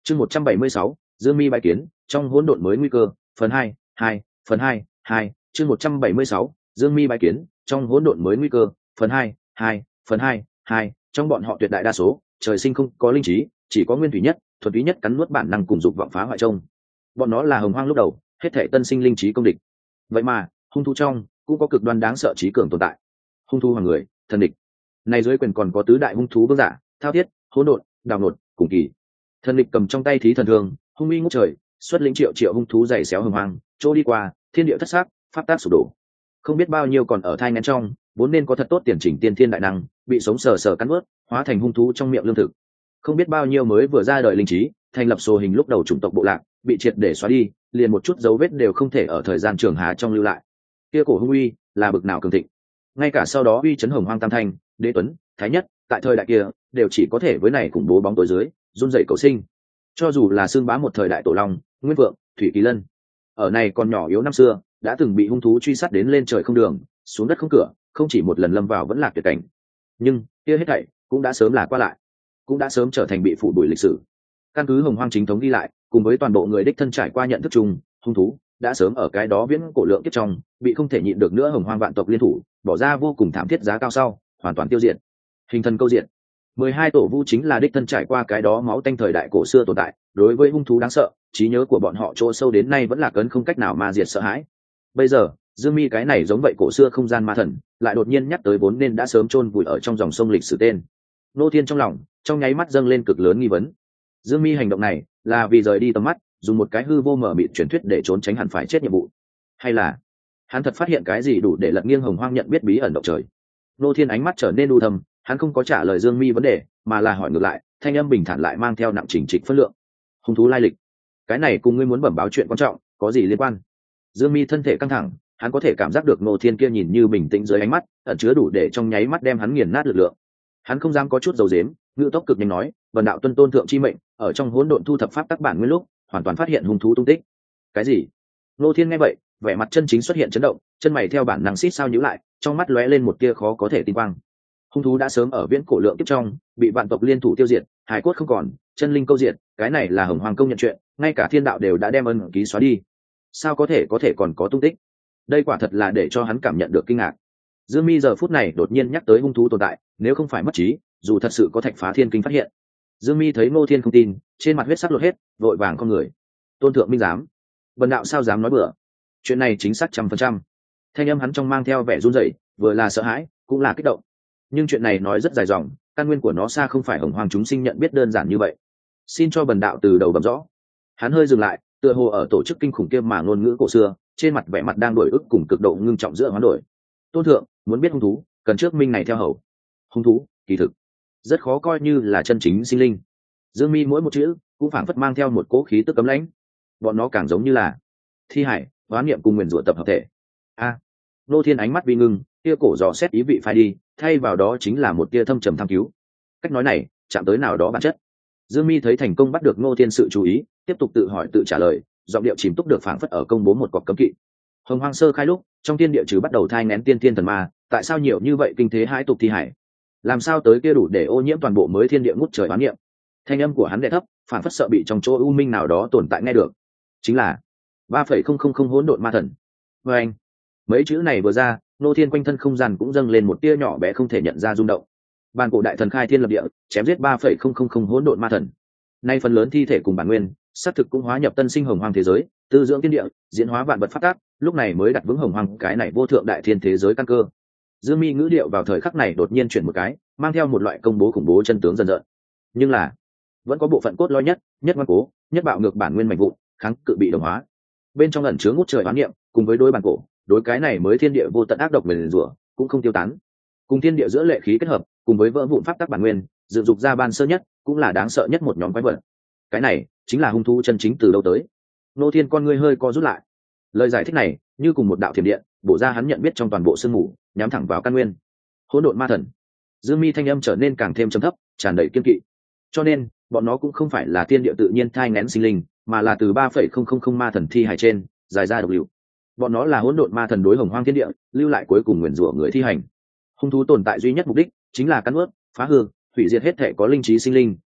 Chương 176, Dương Mi bái kiến, trong hỗn độn mới nguy cơ, phần 2, chương 176, Dương Mi bái kiến, trong hỗn độn mới nguy cơ, phần 2, trong bọn họ tuyệt đại đa số, trời sinh không có linh trí, chỉ có nguyên thủy nhất, thuần túy nhất cắn nuốt bản năng cùng dục vọng phá hoại trông. Bọn nó là hồng hoang lúc đầu, hết thảy tân sinh linh trí công địch. Vậy mà, hung thú trong cũng có cực đoan đáng sợ trí cường tồn tại. Hung thú hoàng người, thần địch. Này dưới quyền còn có tứ đại hung thú vương giả, Thao Thiết, Hỗn Độn, Đào Nột, cùng kỳ. Thần địch cầm trong tay thí thần thương, hung uy ngút trời, xuất lĩnh triệu triệu hung thú dày xéo hồng hoang, chỗ đi qua, thiên địa thất sắc, pháp tác sụp đổ. Không biết bao nhiêu còn ở thai nghén trong, vốn nên có thật tốt tiền chỉnh tiên thiên đại năng, bị sống sờ sờ cắn nuốt, hóa thành hung thú trong miệng lương thực. Không biết bao nhiêu mới vừa ra đời linh trí, thành lập sổ hình lúc đầu chủng tộc bộ lạc, bị triệt để xóa đi, liền một chút dấu vết đều không thể ở thời gian trường hà trong lưu lại. Kia cổ hung uy là bực nào cường thịnh, ngay cả sau đó uy chấn hồng hoang tam thanh, đế tuấn, thái nhất, tại thời đại kia đều chỉ có thể với này khủng bố bóng tối dưới run rẩy cầu sinh. Cho dù là xương bá một thời đại tổ long, nguyên vượng, thủy kỳ lân, ở này còn nhỏ yếu năm xưa đã từng bị hung thú truy sát đến lên trời không đường, xuống đất không cửa, không chỉ một lần lâm vào vẫn lạc tuyệt cảnh. Nhưng kia hết thảy cũng đã sớm là qua lại, cũng đã sớm trở thành bị phủ bụi lịch sử. Căn cứ hồng hoang chính thống ghi lại, cùng với toàn bộ người đích thân trải qua nhận thức chung, hung thú đã sớm ở cái đó viễn cổ lượng kiếp trong bị không thể nhịn được nữa hồng hoang vạn tộc liên thủ bỏ ra vô cùng thảm thiết giá cao sau hoàn toàn tiêu diệt. Hình thần câu diện 12 tổ vu chính là đích thân trải qua cái đó máu tanh thời đại cổ xưa tồn tại, đối với hung thú đáng sợ, trí nhớ của bọn họ chỗ sâu đến nay vẫn là cấn không cách nào mà diệt sợ hãi. Bây giờ Dương Mi cái này giống vậy cổ xưa không gian ma thần lại đột nhiên nhắc tới vốn nên đã sớm chôn vùi ở trong dòng sông lịch sử tên. Nô Thiên trong lòng trong nháy mắt dâng lên cực lớn nghi vấn. Dương Mi hành động này là vì rời đi tầm mắt, dùng một cái hư vô mở mịt truyền thuyết để trốn tránh hẳn phải chết nhiệm vụ, hay là hắn thật phát hiện cái gì đủ để lật nghiêng hồng hoang nhận biết bí ẩn động trời? Nô Thiên ánh mắt trở nên u thầm, hắn không có trả lời Dương Mi vấn đề, mà là hỏi ngược lại, thanh âm bình thản lại mang theo nặng chỉnh trịch phân lượng. Hung thú lai lịch, cái này cùng ngươi muốn bẩm báo chuyện quan trọng có gì liên quan? Dương Mi thân thể căng thẳng, hắn có thể cảm giác được Nô Thiên kia nhìn như bình tĩnh dưới ánh mắt ẩn chứa đủ để trong nháy mắt đem hắn nghiền nát lực lượng. Hắn không dám có chút dầu dếm, ngữ tốc cực nhanh nói, vần đạo tuân tôn thượng chi mệnh, ở trong hỗn độn thu thập pháp tắc bản nguyên lúc hoàn toàn phát hiện hung thú tung tích. Cái gì? Nô Thiên nghe vậy, vẻ mặt chân chính xuất hiện chấn động, chân mày theo bản năng xít sao nhíu lại, trong mắt lóe lên một tia khó có thể tin quang. Hung thú đã sớm ở viễn cổ lượng kiếp trong bị vạn tộc liên thủ tiêu diệt, hài cốt không còn, chân linh câu diệt, cái này là hồng hoàng công nhận chuyện, ngay cả thiên đạo đều đã đem ân ký xóa đi. Sao có thể còn có tung tích? Đây quả thật là để cho hắn cảm nhận được kinh ngạc. Dương Mi giờ phút này đột nhiên nhắc tới hung thú tồn tại, nếu không phải mất trí, dù thật sự có thạch phá thiên kinh phát hiện. Dương Mi thấy Ngô Thiên không tin, trên mặt huyết sắc lột hết, vội vàng con người. Tôn thượng minh dám, bần đạo sao dám nói bừa? Chuyện này chính xác 100%. Thanh âm hắn trong mang theo vẻ run rẩy, vừa là sợ hãi, cũng là kích động. Nhưng chuyện này nói rất dài dòng, căn nguyên của nó xa không phải hồng hoàng chúng sinh nhận biết đơn giản như vậy. Xin cho bần đạo từ đầu bẩm rõ. Hắn hơi dừng lại, tựa hồ ở tổ chức kinh khủng kia mà ngôn ngữ cổ xưa, trên mặt vẻ mặt đang đổi ức cùng cực độ ngưng trọng giữa hoán đổi. Tôn thượng, muốn biết hung thú, cần trước minh này theo hầu. Hung thú, kỳ thực rất khó coi như là chân chính sinh linh. Dương Mi mỗi một chữ cũng phảng phất mang theo một cỗ khí tức cấm lãnh. Bọn nó càng giống như là thi hải, oán niệm cùng nguyền rủa tập hợp thể. Nô Thiên ánh mắt vi ngưng, tia cổ dò xét ý vị phai đi, thay vào đó chính là một tia thâm trầm tham cứu. Cách nói này chạm tới nào đó bản chất. Dương Mi thấy thành công bắt được Nô Thiên sự chú ý, tiếp tục tự hỏi tự trả lời, giọng điệu chìm túc được phảng phất ở công bố một cọc cấm kỵ. Hồng Hoang sơ khai lúc, trong thiên địa trừ bắt đầu thai nghén tiên thiên thần ma, tại sao nhiều như vậy kinh thế hai tục thi hải? Làm sao tới kia đủ để ô nhiễm toàn bộ mới thiên địa ngút trời oán niệm? Thanh âm của hắn đè thấp, phản phất sợ bị trong chỗ u minh nào đó tồn tại nghe được. Chính là 3,000 hỗn độn ma thần. Và anh, mấy chữ này vừa ra, Nô Thiên quanh thân không gian cũng dâng lên một tia nhỏ bé không thể nhận ra rung động. Bàn cổ đại thần khai thiên lập địa, chém giết 3,000 hỗn độn ma thần. Nay phần lớn thi thể cùng bản nguyên, xác thực cũng hóa nhập tân sinh hồng hoang thế giới, tư dưỡng thiên địa, diễn hóa vạn vật phát tác, lúc này mới đặt vững hồng hoang cái này vô thượng đại thiên thế giới căn cơ. Dương Mi ngữ điệu vào thời khắc này đột nhiên chuyển một cái, mang theo một loại công bố khủng bố chân tướng dần dần. Nhưng là vẫn có bộ phận cốt lõi nhất ngoan cố, nhất bạo ngược bản nguyên mạnh vụn, kháng cự bị đồng hóa. Bên trong ẩn chứa ngút trời oán niệm, cùng với đối bản cổ, đối cái này mới thiên địa vô tận ác độc nguyền rủa, cũng không tiêu tán. Cùng thiên địa giữa lệ khí kết hợp, cùng với vỡ vụn pháp tắc bản nguyên, dựng dục ra ban sơ nhất, cũng là đáng sợ nhất một nhóm quái vật. Cái này chính là hung thú chân chính từ đâu tới. Nô Thiên con ngươi hơi co rút lại. Lời giải thích này như cùng một đạo thiểm điện, bổ ra hắn nhận biết trong toàn bộ sương mù, nhắm thẳng vào căn nguyên. Hỗn độn ma thần. Dương Mi thanh âm trở nên càng thêm trầm thấp, tràn đầy kiên kỵ. Cho nên bọn nó cũng không phải là thiên địa tự nhiên thai nghén sinh linh, mà là từ 3,000 ma thần thi hài trên dài ra độc lưu. Bọn nó là hỗn độn ma thần đối hồng hoang thiên địa lưu lại cuối cùng nguyền rủa người thi hành. Hung thú tồn tại duy nhất mục đích chính là cắn nuốt, phá hư, hủy diệt hết thể có linh trí sinh linh,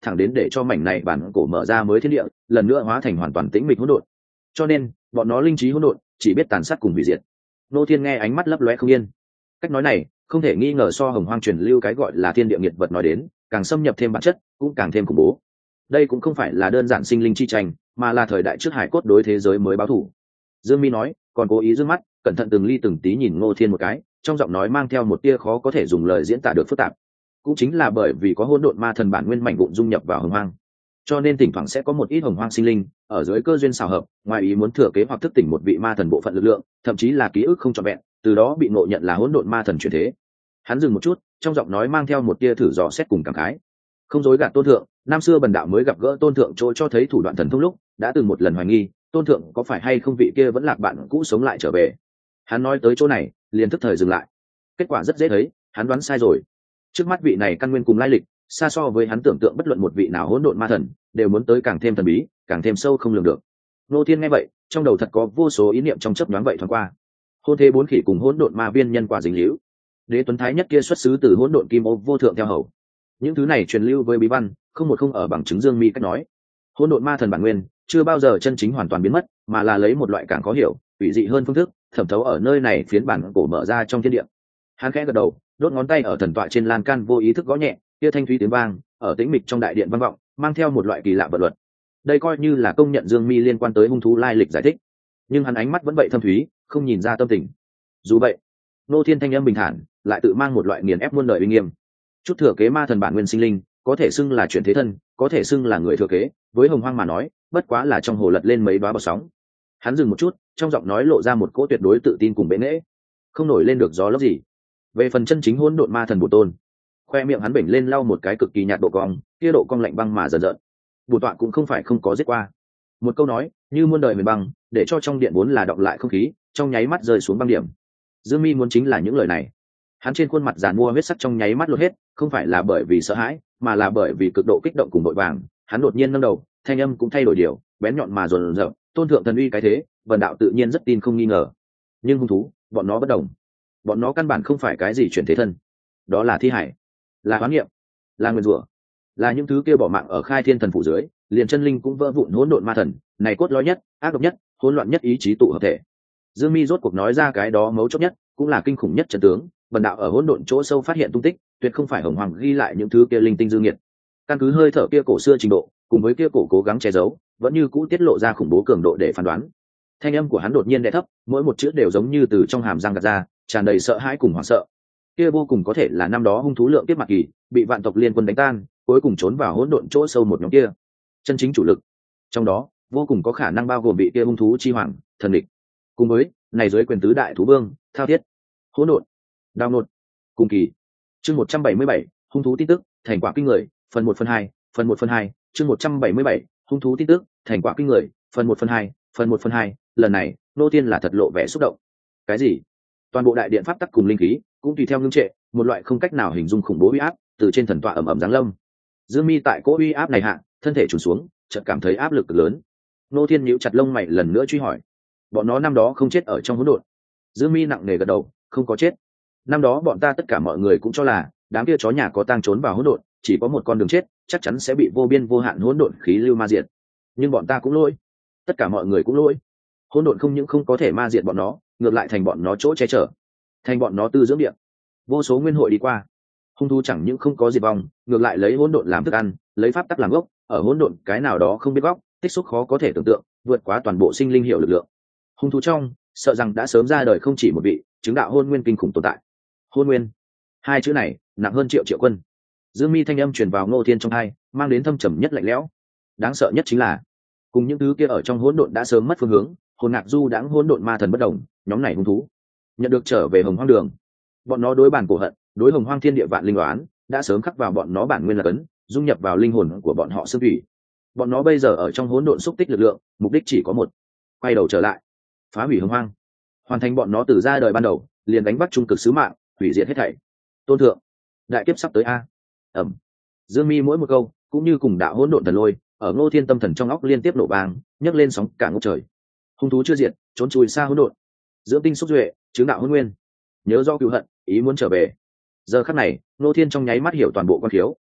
thẳng đến để cho mảnh này bản cổ mở ra mới thiên địa lần nữa hóa thành hoàn toàn tĩnh mịch hỗn độn. Cho nên bọn nó linh trí hỗn độn, chỉ biết tàn sát cùng hủy diệt. Ngô Thiên nghe ánh mắt lấp lóe không yên. Cách nói này không thể nghi ngờ so Hồng Hoang truyền lưu cái gọi là thiên địa nghiệt vật nói đến càng xâm nhập thêm bản chất, cũng càng thêm khủng bố. Đây cũng không phải là đơn giản sinh linh chi tranh, mà là thời đại trước hải cốt đối thế giới mới báo thù. Dương Mi nói, còn cố ý dương mắt cẩn thận từng ly từng tí nhìn Ngô Thiên một cái, trong giọng nói mang theo một tia khó có thể dùng lời diễn tả được phức tạp. Cũng chính là bởi vì có hỗn độn ma thần bản nguyên mảnh vụn dung nhập vào Hồng Hoang, cho nên thỉnh thoảng sẽ có một ít Hồng Hoang sinh linh ở dưới cơ duyên xào hợp, ngoài ý muốn thừa kế hoặc thức tỉnh một vị ma thần bộ phận lực lượng, thậm chí là ký ức không trọn vẹn, từ đó bị ngộ nhận là hỗn độn ma thần chuyển thế. Hắn dừng một chút, trong giọng nói mang theo một tia thử dò xét cùng cảm khái. Không dối gạt Tôn Thượng, năm xưa Bần đạo mới gặp gỡ Tôn Thượng chỗ cho thấy thủ đoạn thần thông lúc, đã từng một lần hoài nghi Tôn Thượng có phải hay không vị kia vẫn lạc bạn cũ sống lại trở về. Hắn nói tới chỗ này liền tức thời dừng lại. Kết quả rất dễ thấy, hắn đoán sai rồi. Trước mắt vị này căn nguyên cùng lai lịch xa so với hắn tưởng tượng bất luận một vị nào hỗn độn ma thần đều muốn tới càng thêm thần bí, càng thêm sâu không lường được. Ngô Thiên nghe vậy, trong đầu thật có vô số ý niệm trong chớp nhoáng vậy thoáng qua. Hôn thế bốn khỉ cùng hỗn độn ma viên nhân quả dính líu, đế tuấn thái nhất kia xuất xứ từ hỗn độn kim ô vô thượng theo hầu. Những thứ này truyền lưu với bí văn, không một không ở bằng chứng Dương Mi cách nói. Hỗn độn ma thần bản nguyên chưa bao giờ chân chính hoàn toàn biến mất, mà là lấy một loại càng khó hiểu, ủy dị hơn phương thức thẩm thấu ở nơi này phiến bản cổ mở ra trong thiên địa. Hắn khẽ gật đầu, đốt ngón tay ở thần tọa trên lan can vô ý thức gõ nhẹ, kia thanh thúy tiếng vang ở tĩnh mịch trong đại điện vang vọng, mang theo một loại kỳ lạ vận luật. Đây coi như là công nhận Dương Mi liên quan tới hung thú lai lịch giải thích, nhưng hắn ánh mắt vẫn vậy thâm thúy, không nhìn ra tâm tình. Dù vậy, Ngô Thiên thanh âm bình thản, lại tự mang một loại nghiền ép muôn đời uy nghiêm. Chút thừa kế ma thần bản nguyên sinh linh, có thể xưng là chuyển thế thân, có thể xưng là người thừa kế, với Hồng Hoang mà nói, bất quá là trong hồ lật lên mấy đóa bọt sóng. Hắn dừng một chút, trong giọng nói lộ ra một cỗ tuyệt đối tự tin cùng bệ nghệ, không nổi lên được gió lốc gì. Về phần chân chính hỗn độn ma thần bổn tôn, khoe miệng hắn bỉnh lên lau một cái cực kỳ nhạt độ cong, kia độ cong lạnh băng mà dần dần. Bổn tọa cũng không phải không có giết qua. Một câu nói như muôn đời miền băng, để cho trong điện vốn là động lại không khí, trong nháy mắt rơi xuống băng điểm. Dương Mi muốn chính là những lời này. Hắn trên khuôn mặt giàn mua huyết sắc trong nháy mắt lột hết, không phải là bởi vì sợ hãi, mà là bởi vì cực độ kích động cùng vội vàng. Hắn đột nhiên nâng đầu, thanh âm cũng thay đổi điều, bén nhọn mà dồn dập. Tôn thượng thần uy cái thế, Vân đạo tự nhiên rất tin không nghi ngờ. Nhưng hung thú, bọn nó bất đồng. Bọn nó căn bản không phải cái gì chuyển thế thân, đó là thi hải, là hoán niệm, là nguyên rủa, là những thứ kia bỏ mạng ở khai thiên thần phủ dưới, liền chân linh cũng vỡ vụn hỗn độn ma thần, này cốt lõi nhất, ác độc nhất, hỗn loạn nhất ý chí tụ hợp thể. Dương Mi rốt cuộc nói ra cái đó mấu chốt nhất, cũng là kinh khủng nhất chân tướng. Vân đạo ở hỗn độn chỗ sâu phát hiện tung tích, tuyệt không phải Hồng Hoàng ghi lại những thứ kia linh tinh dư nghiệt. Căn cứ hơi thở kia cổ xưa trình độ, cùng với kia cổ cố gắng che giấu, vẫn như cũ tiết lộ ra khủng bố cường độ để phán đoán. Thanh âm của hắn đột nhiên đè thấp, mỗi một chữ đều giống như từ trong hàm răng gạt ra, tràn đầy sợ hãi cùng hoảng sợ. Kia vô cùng có thể là năm đó hung thú lượng tiếp mặc kỳ bị vạn tộc liên quân đánh tan, cuối cùng trốn vào hỗn độn chỗ sâu một nhóm kia chân chính chủ lực. Trong đó vô cùng có khả năng bao gồm vị kia hung thú chi hoàng, thần địch, cùng với này dưới quyền tứ đại thú vương, thao thiết, hỗn độn, đao nột, cùng kỳ. Chương 177, hung thú tin tức, thành quả kinh người, phần 1 phần 2, phần 1 phần 2, chương 177, hung thú tin tức, thành quả kinh người, phần 1 phần 2, phần 1 phần 2, lần này, Nô Tiên là thật lộ vẻ xúc động. Cái gì? Toàn bộ đại điện pháp tắc cùng linh khí cũng tùy theo ngưng trệ, một loại không cách nào hình dung khủng bố uy áp từ trên thần tọa ầm ầm giáng lâm. Dương Mi tại cỗ uy áp này hạ, thân thể trùng xuống, chợt cảm thấy áp lực lớn. Nô Thiên nhíu chặt lông mày lần nữa truy hỏi: bọn nó năm đó không chết ở trong hỗn độn? Dương Mi nặng nề gật đầu: không có chết. Năm đó bọn ta tất cả mọi người cũng cho là đám kia chó nhà có tang trốn vào hỗn độn, chỉ có một con đường chết, chắc chắn sẽ bị vô biên vô hạn hỗn độn khí lưu ma diệt. Nhưng bọn ta cũng lỗi, tất cả mọi người cũng lỗi. Hỗn độn không những không có thể ma diệt bọn nó, ngược lại thành bọn nó chỗ che chở, thành bọn nó tư dưỡng địa. Vô số nguyên hội đi qua, hung thú chẳng những không có diệt vong, ngược lại lấy hỗn độn làm thức ăn, lấy pháp tắc làm gốc, ở hỗn độn cái nào đó không biết góc, tích xúc khó có thể tưởng tượng, vượt quá toàn bộ sinh linh hiệu lực lượng. Hung thú trong, sợ rằng đã sớm ra đời không chỉ một vị chứng đạo hôn nguyên kinh khủng tồn tại. Hôn nguyên, hai chữ này nặng hơn triệu triệu quân. Dương Mi thanh âm truyền vào Ngô Thiên trong tai, mang đến thâm trầm nhất lạnh lẽo. Đáng sợ nhất chính là, cùng những thứ kia ở trong hỗn độn đã sớm mất phương hướng, hồn ngạc du đãng hỗn độn ma thần bất đồng, nhóm này hung thú nhận được trở về Hồng Hoang đường, bọn nó đối bản cổ hận, đối Hồng Hoang thiên địa vạn linh đoán, đã sớm khắc vào bọn nó bản nguyên là cấn, dung nhập vào linh hồn của bọn họ xương thủy. Bọn nó bây giờ ở trong hỗn độn xúc tích lực lượng, mục đích chỉ có một: quay đầu trở lại, phá hủy Hồng Hoang, hoàn thành bọn nó từ ra đời ban đầu liền đánh bắt trung cực sứ mạng, hủy diệt hết thảy. Tôn thượng, đại kiếp sắp tới a. Ẩm. Dương Mi mỗi một câu cũng như cùng đạo hỗn độn thần lôi, ở Ngô Thiên tâm thần trong óc liên tiếp nổ vang, nhấc lên sóng cả ngút trời. Hung thú chưa diệt, trốn chui xa hỗn độn, dưỡng tinh xúc duệ, chứng đạo hôn nguyên, nhớ do cựu hận, ý muốn trở về. Giờ khắc này, Ngô Thiên trong nháy mắt hiểu toàn bộ quan khiếu.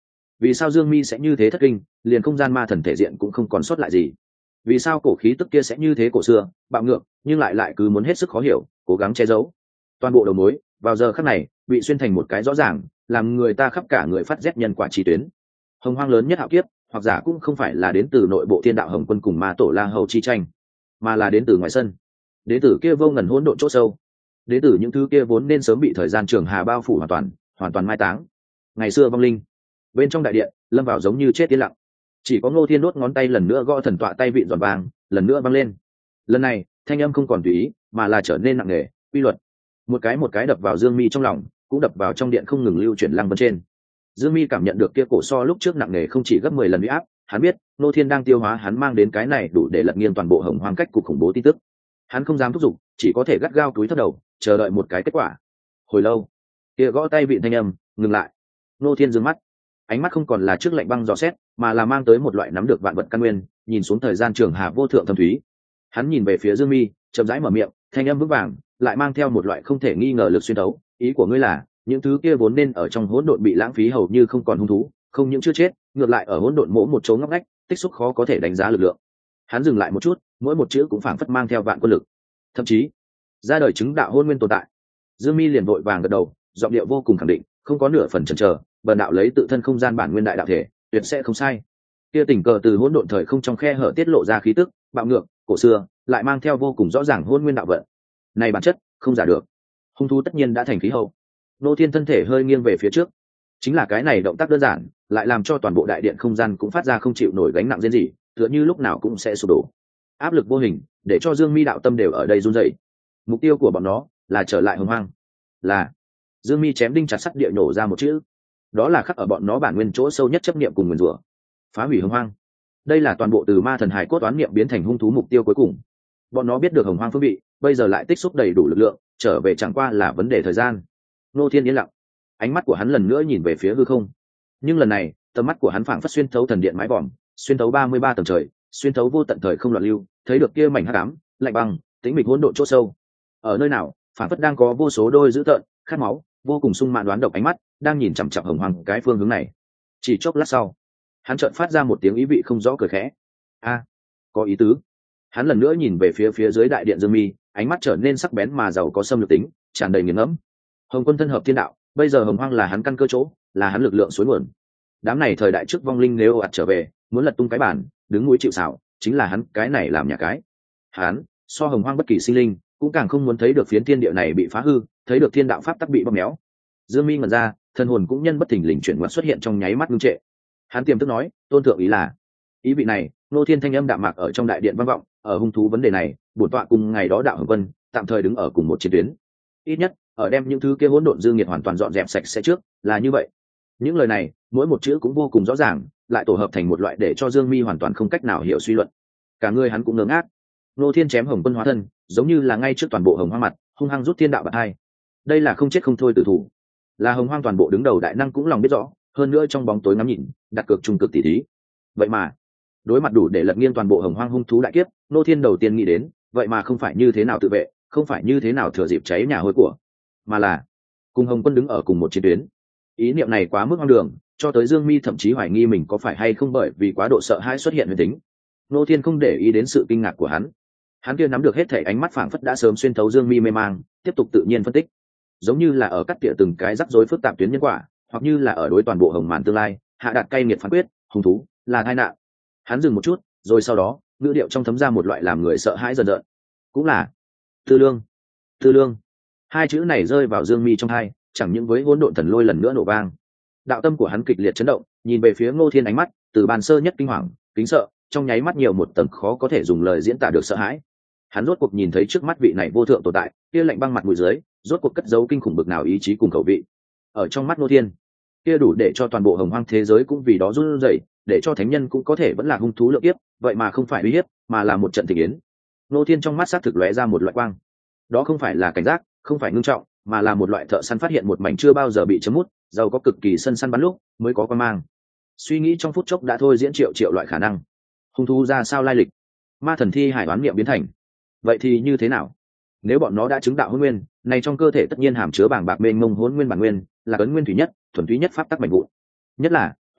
Vì sao Dương Mi sẽ như thế thất kinh, liền không gian ma thần thể diện cũng không còn sót lại gì? Vì sao cổ khí tức kia sẽ như thế cổ xưa, bạo ngược, nhưng lại cứ muốn hết sức khó hiểu, cố gắng che giấu. Toàn bộ đầu mối, vào giờ khắc này, bị xuyên thành một cái rõ ràng, làm người ta khắp cả người phát rét nhân quả chi tuyến. Hồng hoang lớn nhất hạo kiếp, hoặc giả cũng không phải là đến từ nội bộ thiên đạo Hồng Quân cùng ma tổ La Hầu chi tranh, mà là đến từ ngoài sân, đến từ kia vô ngần hỗn độn chỗ sâu, đến từ những thứ kia vốn nên sớm bị thời gian trường hà bao phủ hoàn toàn mai táng. Ngày xưa vong linh bên trong đại điện lâm vào giống như chết yên lặng, chỉ có Ngô Thiên đốt ngón tay lần nữa gõ thần tọa tay vịn giòn vàng lần nữa vang lên. Lần này thanh âm không còn tùy ý, mà là trở nên nặng nề, quy luật, một cái đập vào Dương Mi trong lòng, cũng đập vào trong điện không ngừng lưu chuyển lăng vân trên. Dương Mi cảm nhận được kia cổ so lúc trước nặng nề không chỉ gấp 10 lần uy áp, hắn biết Ngô Thiên đang tiêu hóa hắn mang đến cái này đủ để lật nghiêng toàn bộ Hồng Hoang cách cục khủng bố tin tức. Hắn không dám thúc giục, chỉ có thể gắt gao túi thấp đầu, chờ đợi một cái kết quả. Hồi lâu, kia gõ tay vịn thanh âm ngừng lại. Ngô Thiên dương mắt, ánh mắt không còn là trước lạnh băng dò xét, mà là mang tới một loại nắm được vạn vật căn nguyên, nhìn xuống thời gian trường hà vô thượng thâm thúy. Hắn nhìn về phía Dương Mi, chậm rãi mở miệng, thanh âm vững vàng, lại mang theo một loại không thể nghi ngờ lực xuyên thấu. Ý của ngươi là, những thứ kia vốn nên ở trong hỗn độn bị lãng phí hầu như không còn hung thú, không những chưa chết, ngược lại ở hỗn độn mỗi một chỗ ngóc ngách, tích xúc khó có thể đánh giá lực lượng. Hắn dừng lại một chút, mỗi một chữ cũng phảng phất mang theo vạn quân lực, thậm chí ra đời chứng đạo hôn nguyên tồn tại. Dương Mi liền vội vàng gật đầu, giọng điệu vô cùng khẳng định, không có nửa phần chần chờ, bần đạo lấy tự thân không gian bản nguyên đại đạo thể, tuyệt sẽ không sai. Kia tình cờ từ hỗn độn thời không trong khe hở tiết lộ ra khí tức bạo ngược cổ xưa, lại mang theo vô cùng rõ ràng hôn nguyên đạo vận. Này bản chất không giả được, hung thú tất nhiên đã thành khí hậu. Nô Thiên thân thể hơi nghiêng về phía trước, chính là cái này động tác đơn giản, lại làm cho toàn bộ đại điện không gian cũng phát ra không chịu nổi gánh nặng riêng gì, tựa như lúc nào cũng sẽ sụp đổ. Áp lực vô hình để cho Dương Mi đạo tâm đều ở đây run rẩy. Mục tiêu của bọn nó là trở lại Hồng Hoang, là Dương Mi chém đinh chặt sắt địa nhổ ra một chữ, đó là khắc ở bọn nó bản nguyên chỗ sâu nhất chấp niệm cùng nguyền rủa, phá hủy Hồng Hoang. Đây là toàn bộ từ ma thần hải cốt toán niệm biến thành hung thú mục tiêu cuối cùng. Bọn nó biết được Hồng Hoang phương vị, bây giờ lại tích xúc đầy đủ lực lượng, trở về chẳng qua là vấn đề thời gian. Nô Thiên yên lặng, ánh mắt của hắn lần nữa nhìn về phía hư không, nhưng lần này tầm mắt của hắn phảng phất xuyên thấu thần điện mái vòm, xuyên thấu 33 tầng trời, xuyên thấu vô tận thời không loạn lưu, thấy được kia mảnh hắc ám, lạnh băng, tĩnh mịch hỗn độn chỗ sâu. Ở nơi nào, phảng phất đang có vô số đôi dữ tợn, khát máu, vô cùng sung mãn đoán độc ánh mắt, đang nhìn chằm chằm Hồng Hoang cái phương hướng này. Chỉ chốc lát sau, hắn chợt phát ra một tiếng ý vị không rõ cười khẽ. A, có ý tứ. Hắn lần nữa nhìn về phía dưới đại điện Dương Mi, ánh mắt trở nên sắc bén mà giàu có xâm lược tính, tràn đầy nghiền ngẫm. Hồng Quân thân hợp thiên đạo, bây giờ Hồng Hoang là hắn căn cơ chỗ, là hắn lực lượng suối nguồn. Đám này thời đại trước vong linh nếu ạt trở về, muốn lật tung cái bản, đứng núi chịu sào, chính là hắn cái này làm nhà cái. Hắn, so Hồng Hoang bất kỳ sinh linh, cũng càng không muốn thấy được phiến thiên địa này bị phá hư, thấy được thiên đạo pháp tắc bị bóp méo. Dương Mi ngẩn ra, thân hồn cũng nhân bất thình lình chuyển ngoặt xuất hiện trong nháy mắt ngưng trệ. Hắn tiềm thức nói, tôn thượng ý là, ý vị này. Nô Thiên thanh âm đạm mạc ở trong đại điện vang vọng, ở hung thú vấn đề này, bổn tọa cùng ngày đó đạo Hồng Quân tạm thời đứng ở cùng một chiến tuyến. Ít nhất, ở đem những thứ kia hỗn độn dư nghiệt hoàn toàn dọn dẹp sạch sẽ trước, là như vậy. Những lời này, mỗi một chữ cũng vô cùng rõ ràng, lại tổ hợp thành một loại để cho Dương Mi hoàn toàn không cách nào hiểu suy luận. Cả người hắn cũng ngớ ngác. Nô Thiên chém Hồng Quân hóa thân, giống như là ngay trước toàn bộ Hồng Hoang mặt, hung hăng rút thiên đạo bạc hai. Đây là không chết không thôi tử thủ, là Hồng Hoang toàn bộ đứng đầu đại năng cũng lòng biết rõ, hơn nữa trong bóng tối ngắm nhìn, đặt cược trung cực tỷ thí. Vậy mà, đối mặt đủ để lật nghiêng toàn bộ Hồng Hoang hung thú đại kiếp, Nô Thiên đầu tiên nghĩ đến, vậy mà không phải như thế nào tự vệ, không phải như thế nào thừa dịp cháy nhà hôi của, mà là cùng Hồng Quân đứng ở cùng một chiến tuyến. Ý niệm này quá mức hoang đường, cho tới Dương Mi thậm chí hoài nghi mình có phải hay không bởi vì quá độ sợ hãi xuất hiện huyền tính. Nô Thiên không để ý đến sự kinh ngạc của hắn kia nắm được hết thể ánh mắt phảng phất đã sớm xuyên thấu Dương Mi mê mang, tiếp tục tự nhiên phân tích, giống như là ở cắt tỉa từng cái rắc rối phức tạp tuyến nhân quả, hoặc như là ở đối toàn bộ hồng màn tương lai hạ đạt cay nghiệt phán quyết, hung thú là tai nạn. Hắn dừng một chút, rồi sau đó ngữ điệu trong thấm ra một loại làm người sợ hãi dần dợn, cũng là tư lương. Tư lương, hai chữ này rơi vào Dương Mi trong tai, chẳng những với hỗn độn thần lôi lần nữa nổ vang. Đạo tâm của hắn kịch liệt chấn động, nhìn về phía Ngô Thiên, ánh mắt từ bàn sơ nhất kinh hoàng, kính sợ, trong nháy mắt nhiều một tầng khó có thể dùng lời diễn tả được sợ hãi. Hắn rốt cuộc nhìn thấy trước mắt vị này vô thượng tồn tại, kia lạnh băng mặt mũi dưới, rốt cuộc cất giấu kinh khủng bực nào ý chí cùng khẩu vị. Ở trong mắt Ngô Thiên, kia đủ để cho toàn bộ hồng hoang thế giới cũng vì đó run rẩy, để cho thánh nhân cũng có thể vẫn là hung thú lượng kiếp, vậy mà không phải uy hiếp, mà là một trận thịnh yến. Ngô Thiên trong mắt sát thực lóe ra một loại quang. Đó không phải là cảnh giác, không phải ngưng trọng, mà là một loại thợ săn phát hiện một mảnh chưa bao giờ bị chấm mút, giàu có cực kỳ sân săn bắn lúc mới có quan mang. Suy nghĩ trong phút chốc đã thôi diễn triệu loại khả năng. Hung thú ra sao lai lịch? Ma thần thi hải đoán niệm biến thành. Vậy thì như thế nào? Nếu bọn nó đã chứng đạo hôn nguyên, này trong cơ thể tất nhiên hàm chứa bảng bạc mênh mông hỗn nguyên bản nguyên, là cấn nguyên thủy nhất, thuần túy nhất pháp tắc mạnh vụn. Nhất là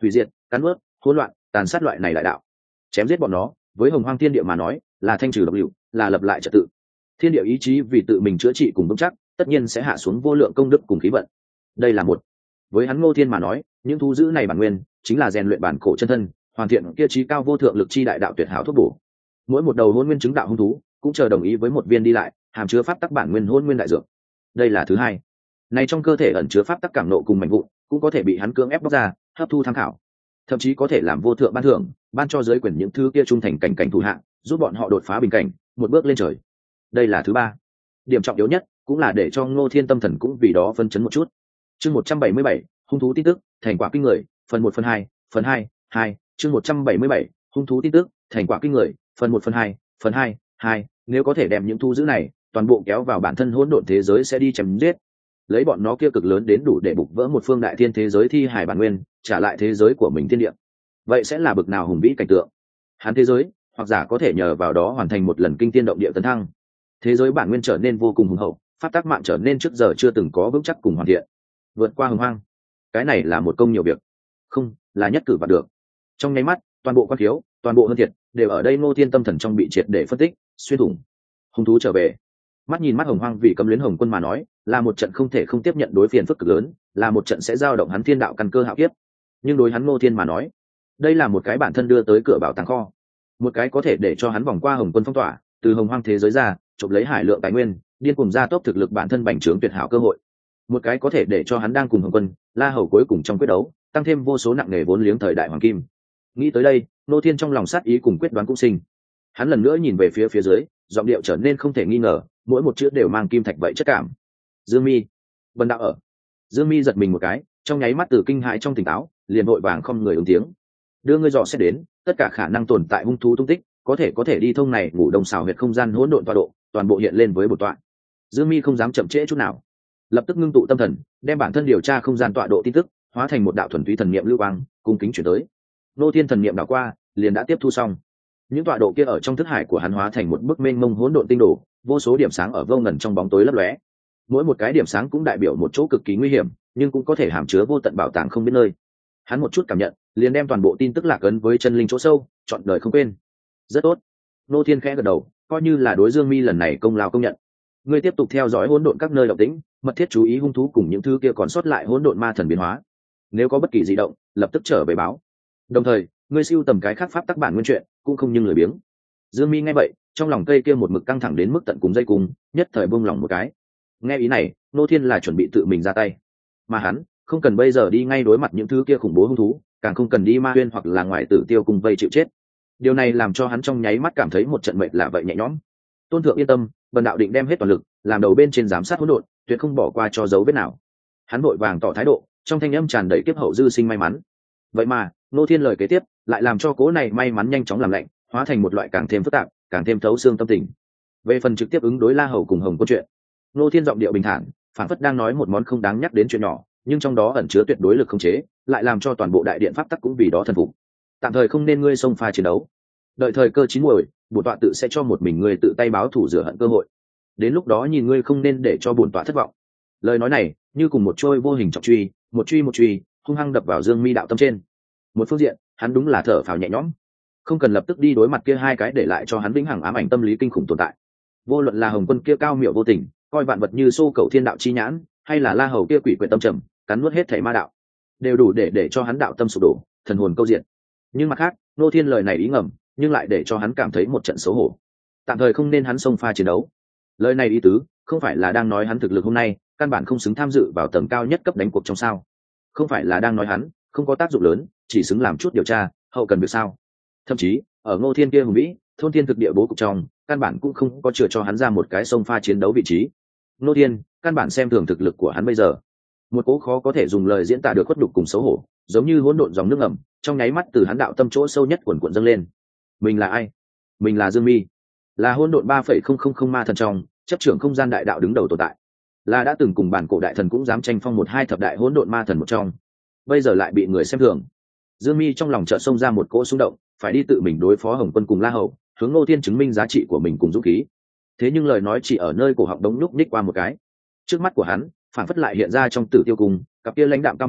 hủy diệt, cắn nuốt, hỗn loạn, tàn sát loại này đại đạo. Chém giết bọn nó, với hồng hoang thiên địa mà nói, là thanh trừ độc liệu, là lập lại trật tự. Thiên địa ý chí vì tự mình chữa trị cùng vững chắc, tất nhiên sẽ hạ xuống vô lượng công đức cùng khí vận. Đây là một. Với hắn Ngô Thiên mà nói, những thú dữ này bản nguyên chính là rèn luyện bản cổ chân thân, hoàn thiện kia trí cao vô thượng lực chi đại đạo tuyệt hảo thuốc bổ. Mỗi một đầu hôn nguyên chứng đạo hung thú cũng chờ đồng ý với một viên đi lại, hàm chứa pháp tắc bản nguyên hôn nguyên đại dược. Đây là thứ hai. Này trong cơ thể ẩn chứa pháp tắc cảm nộ cùng mạnh vụn, cũng có thể bị hắn cưỡng ép bóc ra, hấp thu tham khảo. Thậm chí có thể làm vô thượng ban thưởng, ban cho giới quyền những thứ kia trung thành cảnh thủ hạ, giúp bọn họ đột phá bình cảnh, một bước lên trời. Đây là thứ ba. Điểm trọng yếu nhất cũng là để cho Ngô Thiên tâm thần cũng vì đó phân chấn một chút. Chương 177, hung thú tin tức, thành quả kinh người, phần 1 phần 2, phần 2, chương 177, hung thú tin tức, thành quả kinh người, phần 1 phần 2, nếu có thể đem những thu giữ này toàn bộ kéo vào bản thân hỗn độn thế giới sẽ đi chém giết, lấy bọn nó kia cực lớn đến đủ để bục vỡ một phương đại thiên thế giới thi hải bản nguyên, trả lại thế giới của mình thiên địa. Vậy sẽ là bực nào hùng vĩ cảnh tượng. Hắn thế giới, hoặc giả có thể nhờ vào đó hoàn thành một lần kinh thiên động địa tấn thăng. Thế giới bản nguyên trở nên vô cùng hùng hậu, pháp tắc mạng trở nên trước giờ chưa từng có vững chắc cùng hoàn thiện. Vượt qua hồng hoang. Cái này là một công nhiều việc. Không, là nhất cử và được. Trong nháy mắt, toàn bộ quan khiếu, toàn bộ hơn thiệt, đều ở đây Ngô Thiên tâm thần trong bị triệt để phân tích, xuyên thủng. Hung thú trở về. Mắt nhìn mắt hồng hoang vì cấm luyến hồng quân mà nói, là một trận không thể không tiếp nhận đối phiền phức cực lớn, là một trận sẽ giao động hắn thiên đạo căn cơ hạo kiếp. Nhưng đối hắn Ngô Thiên mà nói, đây là một cái bản thân đưa tới cửa bảo tàng kho, một cái có thể để cho hắn vòng qua hồng quân phong tỏa, từ hồng hoang thế giới ra, chụp lấy hải lượng tài nguyên, điên cùng gia tốc thực lực bản thân bành trướng tuyệt hảo cơ hội. Một cái có thể để cho hắn đang cùng hồng quân, La Hầu cuối cùng trong quyết đấu, tăng thêm vô số nặng nề vốn liếng thời đại hoàng kim. Nghĩ tới đây, Ngô Thiên trong lòng sát ý cùng quyết đoán cũng sinh. Hắn lần nữa nhìn về phía dưới, giọng điệu trở nên không thể nghi ngờ, mỗi một chữ đều mang kim thạch vậy chất cảm. Dương Mi, Vân đạo ở. Dương Mi giật mình một cái, trong nháy mắt từ kinh hãi trong tỉnh táo, liền vội vàng không người ứng tiếng. Đưa ngươi dò xét đến, tất cả khả năng tồn tại hung thú tung tích, có thể đi thông này ngủ đông xào huyệt không gian hỗn độn tọa độ, toàn bộ hiện lên với bột tọa. Dương Mi không dám chậm trễ chút nào, lập tức ngưng tụ tâm thần, đem bản thân điều tra không gian tọa độ tin tức, hóa thành một đạo thuần túy thần niệm lưu quang, cung kính chuyển tới. Nô Thiên thần niệm đảo qua, liền đã tiếp thu xong. Những tọa độ kia ở trong thức hải của hắn hóa thành một bức mênh mông hỗn độn tinh đồ, vô số điểm sáng ở vô ngần trong bóng tối lấp lóe. Mỗi một cái điểm sáng cũng đại biểu một chỗ cực kỳ nguy hiểm, nhưng cũng có thể hàm chứa vô tận bảo tàng không biết nơi. Hắn một chút cảm nhận, liền đem toàn bộ tin tức lạc ấn với chân linh chỗ sâu, chọn đời không quên. Rất tốt. Nô Thiên khẽ gật đầu, coi như là đối Dương Mi lần này công lao công nhận. Ngươi tiếp tục theo dõi hỗn độn các nơi động tĩnh, mật thiết chú ý hung thú cùng những thứ kia còn sót lại hỗn độn ma thần biến hóa. Nếu có bất kỳ dị động, lập tức trở về báo. Đồng thời, ngươi siêu tầm cái khác pháp tắc bản nguyên chuyện, cũng không như lười biếng. Dương Mi nghe vậy, trong lòng cây kia một mực căng thẳng đến mức tận cùng dây cùng, nhất thời buông lỏng một cái. Nghe ý này, Nô Thiên là chuẩn bị tự mình ra tay, mà hắn không cần bây giờ đi ngay đối mặt những thứ kia khủng bố hung thú, càng không cần đi ma huyên hoặc là ngoại tử tiêu cùng vây chịu chết. Điều này làm cho hắn trong nháy mắt cảm thấy một trận mệt lạ vậy nhẹ nhõm. Tôn thượng yên tâm, Vân đạo định đem hết toàn lực, làm đầu bên trên giám sát hỗn độn, tuyệt không bỏ qua cho dấu vết nào. Hắn vội vàng tỏ thái độ, trong thanh âm tràn đầy kiếp hậu dư sinh may mắn. Vậy mà, Nô Thiên lời kế tiếp lại làm cho cố này may mắn nhanh chóng làm lạnh, hóa thành một loại càng thêm phức tạp, càng thêm thấu xương tâm tình. Về phần trực tiếp ứng đối La Hầu cùng Hồng Quân chuyện, Nô Thiên giọng điệu bình thản, phản phất đang nói một món không đáng nhắc đến chuyện nhỏ, nhưng trong đó ẩn chứa tuyệt đối lực khống chế, lại làm cho toàn bộ đại điện pháp tắc cũng vì đó thần phục. Tạm thời không nên ngươi xông pha chiến đấu, đợi thời cơ chín muồi, bổn tọa tự sẽ cho một mình ngươi tự tay báo thù rửa hận cơ hội. Đến lúc đó nhìn ngươi không nên để cho bổn tọa thất vọng. Lời nói này như cùng một trôi vô hình trọng truy, một truy hung hăng đập vào Dương Mi đạo tâm trên. Một phương diện, hắn đúng là thở phào nhẹ nhõm, không cần lập tức đi đối mặt kia hai cái để lại cho hắn vĩnh hằng ám ảnh tâm lý kinh khủng tồn tại. Vô luận là Hồng Quân kia cao miệu vô tình, coi vạn vật như xô cầu thiên đạo chi nhãn, hay là La Hầu kia quỷ quyệt tâm trầm, cắn nuốt hết thảy ma đạo, đều đủ để cho hắn đạo tâm sụp đổ, thần hồn câu diện. Nhưng mặt khác, Nô Thiên lời này ý ngầm, nhưng lại để cho hắn cảm thấy một trận xấu hổ. Tạm thời không nên hắn xông pha chiến đấu. Lời này ý tứ không phải là đang nói hắn thực lực hôm nay căn bản không xứng tham dự vào tầng cao nhất cấp đánh cuộc trong sao, không phải là đang nói hắn không có tác dụng lớn, chỉ xứng làm chút điều tra hậu cần việc sao. Thậm chí ở Ngô Thiên kia hùng vĩ thôn thiên thực địa bố cục trong, căn bản cũng không có chừa cho hắn ra một cái xông pha chiến đấu vị trí. Ngô Thiên căn bản xem thường thực lực của hắn bây giờ, một cố khó có thể dùng lời diễn tả được khuất đục cùng xấu hổ, giống như hỗn độn dòng nước ngầm trong nháy mắt từ hắn đạo tâm chỗ sâu nhất cuồn cuộn dâng lên. Mình là ai? Mình là Dương Mi, là hỗn độn 3,000 ma thần trong chấp trưởng không gian đại đạo đứng đầu tồn tại, là đã từng cùng bản cổ đại thần cũng dám tranh phong 1-2 thập đại hỗn độn ma thần một trong, bây giờ lại bị người xem thường. Dương Mi trong lòng chợt xông ra một cỗ xung động, phải đi tự mình đối phó Hồng Quân cùng La Hầu, hướng Ngô Thiên chứng minh giá trị của mình cùng dũng khí. Thế nhưng lời nói chỉ ở nơi cổ họng đống lúc ních qua một cái, trước mắt của hắn phản phất lại hiện ra trong Tử Tiêu Cung cặp kia lãnh đạm cao miểu,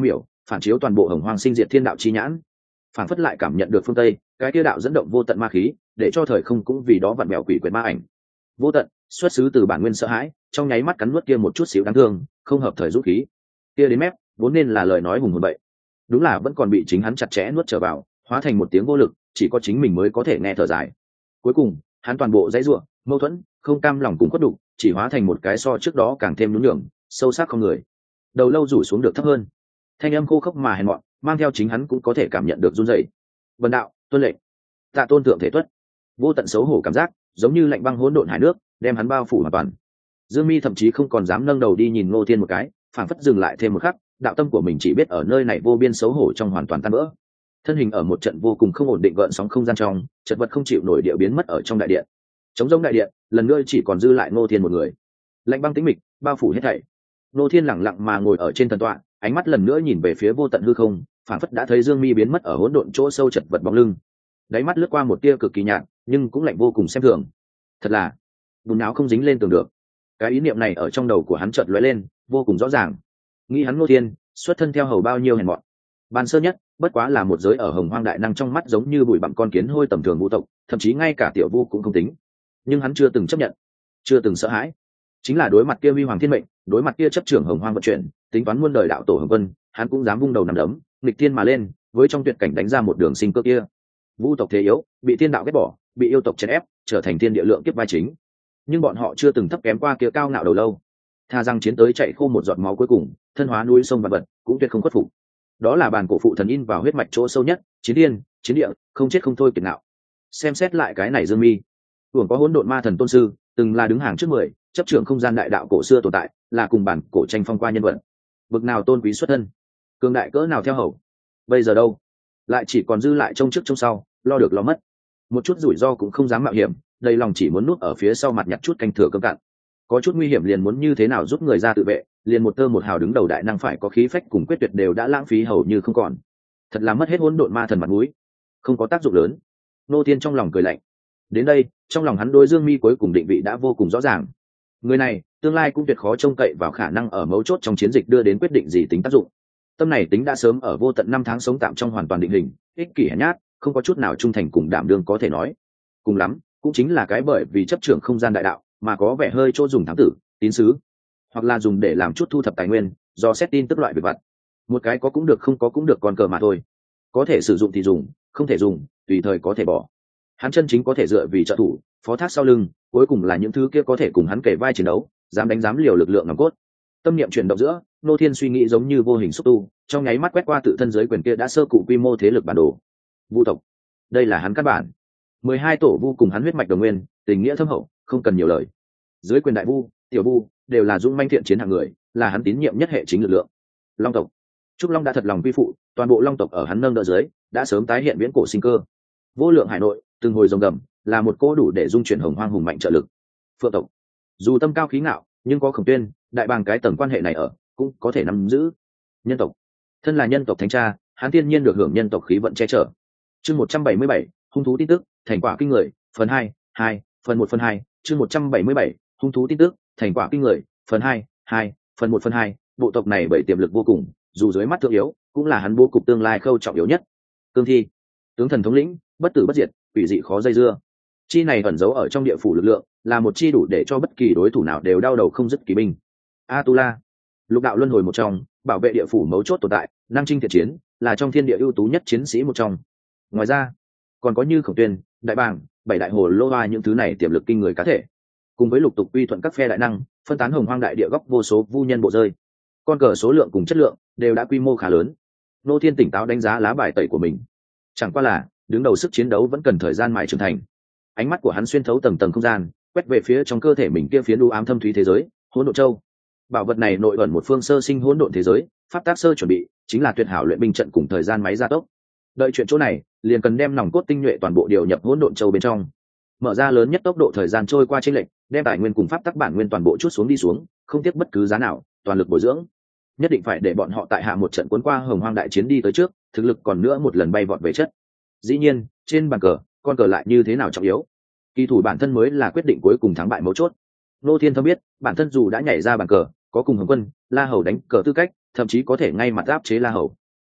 phản chiếu toàn bộ hồng hoang sinh diệt thiên đạo chi nhãn, phản phất lại cảm nhận được phương tây cái kia đạo dẫn động vô tận ma khí, để cho thời không cũng vì đó vặn bèo quỷ quyệt ma ảnh vô tận xuất xứ từ bản nguyên sợ hãi, trong nháy mắt cắn nuốt kia một chút xíu đáng thương, không hợp thời rút khí kia đến mép, vốn nên là lời nói hùng hồn bậy, đúng là vẫn còn bị chính hắn chặt chẽ nuốt trở vào, hóa thành một tiếng vô lực, chỉ có chính mình mới có thể nghe thở dài. Cuối cùng hắn toàn bộ dãy ruộng mâu thuẫn không cam lòng cùng khuất đục, chỉ hóa thành một cái so trước đó càng thêm nhún nhường sâu sắc không người, đầu lâu rủ xuống được thấp hơn, thanh âm khô khốc mà hèn mọn, mang theo chính hắn cũng có thể cảm nhận được run rẩy. Vân đạo tuân lệnh, tạ tôn thượng thể tuất, vô tận xấu hổ cảm giác giống như lạnh băng hỗn độn hải nước đem hắn bao phủ hoàn toàn. Dương Mi thậm chí không còn dám nâng đầu đi nhìn Ngô Thiên một cái, phảng phất dừng lại thêm một khắc, đạo tâm của mình chỉ biết ở nơi này vô biên xấu hổ trong hoàn toàn tan vỡ. Thân hình ở một trận vô cùng không ổn định gợn sóng không gian trong, chật vật không chịu nổi địa biến mất ở trong đại điện. Trống rỗng đại điện, lần nữa chỉ còn dư lại Ngô Thiên một người. Lạnh băng tĩnh mịch bao phủ hết thảy. Ngô Thiên lặng lặng mà ngồi ở trên thần tọa, ánh mắt lần nữa nhìn về phía vô tận hư không, phảng phất đã thấy Dương Mi biến mất ở hỗn độn chỗ sâu chật vật bóng lưng. Đáy mắt lướt qua một tia cực kỳ nhạt, nhưng cũng lạnh vô cùng xem thường. Thật là bùn áo không dính lên tường được. Cái ý niệm này ở trong đầu của hắn chợt lóe lên, vô cùng rõ ràng. Nghĩ hắn Ngô Thiên, xuất thân theo hầu bao nhiêu hèn mọn. Ban sơ nhất, bất quá là một giới ở hồng hoang đại năng trong mắt giống như bụi bặm con kiến hôi tầm thường vũ tộc, thậm chí ngay cả tiểu vu cũng không tính. Nhưng hắn chưa từng chấp nhận, chưa từng sợ hãi. Chính là đối mặt kia huy hoàng thiên mệnh, đối mặt kia chấp trưởng hồng hoang vận chuyển, tính toán muôn đời đạo tổ hồng vân, hắn cũng dám vung đầu nằm đấm, nghịch thiên mà lên, với trong tuyệt cảnh đánh ra một đường sinh cơ kia. Vu tộc thế yếu, bị thiên đạo ghét bỏ, bị yêu tộc chèn ép, trở thành thiên địa lượng kiếp vai chính. Nhưng bọn họ chưa từng thấp kém qua kia cao ngạo đầu lâu. Tha rằng chiến tới chạy khô một giọt máu cuối cùng, thân hóa núi sông vạn vật, cũng tuyệt không khuất phục. Đó là bàn cổ phụ thần in vào huyết mạch chỗ sâu nhất, chiến điên, chiến địa, không chết không thôi kiệt ngạo. Xem xét lại cái này Dương Mi, tưởng có hỗn độn ma thần tôn sư, từng là đứng hàng trước 10, chấp trưởng không gian đại đạo cổ xưa tồn tại, là cùng bản cổ tranh phong qua nhân vật. Bực nào tôn quý xuất thân, cường đại cỡ nào theo hầu. Bây giờ đâu, lại chỉ còn dư lại trông trước trông sau, lo được lo mất, một chút rủi ro cũng không dám mạo hiểm, đầy lòng chỉ muốn núp ở phía sau mặt nhặt chút canh thừa cơm cạn. Có chút nguy hiểm liền muốn như thế nào giúp người ra tự vệ, liền một tơ một hào đứng đầu đại năng phải có khí phách cùng quyết tuyệt đều đã lãng phí hầu như không còn. Thật là mất hết hỗn độn ma thần mặt mũi, không có tác dụng lớn. Nô Thiên trong lòng cười lạnh. Đến đây, trong lòng hắn đối Dương Mi cuối cùng định vị đã vô cùng rõ ràng. Người này, tương lai cũng tuyệt khó trông cậy vào khả năng ở mấu chốt trong chiến dịch đưa đến quyết định gì tính tác dụng. Tâm này tính đã sớm ở vô tận năm tháng sống tạm trong hoàn toàn định hình, ích kỷ hèn nhát, không có chút nào trung thành cùng đảm đương có thể nói. Cùng lắm, cũng chính là cái bởi vì chấp trưởng không gian đại đạo, mà có vẻ hơi chỗ dùng thám tử, tín sứ, hoặc là dùng để làm chút thu thập tài nguyên, do xét tin tức loại việc vặt. Một cái có cũng được không có cũng được con cờ mà thôi. Có thể sử dụng thì dùng, không thể dùng, tùy thời có thể bỏ. Hắn chân chính có thể dựa vì trợ thủ, phó thác sau lưng, cuối cùng là những thứ kia có thể cùng hắn kể vai chiến đấu, dám đánh dám liều lực lượng nòng cốt. Tâm niệm chuyển động giữa, Nô Thiên suy nghĩ giống như vô hình xúc tu, trong nháy mắt quét qua tự thân giới quyền kia đã sơ cụ quy mô thế lực bản đồ. Vu tộc, đây là hắn căn bản. 12 tổ vu cùng hắn huyết mạch đồng nguyên, tình nghĩa thâm hậu, không cần nhiều lời. Dưới quyền đại vu, tiểu vu đều là dũng manh thiện chiến hạng người, là hắn tín nhiệm nhất hệ chính lực lượng. Long tộc, Trúc Long đã thật lòng quy phụ, toàn bộ Long tộc ở hắn nâng đỡ dưới, đã sớm tái hiện viễn cổ sinh cơ. Vô lượng hải nội, từng hồi rồng gầm, là một cỗ đủ để dung chuyển hồng hoang hùng mạnh trợ lực. Phượng tộc, dù tâm cao khí ngạo, nhưng có Khổng Tuyên, đại bàng cái tầng quan hệ này ở, cũng có thể nắm giữ. Nhân tộc, thân là nhân tộc thánh cha, hắn thiên nhiên được hưởng nhân tộc khí vận che chở. Chương 177, hung thú tin tức, thành quả kinh người, phần 2, phần 1 phần 2, chương 177, hung thú tin tức, thành quả kinh người, phần 2, phần 1 phần 2, bộ tộc này bởi tiềm lực vô cùng, dù dưới mắt thượng yếu, cũng là hắn bố cục tương lai khâu trọng yếu nhất. Cương thi, tướng thần thống lĩnh, bất tử bất diệt, quỷ dị khó dây dưa. Chi này ẩn giấu ở trong địa phủ lực lượng, là một chi đủ để cho bất kỳ đối thủ nào đều đau đầu không dứt kỳ binh. Atula, lục đạo luân hồi một trong, bảo vệ địa phủ mấu chốt tồn tại, năng chinh thiện chiến, là trong thiên địa ưu tú nhất chiến sĩ một trong. Ngoài ra, còn có như Khổng Tuyên, đại bàng, bảy đại hồ lô hoa những thứ này tiềm lực kinh người cá thể, cùng với lục tục uy thuận các phe đại năng, phân tán hồng hoang đại địa góc vô số vu nhân bộ rơi. Con cờ số lượng cùng chất lượng đều đã quy mô khá lớn. Nô Thiên tỉnh táo đánh giá lá bài tẩy của mình. Chẳng qua là đứng đầu sức chiến đấu vẫn cần thời gian mài trưởng thành. Ánh mắt của hắn xuyên thấu tầng tầng không gian, quét về phía trong cơ thể mình kia phiến u ám thâm thúy thế giới, Hỗn Độn Châu. Bảo vật này nội ẩn một phương sơ sinh hỗn độn thế giới, pháp tác sơ chuẩn bị, chính là tuyệt hảo luyện binh trận cùng thời gian máy gia tốc. Đợi chuyện chỗ này, liền cần đem nòng cốt tinh nhuệ toàn bộ điều nhập Hỗn Độn Châu bên trong, mở ra lớn nhất tốc độ thời gian trôi qua chênh lệch, đem tài nguyên cùng pháp tắc bản nguyên toàn bộ chút xuống đi xuống, không tiếc bất cứ giá nào, toàn lực bồi dưỡng. Nhất định phải để bọn họ tại hạ một trận cuốn qua hồng hoang đại chiến đi tới trước, thực lực còn nữa một lần bay vọt về chất. Dĩ nhiên, trên bàn cờ, con cờ lại như thế nào trọng yếu, kỳ thủ bản thân mới là quyết định cuối cùng thắng bại mấu chốt. Nô Thiên Thâm biết, bản thân dù đã nhảy ra bàn cờ, có cùng Hồng Quân, La Hầu đánh cờ tư cách, thậm chí có thể ngay mặt áp chế La Hầu.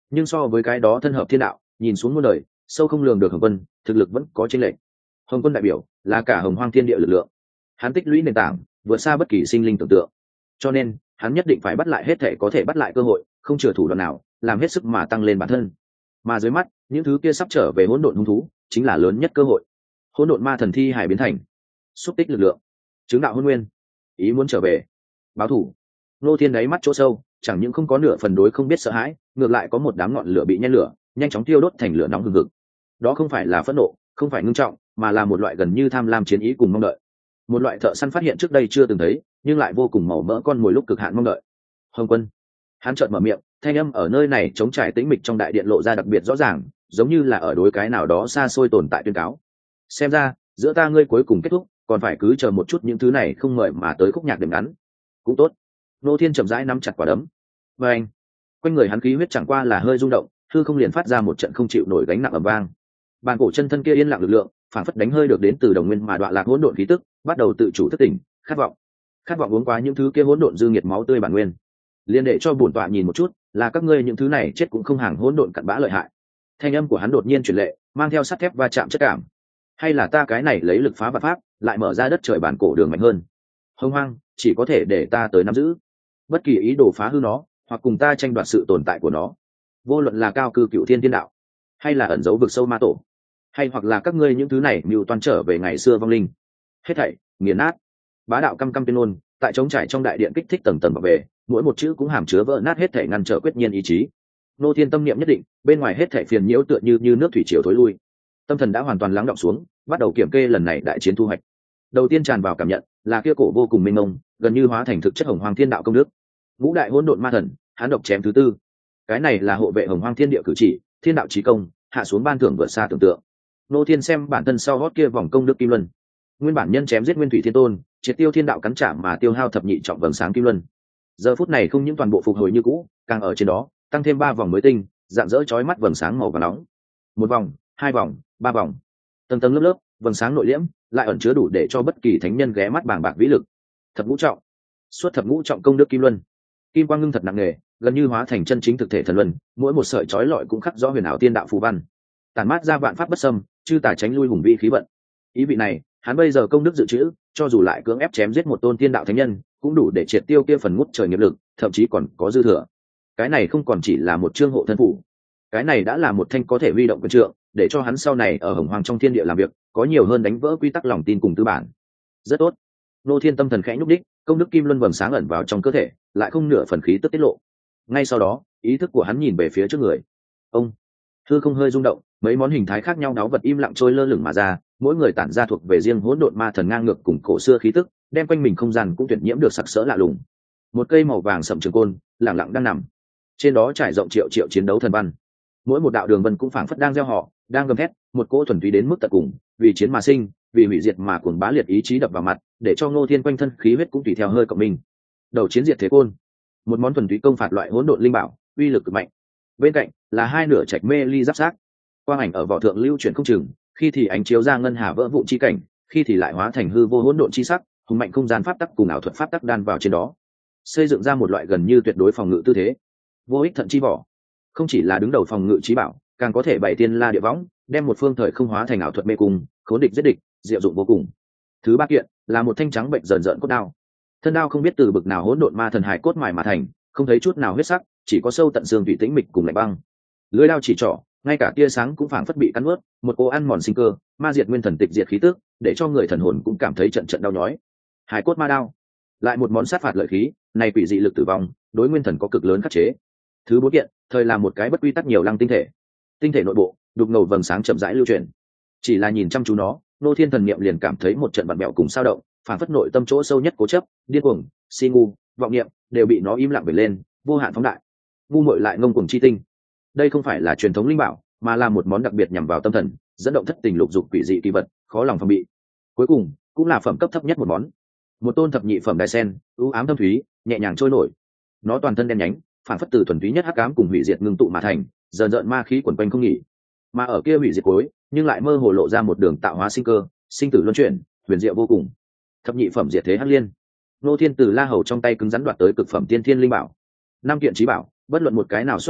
nhưng so với cái đó thân hợp thiên đạo, nhìn xuống muôn đời sâu không lường được hồng quân thực lực vẫn có chênh lệch. Hồng quân đại biểu là cả hồng hoang thiên địa lực lượng, hắn tích lũy nền tảng vượt xa bất kỳ sinh linh tưởng tượng, cho nên hắn nhất định phải bắt lại hết thể có thể bắt lại cơ hội, không chừa thủ đoạn nào, làm hết sức mà tăng lên bản thân. Mà dưới mắt những thứ kia sắp trở về hỗn độn hung thú chính là lớn nhất cơ hội. Hỗn độn ma thần thi hải biến thành xúc tích lực lượng, chứng đạo hôn nguyên, ý muốn trở về báo thủ. Ngô Thiên đáy mắt chỗ sâu chẳng những không có nửa phần đối không biết sợ hãi, ngược lại có một đám ngọn lửa bị nhen lửa nhanh chóng tiêu đốt thành lửa nóng hừng hực. Đó không phải là phẫn nộ, không phải ngưng trọng, mà là một loại gần như tham lam chiến ý cùng mong đợi. Một loại thợ săn phát hiện trước đây chưa từng thấy nhưng lại vô cùng màu mỡ con mồi lúc cực hạn mong đợi. Hồng Quân, hắn chợt mở miệng, thanh âm ở nơi này chống trải tĩnh mịch trong đại điện lộ ra đặc biệt rõ ràng, giống như là ở đối cái nào đó xa xôi tồn tại tuyên cáo. Xem ra giữa ta ngươi cuối cùng kết thúc, còn phải cứ chờ một chút, những thứ này không mời mà tới khúc nhạc đệm ngắn cũng tốt. Nô Thiên chậm rãi nắm chặt quả đấm, và anh quanh người hắn khí huyết chẳng qua là hơi rung động, hư không liền phát ra một trận không chịu nổi gánh nặng ầm vang. Bàn cổ chân thân kia yên lặng lực lượng phản phất đánh hơi được đến từ đồng nguyên mà đoạn lạc hỗn độn khí tức, bắt đầu tự chủ thức tỉnh, khát vọng uống quá những thứ kia hỗn độn dư nghiệt máu tươi bản nguyên. Liên đệ cho bổn tọa nhìn một chút, là các ngươi những thứ này chết cũng không hàng hỗn độn cặn bã lợi hại. Thanh âm của hắn đột nhiên chuyển lệ, mang theo sắt thép va chạm chất cảm. Hay là ta cái này lấy lực phá vạn pháp, lại mở ra đất trời bản cổ đường mạnh hơn. Hông hoang chỉ có thể để ta tới nắm giữ, bất kỳ ý đồ phá hư nó hoặc cùng ta tranh đoạt sự tồn tại của nó, vô luận là cao cư cựu thiên thiên đạo, hay là ẩn giấu vực sâu ma tổ, hay hoặc là các ngươi những thứ này mưu toan trở về ngày xưa vong linh, hết thảy nghiền nát. Bá đạo căm căm tuyên ngôn tại trống trải trong đại điện kích thích tầng tầng bảo vệ, mỗi một chữ cũng hàm chứa vỡ nát hết thảy ngăn trở quyết nhiên ý chí. Nô Thiên tâm niệm nhất định, bên ngoài hết thảy phiền nhiễu tựa như nước thủy triều thối lui, tâm thần đã hoàn toàn lắng đọng xuống, bắt đầu kiểm kê lần này đại chiến thu hoạch. Đầu tiên tràn vào cảm nhận là kia cổ vô cùng mênh mông, gần như hóa thành thực chất hồng hoang thiên đạo công đức. Ngũ đại hỗn độn ma thần, hắn độc chém thứ tư, cái này là hộ vệ hồng hoang thiên địa cử chỉ, thiên đạo chí công, hạ xuống ban thưởng vượt xa tưởng tượng. Nô Thiên xem bản thân sau hót kia vòng công đức kim luân, nguyên bản nhân chém giết nguyên thủy thiên tôn, triệt tiêu thiên đạo cắn trả mà tiêu hao thập nhị trọng vầng sáng kim luân, giờ phút này không những toàn bộ phục hồi như cũ, càng ở trên đó tăng thêm 3 vòng mới tinh, rạng rỡ chói mắt vầng sáng màu vàng nóng. Một vòng, 2 vòng, 3 vòng, tầng tầng lớp lớp vầng sáng nội liễm, lại ẩn chứa đủ để cho bất kỳ thánh nhân ghé mắt bàng bạc vĩ lực. Thập ngũ trọng, suốt thập ngũ trọng công đức kim luân, kim quang ngưng thật nặng nề, gần như hóa thành chân chính thực thể thần luân, mỗi một sợi chói lọi cũng khắc rõ huyền ảo tiên đạo phù văn, tản mát ra vạn pháp bất xâm, chư tả tránh lui hùng vĩ khí vận. Ý vị này, hắn bây giờ công đức dự trữ, cho dù lại cưỡng ép chém giết một tôn tiên đạo thánh nhân, cũng đủ để triệt tiêu kia phần ngút trời nghiệp lực, thậm chí còn có dư thừa. Cái này không còn chỉ là một chương hộ thân phủ, cái này đã là một thanh có thể huy động quyền trượng, để cho hắn sau này ở hồng hoàng trong thiên địa làm việc có nhiều hơn đánh vỡ quy tắc lòng tin cùng tư bản. Rất tốt. Nô Thiên tâm thần khẽ nhúc đích, công đức kim luân vầng sáng ẩn vào trong cơ thể, lại không nửa phần khí tức tiết lộ. Ngay sau đó, ý thức của hắn nhìn về phía trước người. Ông, hư không hơi rung động, mấy món hình thái khác nhau đáo vật im lặng trôi lơ lửng mà ra, mỗi người tản ra thuộc về riêng hỗn độn ma thần ngang ngược cùng cổ xưa khí tức, đem quanh mình không gian cũng tuyệt nhiễm được sặc sỡ lạ lùng. Một cây màu vàng sậm trường côn lặng lặng đang nằm, trên đó trải rộng triệu triệu chiến đấu thần văn, mỗi một đạo đường vân cũng phảng phất đang gieo họ, đang gầm thét, một cỗ thuần túy đến mức tận cùng, vì chiến mà sinh, vì hủy diệt mà cuồng bá liệt ý chí đập vào mặt, để cho Ngô Thiên quanh thân khí huyết cũng tùy theo hơi cộng mình. Đầu chiến diệt thế côn, một món thuần túy công phạt loại hỗn độn linh bảo, uy lực cực mạnh. Bên cạnh là 2 nửa trạch mê ly giáp xác, quang ảnh ở vỏ thượng lưu chuyển không chừng, khi thì ánh chiếu ra ngân hà vỡ vụn chi cảnh, khi thì lại hóa thành hư vô hỗn độn chi sắc, hùng mạnh không gian pháp tắc cùng ảo thuật pháp tắc đan vào trên đó, xây dựng ra một loại gần như tuyệt đối phòng ngự tư thế. Vô ích thận chi vỏ, không chỉ là đứng đầu phòng ngự trí bảo, càng có thể bày tiên la địa võng, đem một phương thời không hóa thành ảo thuật mê cung, khốn địch giết địch, diệu dụng vô cùng. Thứ 3 kiện là một thanh trắng bệnh rờn rợn cốt đao, thân đao không biết từ bực nào hỗn độn ma thần hải cốt mài mà thành, không thấy chút nào huyết sắc, chỉ có sâu tận xương thủy tĩnh mịch cùng lạnh băng. Lưỡi đao chỉ trỏ, ngay cả tia sáng cũng phảng phất bị cắn nuốt, một cô ăn mòn sinh cơ, ma diệt nguyên thần tịch diệt khí tức, để cho người thần hồn cũng cảm thấy trận trận đau nhói. Hải cốt ma đao, lại một món sát phạt lợi khí, này quỷ dị lực tử vong, đối nguyên thần có cực lớn khắc chế. Thứ 4 kiện, thời là một cái bất quy tắc nhiều lăng tinh thể nội bộ, đục ngầu vầng sáng chậm rãi lưu chuyển. Chỉ là nhìn chăm chú nó, Nô Thiên thần niệm liền cảm thấy một trận vặn bẹo cùng sao động, phản phất nội tâm chỗ sâu nhất cố chấp, điên cuồng, si ngu, vọng niệm đều bị nó im lặng vẩy lên, vô hạn phóng đại. Ngu muội lại ngông cuồng chi tinh. Đây không phải là truyền thống linh bảo, mà là một món đặc biệt nhằm vào tâm thần, dẫn động thất tình lục dục quỷ dị kỳ vật, khó lòng phòng bị. Cuối cùng, cũng là phẩm cấp thấp nhất một món. Một tôn thập nhị phẩm đài sen, u ám thâm thúy, nhẹ nhàng trôi nổi. Nó toàn thân đen nhánh, phản phất từ thuần túy nhất hắc ám cùng hủy diệt ngưng tụ mà thành, dần dần ma khí quẩn quanh không nghỉ. Mà ở kia hủy diệt cuối, nhưng lại mơ hồ lộ ra một đường tạo hóa sinh cơ, sinh tử luân chuyển, huyền diệu vô cùng. Thập nhị phẩm diệt thế hắc liên. Nô Thiên từ La Hầu trong tay cứng rắn đoạt tới cực phẩm tiên thiên linh bảo. 5 kiện chí bảo, bất luận một cái nào xuất thế,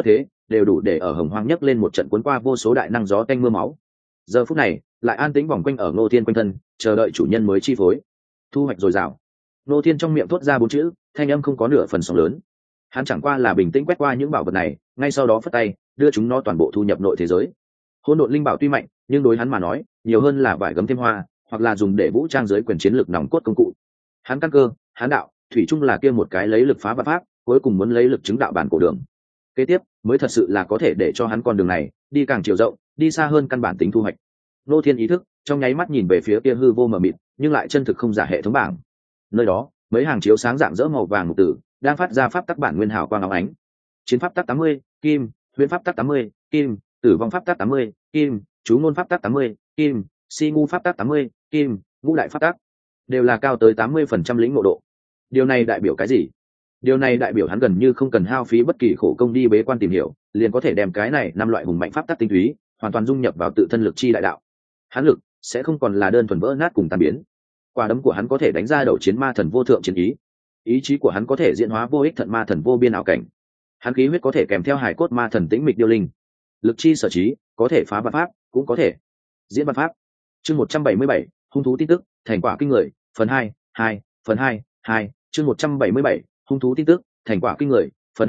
đều đủ để ở hồng hoang nhấc lên một trận cuốn qua vô số đại năng gió tanh mưa máu. Giờ phút này lại an tĩnh vòng quanh ở Ngô Thiên quanh thân, chờ đợi chủ nhân mới chi phối. Thu hoạch dồi dào. Ngô Thiên trong miệng thốt ra 4 chữ, thanh âm không có nửa phần sóng lớn. Hắn chẳng qua là bình tĩnh quét qua những bảo vật này, ngay sau đó phất tay đưa chúng nó toàn bộ thu nhập nội thế giới. Hỗn độn linh bảo tuy mạnh, nhưng đối hắn mà nói nhiều hơn là vải gấm thêm hoa, hoặc là dùng để vũ trang giới quyền chiến lược nòng cốt công cụ. Hắn căn cơ, hắn đạo thủy chung là kia một cái lấy lực phá vạn pháp, cuối cùng muốn lấy lực chứng đạo bản cổ đường. Kế tiếp mới thật sự là có thể để cho hắn con đường này đi càng chiều rộng, đi xa hơn căn bản tính thu hoạch. Nô Thiên ý thức trong nháy mắt nhìn về phía kia hư vô mờ mịt nhưng lại chân thực không giả hệ thống bảng. Nơi đó mấy hàng chiếu sáng dạng dỡ màu vàng mục tử đang phát ra pháp tắc bản nguyên hào quang óng ánh. Chiến pháp tắc 80, kim, huyền pháp tắc 80, kim, tử vong pháp tắc 80, kim, chú ngôn pháp tắc 80, kim, si ngu pháp tắc 80, kim, ngũ đại pháp tắc đều là cao tới 80% lĩnh ngộ độ. Điều này đại biểu cái gì? Điều này đại biểu hắn gần như không cần hao phí bất kỳ khổ công đi bế quan tìm hiểu, liền có thể đem cái này 5 loại hùng mạnh pháp tắc tinh túy hoàn toàn dung nhập vào tự thân lực chi đại đạo. Hắn lực sẽ không còn là đơn thuần vỡ nát cùng tan biến. Quả đấm của hắn có thể đánh ra đầu chiến ma thần vô thượng chiến ý. Ý chí của hắn có thể diễn hóa vô ích thận ma thần vô biên ảo cảnh. Hắn khí huyết có thể kèm theo hải cốt ma thần tĩnh mịch điêu linh. Lực chi sở trí có thể phá vạn pháp, cũng có thể diễn vạn pháp. Chương 177, hung thú tin tức, thành quả kinh người, phần 2, phần 2, chương 177, hung thú tin tức, thành quả kinh người, phần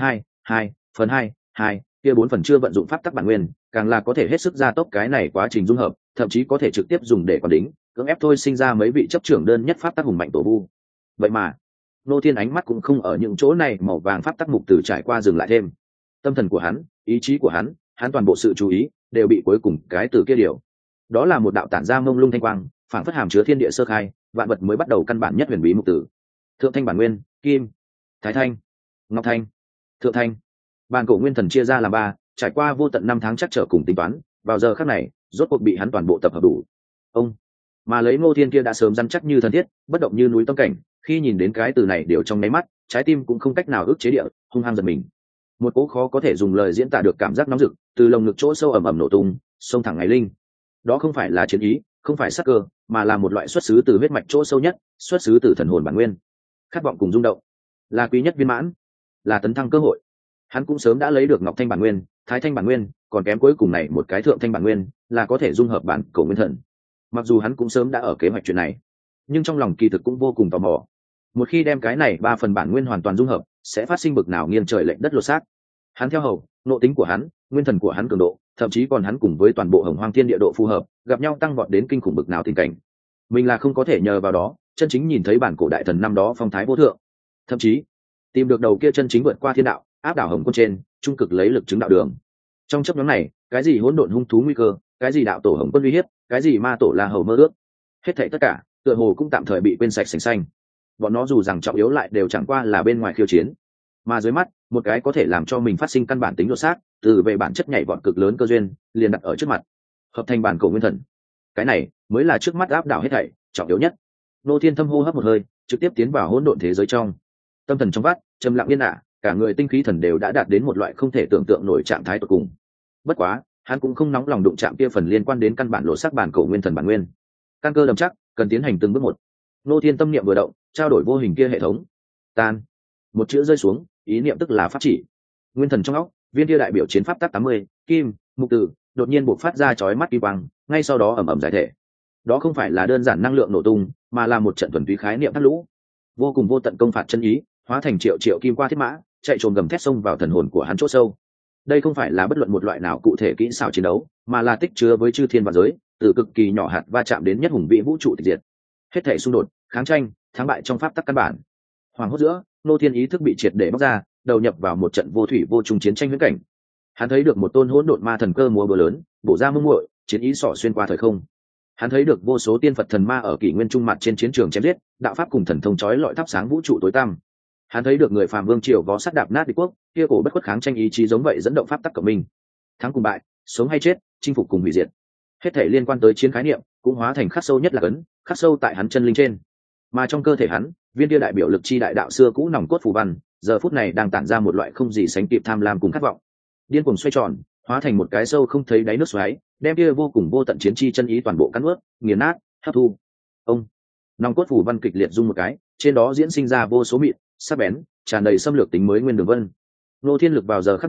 2, kia 4 phần chưa vận dụng pháp tắc bản nguyên, càng là có thể hết sức gia tốc cái này quá trình dung hợp, thậm chí có thể trực tiếp dùng để quản đính, cưỡng ép thôi sinh ra mấy vị chấp trưởng đơn nhất pháp tắc hùng mạnh tổ vu. Vậy mà, Nô Thiên ánh mắt cũng không ở những chỗ này màu vàng pháp tắc mục từ trải qua dừng lại thêm. Tâm thần của hắn, ý chí của hắn toàn bộ sự chú ý đều bị cuối cùng cái từ kia điều. Đó là một đạo tản ra mông lung thanh quang, phảng phất hàm chứa thiên địa sơ khai, vạn vật mới bắt đầu căn bản nhất huyền bí mục tử. Thượng thanh bản nguyên, kim, thái thanh, ngọc thanh, thượng thanh. Bản cổ nguyên thần chia ra làm 3, trải qua vô tận 5 tháng chắc trở cùng tính toán, vào giờ khắc này, rốt cuộc bị hắn toàn bộ tập hợp đủ. Ông mà lấy Ngô Thiên kia đã sớm rắn chắc như thân thiết, bất động như núi tâm cảnh, khi nhìn đến cái từ này đều trong nháy mắt, trái tim cũng không cách nào ức chế địa, hung hăng giật mình. Một cỗ khó có thể dùng lời diễn tả được cảm giác nóng rực, từ lồng ngực chỗ sâu ẩm ẩm nổ tung, xông thẳng ngày linh. Đó không phải là chiến ý, không phải sắc cơ, mà là một loại xuất xứ từ huyết mạch chỗ sâu nhất, xuất xứ từ thần hồn bản nguyên. Khát vọng cùng rung động, là quý nhất viên mãn, là tấn thăng cơ hội. Hắn cũng sớm đã lấy được ngọc thanh bản nguyên, thái thanh bản nguyên, còn kém cuối cùng này một cái thượng thanh bản nguyên, là có thể dung hợp bản cổ nguyên thần. Mặc dù hắn cũng sớm đã ở kế hoạch chuyện này, nhưng trong lòng kỳ thực cũng vô cùng tò mò. Một khi đem cái này 3 phần bản nguyên hoàn toàn dung hợp, sẽ phát sinh bực nào nghiêng trời lệch đất lột xác. Hắn theo hầu, nội tính của hắn, nguyên thần của hắn cường độ, thậm chí còn hắn cùng với toàn bộ hồng hoang thiên địa độ phù hợp, gặp nhau tăng vọt đến kinh khủng bực nào tình cảnh. Mình là không có thể nhờ vào đó, chân chính nhìn thấy bản cổ đại thần năm đó phong thái vô thượng, thậm chí tìm được đầu kia chân chính vượt qua thiên đạo, áp đảo hồng quân trên, trung cực lấy lực chứng đạo đường. Trong chấp nhóm này, cái gì hỗn độn hung thú nguy cơ, cái gì đạo tổ hồng quân uy hiếp, cái gì ma tổ la hầu mơ ước, hết thảy tất cả tựa hồ cũng tạm thời bị quên sạch sành xanh. Bọn nó dù rằng trọng yếu lại đều chẳng qua là bên ngoài khiêu chiến, mà dưới mắt một cái có thể làm cho mình phát sinh căn bản tính lột xác, từ về bản chất nhảy vọt cực lớn cơ duyên liền đặt ở trước mặt, hợp thành bản cổ nguyên thần. Cái này mới là trước mắt áp đảo hết thảy trọng yếu nhất. Nô Thiên thâm hô hấp một hơi, trực tiếp tiến vào hỗn độn thế giới trong. Tâm thần trong vắt trầm lặng yên ả, cả người tinh khí thần đều đã đạt đến một loại không thể tưởng tượng nổi trạng thái tột cùng. Bất quá hắn cũng không nóng lòng đụng chạm kia phần liên quan đến căn bản lột xác bản cổ nguyên thần bản nguyên. Căn cơ đầm chắc, cần tiến hành từng bước một. Nô Thiên tâm niệm vừa động, trao đổi vô hình kia hệ thống. Tan. Một chữ rơi xuống, ý niệm tức là pháp chỉ. Nguyên thần trong óc, viên kia đại biểu chiến pháp tắc 80, kim, mục tử, đột nhiên bộc phát ra chói mắt kim quang, ngay sau đó ầm ầm giải thể. Đó không phải là đơn giản năng lượng nổ tung, mà là một trận thuần túy khái niệm thác lũ. Vô cùng vô tận công phạt chân ý, hóa thành triệu triệu kim qua thiết mã, chạy trồm gầm thét xông vào thần hồn của hắn chỗ sâu. Đây không phải là bất luận một loại nào cụ thể kỹ xảo chiến đấu, mà là tích chứa với chư thiên và giới, từ cực kỳ nhỏ hạt va chạm đến nhất hùng vĩ vũ trụ tịch diệt. Hết thảy xung đột, kháng tranh, thắng bại trong pháp tắc căn bản. Hoàng hốt giữa, Nô Thiên ý thức bị triệt để bóc ra, đầu nhập vào một trận vô thủy vô chung chiến tranh huyễn cảnh. Hắn thấy được một tôn hỗn độn ma thần cơ múa búa lớn, bổ ra mông muội, chiến ý xỏ xuyên qua thời không. Hắn thấy được vô số tiên phật thần ma ở kỷ nguyên trung mặt trên chiến trường chém giết, đạo pháp cùng thần thông chói lọi thắp sáng vũ trụ tối tăm. Hắn thấy được người phàm vương triều vó sắt đạp nát địch quốc, kia cổ bất khuất kháng tranh ý chí giống vậy dẫn động pháp tắc cộng minh. Thắng cùng bại, sống hay chết, chinh phục cùng hủy diệt. Hết thảy liên quan tới chiến khái niệm, cũng hóa thành khắc sâu nhất là ấn, khắc sâu tại hắn chân linh trên. Mà trong cơ thể hắn, viên kia đại biểu lực chi đại đạo xưa cũ nòng cốt phù văn, giờ phút này đang tản ra một loại không gì sánh kịp tham lam cùng khát vọng. Điên cuồng xoay tròn, hóa thành một cái sâu không thấy đáy nước xoáy, đem kia vô cùng vô tận chiến chi chân ý toàn bộ cắn nuốt, nghiền nát, hấp thu. Ông, nòng cốt phù văn kịch liệt rung một cái, trên đó diễn sinh ra vô số mịn, sắc bén, tràn đầy xâm lược tính mới nguyên đường vân. Nô Thiên lực vào giờ khắc này,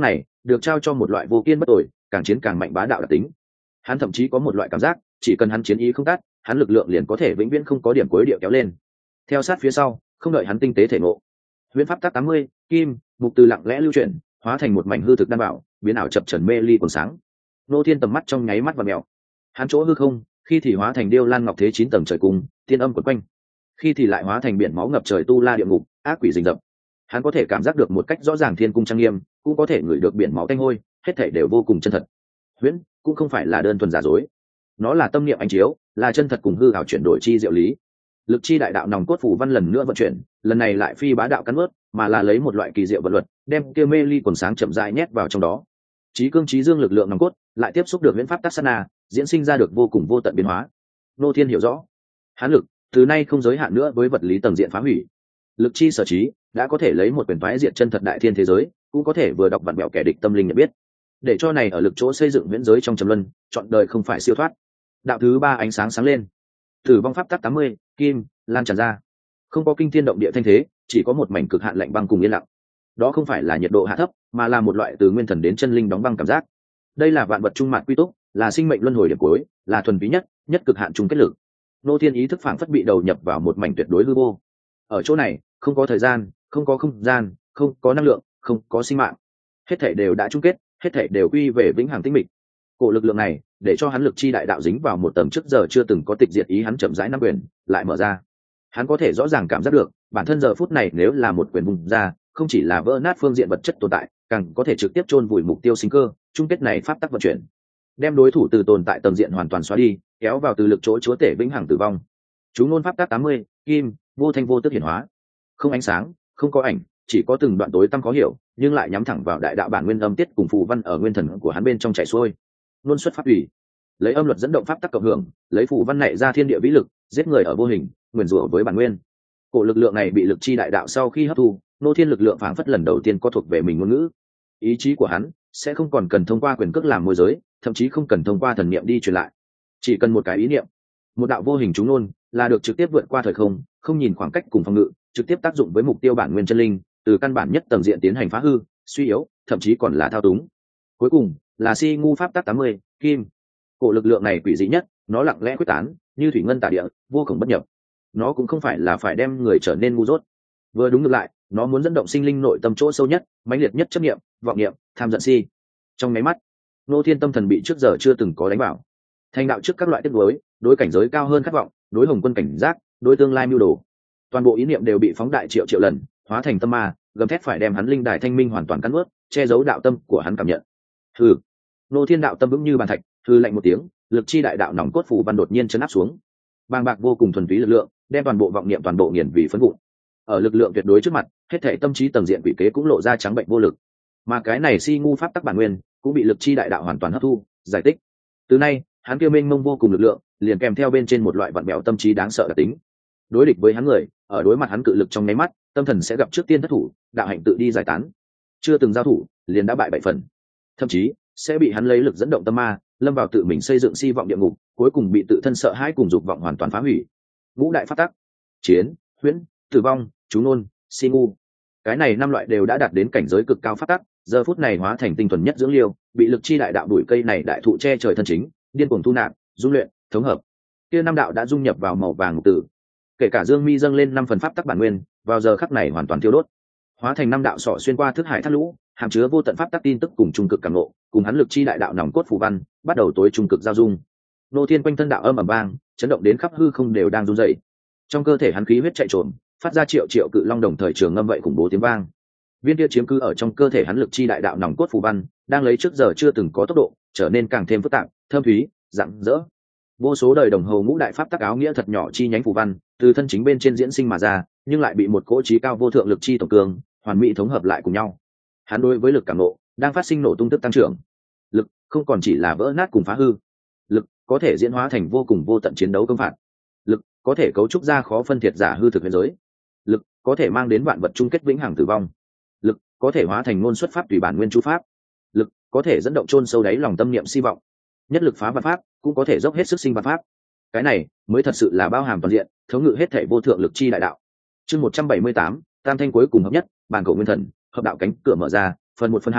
được trao cho một loại vô kiên bất tội, càng chiến càng mạnh bá đạo đặc tính. Hắn thậm chí có một loại cảm giác, chỉ cần hắn chiến ý không tắt, hắn lực lượng liền có thể vĩnh viễn không có điểm cuối địa kéo lên. Theo sát phía sau, không đợi hắn tinh tế thể ngộ, huyễn pháp tắc 80, kim mục từ lặng lẽ lưu chuyển, hóa thành một mảnh hư thực đan bảo, biến ảo chập trần mê ly còn sáng. Nô Thiên tầm mắt trong nháy mắt và mèo, hắn chỗ hư không, khi thì hóa thành điêu lan ngọc thế 9 tầng trời cung, thiên âm quấn quanh, khi thì lại hóa thành biển máu ngập trời tu la địa ngục, ác quỷ rình rập. Hắn có thể cảm giác được một cách rõ ràng thiên cung trang nghiêm, cũng có thể ngửi được biển máu tanh hôi, hết thảy đều vô cùng chân thật. Huyễn cũng không phải là đơn thuần giả dối, nó là tâm niệm ánh chiếu, là chân thật cùng hư ảo chuyển đổi chi diệu lý. Lực chi đại đạo nòng cốt phủ văn lần nữa vận chuyển, lần này lại phi bá đạo cắn ướt, mà là lấy một loại kỳ diệu vận luật, đem kia mê ly quần sáng chậm rãi nhét vào trong đó. Chí cương chí dương lực lượng nòng cốt lại tiếp xúc được huyễn pháp tác sát na, diễn sinh ra được vô cùng vô tận biến hóa. Nô Thiên hiểu rõ, hắn lực từ nay không giới hạn nữa với vật lý tầng diện phá hủy. Lực chi sở trí đã có thể lấy một quyền phái diện chân thật đại thiên thế giới, cũng có thể vừa đọc vặn bẹo kẻ địch tâm linh nhận biết. Để cho này ở lực chỗ xây dựng huyễn giới trong trầm luân, chọn đời không phải siêu thoát. Đạo thứ ba ánh sáng sáng lên, tử vong pháp tắc 80, kim lan tràn ra, không có kinh thiên động địa thanh thế, chỉ có một mảnh cực hạn lạnh băng cùng yên lặng. Đó không phải là nhiệt độ hạ thấp, mà là một loại từ nguyên thần đến chân linh đóng băng cảm giác. Đây là vạn vật trung mạn quy túc, là sinh mệnh luân hồi điểm cuối, là thuần túy nhất cực hạn chung kết lực. Nô Thiên ý thức phảng phất bị đầu nhập vào một mảnh tuyệt đối hư vô. Ở chỗ này, không có thời gian, không có không gian, không có năng lượng, không có sinh mạng, hết thảy đều đã chung kết, hết thảy đều quy về vĩnh hằng tĩnh mịch. Cổ lực lượng này để cho hắn lực chi đại đạo dính vào một tầng trước giờ chưa từng có tịch diệt ý, hắn chậm rãi nắm quyền lại mở ra. Hắn có thể rõ ràng cảm giác được bản thân giờ phút này nếu là một quyền vùng ra, không chỉ là vỡ nát phương diện vật chất tồn tại, càng có thể trực tiếp chôn vùi mục tiêu sinh cơ. Chung kết này pháp tắc vận chuyển, đem đối thủ từ tồn tại tầng diện hoàn toàn xóa đi, kéo vào từ lực chỗ chúa tể vĩnh hằng tử vong. Chú ngôn pháp tắc 80, kim vô thanh vô tức hiển hóa, không ánh sáng, không có ảnh, chỉ có từng đoạn tối tăm khó hiểu, nhưng lại nhắm thẳng vào đại đạo bản nguyên âm tiết cùng phù văn ở nguyên thần của hắn bên trong chảy xuôi. Luân xuất pháp ủy, lấy âm luật dẫn động pháp tắc cộng hưởng, lấy phù văn này ra thiên địa vĩ lực, giết người ở vô hình, nguyền rủa với bản nguyên. Cổ lực lượng này bị lực chi đại đạo sau khi hấp thu, Nô Thiên lực lượng phảng phất lần đầu tiên có thuộc về mình ngôn ngữ. Ý chí của hắn sẽ không còn cần thông qua quyền cước làm môi giới, thậm chí không cần thông qua thần niệm đi truyền lại, chỉ cần một cái ý niệm, một đạo vô hình trúng ngôn là được trực tiếp vượt qua thời không, không nhìn khoảng cách cùng phòng ngự, trực tiếp tác dụng với mục tiêu bản nguyên chân linh, từ căn bản nhất tầng diện tiến hành phá hư, suy yếu, thậm chí còn là thao túng. Cuối cùng là si ngu pháp tắc 80, kim. Cổ lực lượng này quỷ dị nhất, nó lặng lẽ quyết tán, như thủy ngân tả địa, vô cùng bất nhập. Nó cũng không phải là phải đem người trở nên ngu dốt, vừa đúng ngược lại, nó muốn dẫn động sinh linh nội tâm chỗ sâu nhất, mãnh liệt nhất chấp niệm, vọng niệm, tham giận si. Trong máy mắt, Nô Thiên tâm thần bị trước giờ chưa từng có đánh bảo, thành đạo trước các loại tiết đối, đối cảnh giới cao hơn khát vọng, đối hồng quân cảnh giác, đối tương lai mưu đồ, toàn bộ ý niệm đều bị phóng đại triệu triệu lần, hóa thành tâm ma, gầm thét phải đem hắn linh đài thanh minh hoàn toàn cắn nuốt, che giấu đạo tâm của hắn cảm nhận. Hừ. Nô Thiên đạo tâm vững như bàn thạch, hừ lạnh một tiếng, lực chi đại đạo nòng cốt phủ văn đột nhiên chấn áp xuống. Bàng bạc vô cùng thuần túy lực lượng, đem toàn bộ vọng niệm toàn bộ nghiền vì phấn vụn. Ở lực lượng tuyệt đối trước mặt, hết thảy tâm trí tầng diện quỷ kế cũng lộ ra trắng bệnh vô lực. Mà cái này si ngu pháp tắc bản nguyên, cũng bị lực chi đại đạo hoàn toàn hấp thu, giải tích. Từ nay, hắn kêu mênh mông vô cùng lực lượng, liền kèm theo bên trên một loại vặn bẹo tâm trí đáng sợ đặc tính. Đối địch với hắn người, ở đối mặt hắn cự lực trong nháy mắt, tâm thần sẽ gặp trước tiên thất thủ, đạo hạnh tự đi giải tán. Chưa từng giao thủ, liền đã bại 7 phần. Thậm chí sẽ bị hắn lấy lực dẫn động tâm ma, lâm vào tự mình xây dựng si vọng địa ngục, cuối cùng bị tự thân sợ hãi cùng dục vọng hoàn toàn phá hủy. Ngũ đại pháp tắc: chiến, huyễn, tử vong, chú ngôn, si ngu. Cái này 5 loại đều đã đạt đến cảnh giới cực cao pháp tắc, giờ phút này hóa thành tinh thuần nhất dưỡng liêu, bị lực chi đại đạo đuổi cây này đại thụ che trời thân chính, điên cuồng thu nạp, dung luyện, thống hợp. Kia 5 đạo đã dung nhập vào màu vàng ngục tử. Kể cả dương mi dâng lên 5 phần pháp tắc bản nguyên, vào giờ khắc này hoàn toàn thiêu đốt, hóa thành 5 đạo sọ xuyên qua thức hải thác lũ, hàm chứa vô tận pháp tắc tin tức cùng trung cực cảm ngộ, cùng hắn lực chi đại đạo nòng cốt phù văn, bắt đầu tối trung cực giao dung. Nô Thiên quanh thân đạo âm ầm vang, chấn động đến khắp hư không đều đang run rẩy. Trong cơ thể hắn khí huyết chạy trộn, phát ra triệu triệu cự long đồng thời trường ngâm vậy khủng bố tiếng vang. Viên kia chiếm cứ ở trong cơ thể hắn lực chi đại đạo nòng cốt phù văn, đang lấy trước giờ chưa từng có tốc độ, trở nên càng thêm phức tạp, thâm thúy, rạng rỡ. Vô số đời đồng hồ ngũ đại pháp tắc áo nghĩa thật nhỏ chi nhánh phù văn, từ thân chính bên trên diễn sinh mà ra, nhưng lại bị một cỗ trí cao vô thượng lực chi tổng cường, hoàn mỹ thống hợp lại cùng nhau. Hắn đối với lực cảm nộ đang phát sinh nổ tung tức tăng trưởng. Lực không còn chỉ là vỡ nát cùng phá hư, lực có thể diễn hóa thành vô cùng vô tận chiến đấu công phạt, lực có thể cấu trúc ra khó phân thiệt giả hư thực huyền giới, lực có thể mang đến vạn vật chung kết vĩnh hằng tử vong, lực có thể hóa thành ngôn xuất pháp tùy bản nguyên chú pháp, lực có thể dẫn động chôn sâu đáy lòng tâm niệm si vọng, nhất lực phá vạn pháp, cũng có thể dốc hết sức sinh vạn pháp. Cái này mới thật sự là bao hàm toàn diện, thống ngự hết thể vô thượng lực chi đại đạo. Chương 178, tam thanh cuối cùng hợp nhất, bàn cổ nguyên thần, hợp đạo cánh cửa mở ra, phần 1 phần 2,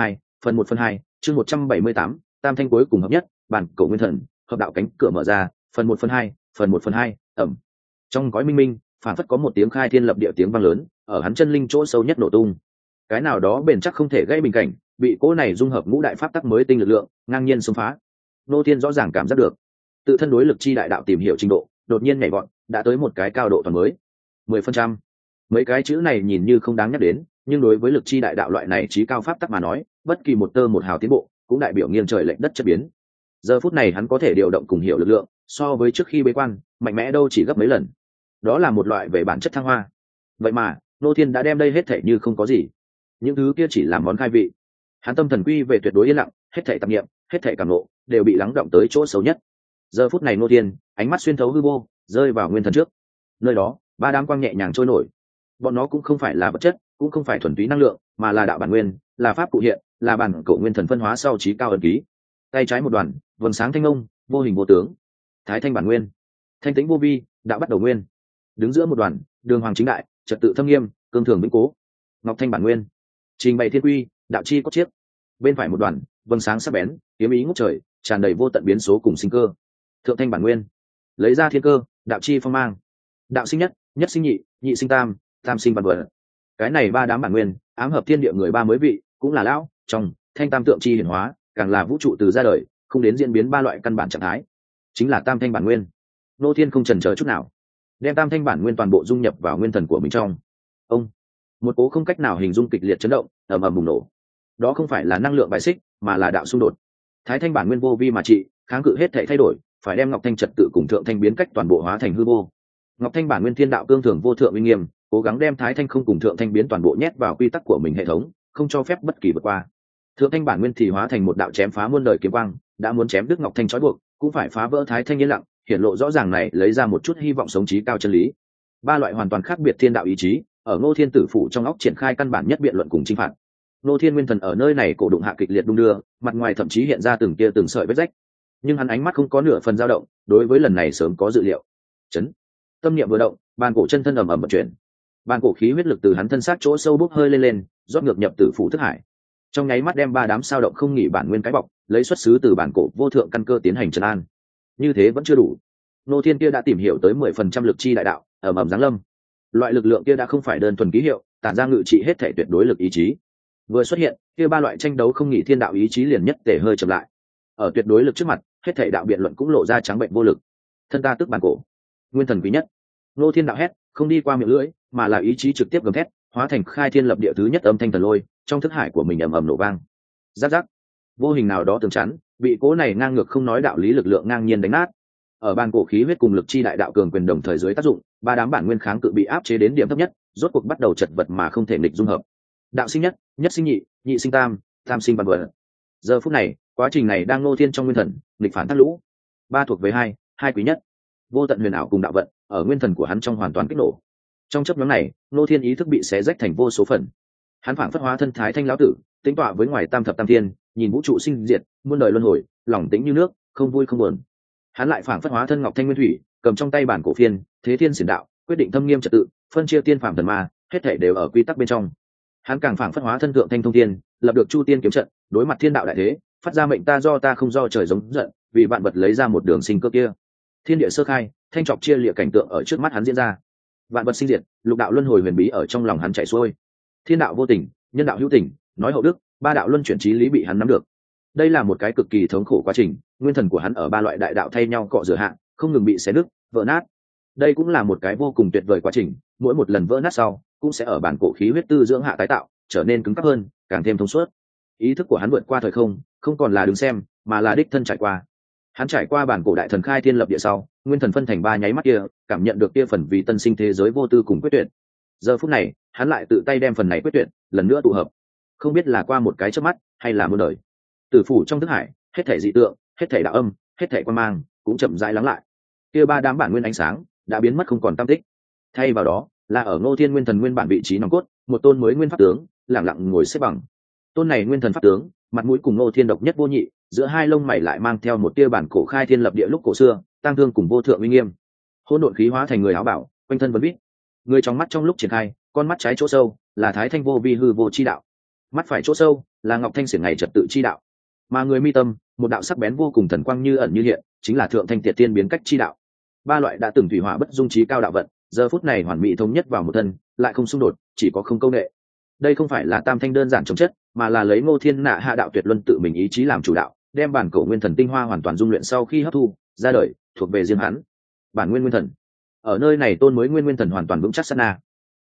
phần 1/2, chương 178, tam thanh cuối cùng hợp nhất, bản cổ nguyên thần, hợp đạo cánh cửa mở ra, phần 1/2, phần 1/2, ẩm. Trong cõi minh minh, phản phất có một tiếng khai thiên lập địa tiếng vang lớn, ở hắn chân linh chỗ sâu nhất nổ tung. Cái nào đó bền chắc không thể gây bình cảnh, bị cỗ này dung hợp ngũ đại pháp tắc mới tinh lực lượng, ngang nhiên xông phá. Nô Thiên rõ ràng cảm giác được, tự thân đối lực chi đại đạo tìm hiểu trình độ, đột nhiên nhảy vọt, đã tới một cái cao độ toàn mới. 10%. Mấy cái chữ này nhìn như không đáng nhắc đến, nhưng đối với lực chi đại đạo loại này chí cao pháp tắc mà nói, bất kỳ một tơ một hào tiến bộ, cũng đại biểu nghiêng trời lệch đất chất biến. Giờ phút này hắn có thể điều động cùng hiểu lực lượng, so với trước khi bế quan, mạnh mẽ đâu chỉ gấp mấy lần. Đó là một loại về bản chất thăng hoa. Vậy mà, Nô Thiên đã đem đây hết thảy như không có gì. Những thứ kia chỉ là món khai vị. Hắn tâm thần quy về tuyệt đối yên lặng, hết thảy tạp niệm, hết thảy cảm ngộ, đều bị lắng động tới chỗ xấu nhất. Giờ phút này Nô Thiên, ánh mắt xuyên thấu hư vô, rơi vào nguyên thần trước. Nơi đó, ba đám quang nhẹ nhàng trôi nổi. Bọn nó cũng không phải là vật chất, cũng không phải thuần túy năng lượng, mà là đạo bản nguyên, là pháp cụ hiện, là bản cổ nguyên thần phân hóa sau trí cao ẩn ký. Tay trái một đoàn, vầng sáng thanh ông, vô hình vô tướng. Thái thanh bản nguyên, thanh tĩnh vô vi, đạo bắt đầu nguyên. Đứng giữa một đoàn, đường hoàng chính đại, trật tự thâm nghiêm, cương thường vĩnh cố. Ngọc thanh bản nguyên, trình bày thiên quy, đạo chi có chiếc. Bên phải một đoàn, vầng sáng sắc bén, kiếm ý ngút trời, tràn đầy vô tận biến số cùng sinh cơ. Thượng thanh bản nguyên, lấy ra thiên cơ, đạo chi phong mang. Đạo sinh nhất, nhất sinh nhị, nhị sinh tam, tam sinh văn vật. Cái này ba đám bản nguyên, ám hợp thiên địa người ba mới vị, cũng là lão, trong, thanh tam tượng chi hiển hóa, càng là vũ trụ từ ra đời, không đến diễn biến ba loại căn bản trạng thái, chính là tam thanh bản nguyên. Nô Thiên không chần chờ chút nào, đem tam thanh bản nguyên toàn bộ dung nhập vào nguyên thần của mình trong. Ông, một cố không cách nào hình dung kịch liệt chấn động, ầm ầm bùng nổ. Đó không phải là năng lượng bài xích, mà là đạo xung đột. Thái thanh bản nguyên vô vi mà trị, kháng cự hết thảy thay đổi, phải đem ngọc thanh trật tự cùng thượng thanh biến cách toàn bộ hóa thành hư vô. Ngọc thanh bản nguyên thiên đạo cương thường vô thượng uy nghiêm, cố gắng đem thái thanh không cùng thượng thanh biến toàn bộ nhét vào quy tắc của mình hệ thống, không cho phép bất kỳ vượt qua. Thượng thanh bản nguyên thì hóa thành một đạo chém phá muôn đời kiếm quang, đã muốn chém đứt ngọc thanh trói buộc, cũng phải phá vỡ thái thanh yên lặng, hiển lộ rõ ràng này lấy ra một chút hy vọng sống trí cao chân lý. Ba loại hoàn toàn khác biệt thiên đạo ý chí, ở Ngô Thiên tử phủ trong óc triển khai căn bản nhất biện luận cùng chinh phạt. Ngô Thiên nguyên thần ở nơi này cổ đụng hạ kịch liệt đung đưa, mặt ngoài thậm chí hiện ra từng tia từng sợi vết rách. Nhưng hắn ánh mắt không có nửa phần dao động, đối với lần này sớm có dự liệu. Chấn. Tâm niệm vừa động, bàn cổ chân thân ầm ầm vận chuyển. Bàn cổ khí huyết lực từ hắn thân xác chỗ sâu bốc hơi lên, rót ngược nhập tử phủ thức hải. Trong nháy mắt đem ba đám sao động không nghỉ bản nguyên cái bọc, lấy xuất xứ từ bản cổ vô thượng căn cơ tiến hành trấn an. Như thế vẫn chưa đủ. Nô Thiên kia đã tìm hiểu tới 10% lực chi đại đạo, ầm ầm giáng lâm. Loại lực lượng kia đã không phải đơn thuần ký hiệu, tản ra ngự trị hết thể tuyệt đối lực ý chí. Vừa xuất hiện, kia ba loại tranh đấu không nghỉ thiên đạo ý chí liền nhất tề hơi chậm lại. Ở tuyệt đối lực trước mặt, hết thể đạo biện luận cũng lộ ra trắng bệnh vô lực. Thân ta tức bản cổ, nguyên thần quý nhất. Nô Thiên đạo hét, không đi qua miệng lưỡi, mà là ý chí trực tiếp gầm thét, hóa thành khai thiên lập địa thứ nhất âm thanh thần lôi, trong thức hải của mình ầm ầm nổ vang. Rắc rắc, vô hình nào đó tường chắn, bị cố này ngang ngược không nói đạo lý lực lượng ngang nhiên đánh nát. Ở ban cổ khí huyết cùng lực chi đại đạo cường quyền đồng thời dưới tác dụng, ba đám bản nguyên kháng cự bị áp chế đến điểm thấp nhất, rốt cuộc bắt đầu chật vật mà không thể nghịch dung hợp. Đạo sinh nhất, nhất sinh nhị, nhị sinh tam, tam sinh văn vật. Giờ phút này, quá trình này đang Nô Thiên trong nguyên thần, nghịch phản thác lũ. Ba thuộc về hai, hai quý nhất. Vô tận huyền ảo cùng đạo vận, ở nguyên thần của hắn trong hoàn toàn kích nổ. Trong chớp nhoáng này, Nô Thiên ý thức bị xé rách thành vô số phần. Hắn phảng phất hóa thân thái thanh lão tử, tính tọa với ngoài tam thập tam thiên, nhìn vũ trụ sinh diệt, muôn đời luân hồi, lòng tĩnh như nước, không vui không buồn. Hắn lại phảng phất hóa thân ngọc thanh nguyên thủy, cầm trong tay bản cổ phiên, thế thiên xiển đạo, quyết định thâm nghiêm trật tự, phân chia tiên phàm thần ma, hết thảy đều ở quy tắc bên trong. Hắn càng phảng phất hóa thân thượng thanh thông thiên, lập được chu tiên kiếm trận, đối mặt thiên đạo đại thế, phát ra mệnh ta do ta không do trời giống giận, vì vạn vật lấy ra một đường sinh cơ kia. Thiên địa sơ khai, thanh trọc chia lìa cảnh tượng ở trước mắt hắn diễn ra. Vạn vật sinh diệt, lục đạo luân hồi huyền bí ở trong lòng hắn chảy xuôi. Thiên đạo vô tình, nhân đạo hữu tình, nói hậu đức, ba đạo luân chuyển trí lý bị hắn nắm được. Đây là một cái cực kỳ thống khổ quá trình, nguyên thần của hắn ở ba loại đại đạo thay nhau cọ rửa hạ, không ngừng bị xé nứt, vỡ nát. Đây cũng là một cái vô cùng tuyệt vời quá trình, mỗi một lần vỡ nát sau, cũng sẽ ở bản cổ khí huyết tư dưỡng hạ tái tạo, trở nên cứng cáp hơn, càng thêm thông suốt. Ý thức của hắn vượt qua thời không, không còn là đứng xem, mà là đích thân trải qua. Hắn trải qua bản cổ đại thần khai thiên lập địa sau, nguyên thần phân thành ba nháy mắt kia, cảm nhận được kia phần vì tân sinh thế giới vô tư cùng quyết tuyệt. Giờ phút này, hắn lại tự tay đem phần này quyết tuyệt lần nữa tụ hợp. Không biết là qua một cái chớp mắt, hay là muôn đời. Tử phủ trong thức hải, hết thảy dị tượng, hết thảy đạo âm, hết thảy quan mang, cũng chậm rãi lắng lại. Kia ba đám bản nguyên ánh sáng đã biến mất không còn tăm tích. Thay vào đó, là ở Ngô Thiên nguyên thần nguyên bản vị trí nòng cốt, một tôn mới nguyên pháp tướng, lặng lặng ngồi xếp bằng. Tôn này nguyên thần pháp tướng, mặt mũi cùng Ngô Thiên độc nhất vô nhị, giữa hai lông mày lại mang theo một tia bản cổ khai thiên lập địa lúc cổ xưa, tăng thương cùng vô thượng uy nghiêm. Hỗn độn khí hóa thành người áo bảo, quanh thân vấn vít. Người trong mắt trong lúc triển khai, con mắt trái chỗ sâu là thái thanh vô vi hư vô chi đạo. Mắt phải chỗ sâu là ngọc thanh xiển ngày trật tự chi đạo, mà người mi tâm một đạo sắc bén vô cùng thần quang như ẩn như hiện, chính là thượng thanh tiệt tiên biến cách chi đạo. Ba loại đã từng thủy hỏa bất dung trí cao đạo vận, giờ phút này hoàn mỹ thống nhất vào một thân, lại không xung đột, chỉ có không câu nệ. Đây không phải là tam thanh đơn giản chống chất, mà là lấy Ngô Thiên Nạ hạ đạo tuyệt luân tự mình ý chí làm chủ đạo, đem bản cổ nguyên thần tinh hoa hoàn toàn dung luyện sau khi hấp thu ra đời, thuộc về riêng hắn. Bản nguyên nguyên thần ở nơi này tôn mới nguyên thần hoàn toàn vững chắc sát na.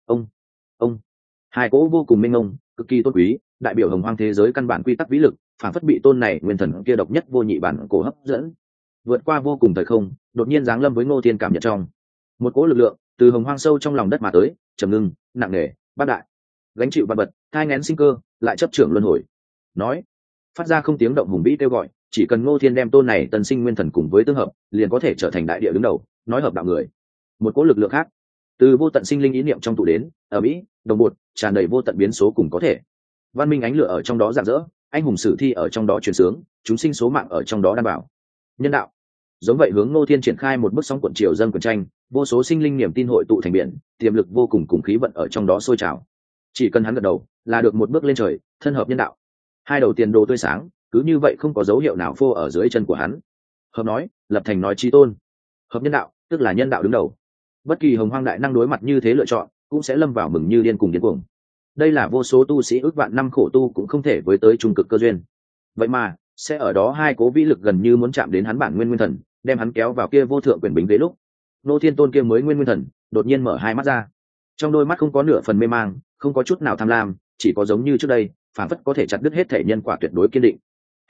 Ông hai cỗ vô cùng minh ông, cực kỳ tôn quý, đại biểu hồng hoang thế giới căn bản quy tắc vĩ lực, phản phất bị tôn này nguyên thần kia độc nhất vô nhị bản cổ hấp dẫn, vượt qua vô cùng thời không, đột nhiên giáng lâm với Ngô Thiên cảm nhận trong. Một cỗ lực lượng từ hồng hoang sâu trong lòng đất mà tới, trầm ngưng, nặng nề, bát đại, gánh chịu vạn vật, thai nghén sinh cơ, lại chấp trưởng luân hồi. Nói, phát ra không tiếng động hùng vĩ kêu gọi, chỉ cần Ngô Thiên đem tôn này tân sinh nguyên thần cùng với tương hợp, liền có thể trở thành đại địa đứng đầu, nói hợp đạo người. Một cỗ lực lượng khác từ vô tận sinh linh ý niệm trong tụ đến, ở mỹ đồng bột tràn đầy vô tận biến số cùng có thể. Văn minh ánh lửa ở trong đó rạng rỡ, anh hùng sử thi ở trong đó truyền sướng, chúng sinh số mạng ở trong đó đảm bảo. Nhân đạo giống vậy hướng Ngô Thiên triển khai một bước sóng cuộn triều dâng cuộn tranh, vô số sinh linh niềm tin hội tụ thành biển, tiềm lực vô cùng cùng khí vận ở trong đó sôi trào. Chỉ cần hắn gật đầu là được một bước lên trời, thân hợp nhân đạo. Hai đầu tiền đồ tươi sáng, cứ như vậy không có dấu hiệu nào phô ở dưới chân của hắn. Hợp nói, lập thành nói chi tôn. Hợp nhân đạo, tức là nhân đạo đứng đầu. Bất kỳ hồng hoang đại năng đối mặt như thế lựa chọn, cũng sẽ lâm vào mừng như điên cùng điên cuồng. Đây là vô số tu sĩ ước vạn năm khổ tu cũng không thể với tới trung cực cơ duyên. Vậy mà, sẽ ở đó hai cố vĩ lực gần như muốn chạm đến hắn bản nguyên nguyên thần, đem hắn kéo vào kia vô thượng quyền bính ghế lúc. Ngô Thiên tôn kia mới nguyên nguyên thần, đột nhiên mở hai mắt ra. Trong đôi mắt không có nửa phần mê mang, không có chút nào tham lam, chỉ có giống như trước đây, phản phất có thể chặt đứt hết thể nhân quả tuyệt đối kiên định.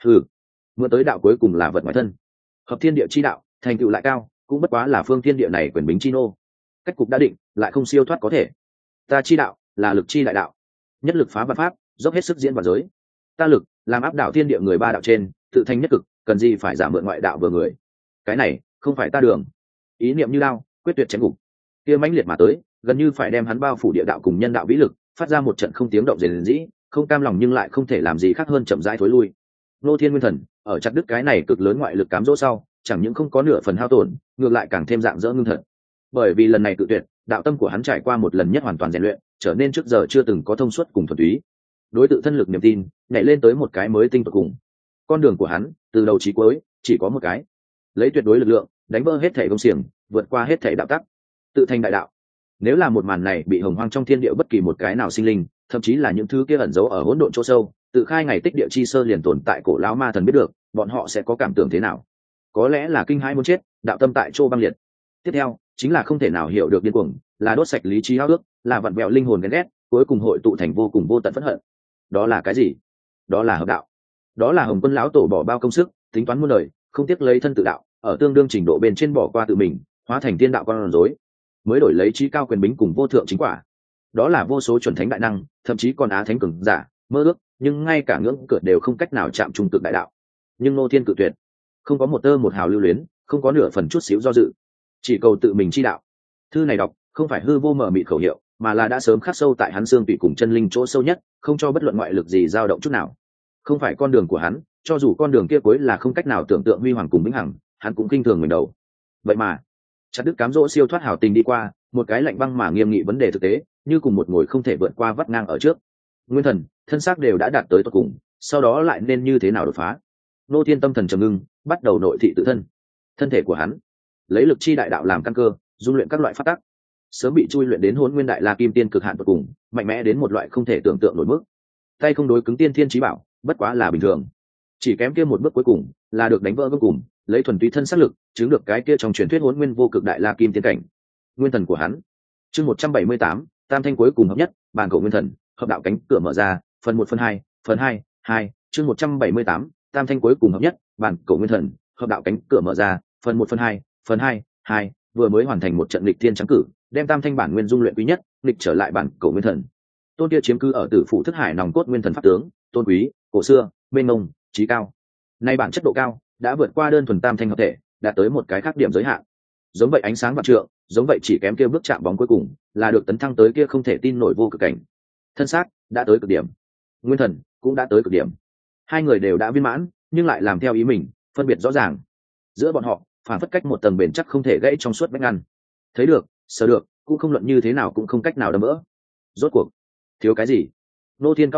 Mượn tới đạo cuối cùng là vật ngoài thân, hợp thiên địa chi đạo, thành tựu lại cao, cũng bất quá là phương thiên địa này quyền bính chi nô. Cách cục đã định, lại không siêu thoát có thể. Ta chi đạo là lực chi đại đạo, nhất lực phá vạn pháp, dốc hết sức diễn vạn giới. Ta lực làm áp đảo thiên địa người ba đạo trên, tự thành nhất cực, cần gì phải giả mượn ngoại đạo vừa người. Cái này không phải ta đường. Ý niệm như lao, quyết tuyệt chém gục. Kia mãnh liệt mà tới, gần như phải đem hắn bao phủ địa đạo cùng nhân đạo vĩ lực, phát ra một trận không tiếng động rền rĩ, không cam lòng nhưng lại không thể làm gì khác hơn chậm rãi thối lui. Ngô Thiên nguyên thần ở chặt đứt cái này cực lớn ngoại lực cám dỗ sau, chẳng những không có nửa phần hao tổn, ngược lại càng thêm dạng dỡ ngưng thật. Bởi vì lần này tự tuyệt, đạo tâm của hắn trải qua một lần nhất hoàn toàn rèn luyện, trở nên trước giờ chưa từng có thông suốt cùng thuần túy. Đối tự thân lực niềm tin nhảy lên tới một cái mới tinh tuyệt cùng. Con đường của hắn từ đầu chí cuối chỉ có một cái, lấy tuyệt đối lực lượng đánh vỡ hết thể công xiềng, vượt qua hết thể đạo tắc, tự thành đại đạo. Nếu là một màn này bị hồng hoang trong thiên địa bất kỳ một cái nào sinh linh, thậm chí là những thứ kia ẩn giấu ở hỗn độn chỗ sâu, tự khai ngày tích địa chi sơ liền tồn tại cổ lão ma thần biết được, bọn họ sẽ có cảm tưởng thế nào? Có lẽ là kinh hãi muốn chết, đạo tâm tại chỗ băng liệt. Tiếp theo chính là không thể nào hiểu được điên cuồng, là đốt sạch lý trí háo ước, là vặn vẹo linh hồn ghen ghét, cuối cùng hội tụ thành vô cùng vô tận phẫn hận. Đó là cái gì? Đó là hợp đạo. Đó là Hồng Quân lão tổ bỏ bao công sức, tính toán muôn đời, không tiếc lấy thân tự đạo, ở tương đương trình độ bên trên bỏ qua tự mình, hóa thành tiên đạo con rối, mới đổi lấy trí cao quyền bính cùng vô thượng chính quả. Đó là vô số chuẩn thánh đại năng, thậm chí còn á thánh cường giả mơ ước, nhưng ngay cả ngưỡng cửa đều không cách nào chạm trung cực đại đạo. Nhưng Ngô Thiên cự tuyệt, không có một tơ một hào lưu luyến, không có nửa phần chút xíu do dự, chỉ cầu tự mình chi đạo. Thư này đọc không phải hư vô mở mịt khẩu hiệu, mà là đã sớm khắc sâu tại hắn xương tủy cùng chân linh chỗ sâu nhất, không cho bất luận ngoại lực gì dao động chút nào. Không phải con đường của hắn, cho dù con đường kia cuối là không cách nào tưởng tượng huy hoàng cùng vĩnh hằng, hắn cũng kinh thường mình đầu. Vậy mà chặt đứt cám dỗ siêu thoát hảo tình đi qua, một cái lạnh băng mà nghiêm nghị vấn đề thực tế, như cùng một ngồi không thể vượt qua vắt ngang ở trước. Nguyên thần thân xác đều đã đạt tới tột cùng, sau đó lại nên như thế nào đột phá? Ngô Thiên tâm thần trầm ngưng, bắt đầu nội thị tự thân. Thân thể của hắn lấy lực chi đại đạo làm căn cơ, dung luyện các loại pháp tắc, sớm bị chui luyện đến Hỗn Nguyên Đại La Kim Tiên cực hạn tột cùng, mạnh mẽ đến một loại không thể tưởng tượng nổi mức. Tay không đối cứng tiên thiên chí bảo, bất quá là bình thường. Chỉ kém kia một bước cuối cùng, là được đánh vỡ vô cùng, lấy thuần túy thân sát lực, chứng được cái kia trong truyền thuyết Hỗn Nguyên vô cực Đại La Kim Tiên cảnh. Nguyên thần của hắn. Chương 178, tam thanh cuối cùng hợp nhất, bản cổ nguyên thần, hợp đạo cánh cửa mở ra, phần 1 phần 2, phần 2, chương 178, tam thanh cuối cùng hợp nhất, bản cổ nguyên thần, hợp đạo cánh cửa mở ra, phần 1 phần 2, vừa mới hoàn thành một trận lịch thiên trắng cử, đem tam thanh bản nguyên dung luyện quý nhất, lịch trở lại bản cổ nguyên thần. Tôn kia chiếm cứ ở tử phủ thức hải nòng cốt nguyên thần pháp tướng, tôn quý, cổ xưa, mênh mông, trí cao. Nay bản chất độ cao, đã vượt qua đơn thuần tam thanh hợp thể, đạt tới một cái khác điểm giới hạn. Giống vậy ánh sáng vạn trượng, giống vậy chỉ kém kia bước chạm bóng cuối cùng, là được tấn thăng tới kia không thể tin nổi vô cực cảnh. Thân xác đã tới cực điểm, nguyên thần cũng đã tới cực điểm. Hai người đều đã viên mãn, nhưng lại làm theo ý mình, phân biệt rõ ràng. Giữa bọn họ, phản phất cách một tầng bền chắc không thể gãy trong suốt vách ngăn. Thấy được, sờ được, cũng không luận như thế nào cũng không cách nào đâm vỡ. Rốt cuộc thiếu cái gì? Ngô Thiên cao mày,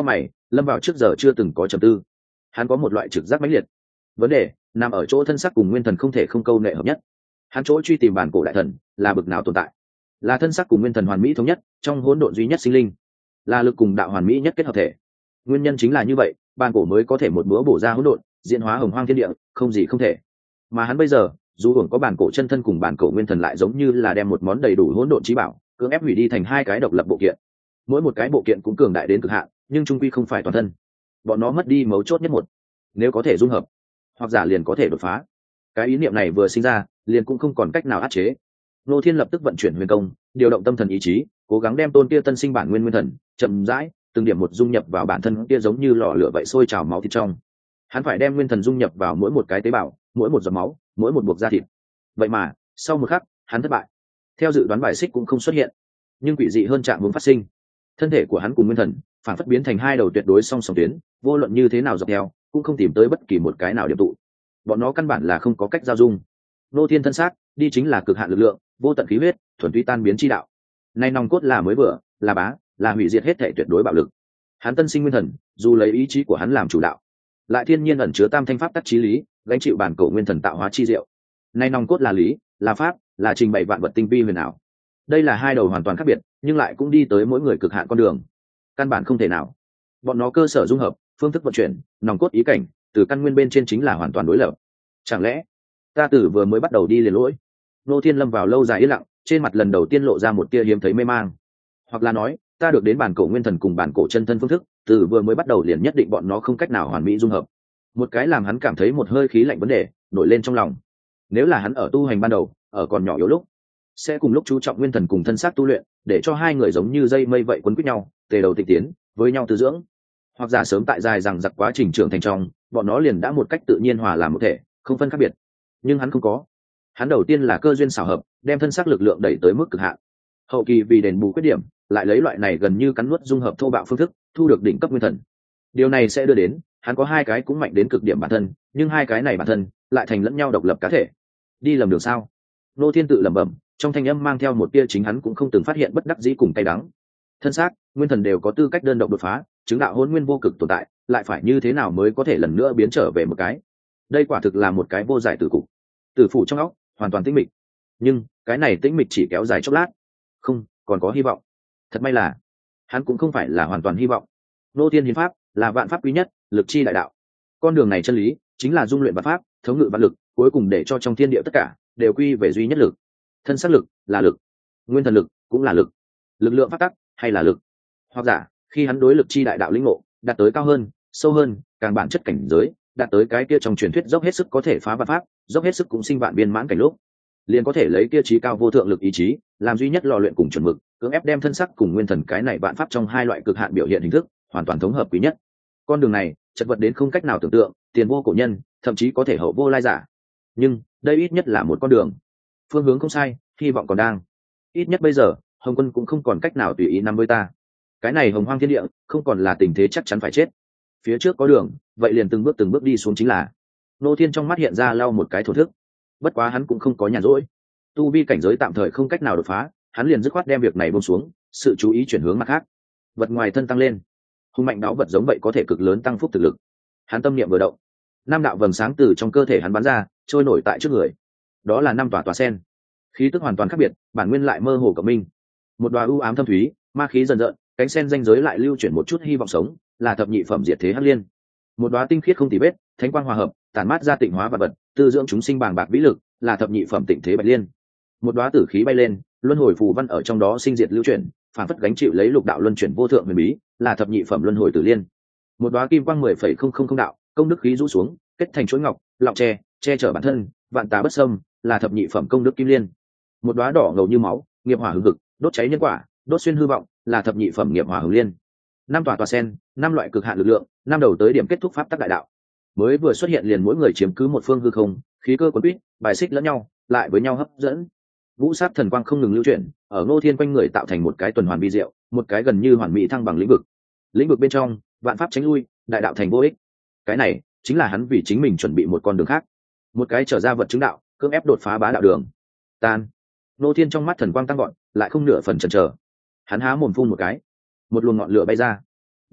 lâm vào trước giờ chưa từng có trầm tư. Hắn có một loại trực giác mãnh liệt, vấn đề nằm ở chỗ thân sắc cùng nguyên thần không thể không câu nệ hợp nhất. Hắn chỗ truy tìm bản cổ đại thần là bực nào tồn tại? Là thân sắc cùng nguyên thần hoàn mỹ thống nhất trong hỗn độn duy nhất sinh linh, là lực cùng đạo hoàn mỹ nhất kết hợp thể. Nguyên nhân chính là như vậy, bản cổ mới có thể một búa bổ ra hỗn độn, diễn hóa hồng hoang thiên địa, không gì không thể. Mà hắn bây giờ dù hưởng có bản cổ chân thân cùng bản cổ nguyên thần, lại giống như là đem một món đầy đủ hỗn độn trí bảo cưỡng ép hủy đi thành hai cái độc lập bộ kiện. Mỗi một cái bộ kiện cũng cường đại đến cực hạn, nhưng trung quy không phải toàn thân. Bọn nó mất đi mấu chốt nhất một. Nếu có thể dung hợp, hoặc giả liền có thể đột phá. Cái ý niệm này vừa sinh ra, liền cũng không còn cách nào áp chế. Nô Thiên lập tức vận chuyển huyền công, điều động tâm thần ý chí, cố gắng đem tôn kia tân sinh bản nguyên nguyên thần chậm rãi từng điểm một dung nhập vào bản thân kia, giống như lò lửa vậy sôi trào máu thịt trong. Hắn phải đem nguyên thần dung nhập vào mỗi một cái tế bào, mỗi một giọt máu, mỗi một buộc da thịt. Vậy mà sau một khắc, hắn thất bại. Theo dự đoán, bài xích cũng không xuất hiện, nhưng quỷ dị hơn trạng muốn phát sinh. Thân thể của hắn cùng nguyên thần phản phất biến thành hai đầu tuyệt đối song song tuyến, vô luận như thế nào dọc theo cũng không tìm tới bất kỳ một cái nào điểm tụ. Bọn nó căn bản là không có cách giao dung. Nô Thiên thân xác đi chính là cực hạn lực lượng, vô tận khí huyết, thuần túy tan biến chi đạo. Nay nòng cốt là mới vừa, là bá, là hủy diệt hết thể tuyệt đối bạo lực. Hắn tân sinh nguyên thần, dù lấy ý chí của hắn làm chủ đạo, lại thiên nhiên ẩn chứa tam thanh pháp tắc chí lý, gánh chịu bản cổ nguyên thần tạo hóa chi diệu. Nay nòng cốt là lý, là pháp, là trình bày vạn vật tinh vi huyền ảo. Đây là hai đầu hoàn toàn khác biệt, nhưng lại cũng đi tới mỗi người cực hạn con đường. Căn bản không thể nào. Bọn nó cơ sở dung hợp, phương thức vận chuyển, nòng cốt ý cảnh, từ căn nguyên bên trên chính là hoàn toàn đối lập. Chẳng lẽ ta tử vừa mới bắt đầu đi liền lỗi? Nô Thiên lâm vào lâu dài yên lặng, trên mặt lần đầu tiên lộ ra một tia hiếm thấy mê mang. Hoặc là nói, ta được đến bản cổ nguyên thần cùng bản cổ chân thân phương thức, từ vừa mới bắt đầu liền nhất định bọn nó không cách nào hoàn mỹ dung hợp. Một cái làm hắn cảm thấy một hơi khí lạnh vấn đề nổi lên trong lòng. Nếu là hắn ở tu hành ban đầu, ở còn nhỏ yếu lúc, sẽ cùng lúc chú trọng nguyên thần cùng thân xác tu luyện, để cho hai người giống như dây mây vậy quấn quýt nhau, tề đầu tịch tiến, với nhau tư dưỡng. Hoặc giả sớm tại dài rằng giặc quá trình trưởng thành trong, bọn nó liền đã một cách tự nhiên hòa làm một thể, không phân khác biệt. Nhưng hắn không có. Hắn đầu tiên là cơ duyên xảo hợp, đem thân xác lực lượng đẩy tới mức cực hạn. Hậu kỳ vì đền bù khuyết điểm, lại lấy loại này gần như cắn nuốt dung hợp thô bạo phương thức, thu được đỉnh cấp nguyên thần. Điều này sẽ đưa đến hắn có hai cái cũng mạnh đến cực điểm bản thân, nhưng hai cái này bản thân lại thành lẫn nhau độc lập cá thể. Đi lầm đường sao? Nô Thiên tự lẩm bẩm, trong thanh âm mang theo một tia chính hắn cũng không từng phát hiện bất đắc dĩ cùng cay đắng. Thân xác, nguyên thần đều có tư cách đơn độc đột phá, chứng đạo hôn nguyên vô cực tồn tại, lại phải như thế nào mới có thể lần nữa biến trở về một cái? Đây quả thực là một cái vô giải tử cục. Tử phủ trong óc hoàn toàn tĩnh mịch, nhưng cái này tĩnh mịch chỉ kéo dài chốc lát. Không, còn có hy vọng. Thật may là hắn cũng không phải là hoàn toàn hy vọng. Nô Thiên hiến pháp là vạn pháp quý nhất, lực chi đại đạo. Con đường này chân lý chính là dung luyện vạn pháp, thống ngự vạn lực, cuối cùng để cho trong thiên địa tất cả đều quy về duy nhất lực. Thân xác lực là lực, nguyên thần lực cũng là lực. Lực lượng pháp tắc hay là lực. Hoặc giả khi hắn đối lực chi đại đạo lĩnh ngộ đạt tới cao hơn, sâu hơn, càng bản chất cảnh giới, đạt tới cái kia trong truyền thuyết dốc hết sức có thể phá vạn pháp, dốc hết sức cũng sinh vạn biên mãn cảnh lúc, liền có thể lấy kia trí cao vô thượng lực ý chí làm duy nhất lò luyện cùng chuẩn mực, cưỡng ép đem thân sắc cùng nguyên thần cái này vạn pháp trong hai loại cực hạn biểu hiện hình thức hoàn toàn thống hợp quý nhất. Con đường này chật vật đến không cách nào tưởng tượng, tiền vô cổ nhân, thậm chí có thể hậu vô lai giả. Nhưng đây ít nhất là một con đường, phương hướng không sai, hy vọng còn đang. Ít nhất bây giờ Hồng Quân cũng không còn cách nào tùy ý nắm với ta. Cái này hồng hoang thiên địa không còn là tình thế chắc chắn phải chết. Phía trước có đường, vậy liền từng bước đi xuống chính là. Nô Thiên trong mắt hiện ra lau một cái thổ thức. Bất quá hắn cũng không có nhàn rỗi. Tu vi cảnh giới tạm thời không cách nào đột phá, hắn liền dứt khoát đem việc này buông xuống, sự chú ý chuyển hướng mặt khác. Vật ngoài thân tăng lên, hung mạnh đáo vật giống vậy có thể cực lớn tăng phúc thực lực. Hắn tâm niệm vừa động, năm đạo vầng sáng từ trong cơ thể hắn bắn ra, trôi nổi tại trước người. Đó là năm tòa sen, khí tức hoàn toàn khác biệt, bản nguyên lại mơ hồ cộng minh. Một đóa u ám thâm thúy, ma khí dần dần, cánh sen danh giới lại lưu chuyển một chút hy vọng sống, là thập nhị phẩm diệt thế hắc liên. Một đóa tinh khiết không tì vết, thánh quang hòa hợp, tản mát ra tịnh hóa vật vật, tư dưỡng chúng sinh bàng bạc vĩ lực, là thập nhị phẩm tịnh thế bạch liên. Một đóa tử khí bay lên, luân hồi phù văn ở trong đó sinh diệt lưu chuyển, phản phất gánh chịu lấy lục đạo luân chuyển vô thượng huyền bí, là thập nhị phẩm luân hồi tử liên. Một đóa kim quang 10,000 đạo, công đức khí rũ xuống, kết thành chuỗi ngọc, lọng che chở bản thân, vạn tà bất xâm, là thập nhị phẩm công đức kim liên. Một đóa đỏ ngầu như máu, nghiệp hỏa hừng hực, đốt cháy nhân quả, đốt xuyên hư vọng, là thập nhị phẩm nghiệp hỏa hừng liên. Năm tòa sen, năm loại cực hạn lực lượng, năm đầu tới điểm kết thúc pháp tắc đại đạo. Mới vừa xuất hiện liền mỗi người chiếm cứ một phương hư không, khí cơ quấn quýt, bài xích lẫn nhau, lại với nhau hấp dẫn. Vũ sát thần quang không ngừng lưu chuyển, ở Ngô Thiên quanh người tạo thành một cái tuần hoàn vi diệu, một cái gần như hoàn mỹ thăng bằng lĩnh vực. Lĩnh vực bên trong, vạn pháp tránh lui, đại đạo thành vô ích. Cái này chính là hắn vì chính mình chuẩn bị một con đường khác, một cái trở ra vật chứng đạo, cưỡng ép đột phá bá đạo đường. Tan. Ngô Thiên trong mắt thần quang tăng gọn, lại không nửa phần chần chờ. Hắn há mồm phun một cái, một luồng ngọn lửa bay ra.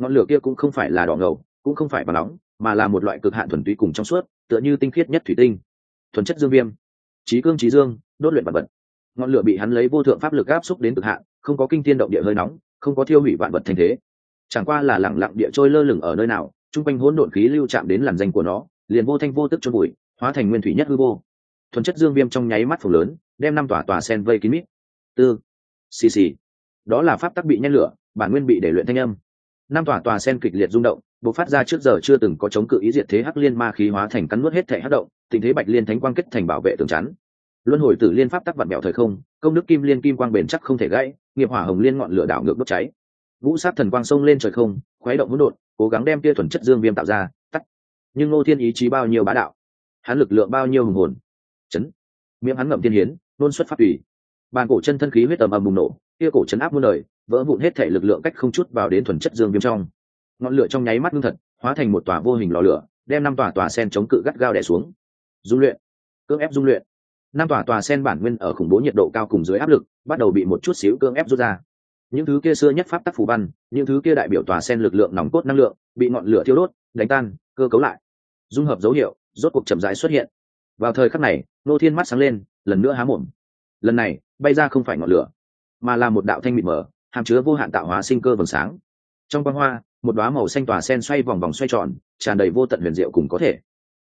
ngọn lửa kia cũng không phải là đỏ ngầu, cũng không phải vàng nóng, mà là một loại cực hạn thuần túy cùng trong suốt, tựa như tinh khiết nhất thủy tinh. Thuần chất dương viêm, chí cương chí dương, đốt luyện vạn vật. Ngọn lửa bị hắn lấy vô thượng pháp lực áp xúc đến cực hạn, không có kinh thiên động địa hơi nóng, không có thiêu hủy vạn vật thành thế, chẳng qua là lẳng lặng địa trôi lơ lửng ở nơi nào, trung quanh hỗn độn khí lưu chạm đến làn danh của nó, liền vô thanh vô tức chôn bụi, hóa thành nguyên thủy nhất hư vô. Thuần chất dương viêm trong nháy mắt phồng lớn, đem năm tòa sen vây kín mít. Tư, xì xì, đó là pháp tắc bị nhen lửa, bản nguyên bị để luyện thanh âm. Năm tòa sen kịch liệt rung động, bộc phát ra trước giờ chưa từng có chống cự ý diệt thế hắc liên ma khí hóa thành cắn nuốt hết thể hắc động, tình thế bạch liên thánh quang kết thành bảo vệ tường chắn. Luân hồi tử liên pháp tắc vặn bẹo thời không, công đức kim liên kim quang bền chắc không thể gãy, nghiệp hỏa hồng liên ngọn lửa đảo ngược đốt cháy. Vũ sát thần quang sông lên trời không, khuấy động hỗn độn, cố gắng đem kia thuần chất dương viêm tạo ra, tắt. Nhưng Ngô Thiên ý chí bao nhiêu bá đạo, hắn lực lượng bao nhiêu hùng hồn, chấn. Miệng hắn ngậm tiên hiến, nôn xuất pháp tùy. Bàn cổ chân thân khí huyết ầm ầm bùng nổ, kia cổ chấn áp muôn đời, vỡ vụn hết thể lực lượng cách không chút vào đến thuần chất dương viêm trong. Ngọn lửa trong nháy mắt ngưng thật, hóa thành một tòa vô hình lò lửa, đem năm tòa sen chống cự gắt gao đè xuống. Dung luyện, cưỡng ép dung luyện. Năm tòa sen bản nguyên ở khủng bố nhiệt độ cao cùng dưới áp lực, bắt đầu bị một chút xíu cưỡng ép rút ra. Những thứ kia xưa nhất pháp tắc phù văn, những thứ kia đại biểu tòa sen lực lượng nòng cốt năng lượng, bị ngọn lửa thiêu đốt, đánh tan, cơ cấu lại. Dung hợp dấu hiệu, rốt cuộc chậm rãi xuất hiện. Vào thời khắc này, Nô Thiên mắt sáng lên, lần nữa há mồm. Lần này, bay ra không phải ngọn lửa, mà là một đạo thanh mịt mờ, hàm chứa vô hạn tạo hóa sinh cơ vầng sáng. Trong quang hoa, một đóa màu xanh tòa sen xoay vòng vòng xoay tròn, tràn đầy vô tận huyền diệu cùng có thể.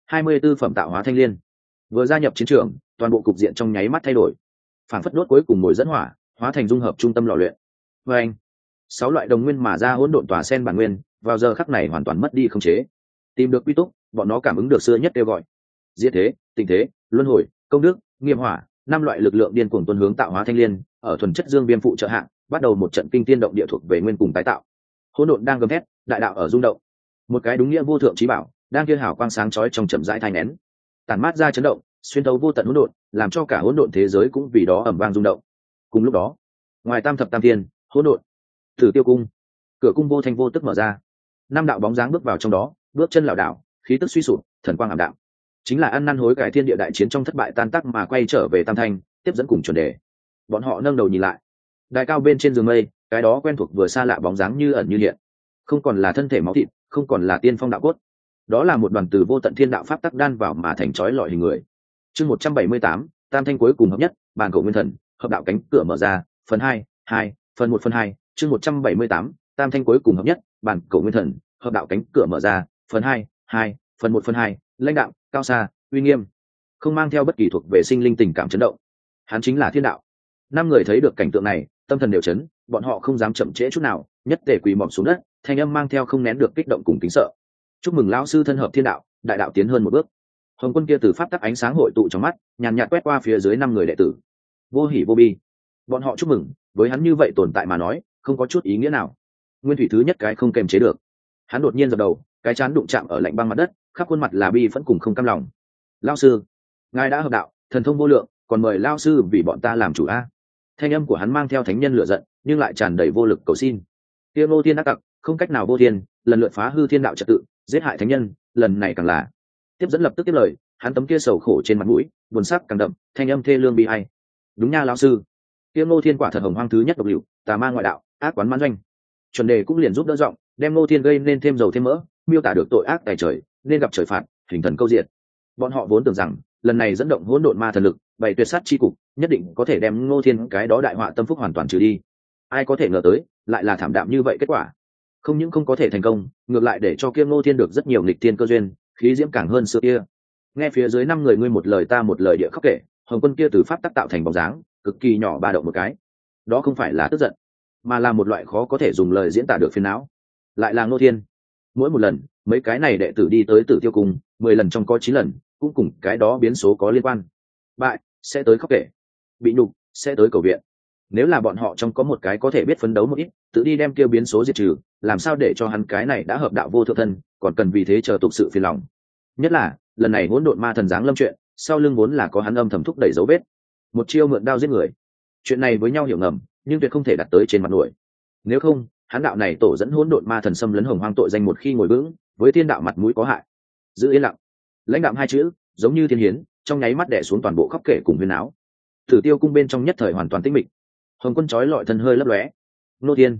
24 phẩm tạo hóa thanh liên. Vừa gia nhập chiến trường, toàn bộ cục diện trong nháy mắt thay đổi. Phản phất đốt cuối cùng mồi dẫn hỏa, hóa thành dung hợp trung tâm lò luyện. Và anh, 6 loại đồng nguyên mà ra hỗn độn tòa sen bản nguyên, vào giờ khắc này hoàn toàn mất đi khống chế. Tìm được quy túc, bọn nó cảm ứng được xưa nhất kêu gọi. Diệt thế, tình thế, luân hồi, công đức, nghiệp hỏa, 5 loại lực lượng điên cuồng tuôn hướng tạo hóa thanh liên, ở thuần chất dương viêm phụ trợ hạng, bắt đầu một trận kinh thiên động địa thuộc về nguyên cùng tái tạo. Hỗn độn đang gầm thét, đại đạo ở rung động. Một cái đúng nghĩa vô thượng chí bảo, đang kia hào quang sáng chói trong chậm rãi thay nén, tản mát ra chấn động, xuyên thấu vô tận hỗn độn, làm cho cả hỗn độn thế giới cũng vì đó ầm vang rung động. Cùng lúc đó, ngoài tam thập tam thiên, hỗn độn, Tử Tiêu cung, cửa cung vô thanh vô tức mở ra. 5 đạo bóng dáng bước vào trong đó, bước chân lảo đảo, khí tức suy sụp, thần quang ảm đạm. Chính là ăn năn hối cải thiên địa đại chiến trong thất bại tan tác mà quay trở về tam thanh, tiếp dẫn cùng chuẩn đề. Bọn họ nâng đầu nhìn lại, đài cao bên trên giường mây, cái đó quen thuộc vừa xa lạ bóng dáng như ẩn như hiện, không còn là thân thể máu thịt, không còn là tiên phong đạo cốt, đó là một đoàn từ vô tận thiên đạo pháp tắc đan vào mà thành chói lọi hình người. Chương 178, tam thanh cuối cùng hợp nhất, bàn cổ nguyên thần, hợp đạo cánh cửa mở ra, phần 2, phần 1 phần 2, chương 178, tam thanh cuối cùng hợp nhất, bàn cổ nguyên thần, hợp đạo cánh cửa mở ra, phần 2, phần 1 phần 2, lãnh đạo, cao xa, uy nghiêm, không mang theo bất kỳ thuộc về sinh linh tình cảm chấn động. Hắn chính là thiên đạo. 5 người thấy được cảnh tượng này, tâm thần đều chấn, bọn họ không dám chậm trễ chút nào, nhất tề quỳ mọp xuống đất, thanh âm mang theo không nén được kích động cùng kính sợ. Chúc mừng lão sư thân hợp thiên đạo, đại đạo tiến hơn một bước. Hồng Quân kia từ pháp tắc ánh sáng hội tụ trong mắt, nhàn nhạt quét qua phía dưới 5 người đệ tử, vô hỉ vô bi. Bọn họ chúc mừng, với hắn như vậy tồn tại mà nói, không có chút ý nghĩa nào. Nguyên thủy thứ nhất cái không kềm chế được, hắn đột nhiên dập đầu, cái chán đụng chạm ở lạnh băng mặt đất, khắp khuôn mặt là bi phẫn cùng không cam lòng. Lão sư, ngài đã hợp đạo, thần thông vô lượng, còn mời lão sư vì bọn ta làm chủ a. Thanh âm của hắn mang theo thánh nhân lửa giận, nhưng lại tràn đầy vô lực cầu xin. Kia Ngô Thiên ác tặc, không cách nào vô thiên, lần lượt phá hư thiên đạo trật tự, giết hại thánh nhân, lần này càng là. Tiếp dẫn lập tức tiếp lời, hắn tấm kia sầu khổ trên mặt mũi, buồn sắc càng đậm, thanh âm thê lương bi ai. Đúng nha lão sư, kia Ngô Thiên quả thật hồng hoang thứ nhất độc liệu, tà ma ngoại đạo, ác quán mãn doanh. Chuẩn đề cũng liền giúp đỡ giọng, đem Ngô Thiên gây nên thêm dầu thêm mỡ, miêu tả được tội ác tày trời, nên gặp trời phạt, hình thần câu diệt. Bọn họ vốn tưởng rằng, lần này dẫn động hỗn độn ma thần lực, bày tuyệt sát chi cục, nhất định có thể đem Ngô Thiên cái đó đại họa tâm phúc hoàn toàn trừ đi. Ai có thể ngờ tới, lại là thảm đạm như vậy kết quả. Không những không có thể thành công, ngược lại để cho kia Ngô Thiên được rất nhiều nghịch thiên cơ duyên, khí diễm càng hơn xưa kia. Nghe phía dưới 5 người ngươi một lời ta một lời địa khóc kể, Hồng Quân kia từ pháp tắc tạo thành bóng dáng, cực kỳ nhỏ ba động một cái. Đó không phải là tức giận, mà là một loại khó có thể dùng lời diễn tả được phiền não. Lại là Ngô Thiên. Mỗi một lần, mấy cái này đệ tử đi tới Tử Tiêu cung, 10 lần trong có 9 lần, cũng cùng cái đó biến số có liên quan. Bại, sẽ tới khóc kể. Bị nhục, sẽ tới cầu viện. Nếu là bọn họ trong có một cái có thể biết phấn đấu một ít, tự đi đem kêu biến số diệt trừ, làm sao để cho hắn cái này đã hợp đạo vô thượng thân, còn cần vì thế chờ tục sự phiền lòng. Nhất là, lần này hỗn độn ma thần giáng lâm chuyện, sau lưng vốn là có hắn âm thầm thúc đẩy dấu vết. Một chiêu mượn đao giết người. Chuyện này với nhau hiểu ngầm, nhưng tuyệt không thể đặt tới trên mặt nổi. Nếu không, hắn đạo này tổ dẫn hỗn độn ma thần xâm lấn hồng hoang tội danh một khi ngồi vững, với thiên đạo mặt mũi có hại. Giữ yên lặng. Lãnh đạm 2 chữ, giống như thiên hiến, trong nháy mắt đè xuống toàn bộ khóc kể cùng huyên áo. Tử Tiêu cung bên trong nhất thời hoàn toàn tĩnh mịch. Hồng Quân chói lọi thân hơi lấp lóe. Ngô Thiên,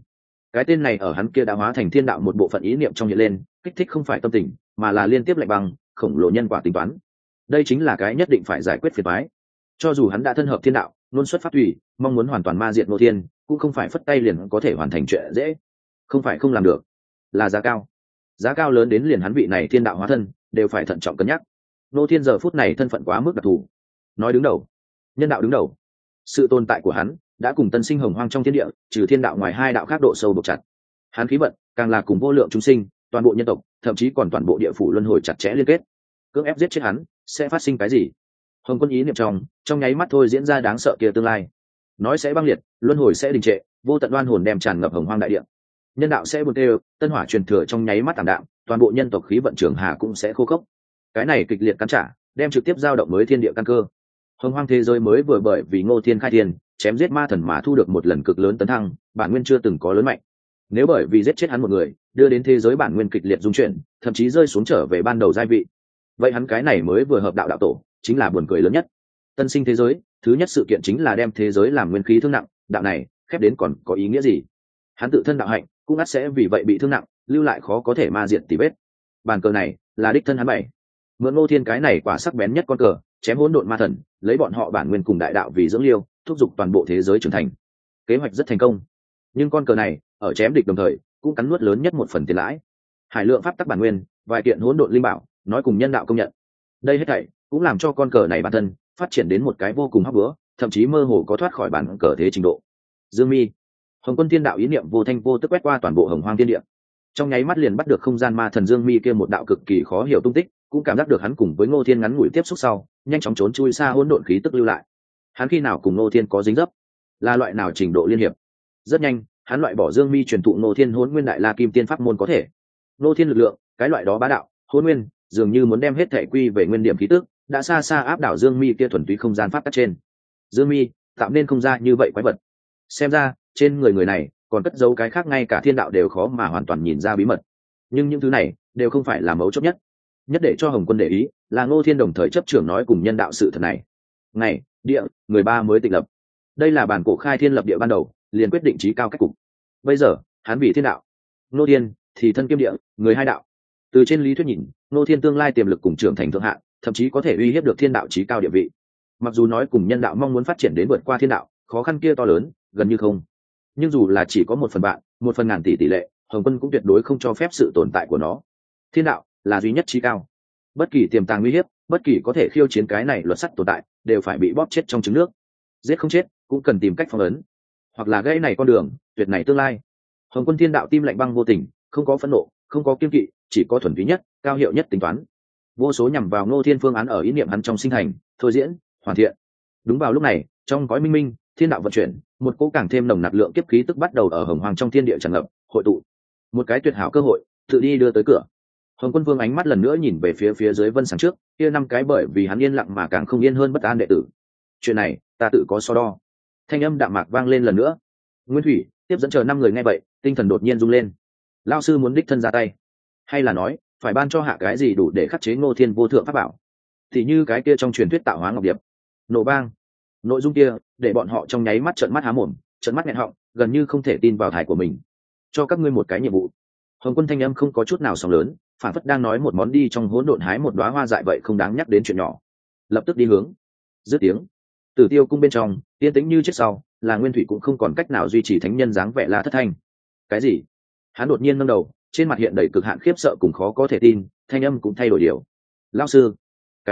Cái tên này ở hắn kia đã hóa thành thiên đạo một bộ phận ý niệm trong hiện lên, kích thích không phải tâm tình mà là liên tiếp lạnh băng khổng lồ nhân quả tính toán. Đây chính là cái nhất định phải giải quyết phiền toái. Cho dù hắn đã thân hợp thiên đạo luôn xuất pháp tùy mong muốn hoàn toàn ma diệt Ngô Thiên cũng không phải phất tay liền có thể hoàn thành chuyện dễ. Không phải không làm được, là giá cao lớn đến liền hắn vị này thiên đạo hóa thân đều phải thận trọng cân nhắc. Ngô Thiên giờ phút này thân phận quá mức đặc thù, nói đứng đầu, nhân đạo đứng đầu, sự tồn tại của hắn đã cùng tân sinh hồng hoang trong thiên địa trừ thiên đạo ngoài hai đạo khác độ sâu buộc chặt. Hắn khí vận càng là cùng vô lượng chúng sinh, toàn bộ nhân tộc, thậm chí còn toàn bộ địa phủ luân hồi chặt chẽ liên kết. Cưỡng ép giết chết hắn sẽ phát sinh cái gì? Hồng Quân ý niệm trong nháy mắt thôi diễn ra đáng sợ kia tương lai. Nói sẽ băng liệt, luân hồi sẽ đình trệ, vô tận oan hồn đem tràn ngập hồng hoang đại địa. Nhân đạo sẽ buồn tê, tân hỏa truyền thừa trong nháy mắt tạm đạm, toàn bộ nhân tộc khí vận trường hà cũng sẽ khô khốc. Cái này kịch liệt cắn trả, đem trực tiếp giao động mới thiên địa căn cơ. Hồng hoang thế giới mới vừa bởi vì Ngô Thiên khai thiên, chém giết ma thần mà thu được một lần cực lớn tấn thăng, bản nguyên chưa từng có lớn mạnh. Nếu bởi vì giết chết hắn một người, đưa đến thế giới bản nguyên kịch liệt dung chuyển, thậm chí rơi xuống trở về ban đầu giai vị, vậy hắn cái này mới vừa hợp đạo đạo tổ, chính là buồn cười lớn nhất. Tân sinh thế giới, thứ nhất sự kiện chính là đem thế giới làm nguyên khí thương nặng, đạo này khép đến còn có ý nghĩa gì? Hắn tự thân đạo hạnh cũng ắt sẽ vì vậy bị thương nặng, lưu lại khó có thể ma diệt tỉ vết. Bàn cờ này là đích thân hắn bày, mượn Ngô Thiên cái này quả sắc bén nhất con cờ, chém hỗn độn ma thần, lấy bọn họ bản nguyên cùng đại đạo vì dưỡng liêu, thúc giục toàn bộ thế giới trưởng thành. Kế hoạch rất thành công, nhưng con cờ này ở chém địch đồng thời cũng cắn nuốt lớn nhất một phần tiền lãi. Hải lượng pháp tắc bản nguyên, vài kiện hỗn độn linh bảo, nói cùng nhân đạo công nhận. Đây hết thảy cũng làm cho con cờ này bản thân phát triển đến một cái vô cùng hấp bữa, thậm chí mơ hồ có thoát khỏi bản cờ thế trình độ. Dương Mi, Hồng Quân thiên đạo ý niệm vô thanh vô tức quét qua toàn bộ hồng hoang thiên địa, trong nháy mắt liền bắt được không gian ma thần Dương Mi kia một đạo cực kỳ khó hiểu tung tích, cũng cảm giác được hắn cùng với Ngô Thiên ngắn ngủi tiếp xúc sau, nhanh chóng trốn chui xa hỗn độn khí tức lưu lại. Hắn khi nào cùng Ngô Thiên có dính dấp, là loại nào trình độ liên hiệp? Rất nhanh, hắn loại bỏ Dương Mi truyền thụ Ngô Thiên Hỗn Nguyên Đại La Kim Tiên pháp môn có thể. Ngô Thiên lực lượng, cái loại đó bá đạo, hỗn nguyên, dường như muốn đem hết thể quy về nguyên điểm khí tức, đã xa xa áp đảo Dương Mi kia thuần túy không gian pháp tắc trên. Dương Mi tạo nên không ra như vậy quái vật. Xem ra, trên người người này còn cất giấu cái khác ngay cả thiên đạo đều khó mà hoàn toàn nhìn ra bí mật. Nhưng những thứ này đều không phải là mấu chốt nhất. Nhất để cho Hồng Quân để ý là Ngô Thiên đồng thời chấp trưởng nói cùng nhân đạo sự thật này. Ngày, địa, người ba mới tịch lập. Đây là bản cổ khai thiên lập địa ban đầu, liền quyết định chí cao cách cục. Bây giờ, hắn vì thiên đạo, Ngô Thiên thì thân kiêm địa, người hai đạo. Từ trên lý thuyết nhìn, Ngô Thiên tương lai tiềm lực cùng trưởng thành thượng hạn, thậm chí có thể uy hiếp được thiên đạo chí cao địa vị. Mặc dù nói cùng nhân đạo mong muốn phát triển đến vượt qua thiên đạo, khó khăn kia to lớn, gần như không. Nhưng dù là chỉ có 1/1000, 1/1000 tỷ lệ, Hồng Quân cũng tuyệt đối không cho phép sự tồn tại của nó. Thiên đạo là duy nhất chí cao. Bất kỳ tiềm tàng nguy hiểm, bất kỳ có thể khiêu chiến cái này luật sắt tồn tại, đều phải bị bóp chết trong trứng nước. Giết không chết, cũng cần tìm cách phong ấn, hoặc là gây này con đường, tuyệt này tương lai. Hồng Quân thiên đạo tim lạnh băng vô tình, không có phẫn nộ, không có kiên kỵ, chỉ có thuần túy nhất, cao hiệu nhất tính toán. Vô số nhằm vào Ngô Thiên phương án ở ý niệm hắn trong sinh thành, thôi diễn, hoàn thiện. Đúng vào lúc này, trong cõi minh minh, thiên đạo vận chuyển, một cỗ càng thêm nồng nặc lượng kiếp khí tức bắt đầu ở hồng hoàng trong thiên địa tràn ngập, hội tụ. Một cái tuyệt hảo cơ hội, tự đi đưa tới cửa. Hồng Quân Vương ánh mắt lần nữa nhìn về phía dưới vân sáng trước, kia 5 cái bởi vì hắn yên lặng mà càng không yên hơn bất an đệ tử. Chuyện này, ta tự có so đo. Thanh âm đạm mạc vang lên lần nữa. Nguyên Thủy tiếp dẫn chờ 5 người nghe vậy, tinh thần đột nhiên rung lên. Lão sư muốn đích thân ra tay, hay là nói phải ban cho hạ cái gì đủ để khắc chế Ngô Thiên vô thượng pháp bảo? Thì như cái kia trong truyền thuyết tạo hóa ngọc điệp. Nổ bang. Nội dung kia để bọn họ trong nháy mắt trợn mắt há mồm, trợn mắt nghẹn họng, gần như không thể tin vào thải của mình. Cho các ngươi một cái nhiệm vụ. Hồng Quân thanh âm không có chút nào sóng lớn, phản phất đang nói một món đi trong hỗn độn hái một đóa hoa dại vậy, không đáng nhắc đến chuyện nhỏ. Lập tức đi hướng. Dứt tiếng, Tử Tiêu cung bên trong yên tĩnh như chết sau, là Nguyên Thủy cũng không còn cách nào duy trì thánh nhân dáng vẻ La Thất Thanh. Cái gì? Hắn đột nhiên nâng đầu, trên mặt hiện đầy cực hạn khiếp sợ cùng khó có thể tin, thanh âm cũng thay đổi điều. Lão sư, cái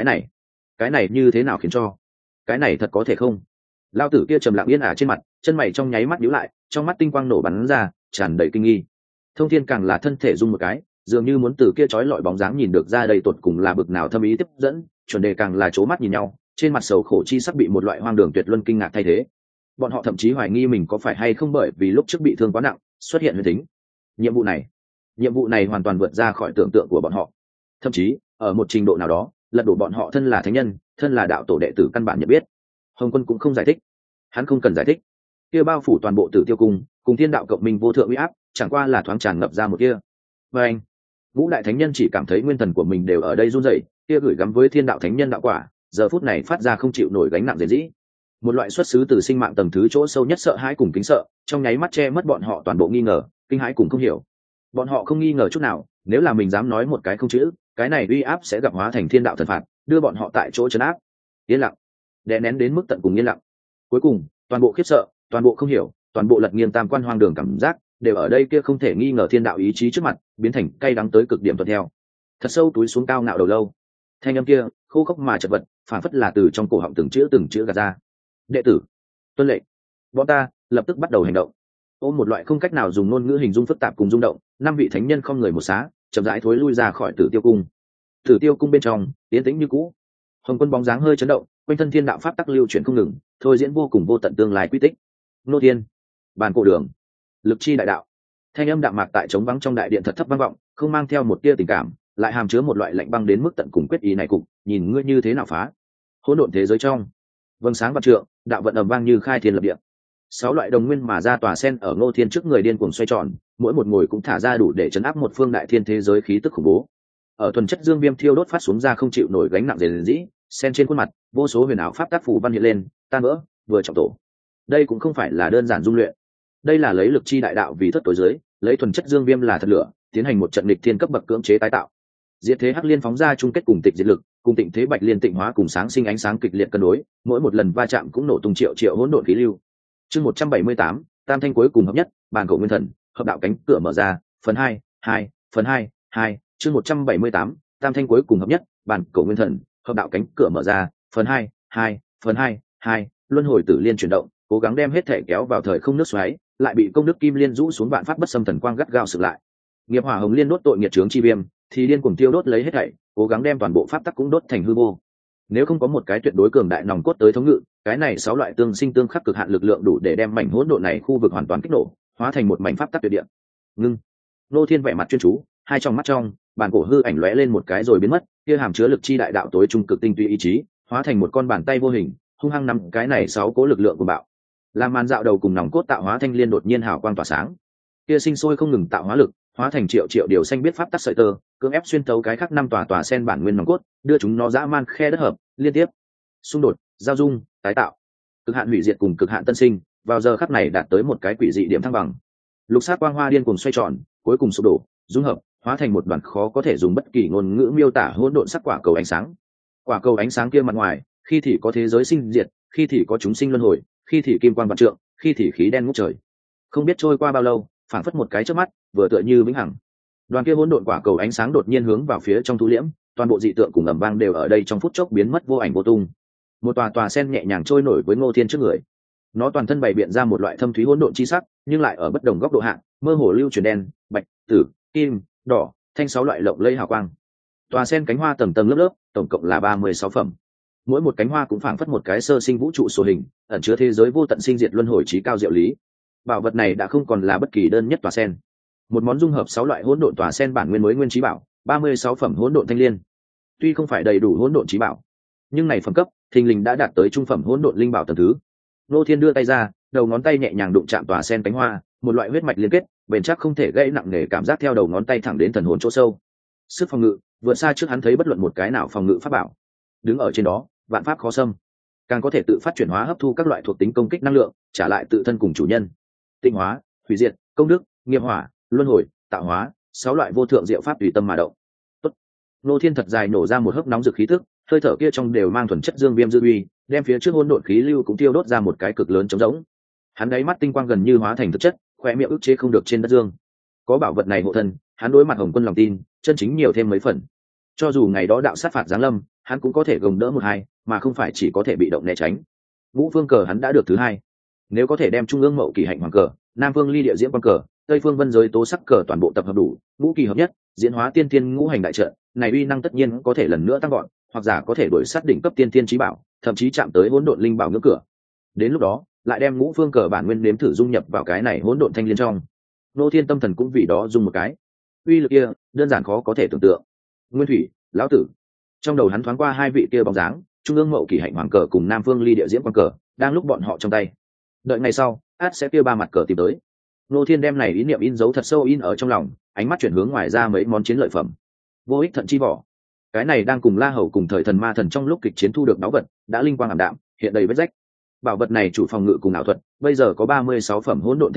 này như thế nào khiến cho? Cái này thật có thể không? Lão tử kia trầm lặng yên ả trên mặt, chân mày trong nháy mắt nhíu lại, trong mắt tinh quang nổ bắn ra, tràn đầy kinh nghi. Thông Thiên càng là thân thể rung một cái, dường như muốn từ kia chói lọi bóng dáng nhìn được ra đây tột cùng là bực nào thâm ý tiếp dẫn, chuẩn đề càng là chố mắt nhìn nhau, trên mặt sầu khổ chi sắc bị một loại hoang đường tuyệt luân kinh ngạc thay thế. Bọn họ thậm chí hoài nghi mình có phải hay không bởi vì lúc trước bị thương quá nặng, xuất hiện huyền tính. Nhiệm vụ này hoàn toàn vượt ra khỏi tưởng tượng của bọn họ. Thậm chí, ở một trình độ nào đó, lật đổ bọn họ thân là thánh nhân, thân là đạo tổ đệ tử căn bản nhận biết. Hồng Quân cũng không giải thích. Hắn không cần giải thích. Kia bao phủ toàn bộ Tử Tiêu cung, cùng thiên đạo cộng minh vô thượng uy áp, chẳng qua là thoáng tràn ngập ra một kia. Và anh, Vũ đại thánh nhân chỉ cảm thấy nguyên thần của mình đều ở đây run rẩy, kia gửi gắm với thiên đạo thánh nhân đạo quả, giờ phút này phát ra không chịu nổi gánh nặng dễ dĩ. Một loại xuất xứ từ sinh mạng tầng thứ chỗ sâu nhất sợ hãi cùng kính sợ, trong nháy mắt che mất bọn họ toàn bộ nghi ngờ, kinh hãi cùng không hiểu. Bọn họ không nghi ngờ chút nào, nếu là mình dám nói một cái không chữ, cái này uy áp sẽ gặp hóa thành thiên đạo thần phạt, đưa bọn họ tại chỗ trấn áp. Yên lặng, đè nén đến mức tận cùng yên lặng. Cuối cùng, toàn bộ khiếp sợ, toàn bộ không hiểu, toàn bộ lật nghiêng tam quan hoang đường cảm giác, đều ở đây kia không thể nghi ngờ thiên đạo ý chí trước mặt, biến thành cay đắng tới cực điểm tuân theo. Thật sâu túi xuống cao ngạo đầu lâu. Thanh âm kia, khô khốc mà chật vật, phản phất là từ trong cổ họng từng chữ gạt ra. Đệ tử, tuân lệnh. Bọn ta lập tức bắt đầu hành động. Ôm một loại không cách nào dùng ngôn ngữ hình dung phức tạp cùng rung động, năm vị thánh nhân không người một xá, chậm rãi thối lui ra khỏi Tử Tiêu cung. Tử Tiêu cung bên trong, yên tĩnh như cũ. Hồng Quân bóng dáng hơi chấn động, quanh thân thiên đạo pháp tắc lưu chuyển không ngừng, thôi diễn vô cùng vô tận tương lai quy tích. Nô Thiên, bàn cổ đường, lực chi đại đạo. Thanh âm đạm mạc tại trống vắng trong đại điện thật thấp vang vọng, không mang theo một tia tình cảm, lại hàm chứa một loại lạnh băng đến mức tận cùng quyết ý này cục, nhìn ngươi như thế nào phá. Hỗn độn thế giới trong, vầng sáng vạn trượng, đạo vận ầm vang như khai thiên lập địa. 6 loại đồng nguyên mà ra tòa sen ở Ngô Thiên trước người điên cuồng xoay tròn, mỗi một ngồi cũng thả ra đủ để chấn áp một phương đại thiên thế giới khí tức khủng bố. Ở thuần chất dương viêm thiêu đốt phát xuống ra không chịu nổi gánh nặng rền rĩ, sen trên khuôn mặt, vô số huyền ảo pháp tác phù văn hiện lên, tan vỡ, vừa trọng tổ. Đây cũng không phải là đơn giản dung luyện, đây là lấy lực chi đại đạo vì thất tối dưới, lấy thuần chất dương viêm là thật lửa, tiến hành một trận nghịch thiên cấp bậc cưỡng chế tái tạo. Diệt thế hắc liên phóng ra chung kết cùng tịch diệt lực, cùng tịnh thế bạch liên tịnh hóa cùng sáng sinh ánh sáng kịch liệt cân đối, mỗi một lần va chạm cũng nổ tung triệu triệu hỗn độn khí lưu. Chương 178, tam thanh cuối cùng hợp nhất, bàn cổ nguyên thần, hợp đạo cánh cửa mở ra, phần 2, phần 2. Chương 178, tam thanh cuối cùng hợp nhất, bàn cổ nguyên thần, hợp đạo cánh cửa mở ra, phần 2. Luân hồi tử liên chuyển động, cố gắng đem hết thể kéo vào thời không nước xoáy, lại bị công đức kim liên rũ xuống vạn pháp bất xâm thần quang gắt gao sực lại. Nghiệp hỏa hồng liên đốt tội nghiệt chướng chi viêm, thì điên cuồng tiêu đốt lấy hết thảy, cố gắng đem toàn bộ pháp tắc cũng đốt thành hư vô. Nếu không có một cái tuyệt đối cường đại nòng cốt tới thống ngự, cái này 6 loại tương sinh tương khắc cực hạn lực lượng đủ để đem mảnh hỗn độn này khu vực hoàn toàn kích nổ, hóa thành một mảnh pháp tắc tuyệt địa. Ngưng. Nô Thiên vẻ mặt chuyên chú, hai trong mắt trong, bàn cổ hư ảnh lóe lên một cái rồi biến mất, kia hàm chứa lực chi đại đạo tối trung cực tinh túy ý chí, hóa thành một con bàn tay vô hình, hung hăng nắm cái này 6 cố lực lượng của bạo. Làm màn dạo đầu cùng nòng cốt tạo hóa thanh liên đột nhiên hào quang tỏa sáng. Kia sinh sôi không ngừng tạo hóa lực, hóa thành triệu triệu điều xanh biết pháp tắc sợi tơ, cưỡng ép xuyên tấu cái khác 5 tòa sen bản nguyên nòng cốt, đưa chúng nó dã man khe đất hợp, liên tiếp xung đột, giao dung, tái tạo, cực hạn hủy diệt cùng cực hạn tân sinh, vào giờ khắc này đạt tới một cái quỷ dị điểm thăng bằng. Lục sát quang hoa điên cuồng xoay tròn, cuối cùng sụp đổ, dung hợp, hóa thành một đoàn khó có thể dùng bất kỳ ngôn ngữ miêu tả hỗn độn sắc quả cầu ánh sáng. Quả cầu ánh sáng kia mặt ngoài, khi thì có thế giới sinh diệt, khi thì có chúng sinh luân hồi, khi thì kim quang vạn trượng, khi thì khí đen ngút trời. Không biết trôi qua bao lâu, phảng phất một cái chớp mắt, vừa tựa như vĩnh hằng. Đoàn kia hỗn độn quả cầu ánh sáng đột nhiên hướng vào phía trong thu liễm, toàn bộ dị tượng cùng ầm vang đều ở đây trong phút chốc biến mất vô ảnh vô tung. Một tòa sen nhẹ nhàng trôi nổi với Ngô Thiên trước người. Nó toàn thân bày biện ra một loại thâm thúy hỗn độn chi sắc, nhưng lại ở bất đồng góc độ hạ, mơ hồ lưu chuyển đen, bạch, tử, kim, đỏ, thanh 6 loại lộng lẫy hào quang. Tòa sen cánh hoa tầng tầng lớp lớp, tổng cộng là 36 phẩm. Mỗi một cánh hoa cũng phảng phất một cái sơ sinh vũ trụ số hình, ẩn chứa thế giới vô tận sinh diệt luân hồi trí cao diệu lý. Bảo vật này đã không còn là bất kỳ đơn nhất tòa sen. Một món dung hợp 6 loại hỗn độn tòa sen bản nguyên mới nguyên trí bảo, 36 phẩm hỗn độn thanh liên. Tuy không phải đầy đủ hỗn độn trí bảo, nhưng này phẩm cấp, thình lình đã đạt tới trung phẩm hỗn độn linh bảo tầng thứ. Nô Thiên đưa tay ra, đầu ngón tay nhẹ nhàng đụng chạm tòa sen cánh hoa, một loại huyết mạch liên kết, bền chắc không thể gãy nặng nề cảm giác theo đầu ngón tay thẳng đến thần hồn chỗ sâu. Sức phòng ngự vượt xa trước hắn thấy bất luận một cái nào phòng ngự pháp bảo. Đứng ở trên đó, vạn pháp khó xâm, càng có thể tự phát chuyển hóa hấp thu các loại thuộc tính công kích năng lượng, trả lại tự thân cùng chủ nhân. Tịnh hóa, hủy diệt, công đức, nghiệp hỏa, luân hồi, tạo hóa, 6 loại vô thượng diệu pháp tùy tâm mà động. Tốt. Nô Thiên thật dài nổ ra một hớp nóng rực khí tức, hơi thở kia trong đều mang thuần chất dương viêm dư uy, đem phía trước hỗn độn khí lưu cũng tiêu đốt ra một cái cực lớn trống rỗng. Hắn đáy mắt tinh quang gần như hóa thành thực chất, khóe miệng ức chế không được trên đất dương. Có bảo vật này hộ thân, hắn đối mặt Hồng Quân lòng tin, chân chính nhiều thêm mấy phần. Cho dù ngày đó đạo sát phạt giáng lâm, hắn cũng có thể gồng đỡ một hai, mà không phải chỉ có thể bị động né tránh. Ngũ phương cờ hắn đã được thứ 2. Nếu có thể đem trung ương mậu kỳ hạnh hoàng cờ, nam phương ly địa diễm quan cờ, tây phương vân giới tố sắc cờ toàn bộ tập hợp đủ, ngũ kỳ hợp nhất, diễn hóa tiên thiên ngũ hành đại trận, này uy năng tất nhiên có thể lần nữa tăng gọn, hoặc giả có thể đuổi sát đỉnh cấp tiên thiên chí bảo, thậm chí chạm tới hỗn độn linh bảo ngưỡng cửa. Đến lúc đó, lại đem ngũ phương cờ bản nguyên nếm thử dung nhập vào cái này hỗn độn thanh liên trong. Nô Thiên tâm thần cũng vì đó dung một cái. Uy lực kia, đơn giản khó có thể tưởng tượng. Nguyên Thủy, lão tử. Trong đầu hắn thoáng qua 2 vị kia bóng dáng, trung ương mậu kỳ hạnh hoàng cờ cùng nam phương ly địa diễm quan cờ, đang lúc bọn họ trong tay. Đợi ngày sau, át sẽ kia 3 mặt cờ tìm tới. Nô Thiên đem này ý niệm in dấu thật sâu in ở trong lòng, ánh mắt chuyển hướng ngoài ra mấy món chiến lợi phẩm. Vô ích thận chi vỏ, cái này đang cùng La Hầu cùng thời thần ma thần trong lúc kịch chiến thu được báu vật, đã linh quang ảm đạm, hiện đầy vết rách. Bảo vật này chủ phòng ngự cùng ảo thuật, bây giờ có 36 phẩm hỗn độn thanh liên,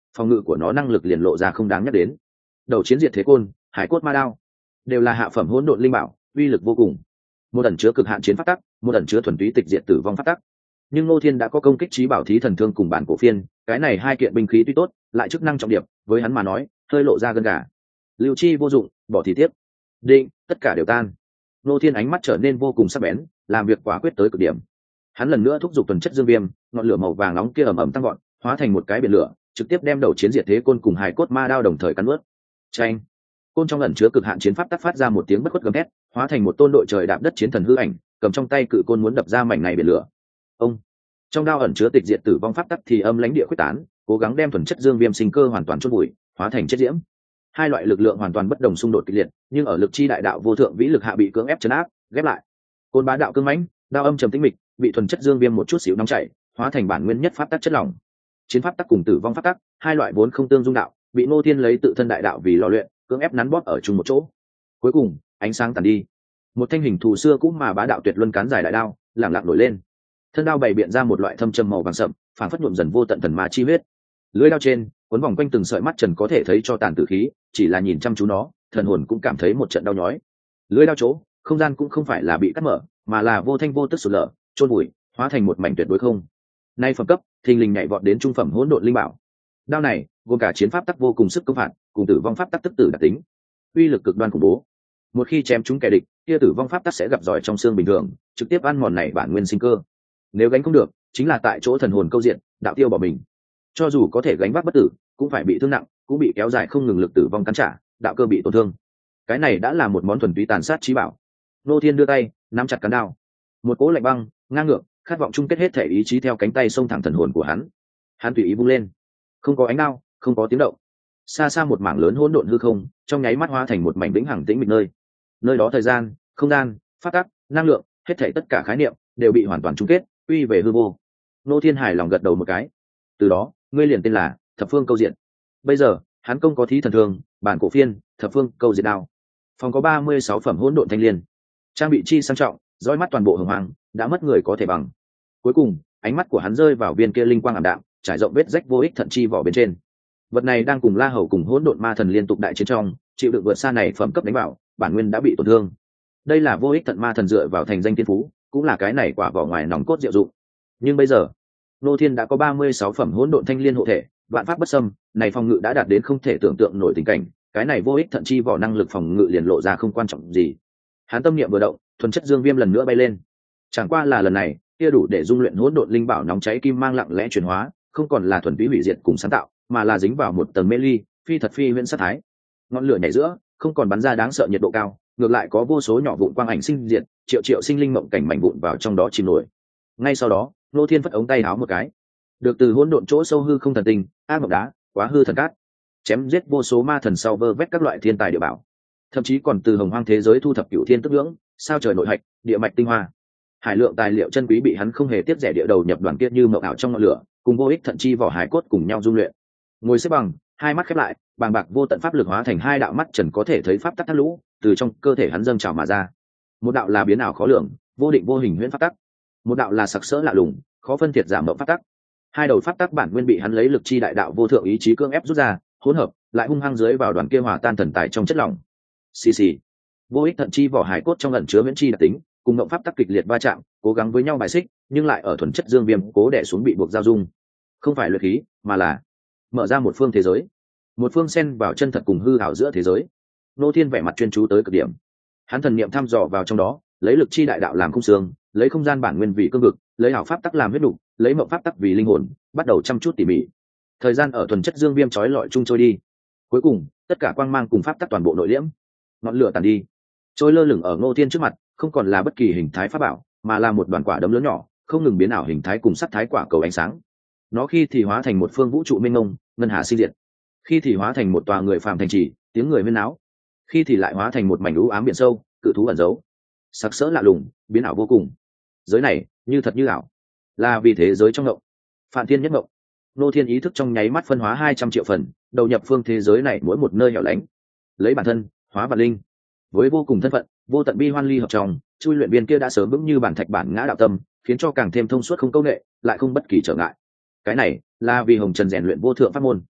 phòng ngự của nó năng lực liền lộ ra không đáng nhắc đến. Đầu chiến diệt thế côn, hải cốt ma đao đều là hạ phẩm hỗn độn linh bảo, uy lực vô cùng. Một ẩn chứa cực hạn chiến pháp tắc, một ẩn chứa thuần túy tịch diệt tử vong pháp tắc. Nhưng Ngô Thiên đã có công kích trí bảo thí thần thương cùng bản cổ phiên, cái này hai kiện binh khí tuy tốt, lại chức năng trọng điểm, với hắn mà nói, hơi lộ ra gân gà. Lưu chi vô dụng, bỏ thì tiếp. Định, tất cả đều tan. Ngô Thiên ánh mắt trở nên vô cùng sắc bén, làm việc quả quyết tới cực điểm. Hắn lần nữa thúc giục tuần chất dương viêm, ngọn lửa màu vàng nóng kia ầm ầm tăng gọn, hóa thành một cái biển lửa, trực tiếp đem đầu chiến diệt thế côn cùng hài cốt ma đao đồng thời cắn nuốt. Chanh! Côn trong ẩn chứa cực hạn chiến pháp tác phát ra một tiếng bất khuất gầm thét, hóa thành một tôn đội trời đạp đất chiến thần hư ảnh, cầm trong tay cự côn muốn đập ra mảnh này biển lửa. Ông! Trong đao ẩn chứa tịch diệt tử vong pháp tắc thì âm lãnh địa quyết tán, cố gắng đem thuần chất dương viêm sinh cơ hoàn toàn chôn bụi, hóa thành chất diễm. Hai loại lực lượng hoàn toàn bất đồng xung đột kịch liệt, nhưng ở lực chi đại đạo vô thượng vĩ lực hạ bị cưỡng ép trấn áp, ghép lại. Côn bá đạo cương mãnh, đao âm trầm tĩnh mịch, bị thuần chất dương viêm một chút xíu nóng chảy, hóa thành bản nguyên nhất pháp tắc chất lỏng. Chiến pháp tắc cùng tử vong pháp tắc, hai loại vốn không tương dung đạo, bị Ngô Thiên lấy tự thân đại đạo vì lò luyện, cưỡng ép nắn bóp ở chung một chỗ. Cuối cùng, ánh sáng tàn đi, một thanh hình thù xưa cũ mà bá đạo tuyệt luân cán dài đại đao lẳng lặng nổi lên. Thân đao bày biện ra một loại thâm trầm màu vàng sậm, phản phất nhuộm dần vô tận thần ma chi huyết. Lưỡi đao trên cuốn vòng quanh từng sợi mắt trần có thể thấy cho tàn tử khí, chỉ là nhìn chăm chú nó, thần hồn cũng cảm thấy một trận đau nhói. Lưỡi đao chỗ, không gian cũng không phải là bị cắt mở, mà là vô thanh vô tức sụt lở, chôn bụi, hóa thành một mảnh tuyệt đối không. Nay phẩm cấp, thình lình nhảy vọt đến trung phẩm hỗn độn linh bảo. Đao này gồm cả chiến pháp tắc vô cùng sức công phạt, cùng tử vong pháp tắc tức tử đặc tính, uy lực cực đoan khủng bố. Một khi chém trúng kẻ địch, kia tử vong pháp tắc sẽ gặp giỏi trong xương bình thường, trực tiếp ăn mòn này bản nguyên sinh cơ. Nếu gánh không được, chính là tại chỗ thần hồn câu diện, đạo tiêu bỏ mình. Cho dù có thể gánh vác bất tử, cũng phải bị thương nặng, cũng bị kéo dài không ngừng lực tử vong cắn trả, đạo cơ bị tổn thương. Cái này đã là một món thuần túy tàn sát chí bảo. Ngô Thiên đưa tay nắm chặt cán đao, một cỗ lạnh băng ngang ngược khát vọng chung kết hết thể ý chí theo cánh tay xông thẳng thần hồn của hắn. Hắn tùy ý vung lên, không có ánh đao, không có tiếng động. Xa xa một mảng lớn hỗn độn hư không, trong nháy mắt hóa thành một mảnh vĩnh hằng tĩnh mịch nơi. Nơi đó thời gian, không gian, pháp tắc, năng lượng, hết thảy tất cả khái niệm đều bị hoàn toàn chung kết, quy về hư vô. Ngô Thiên hài lòng gật đầu một cái. Từ đó, ngươi liền tên là Thập Phương Câu Diện. Bây giờ, hắn công có thí thần thương, bản cổ phiên, Thập Phương Câu Diệt đao. Phòng có 36 phẩm hỗn độn thanh liên. Trang bị chi sang trọng, dõi mắt toàn bộ hồng hoàng, đã mất người có thể bằng. Cuối cùng, ánh mắt của hắn rơi vào viên kia linh quang ảm đạm, trải rộng vết rách vô ích thận chi vỏ bên trên. Vật này đang cùng La Hầu cùng hỗn độn ma thần liên tục đại chiến trong, chịu đựng vượt xa này phẩm cấp đánh bảo, bản nguyên đã bị tổn thương. Đây là vô ích thận ma thần dựa vào thành danh tiên phú, cũng là cái này quả vỏ ngoài nòng cốt diệu dụng. Nhưng bây giờ, Ngô Thiên đã có 36 phẩm hỗn độn thanh liên hộ thể, vạn pháp bất xâm, này phòng ngự đã đạt đến không thể tưởng tượng nổi tình cảnh, cái này vô ích thận chi vỏ năng lực phòng ngự liền lộ ra không quan trọng gì. Hắn tâm niệm vừa động, thuần chất dương viêm lần nữa bay lên. Chẳng qua là lần này, kia đủ để dung luyện hỗn độn linh bảo nóng cháy kim mang lặng lẽ chuyển hóa, không còn là thuần túy hủy diệt cùng sáng tạo, mà là dính vào một tầng mê ly, phi thật phi huyễn sát thái. Ngọn lửa nhảy giữa, không còn bắn ra đáng sợ nhiệt độ cao, ngược lại có vô số nhỏ vụn quang ảnh sinh diệt, triệu triệu sinh linh mộng cảnh mảnh vụn vào trong đó chìm nổi. Ngay sau đó, Ngô Thiên phất ống tay áo một cái, được từ hỗn độn chỗ sâu hư không thần tinh, ác mộng đá, quá hư thần cát, chém giết vô số ma thần sau vơ vét các loại thiên tài địa bảo, thậm chí còn từ hồng hoang thế giới thu thập cửu thiên tức ngưỡng, sao trời nội hạch, địa mạch tinh hoa, hải lượng tài liệu chân quý bị hắn không hề tiếc rẻ địa đầu nhập đoàn kiết như mộng ảo trong ngọn lửa, cùng vô ích thận chi vỏ hải cốt cùng nhau dung luyện. Ngồi xếp bằng, hai mắt khép lại, bàng bạc vô tận pháp lực hóa thành hai đạo mắt trần có thể thấy pháp tắc thác lũ, từ trong cơ thể hắn dâng trào mà ra. Một đạo là biến ảo khó lường, vô định vô hình huyễn pháp tắc, một đạo là sặc sỡ lạ lùng, khó phân biệt giảm mộng pháp tắc. Hai đầu pháp tắc bản nguyên bị hắn lấy lực chi đại đạo vô thượng ý chí cưỡng ép rút ra, hỗn hợp, lại hung hăng dưới vào đoàn kia hòa tan thần tài trong chất lỏng. Xì xì. Vô ích thận chi vỏ hải cốt trong ẩn chứa huyễn chi đặc tính, cùng mộng pháp tắc kịch liệt va chạm, cố gắng với nhau bài xích, nhưng lại ở thuần chất dương viêm cố đè xuống bị buộc giao dung. Không phải luyện khí, mà là mở ra một phương thế giới, một phương xen vào chân thật cùng hư ảo giữa thế giới. Ngô Thiên vẻ mặt chuyên chú tới cực điểm, hắn thần niệm thăm dò vào trong đó, lấy lực chi đại đạo làm khung xương, lấy không gian bản nguyên vì cương vực, lấy ảo pháp tắc làm huyết đủ, lấy mộng pháp tắc vì linh hồn, bắt đầu chăm chút tỉ mỉ. Thời gian ở thuần chất dương viêm chói lọi chung trôi đi, cuối cùng tất cả quang mang cùng pháp tắc toàn bộ nội liễm, ngọn lửa tàn đi, trôi lơ lửng ở Ngô Thiên trước mặt, không còn là bất kỳ hình thái pháp bảo, mà là một đoàn quả đấm lớn nhỏ, không ngừng biến ảo hình thái cùng sắc thái quả cầu ánh sáng. Nó khi thì hóa thành một phương vũ trụ mênh mông, ngân hà sinh diệt, khi thì hóa thành một tòa người phàm thành trì, tiếng người huyên náo, khi thì lại hóa thành một mảnh u ám biển sâu, cự thú ẩn giấu, sặc sỡ lạ lùng, biến ảo vô cùng. Giới này như thật như ảo, là vì thế giới trong ngộng, phản thiên nhất ngộng. Ngô Thiên ý thức trong nháy mắt phân hóa 200 triệu phần, đầu nhập phương thế giới này mỗi một nơi hẻo lánh, lấy bản thân hóa vạn linh, với vô cùng thân phận, vô tận bi hoan ly hợp trong, chui luyện viên kia đã sớm vững như bản thạch bản ngã đạo tâm, khiến cho càng thêm thông suốt không câu nệ, lại không bất kỳ trở ngại. Cái này là vì hồng trần rèn luyện vô thượng pháp môn.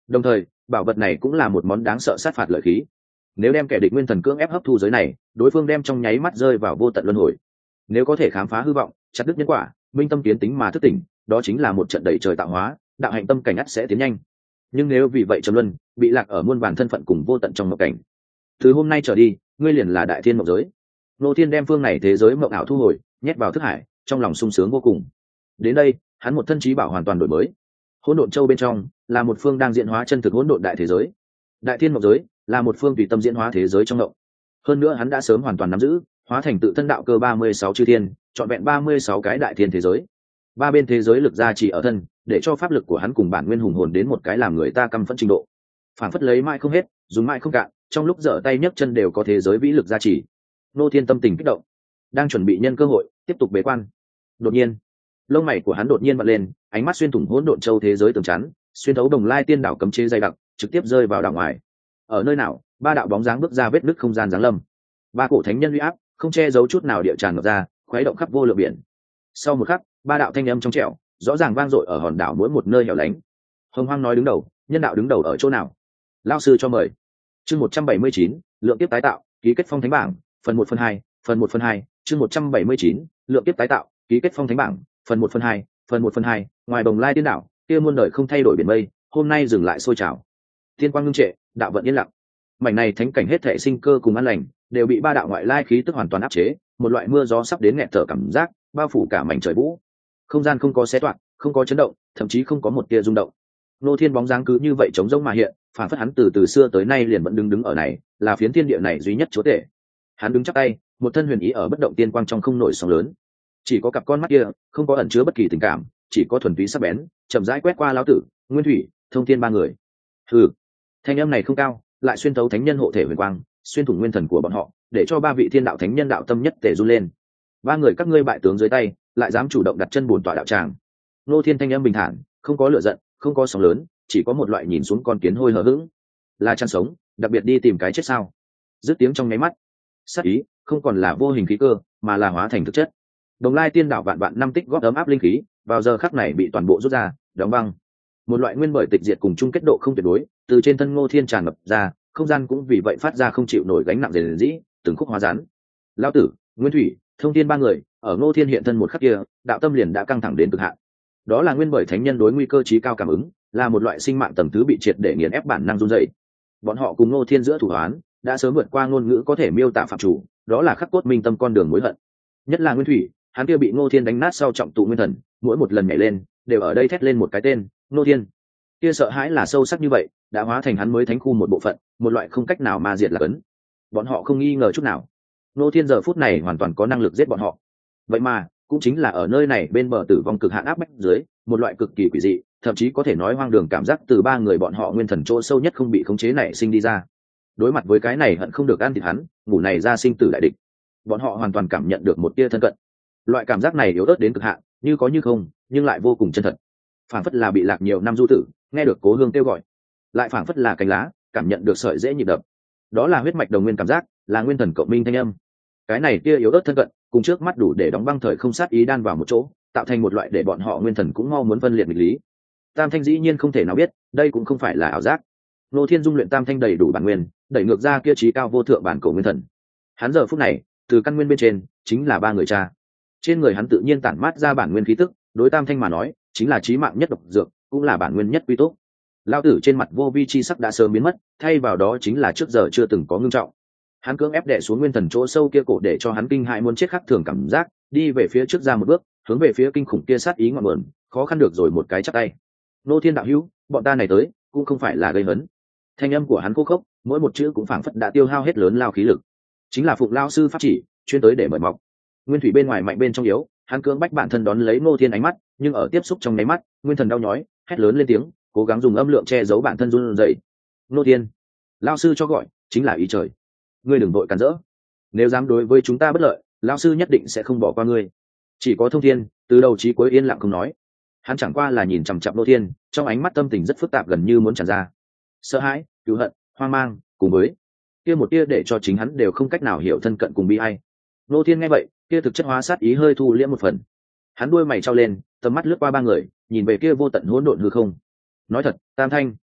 Đồng thời bảo vật này cũng là một món đáng sợ sát phạt lợi khí, nếu đem kẻ địch nguyên thần cưỡng ép hấp thu giới này, đối phương đem trong nháy mắt rơi vào vô tận luân hồi. Nếu có thể khám phá hư vọng, chặt đứt nhân quả, minh tâm tiến tính mà thức tỉnh, đó chính là một trận đẩy trời tạo hóa, đạo hạnh tâm cảnh ắt sẽ tiến nhanh. Nhưng nếu vì vậy trầm luân, bị lạc ở muôn vàn thân phận cùng vô tận trong mộng cảnh, từ hôm nay trở đi, ngươi liền là đại thiên mộng giới. Nô Thiên đem phương này thế giới mộng ảo thu hồi, nhét vào thức hải, trong lòng sung sướng vô cùng. Đến đây, hắn một thân trí bảo hoàn toàn đổi mới. Hỗn độn châu bên trong là một phương đang diễn hóa chân thực hỗn độn đại thế giới. Đại thiên mộng giới là một phương tùy tâm diễn hóa thế giới trong mộng. Hơn nữa hắn đã sớm hoàn toàn nắm giữ, hóa thành tự thân đạo cơ 36 chư thiên, trọn vẹn 36 cái đại thiên thế giới. Ba bên thế giới lực gia trì ở thân, để cho pháp lực của hắn cùng bản nguyên hùng hồn đến một cái làm người ta căm phẫn trình độ. Phản phất lấy mãi không hết, dùng mãi không cạn, trong lúc giở tay nhấc chân đều có thế giới vĩ lực gia trì. Nô Thiên tâm tình kích động, đang chuẩn bị nhân cơ hội tiếp tục bế quan. Đột nhiên, lông mày của hắn đột nhiên vặn lên, ánh mắt xuyên thủng hỗn độn châu thế giới tường chắn, xuyên thấu Đồng Lai Tiên đảo cấm chế dày đặc, trực tiếp rơi vào đảo ngoài. Ở nơi nào, ba đạo bóng dáng bước ra vết nứt không gian giáng lâm. Ba cổ thánh nhân uy áp không che giấu chút nào địa tràn ngập ra, khuấy động khắp vô lượng biển. Sau một khắc, ba đạo thanh âm trong trẻo rõ ràng vang dội ở hòn đảo mỗi một nơi hẻo lánh. Hồng Hoang nói đứng đầu, nhân đạo đứng đầu ở chỗ nào? Lão sư cho mời. Chương 179, lượng tiếp tái tạo, ký kết phong thánh bảng, phần 1 phần 2, phần 1 phần 2, chương 179, lượng tiếp tái tạo, ký kết phong thánh bảng, phần 1 phần 2, phần 1 phần 2, ngoài Đồng Lai Tiên đảo, kia muôn đời không thay đổi biển mây, hôm nay dừng lại sôi trào. Thiên quang ngưng trệ, đạo vận yên lặng. Mảnh này thánh cảnh hết thảy sinh cơ cùng an lành, đều bị ba đạo ngoại lai khí tức hoàn toàn áp chế, một loại mưa gió sắp đến nghẹt thở cảm giác, bao phủ cả mảnh trời vũ. Không gian không có xé toạc, không có chấn động, thậm chí không có một tia rung động. Nô Thiên bóng dáng cứ như vậy trống rỗng mà hiện, phản phất hắn từ xưa tới nay liền vẫn đứng ở này, là phiến thiên địa này duy nhất chúa tể. Hắn đứng chắp tay, một thân huyền ý ở bất động tiên quang trong không nổi sóng lớn. Chỉ có cặp con mắt kia, không có ẩn chứa bất kỳ tình cảm, chỉ có thuần túy sắc bén, chậm rãi quét qua lão tử, Nguyên Thủy, Thông Thiên ba người. Hừ, thanh âm này không cao, lại xuyên thấu thánh nhân hộ thể huyền quang, xuyên thủng nguyên thần của bọn họ, để cho ba vị thiên đạo thánh nhân đạo tâm nhất tề run lên. Ba người các ngươi bại tướng dưới tay, lại dám chủ động đặt chân bổn tọa đạo tràng. Nô Thiên thanh âm bình thản, không có lửa giận, không có sóng lớn, chỉ có một loại nhìn xuống con kiến hôi hờ hững. Là chăn sống, đặc biệt đi tìm cái chết sao? Dứt tiếng trong nháy mắt, sát ý không còn là vô hình khí cơ, mà là hóa thành thực chất. Đồng Lai Tiên đảo vạn vạn năm tích góp ấm áp linh khí, vào giờ khắc này bị toàn bộ rút ra, đóng băng. Một loại nguyên bởi tịch diệt cùng chung kết độ không tuyệt đối, từ trên thân Ngô Thiên tràn ngập ra, không gian cũng vì vậy phát ra không chịu nổi gánh nặng rền rĩ, từng khúc hóa rán. Lão tử, Nguyên Thủy, Thông Thiên ba người, ở Ngô Thiên hiện thân một khắc kia, đạo tâm liền đã căng thẳng đến cực hạn. Đó là nguyên bởi thánh nhân đối nguy cơ trí cao cảm ứng, là một loại sinh mạng tầng thứ bị triệt để nghiền ép bản năng run rẩy. Bọn họ cùng Ngô Thiên giữa thủ án, đã sớm vượt qua ngôn ngữ có thể miêu tả phạm chủ, đó là khắc cốt minh tâm con đường mối hận. Nhất là Nguyên Thủy, hắn kia bị Ngô Thiên đánh nát sau trọng tụ nguyên thần, mỗi một lần nhảy lên, đều ở đây thét lên một cái tên, Ngô Thiên. Kia sợ hãi là sâu sắc như vậy, đã hóa thành hắn mới thánh khu một bộ phận, một loại không cách nào mà diệt là cấn. Bọn họ không nghi ngờ chút nào, Ngô Thiên giờ phút này hoàn toàn có năng lực giết bọn họ. Vậy mà, cũng chính là ở nơi này bên bờ tử vong cực hạn áp bách dưới, một loại cực kỳ quỷ dị, thậm chí có thể nói hoang đường cảm giác từ ba người bọn họ nguyên thần chỗ sâu nhất không bị khống chế này sinh đi ra. Đối mặt với cái này hận không được ăn thịt hắn, ngủ này ra sinh tử đại địch. Bọn họ hoàn toàn cảm nhận được một tia thân cận. Loại cảm giác này yếu ớt đến cực hạn, như có như không, nhưng lại vô cùng chân thật. Phảng phất là bị lạc nhiều năm du tử, nghe được cố hương kêu gọi, lại phảng phất là cánh lá, cảm nhận được sợi dễ nhịp đập. Đó là huyết mạch đồng nguyên cảm giác, là nguyên thần cộng minh thanh âm. Cái này tia yếu ớt thân cận, cùng trước mắt đủ để đóng băng thời không sát ý đan vào một chỗ, tạo thành một loại để bọn họ nguyên thần cũng mau muốn phân liệt nghịch lý. Tam thanh dĩ nhiên không thể nào biết, đây cũng không phải là ảo giác. Nô Thiên dung luyện tam thanh đầy đủ bản nguyên, đẩy ngược ra kia trí cao vô thượng bản cổ nguyên thần. Hắn giờ phút này, từ căn nguyên bên trên, chính là ba người cha. Trên người hắn tự nhiên tản mát ra bản nguyên khí tức, đối tam thanh mà nói, chính là chí mạng nhất độc dược, cũng là bản nguyên nhất quy tốt. Lão tử trên mặt vô vi chi sắc đã sớm biến mất, thay vào đó chính là trước giờ chưa từng có ngưng trọng. Hắn cưỡng ép đè xuống nguyên thần chỗ sâu kia cổ để cho hắn kinh hãi muốn chết khác thường cảm giác, đi về phía trước ra một bước, hướng về phía kinh khủng kia sát ý ngọn nguồn, khó khăn được rồi một cái chắp tay. Nô Thiên đạo hữu, bọn ta này tới, cũng không phải là gây hấn. Thanh âm của hắn khô khốc, mỗi một chữ cũng phảng phất đã tiêu hao hết lớn lao khí lực. Chính là Phụng lão sư pháp chỉ, chuyên tới để mời mọc. Nguyên Thủy bên ngoài mạnh bên trong yếu, hắn cưỡng bách bản thân đón lấy Ngô Thiên ánh mắt, nhưng ở tiếp xúc trong nháy mắt, nguyên thần đau nhói, hét lớn lên tiếng, cố gắng dùng âm lượng che giấu bản thân run rẩy. Ngô Thiên, lão sư cho gọi, chính là ý trời. Ngươi đừng vội cản rỡ. Nếu dám đối với chúng ta bất lợi, lão sư nhất định sẽ không bỏ qua ngươi. Chỉ có Thông Thiên, từ đầu chí cuối yên lặng không nói. Hắn chẳng qua là nhìn chằm chằm Ngô Thiên, trong ánh mắt tâm tình rất phức tạp gần như muốn tràn ra. Sợ hãi, cứu hận, hoang mang, cùng với kia một tia để cho chính hắn đều không cách nào hiểu thân cận cùng bi ai. Ngô Thiên nghe vậy, kia thực chất hóa sát ý hơi thu liễm một phần. Hắn đuôi mày trao lên, tầm mắt lướt qua ba người, nhìn về kia vô tận hỗn độn hư không. Nói thật, tam thanh,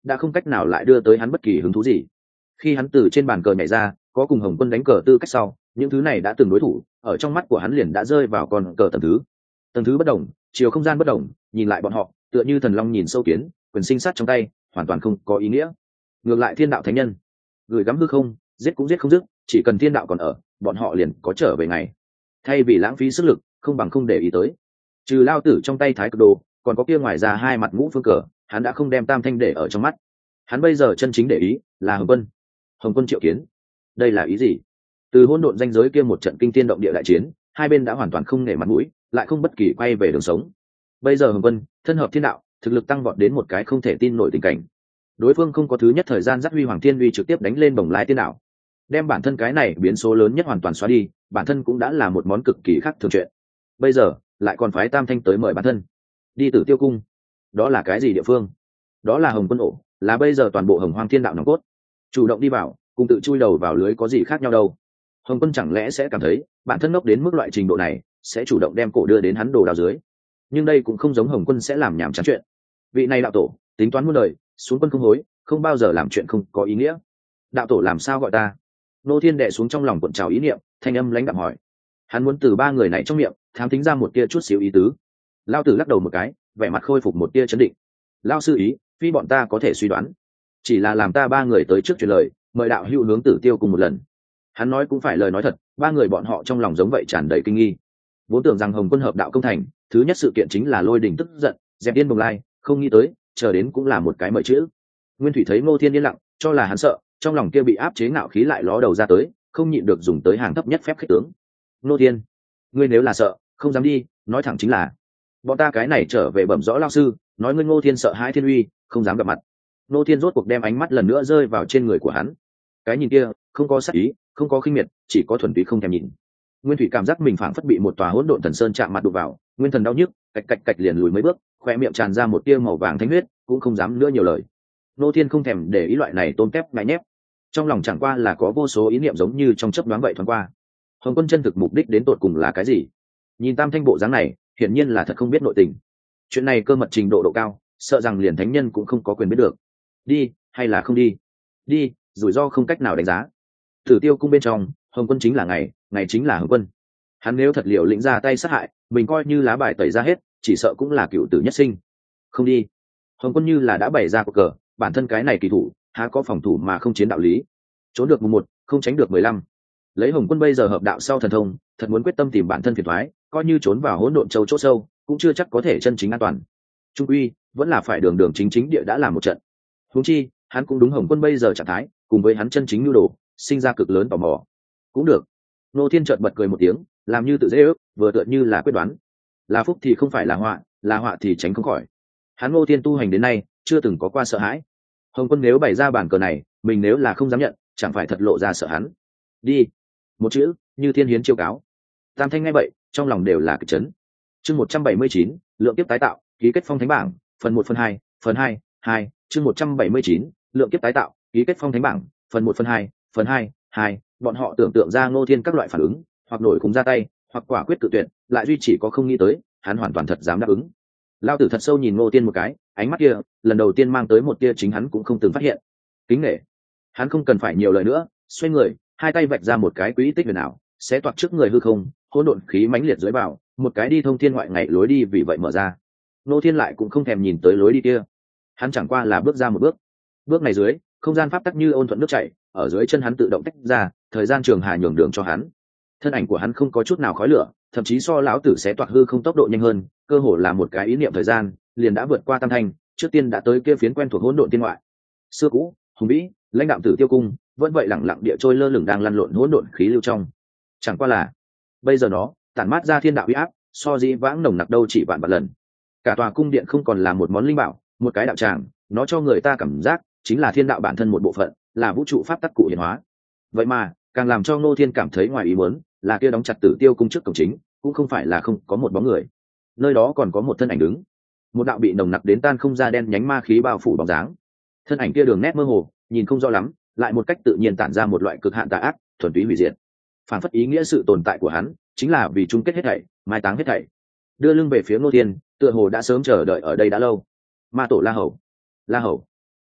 đã không cách nào lại đưa tới hắn bất kỳ hứng thú gì. Khi hắn từ trên bàn cờ nhảy ra, có cùng Hồng Quân đánh cờ tư cách sau, những thứ này đã từng đối thủ, ở trong mắt của hắn liền đã rơi vào con cờ tầng thứ bất đồng, chiều không gian bất đồng, nhìn lại bọn họ tựa như thần long nhìn sâu kiến, quyền sinh sát trong tay hoàn toàn không có ý nghĩa. Ngược lại thiên đạo thánh nhân gửi gắm hư không, giết cũng giết không dứt, chỉ cần thiên đạo còn ở, bọn họ liền có trở về ngày. Thay vì lãng phí sức lực, không bằng không để ý tới. Trừ lao tử trong tay thái cực đồ, còn có kia ngoài ra hai mặt ngũ phương cờ, hắn đã không đem tam thanh để ở trong mắt. Hắn bây giờ chân chính để ý là Hồng Quân triệu kiến. Đây là ý gì? Từ hỗn độn danh giới kia một trận kinh thiên động địa đại chiến, hai bên đã hoàn toàn không nể mặt mũi, lại không bất kỳ quay về đường sống. Bây giờ Hồng Quân thân hợp thiên đạo, thực lực tăng vọt đến một cái không thể tin nổi tình cảnh. Đối phương không có thứ nhất thời gian dắt huy hoàng thiên uy trực tiếp đánh lên bồng lai tiên đạo, đem bản thân cái này biến số lớn nhất hoàn toàn xóa đi, bản thân cũng đã là một món cực kỳ khác thường chuyện. Bây giờ lại còn phái tam thanh tới mời bản thân đi Tử Tiêu cung. Đó là cái gì địa phương? Đó là Hồng Quân ổ, là bây giờ toàn bộ Hồng Hoang thiên đạo nòng cốt. Chủ động đi vào, cùng tự chui đầu vào lưới có gì khác nhau đâu? Hồng Quân chẳng lẽ sẽ cảm thấy bản thân ngốc đến mức loại trình độ này, sẽ chủ động đem cổ đưa đến hắn đồ đào dưới? Nhưng đây cũng không giống Hồng Quân sẽ làm nhảm chán chuyện. Vị này đạo tổ tính toán muôn đời, xuống quân không hối, không bao giờ làm chuyện không có ý nghĩa. Đạo tổ làm sao gọi ta? Nô Thiên đệ xuống trong lòng cuộn trào ý niệm, thanh âm lãnh đạm hỏi. Hắn muốn từ ba người này trong miệng thám tính ra một tia chút xíu ý tứ. Lao tử lắc đầu một cái, vẻ mặt khôi phục một tia chấn định. Lao sư ý, phi bọn ta có thể suy đoán, chỉ là làm ta ba người tới trước truyền lời, mời đạo hữu hướng Tử Tiêu cùng một lần. Hắn nói cũng phải lời nói thật, ba người bọn họ trong lòng giống vậy tràn đầy kinh nghi. Vốn tưởng rằng Hồng Quân hợp đạo công thành, thứ nhất sự kiện chính là lôi đình tức giận, dẹp yên bồng lai, không nghĩ tới, chờ đến cũng là một cái mời chữ. Nguyên Thủy thấy Ngô Thiên yên lặng, cho là hắn sợ, trong lòng kia bị áp chế ngạo khí lại ló đầu ra tới, không nhịn được dùng tới hàng thấp nhất phép khích tướng. Ngô Thiên, ngươi nếu là sợ, không dám đi, nói thẳng chính là bọn ta cái này trở về bẩm rõ lao sư, nói ngươi Ngô Thiên sợ hãi thiên uy, không dám gặp mặt. Ngô Thiên rốt cuộc đem ánh mắt lần nữa rơi vào trên người của hắn. Cái nhìn kia, không có sát ý, không có khinh miệt, chỉ có thuần túy không thèm nhìn. Nguyên Thủy cảm giác mình phảng phất bị một tòa hỗn độn thần sơn chạm mặt đụng vào, nguyên thần đau nhức, cạch cạch cạch liền lùi mấy bước, khoe miệng tràn ra một tia màu vàng thánh huyết, cũng không dám nữa nhiều lời. Ngô Thiên không thèm để ý loại này tôm tép ngại nhép, trong lòng chẳng qua là có vô số ý niệm giống như trong chớp nhoáng vậy thoáng qua. Hồng Quân chân thực mục đích đến tột cùng là cái gì? Nhìn tam thanh bộ dáng này, hiển nhiên là thật không biết nội tình. Chuyện này cơ mật trình độ độ cao, sợ rằng liền thánh nhân cũng không có quyền biết được. Đi hay là không đi? Đi, rủi ro không cách nào đánh giá. Tử Tiêu cung bên trong, Hồng Quân chính là ngày, ngày chính là Hồng Quân. Hắn nếu thật liệu lĩnh ra tay sát hại, mình coi như lá bài tẩy ra hết, chỉ sợ cũng là cựu tử nhất sinh. Không đi. Hồng Quân như là đã bày ra cuộc cờ, bản thân cái này kỳ thủ, há có phòng thủ mà không chiến đạo lý. Trốn được mùng 1, không tránh được 15. Lấy Hồng Quân bây giờ hợp đạo sau thần thông, thật muốn quyết tâm tìm bản thân phiền toái, coi như trốn vào hỗn độn châu chỗ sâu, cũng chưa chắc có thể chân chính an toàn. Trung quy, vẫn là phải đường đường chính chính địa đã làm một trận. Huống chi, hắn cũng đúng Hồng Quân bây giờ trạng thái, cùng với hắn chân chính nhu đồ, sinh ra cực lớn tò mò. Cũng được. Nô Thiên chợt bật cười một tiếng, làm như tự dễ ước, vừa tựa như là quyết đoán. Là phúc thì không phải là họa thì tránh không khỏi. Hắn Ngô Thiên tu hành đến nay, chưa từng có qua sợ hãi. Hồng Quân nếu bày ra bản cờ này, mình nếu là không dám nhận, chẳng phải thật lộ ra sợ hắn. Đi. Một chữ, như thiên hiến chiêu cáo. Tam thanh nghe vậy, trong lòng đều là kịch chấn. Chương 179, lượng kiếp tái tạo, ký kết phong thánh bảng, phần 1 phần 2, phần 2, chương 179, lượng kiếp tái tạo, ký kết phong thánh bảng, phần 1 phần 2, phần 2, bọn họ tưởng tượng ra Ngô Thiên các loại phản ứng, hoặc nổi khủng ra tay, hoặc quả quyết tự tuyệt, lại duy chỉ có không nghĩ tới, hắn hoàn toàn thật dám đáp ứng. Lao tử thật sâu nhìn Ngô Thiên một cái, ánh mắt kia, lần đầu tiên mang tới một tia chính hắn cũng không từng phát hiện. Kính nể. Hắn không cần phải nhiều lời nữa, xoay người, hai tay vạch ra một cái quỹ tích huyền ảo, sẽ toạc trước người hư không, hỗn độn khí mãnh liệt dưới vào, một cái đi thông thiên ngoại ngày lối đi vì vậy mở ra. Ngô Thiên lại cũng không thèm nhìn tới lối đi kia, hắn chẳng qua là bước ra một bước. Bước này dưới, không gian pháp tắc như ôn thuận nước chảy, ở dưới chân hắn tự động tách ra, thời gian trường hà nhường đường cho hắn. Thân ảnh của hắn không có chút nào khói lửa, thậm chí so lão tử sẽ toạc hư không tốc độ nhanh hơn, cơ hồ là một cái ý niệm thời gian, liền đã vượt qua tam thanh, trước tiên đã tới kia phiến quen thuộc hỗn độn tiên ngoại. Xưa cũ, hùng vĩ, lãnh đạm Tử Tiêu cung, vẫn vậy lẳng lặng địa trôi lơ lửng đang lăn lộn hỗn độn khí lưu trong. Chẳng qua là, bây giờ nó tản mát ra thiên đạo uy áp, so dĩ vãng nồng nặc đâu chỉ vạn vạn lần. Cả tòa cung điện không còn là một món linh bảo, một cái đạo tràng, nó cho người ta cảm giác chính là thiên đạo bản thân một bộ phận, là vũ trụ pháp tắc cụ hiện hóa. Vậy mà, càng làm cho Ngô Thiên cảm thấy ngoài ý muốn, là kia đóng chặt Tử Tiêu cung trước cổng chính, cũng không phải là không có một bóng người. Nơi đó còn có một thân ảnh đứng, một đạo bị nồng nặc đến tan không ra đen nhánh ma khí bao phủ bóng dáng. Thân ảnh kia đường nét mơ hồ, nhìn không rõ lắm, lại một cách tự nhiên tản ra một loại cực hạn tà ác, thuần túy hủy diệt. Phản phất ý nghĩa sự tồn tại của hắn, chính là vì chung kết hết thảy, mai táng hết thảy. Đưa lưng về phía Ngô Thiên, tựa hồ đã sớm chờ đợi ở đây đã lâu. Ma tổ La Hầu, La Hầu.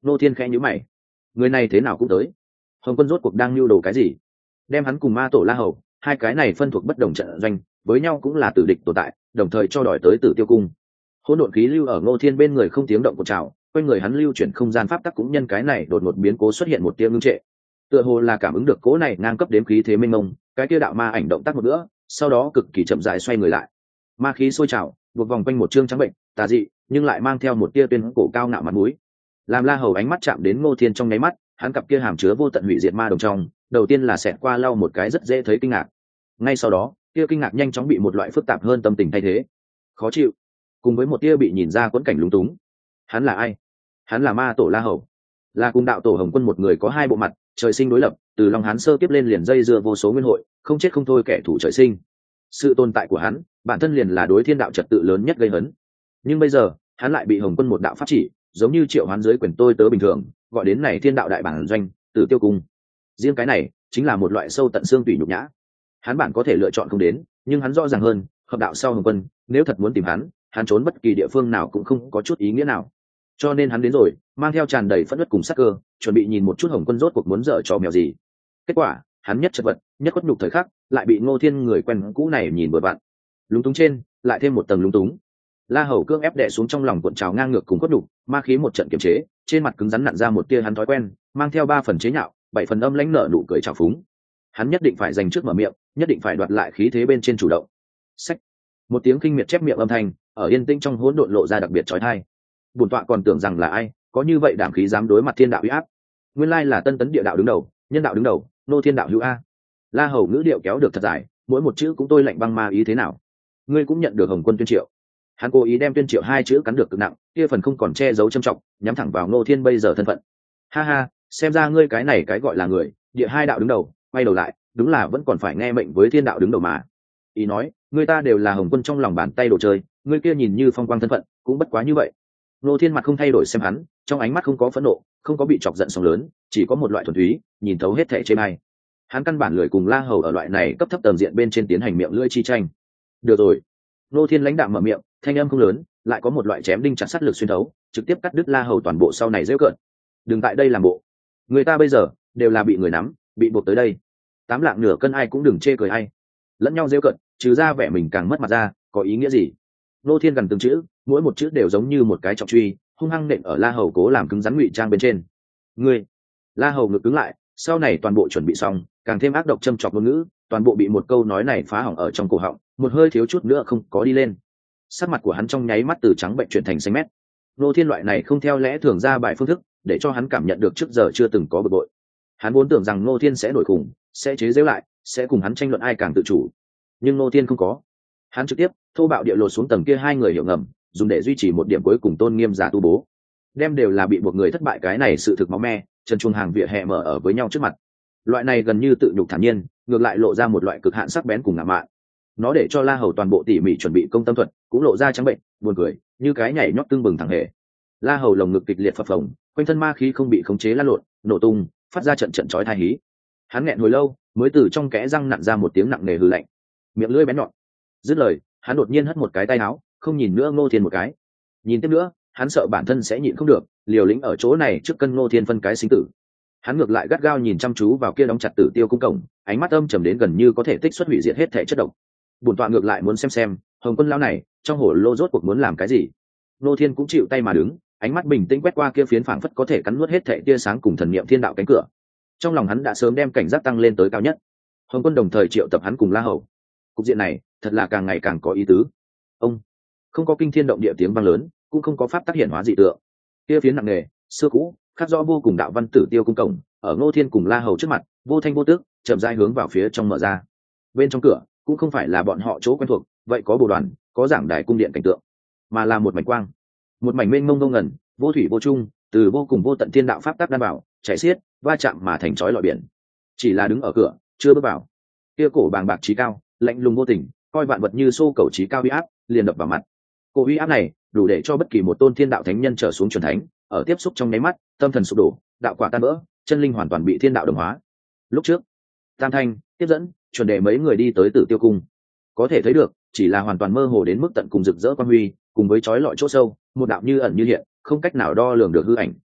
Ngô Thiên khẽ nhíu mày, người này thế nào cũng tới. Hồng Quân rốt cuộc đang lưu đồ cái gì? Đem hắn cùng Ma Tổ La Hầu, hai cái này phân thuộc bất đồng trận doanh, với nhau cũng là tử địch tồn tại, đồng thời cho đòi tới Tử Tiêu cung. Hỗn độn khí lưu ở Ngô Thiên bên người không tiếng động của trào, quanh người hắn lưu chuyển không gian pháp tắc cũng nhân cái này đột ngột biến cố xuất hiện một tia ngưng trệ. Tựa hồ là cảm ứng được cố này ngang cấp đếm khí thế mênh mông, cái kia đạo ma ảnh động tác một nữa, sau đó cực kỳ chậm rãi xoay người lại. Ma khí sôi trào, buộc vòng quanh một trương trắng bệnh, tà dị, nhưng lại mang theo một tia tuyên cổ cao ngạo mặt mũi. Làm La Hầu ánh mắt chạm đến Ngô Thiên trong nháy mắt, hắn cặp kia hàm chứa vô tận hủy diệt ma đồng trong, đầu tiên là xẹt qua lau một cái rất dễ thấy kinh ngạc. Ngay sau đó, kia kinh ngạc nhanh chóng bị một loại phức tạp hơn tâm tình thay thế. Khó chịu, cùng với một tia bị nhìn ra quẫn cảnh lúng túng. Hắn là ai? Hắn là Ma Tổ La Hầu, là cùng đạo tổ Hồng Quân một người có hai bộ mặt, trời sinh đối lập, từ Long Hán sơ tiếp lên liền dây dưa vô số nguyên hội, không chết không thôi kẻ thù trời sinh. Sự tồn tại của hắn, bản thân liền là đối thiên đạo trật tự lớn nhất gây hấn. Nhưng bây giờ, hắn lại bị Hồng Quân một đạo pháp chỉ, giống như triệu hoán dưới quyền tôi tớ bình thường, gọi đến này thiên đạo đại bản doanh, Tử Tiêu cung. Riêng cái này, chính là một loại sâu tận xương tủy nhục nhã. Hắn bản có thể lựa chọn không đến, nhưng hắn rõ ràng hơn, hợp đạo sau Hồng Quân, nếu thật muốn tìm hắn trốn bất kỳ địa phương nào cũng không có chút ý nghĩa nào. Cho nên hắn đến rồi, mang theo tràn đầy phẫn uất cùng sắc cơ, chuẩn bị nhìn một chút Hồng Quân rốt cuộc muốn dở trò mèo gì. Kết quả, hắn nhất chật vật, nhất khuất nhục thời khắc, lại bị Ngô Thiên người quen cũ này nhìn vừa vặn. Lúng túng trên, lại thêm một tầng lúng túng. La Hầu cương ép đè xuống trong lòng cuộn trào ngang ngược cùng khuất nhục, ma khí một trận kiềm chế, trên mặt cứng rắn nặn ra một tia hắn thói quen, mang theo 3 phần chế nhạo, 7 phần âm lãnh nở nụ cười trào phúng. Hắn nhất định phải giành trước mở miệng, nhất định phải đoạt lại khí thế bên trên chủ động. Xách. Một tiếng kinh miệt chép miệng âm thanh, ở yên tĩnh trong hỗn độn lộ ra đặc biệt chói tai. Bổn tọa còn tưởng rằng là ai, có như vậy đảm khí dám đối mặt thiên đạo uy áp. Nguyên lai là Tân Tấn địa đạo đứng đầu, nhân đạo đứng đầu, nô thiên đạo hữu a. La Hầu ngữ điệu kéo được thật dài, mỗi một chữ cũng tôi lạnh băng ma ý thế nào. Ngươi cũng nhận được Hồng Quân tuyên triệu. Hắn cố ý đem tuyên triệu hai chữ cắn được cực nặng, kia phần không còn che giấu châm trọng, nhắm thẳng vào Ngô Thiên bây giờ thân phận. Ha ha, xem ra ngươi cái này cái gọi là người, địa hai đạo đứng đầu, quay đầu lại, đúng là vẫn còn phải nghe mệnh với thiên đạo đứng đầu mà. Ý nói, người ta đều là Hồng Quân trong lòng bàn tay đồ chơi, ngươi kia nhìn như phong quang thân phận, cũng bất quá như vậy. Ngô Thiên mặt không thay đổi xem hắn, trong ánh mắt không có phẫn nộ, không có bị chọc giận sóng lớn, chỉ có một loại thuần túy, nhìn thấu hết thảy trên ai. Hắn căn bản lười cùng La Hầu ở loại này cấp thấp tầm diện bên trên tiến hành miệng lưỡi chi tranh. Được rồi. Ngô Thiên lãnh đạm mở miệng, thanh âm không lớn, lại có một loại chém đinh chặt sắt lực xuyên thấu, trực tiếp cắt đứt La Hầu toàn bộ sau này giễu cợt. Đừng tại đây làm bộ. Người ta bây giờ đều là bị người nắm, bị buộc tới đây. 8 lạng nửa cân ai cũng đừng chê cười ai. Lẫn nhau giễu cợt, trừ ra vẻ mình càng mất mặt ra, có ý nghĩa gì? Ngô Thiên gần từng chữ, mỗi một chữ đều giống như một cái trọng truy, hung hăng nện ở La Hầu cố làm cứng rắn ngụy trang bên trên. Ngươi. La Hầu ngực cứng lại, sau này toàn bộ chuẩn bị xong, càng thêm ác độc châm chọc ngôn ngữ, toàn bộ bị một câu nói này phá hỏng ở trong cổ họng, một hơi thiếu chút nữa không có đi lên. Sắc mặt của hắn trong nháy mắt từ trắng bệnh chuyển thành xanh mét. Ngô Thiên loại này không theo lẽ thường ra bài phương thức, để cho hắn cảm nhận được trước giờ chưa từng có bực bội. Hắn vốn tưởng rằng Ngô Thiên sẽ nổi khủng, sẽ chế giễu lại, sẽ cùng hắn tranh luận ai càng tự chủ. Nhưng Ngô Thiên không có. Hắn trực tiếp thô bạo địa lột xuống tầng kia hai người hiểu ngầm, dùng để duy trì một điểm cuối cùng tôn nghiêm giả tu bố. Đem đều là bị buộc người thất bại cái này sự thực máu me, chân chuông hàng vỉa hè mở ở với nhau trước mặt. Loại này gần như tự nhục thản nhiên, ngược lại lộ ra một loại cực hạn sắc bén cùng ngạo mạn. Nó để cho La Hầu toàn bộ tỉ mỉ chuẩn bị công tâm thuật cũng lộ ra trắng bệnh, buồn cười, như cái nhảy nhót tương bừng thẳng hề. La Hầu lồng ngực kịch liệt phập phồng, quanh thân ma khí không bị khống chế lan lộn, nổ tung, phát ra trận trận chói tai hí. Hắn nghẹn hồi lâu, mới từ trong kẽ răng nặn ra một tiếng nặng nề hừ lạnh. Miệng lưỡi bén nhọn. Dứt lời, hắn đột nhiên hất một cái tay áo, không nhìn nữa Ngô Thiên một cái. Nhìn tiếp nữa, hắn sợ bản thân sẽ nhịn không được, liều lĩnh ở chỗ này trước cân Ngô Thiên phân cái sinh tử. Hắn ngược lại gắt gao nhìn chăm chú vào kia đóng chặt Tử Tiêu cung cổng, ánh mắt âm trầm đến gần như có thể tích xuất hủy diệt hết thể chất độc. Bổn tọa ngược lại muốn xem Hồng Quân lão này trong hổ lô rốt cuộc muốn làm cái gì. Ngô Thiên cũng chịu tay mà đứng, ánh mắt bình tĩnh quét qua kia phiến phảng phất có thể cắn nuốt hết thể tia sáng cùng thần niệm thiên đạo cánh cửa. Trong lòng hắn đã sớm đem cảnh giác tăng lên tới cao nhất. Hồng Quân đồng thời triệu tập hắn cùng La Hầu. Cục diện này thật là càng ngày càng có ý tứ. Ông không có kinh thiên động địa tiếng vang lớn, cũng không có pháp tác hiện hóa dị tượng. Kia phiến nặng nề, xưa cũ, khắc rõ vô cùng đạo văn Tử Tiêu cung cổng, ở Ngô Thiên cùng La Hầu trước mặt, vô thanh vô tức, chậm rãi hướng vào phía trong mở ra. Bên trong cửa cũng không phải là bọn họ chỗ quen thuộc, vậy có bồ đoàn, có giảng đài cung điện cảnh tượng, mà là một mảnh quang, một mảnh mênh mông vô ngần, vô thủy vô chung, từ vô cùng vô tận thiên đạo pháp tắc đan bảo, chảy xiết, va chạm mà thành chói lọi biển. Chỉ là đứng ở cửa, chưa bước vào, kia cổ bàng bạc trí cao, lạnh lùng vô tình, coi vạn vật như xô cầu trí cao uy áp, liền đập vào mặt. Cổ uy áp này, đủ để cho bất kỳ một tôn thiên đạo thánh nhân trở xuống chuẩn thánh, ở tiếp xúc trong nháy mắt, tâm thần sụp đổ, đạo quả tan vỡ, chân linh hoàn toàn bị thiên đạo đồng hóa. Lúc trước, Tam Thanh tiếp dẫn, chuẩn đề mấy người đi tới Tử Tiêu cung, có thể thấy được, chỉ là hoàn toàn mơ hồ đến mức tận cùng rực rỡ quang huy, cùng với chói lọi chỗ sâu, một đạo như ẩn như hiện, không cách nào đo lường được hư ảnh.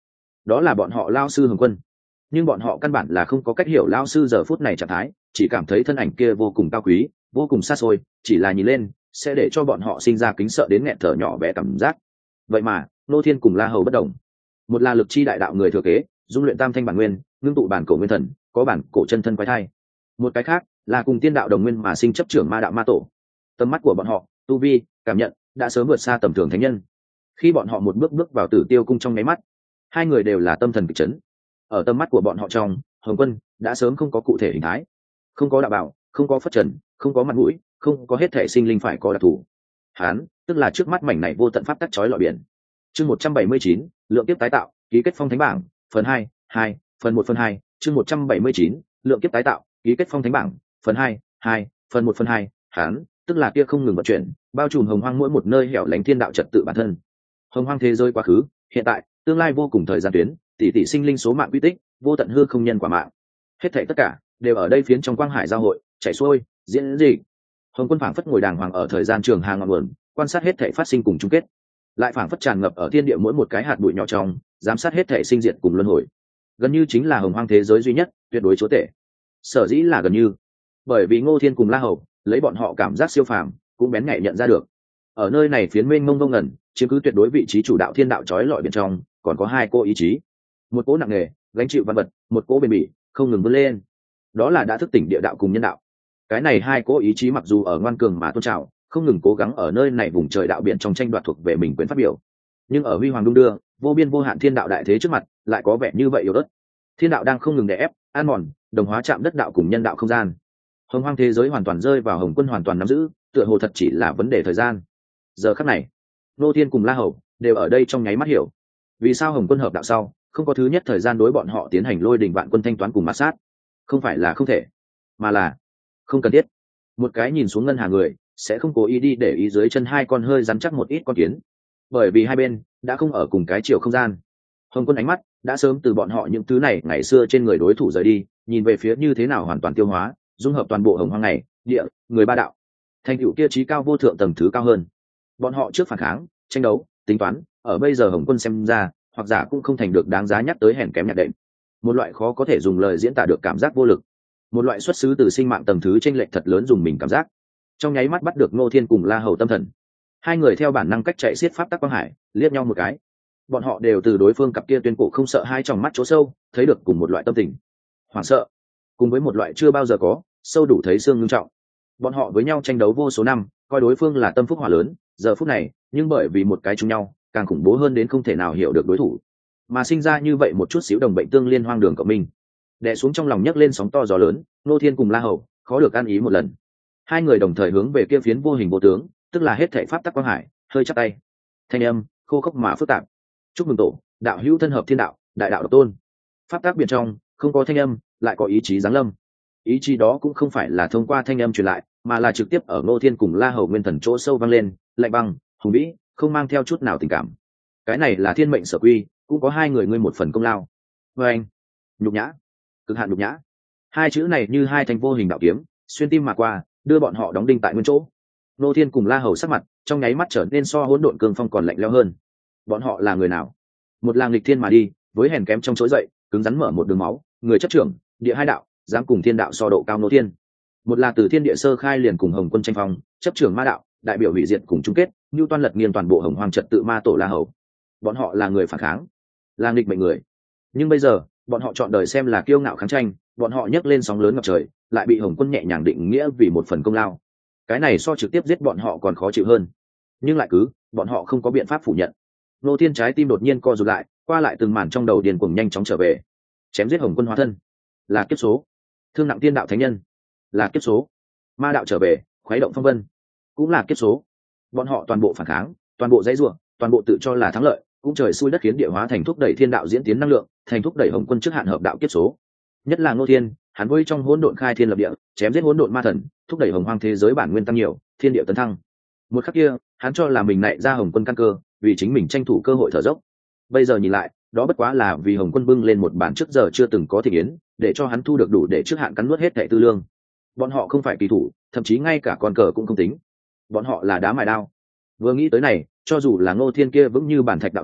đó là bọn họ lao sư Hồng Quân. Nhưng bọn họ căn bản là không có cách hiểu lao sư giờ phút này trạng thái, chỉ cảm thấy thân ảnh kia vô cùng cao quý, vô cùng xa xôi, chỉ là nhìn lên sẽ để cho bọn họ sinh ra kính sợ đến nghẹn thở nhỏ bé cảm giác. Vậy mà Ngô Thiên cùng La Hầu bất đồng, một là lực chi đại đạo người thừa kế, dung luyện tam thanh bản nguyên, ngưng tụ bản cổ nguyên thần, có bản cổ chân thân quái thai. Một cái khác là cùng tiên đạo đồng nguyên mà sinh chấp trưởng ma đạo ma tổ. Tầm mắt của bọn họ, tu vi, cảm nhận đã sớm vượt xa tầm thường thánh nhân. Khi bọn họ một bước bước vào Tử Tiêu cung trong nháy mắt, hai người đều là tâm thần kịch chấn. Ở tầm mắt của bọn họ trong, Hồng Quân đã sớm không có cụ thể hình thái, không có đạo bảo, không có phất trần, không có mặt mũi, không có hết thể sinh linh phải có đặc thù. Hán, tức là trước mắt mảnh này vô tận pháp tắc chói lọi biển. Chương 179, lượng kiếp tái tạo, ký kết phong thánh bảng, phần 2, phần 1 phần 2, chương 179, lượng kiếp tái tạo, ký kết phong thánh bảng, phần 2, phần 1 phần 2, Hán, tức là kia không ngừng vận chuyển, bao trùm hồng hoang mỗi một nơi hẻo lánh thiên đạo trật tự bản thân. Hồng hoang thế giới quá khứ, hiện tại, tương lai vô cùng thời gian tuyến, tỷ tỷ sinh linh số mạng quy tích, vô tận hư không nhân quả mạng. Hết thảy tất cả đều ở đây phiến trong quang hải giao hội, chảy xuôi, diễn gì. Hồng Quân phảng phất ngồi đàng hoàng ở thời gian trường hàng ngọn nguồn, quan sát hết thảy phát sinh cùng chung kết, lại phảng phất tràn ngập ở thiên địa mỗi một cái hạt bụi nhỏ trong, giám sát hết thảy sinh diệt cùng luân hồi. Gần như chính là hồng hoang thế giới duy nhất, tuyệt đối chúa tể. Sở dĩ là gần như, bởi vì Ngô Thiên cùng La Hầu lấy bọn họ cảm giác siêu phàm, cũng bén nhạy nhận ra được. Ở nơi này phiến mênh mông vô ngần, chiếm cứ tuyệt đối vị trí chủ đạo thiên đạo chói lọi bên trong, còn có hai cô ý chí. Một cỗ nặng nề, gánh chịu văn vật, một cỗ bền bỉ, không ngừng vươn lên. Đó là đã thức tỉnh địa đạo cùng nhân đạo. Cái này hai cỗ ý chí mặc dù ở ngoan cường mà tôn trào, không ngừng cố gắng ở nơi này vùng trời đạo biển trong tranh đoạt thuộc về mình quyền phát biểu, nhưng ở huy hoàng đung đưa, vô biên vô hạn thiên đạo đại thế trước mặt, lại có vẻ như vậy yếu ớt. Thiên đạo đang không ngừng đè ép, ăn mòn, đồng hóa chạm đất đạo cùng nhân đạo không gian. Hồng hoang thế giới hoàn toàn rơi vào Hồng Quân hoàn toàn nắm giữ, tựa hồ thật chỉ là vấn đề thời gian. Giờ khắc này, Ngô Thiên cùng La Hầu đều ở đây trong nháy mắt hiểu, vì sao Hồng Quân hợp đạo sau không có thứ nhất thời gian đối bọn họ tiến hành lôi đình vạn quân thanh toán cùng mạt sát. Không phải là không thể, mà là không cần thiết. Một cái nhìn xuống ngân hà người sẽ không cố ý đi để ý dưới chân hai con hơi rắn chắc một ít con kiến, bởi vì hai bên đã không ở cùng cái chiều không gian. Hồng Quân ánh mắt đã sớm từ bọn họ những thứ này ngày xưa trên người đối thủ rời đi, nhìn về phía như thế nào hoàn toàn tiêu hóa, dung hợp toàn bộ hồng hoang này, địa, người ba đạo, thành tựu kia trí cao vô thượng tầng thứ cao hơn. Bọn họ trước phản kháng, tranh đấu, tính toán, ở bây giờ Hồng Quân xem ra, hoặc giả cũng không thành được đáng giá nhắc tới hèn kém nhạc đệm. Một loại khó có thể dùng lời diễn tả được cảm giác vô lực, một loại xuất xứ từ sinh mạng tầng thứ chênh lệch thật lớn dùng mình cảm giác. Trong nháy mắt bắt được Ngô Thiên cùng La Hầu tâm thần. Hai người theo bản năng cách chạy xiết pháp tắc quang hải, liếc nhau một cái. Bọn họ đều từ đối phương cặp kia tuyên cổ không sợ hai tròng mắt chỗ sâu, thấy được cùng một loại tâm tình, hoảng sợ, cùng với một loại chưa bao giờ có, sâu đủ thấy xương ngưng trọng. Bọn họ với nhau tranh đấu vô số năm, coi đối phương là tâm phúc hỏa lớn, giờ phút này, nhưng bởi vì một cái chung nhau, càng khủng bố hơn đến không thể nào hiểu được đối thủ, mà sinh ra như vậy một chút xíu đồng bệnh tương liên hoang đường của mình. Đè xuống trong lòng nhấc lên sóng to gió lớn, Ngô Thiên cùng La Hầu khó được ăn ý một lần. Hai người đồng thời hướng về kia phiến vô hình vô tướng, tức là hết thảy pháp tắc quang hải, hơi chắp tay. Thanh âm khô khốc mà phức tạp. Chúc mừng tổ, đạo hữu thân hợp thiên đạo, đại đạo độc tôn. Pháp tắc biển trong không có thanh âm, lại có ý chí giáng lâm. Ý chí đó cũng không phải là thông qua thanh âm truyền lại, mà là trực tiếp ở Ngô Thiên cùng La Hầu nguyên thần chỗ sâu vang lên, lạnh băng, hùng vĩ, không mang theo chút nào tình cảm. Cái này là thiên mệnh sở quy, cũng có hai người ngươi một phần công lao. Và anh, nhục nhã, cực hạn nhục nhã. Hai chữ này như hai thanh vô hình đạo kiếm, xuyên tim mà qua, đưa bọn họ đóng đinh tại nguyên chỗ. Ngô Thiên cùng La Hầu sắc mặt trong nháy mắt trở nên so hỗn độn cương phong còn lạnh lẽo hơn. Bọn họ là người nào? Một làng nghịch thiên mà đi, với hèn kém trong trỗi dậy, cứng rắn mở một đường máu, người chấp trưởng địa hai đạo, dám cùng thiên đạo so độ cao Ngô Thiên. Một là từ thiên địa sơ khai liền cùng Hồng Quân tranh phong, chấp trưởng ma đạo, đại biểu hủy diệt cùng chung kết, như toan lật nghiêng toàn bộ hồng hoang trật tự ma tổ La Hầu. Bọn họ là người phản kháng, là nghịch mệnh người. Nhưng bây giờ, bọn họ chọn đời xem là kiêu ngạo kháng tranh, bọn họ nhấc lên sóng lớn ngập trời, lại bị Hồng Quân nhẹ nhàng định nghĩa vì một phần công lao. Cái này so trực tiếp giết bọn họ còn khó chịu hơn. Nhưng lại cứ, bọn họ không có biện pháp phủ nhận. Ngô Thiên trái tim đột nhiên co rụt lại, qua lại từng màn trong đầu điền cuồng nhanh chóng trở về. Chém giết Hồng Quân hóa thân, là kiếp số. Thương nặng tiên đạo thánh nhân, là kiếp số. Ma đạo trở về, khuấy động phong vân, cũng là kiếp số. Bọn họ toàn bộ phản kháng, toàn bộ dãy rủa, toàn bộ tự cho là thắng lợi, cũng trời xui đất khiến địa hóa thành thúc đẩy thiên đạo diễn tiến năng lượng, thành thúc đẩy Hồng Quân trước hạn hợp đạo kiếp số. Nhất là Ngô Thiên, hắn vui trong hỗn độn khai thiên lập địa, chém giết hỗn độn ma thần, thúc đẩy hồng hoang thế giới bản nguyên tăng nhiều, thiên địa tấn thăng. Một khắc kia, hắn cho là mình nạy ra Hồng Quân căn cơ, vì chính mình tranh thủ cơ hội thở dốc. Bây giờ nhìn lại, đó bất quá là vì Hồng Quân bưng lên một bản trước giờ chưa từng có thị yến, để cho hắn thu được đủ để trước hạn cắn nuốt hết thảy tư lương. Bọn họ không phải kỳ thủ, thậm chí ngay cả con cờ cũng không tính. Bọn họ là đá mài đao. Vừa nghĩ tới này, cho dù là Ngô Thiên kia vững như bản thạch đạo tâm,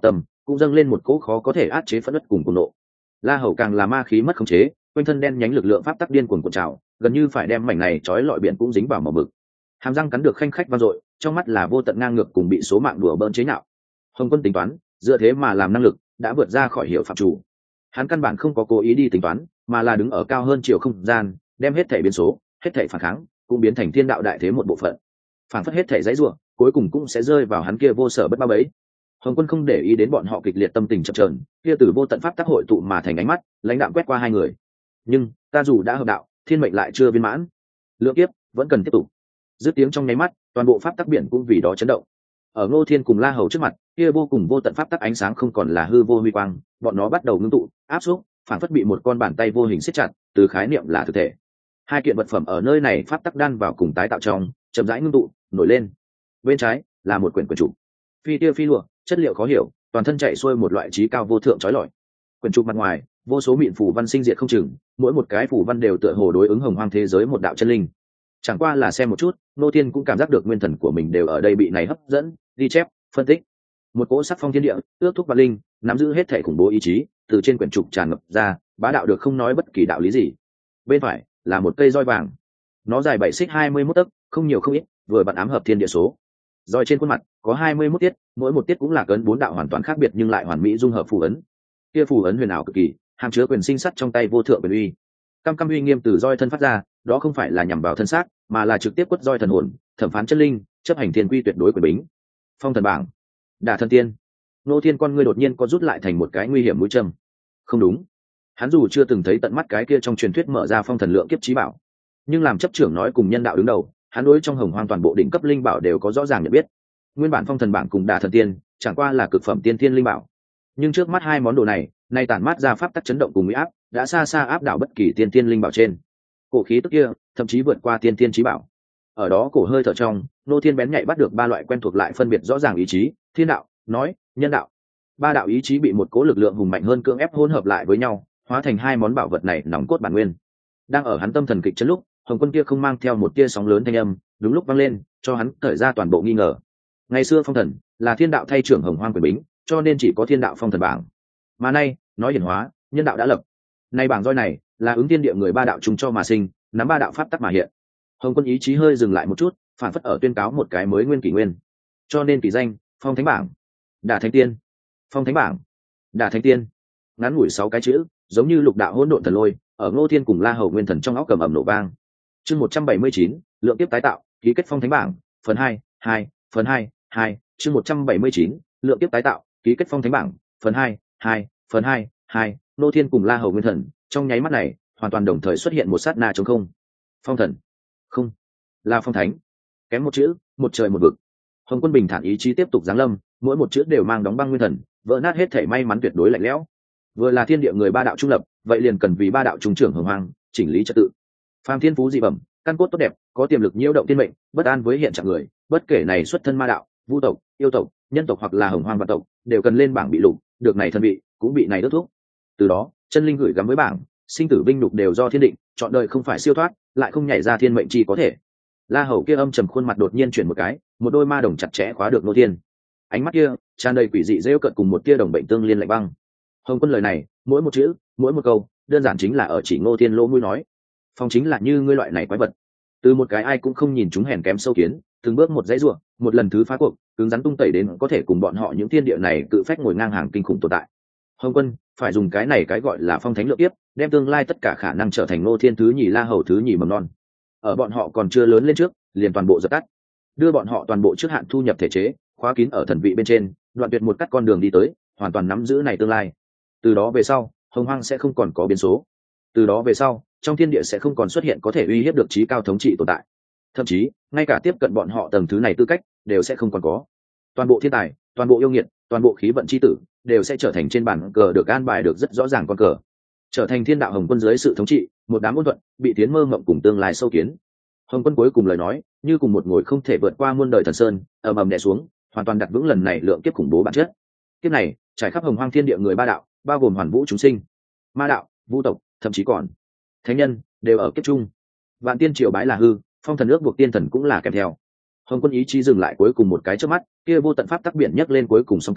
cũng dâng lên một cỗ khó có thể át chế phẫn nộ cùng cuồng nộ. La Hầu càng là ma khí mất khống chế, quanh thân đen nhánh lực lượng pháp tắc điên cuồng cuộn trào, gần như phải đem mảnh này trói lọi biển cũng dính vào màu mực. Hàm răng cắn được khanh khách vang dội, trong mắt là vô tận ngang ngược cùng bị số mạng đùa bỡn chế nhạo. Hồng Quân tính toán, dựa thế mà làm năng lực đã vượt ra khỏi hiểu phạm chủ. Hắn căn bản không có cố ý đi tính toán, mà là đứng ở cao hơn chiều không gian, đem hết thể biến số, hết thể phản kháng, cũng biến thành thiên đạo đại thế một bộ phận. Phản phất hết thể dãy rủa, cuối cùng cũng sẽ rơi vào hắn kia vô sở bất bao bấy. Hồng Quân không để ý đến bọn họ kịch liệt tâm tình chập chờn, kia từ vô tận pháp tác hội tụ mà thành ánh mắt, lãnh đạm quét qua hai người. Nhưng ta dù đã hợp đạo, thiên mệnh lại chưa viên mãn, lượng kiếp vẫn cần tiếp tục. Dứt tiếng trong nháy mắt, toàn bộ pháp tắc biển cũng vì đó chấn động. Ở Ngô Thiên cùng La Hầu trước mặt, kia vô cùng vô tận pháp tắc ánh sáng không còn là hư vô huy quang, bọn nó bắt đầu ngưng tụ, áp xúc, phản phất bị một con bàn tay vô hình siết chặt, từ khái niệm là thực thể. Hai kiện vật phẩm ở nơi này pháp tắc đan vào cùng tái tạo trong, chậm rãi ngưng tụ, nổi lên. Bên trái là một quyển trục, phi tia phi lụa, chất liệu khó hiểu, toàn thân chạy xuôi một loại trí cao vô thượng chói lọi. Quyển trục mặt ngoài, vô số mịn phù văn sinh diệt không chừng, mỗi một cái phù văn đều tựa hồ đối ứng hồng hoang thế giới một đạo chân linh. Chẳng qua là xem một chút, Ngô Thiên cũng cảm giác được nguyên thần của mình đều ở đây bị này hấp dẫn, ghi chép, phân tích. Một cỗ sắc phong thiên địa, ước thúc vạn linh, nắm giữ hết thể khủng bố ý chí, từ trên quyển trục tràn ngập ra, bá đạo được không nói bất kỳ đạo lý gì. Bên phải là một cây roi vàng, nó dài 7 xích 21 tấc, không nhiều không ít, vừa vặn ám hợp thiên địa số. Roi trên khuôn mặt có 21 tiết, mỗi một tiết cũng là cấn 4 đạo hoàn toàn khác biệt nhưng lại hoàn mỹ dung hợp phù ấn. Kia phù ấn huyền ảo cực kỳ, hàm chứa quyền sinh sắt trong tay vô thượng quyền uy. Cam cam uy nghiêm từ roi thân phát ra, đó không phải là nhằm vào thân xác, mà là trực tiếp quất roi thần hồn, thẩm phán chân linh, chấp hành thiên quy tuyệt đối quyền bính. Phong thần bảng, đả thần tiên. Ngô Thiên con ngươi đột nhiên có rút lại thành một cái nguy hiểm mũi châm. Không đúng, hắn dù chưa từng thấy tận mắt cái kia trong truyền thuyết mở ra phong thần lượng kiếp chí bảo, nhưng làm chấp trưởng nói cùng nhân đạo đứng đầu, hắn đối trong hồng hoang toàn bộ đỉnh cấp linh bảo đều có rõ ràng nhận biết. Nguyên bản phong thần bảng cùng đả thần tiên chẳng qua là cực phẩm tiên thiên linh bảo, nhưng trước mắt hai món đồ này nay tản mát ra pháp tắc chấn động cùng uy áp, đã xa xa áp đảo bất kỳ tiên thiên linh bảo trên. Cổ khí tức kia thậm chí vượt qua tiên thiên chí bảo. Ở đó cổ hơi thở trong, Ngô Thiên bén nhạy bắt được ba loại quen thuộc lại phân biệt rõ ràng ý chí, thiên đạo, nói, nhân đạo. Ba đạo ý chí bị một cố lực lượng hùng mạnh hơn cưỡng ép hỗn hợp lại với nhau, hóa thành hai món bảo vật này nòng cốt bản nguyên. Đang ở hắn tâm thần kịch chấn lúc, Hồng Quân kia không mang theo một tia sóng lớn thanh âm, đúng lúc vang lên, cho hắn cởi ra toàn bộ nghi ngờ. Ngày xưa phong thần là thiên đạo thay trưởng hồng hoang quyền bính, cho nên chỉ có thiên đạo phong thần bảng. Mà nay, nói hiển hóa, nhân đạo đã lập. Nay bảng roi này là ứng thiên địa người ba đạo chung cho mà sinh, nắm ba đạo pháp tắc mà hiện. Hồng Quân ý chí hơi dừng lại một chút, phản phất ở tuyên cáo một cái mới nguyên kỷ nguyên. Cho nên kỳ danh, Phong Thánh bảng, Đả Thánh tiên. Phong Thánh bảng, Đả Thánh tiên. Ngắn ngủi 6 cái chữ, giống như lục đạo hỗn độn thần lôi, ở Ngô Thiên cùng La Hầu nguyên thần trong óc cầm ầm nổ vang. Chương 179, lượng tiếp tái tạo, ký kết Phong Thánh bảng, phần 2, phần 2, chương 179, lượng tiếp tái tạo, ký kết Phong Thánh bảng, phần 2, phần 2. Ngô Thiên cùng La Hầu nguyên thần, trong nháy mắt này, hoàn toàn đồng thời xuất hiện một sát na trống không. Phong thần, không, là Phong Thánh. Kém một chữ, một trời một vực. Hồng Quân bình thản ý chí tiếp tục giáng lâm, mỗi một chữ đều mang đóng băng nguyên thần, vỡ nát hết thể may mắn tuyệt đối lạnh lẽo. Vừa là thiên địa người ba đạo trung lập, vậy liền cần vì ba đạo trung trưởng hồng hoang, chỉnh lý trật tự. Phàm thiên phú dị bẩm, căn cốt tốt đẹp, có tiềm lực nhiễu động thiên mệnh, bất an với hiện trạng người, bất kể này xuất thân ma đạo, vu tộc, yêu tộc, nhân tộc hoặc là hồng hoang vạn tộc, đều cần lên bảng bị lục, được này thân vị, cũng bị này đốt thuốc. Từ đó, chân linh gửi gắm với bảng, sinh tử vinh lục đều do thiên định, chọn đời không phải siêu thoát, lại không nhảy ra thiên mệnh chi có thể. La Hầu kia âm trầm khuôn mặt đột nhiên chuyển một cái, một đôi ma đồng chặt chẽ khóa được Ngô Thiên. Ánh mắt kia tràn đầy quỷ dị rêu cợt cùng một tia đồng bệnh tương liên lạnh băng. Hồng Quân lời này, mỗi một chữ, mỗi một câu, đơn giản chính là ở chỉ Ngô Thiên lỗ mũi nói. Phong chính là như ngươi loại này quái vật, từ một cái ai cũng không nhìn chúng hèn kém sâu kiến, từng bước một dãy ruộng, một lần thứ phá cuộc, cứng rắn tung tẩy đến có thể cùng bọn họ những thiên địa này tự phách ngồi ngang hàng kinh khủng tồn tại. Hồng Quân phải dùng cái này cái gọi là Phong Thánh lượng tiếp, đem tương lai tất cả khả năng trở thành Ngô Thiên thứ nhì, La Hầu thứ nhì mầm non. Ở bọn họ còn chưa lớn lên trước, liền toàn bộ dập tắt, đưa bọn họ toàn bộ trước hạn thu nhập thể chế, khóa kín ở thần vị bên trên, đoạn tuyệt một cắt con đường đi tới, hoàn toàn nắm giữ này tương lai. Từ đó về sau, hồng hoang sẽ không còn có biến số. Từ đó về sau, trong thiên địa sẽ không còn xuất hiện có thể uy hiếp được trí cao thống trị tồn tại. Thậm chí, ngay cả tiếp cận bọn họ tầng thứ này tư cách, đều sẽ không còn có. Toàn bộ thiên tài, toàn bộ yêu nghiệt, toàn bộ khí vận chi tử, đều sẽ trở thành trên bàn cờ được an bài được rất rõ ràng con cờ, trở thành thiên đạo Hồng Quân dưới sự thống trị, một đám ôn thuận, bị tiến mơ ngậm cùng tương lai sâu kiến. Hồng Quân cuối cùng lời nói, như cùng một ngồi không thể vượt qua muôn đời thần sơn, ầm ầm đè xuống, hoàn toàn đặt vững lần này lượng kiếp khủng bố bản chất. Kiếp này, trải khắp hồng hoang thiên địa người ba đạo, bao gồm hoàn vũ chúng sinh, ma đạo, vu tộc, thậm chí còn thánh nhân, đều ở kiếp chung. Vạn tiên triều bái là hư, phong thần ước buộc tiên thần cũng là kèm theo. Hồng Quân ý chí dừng lại cuối cùng một cái chớp mắt, kia vô tận pháp tắc biển nhấc lên cuối cùng sóng cả,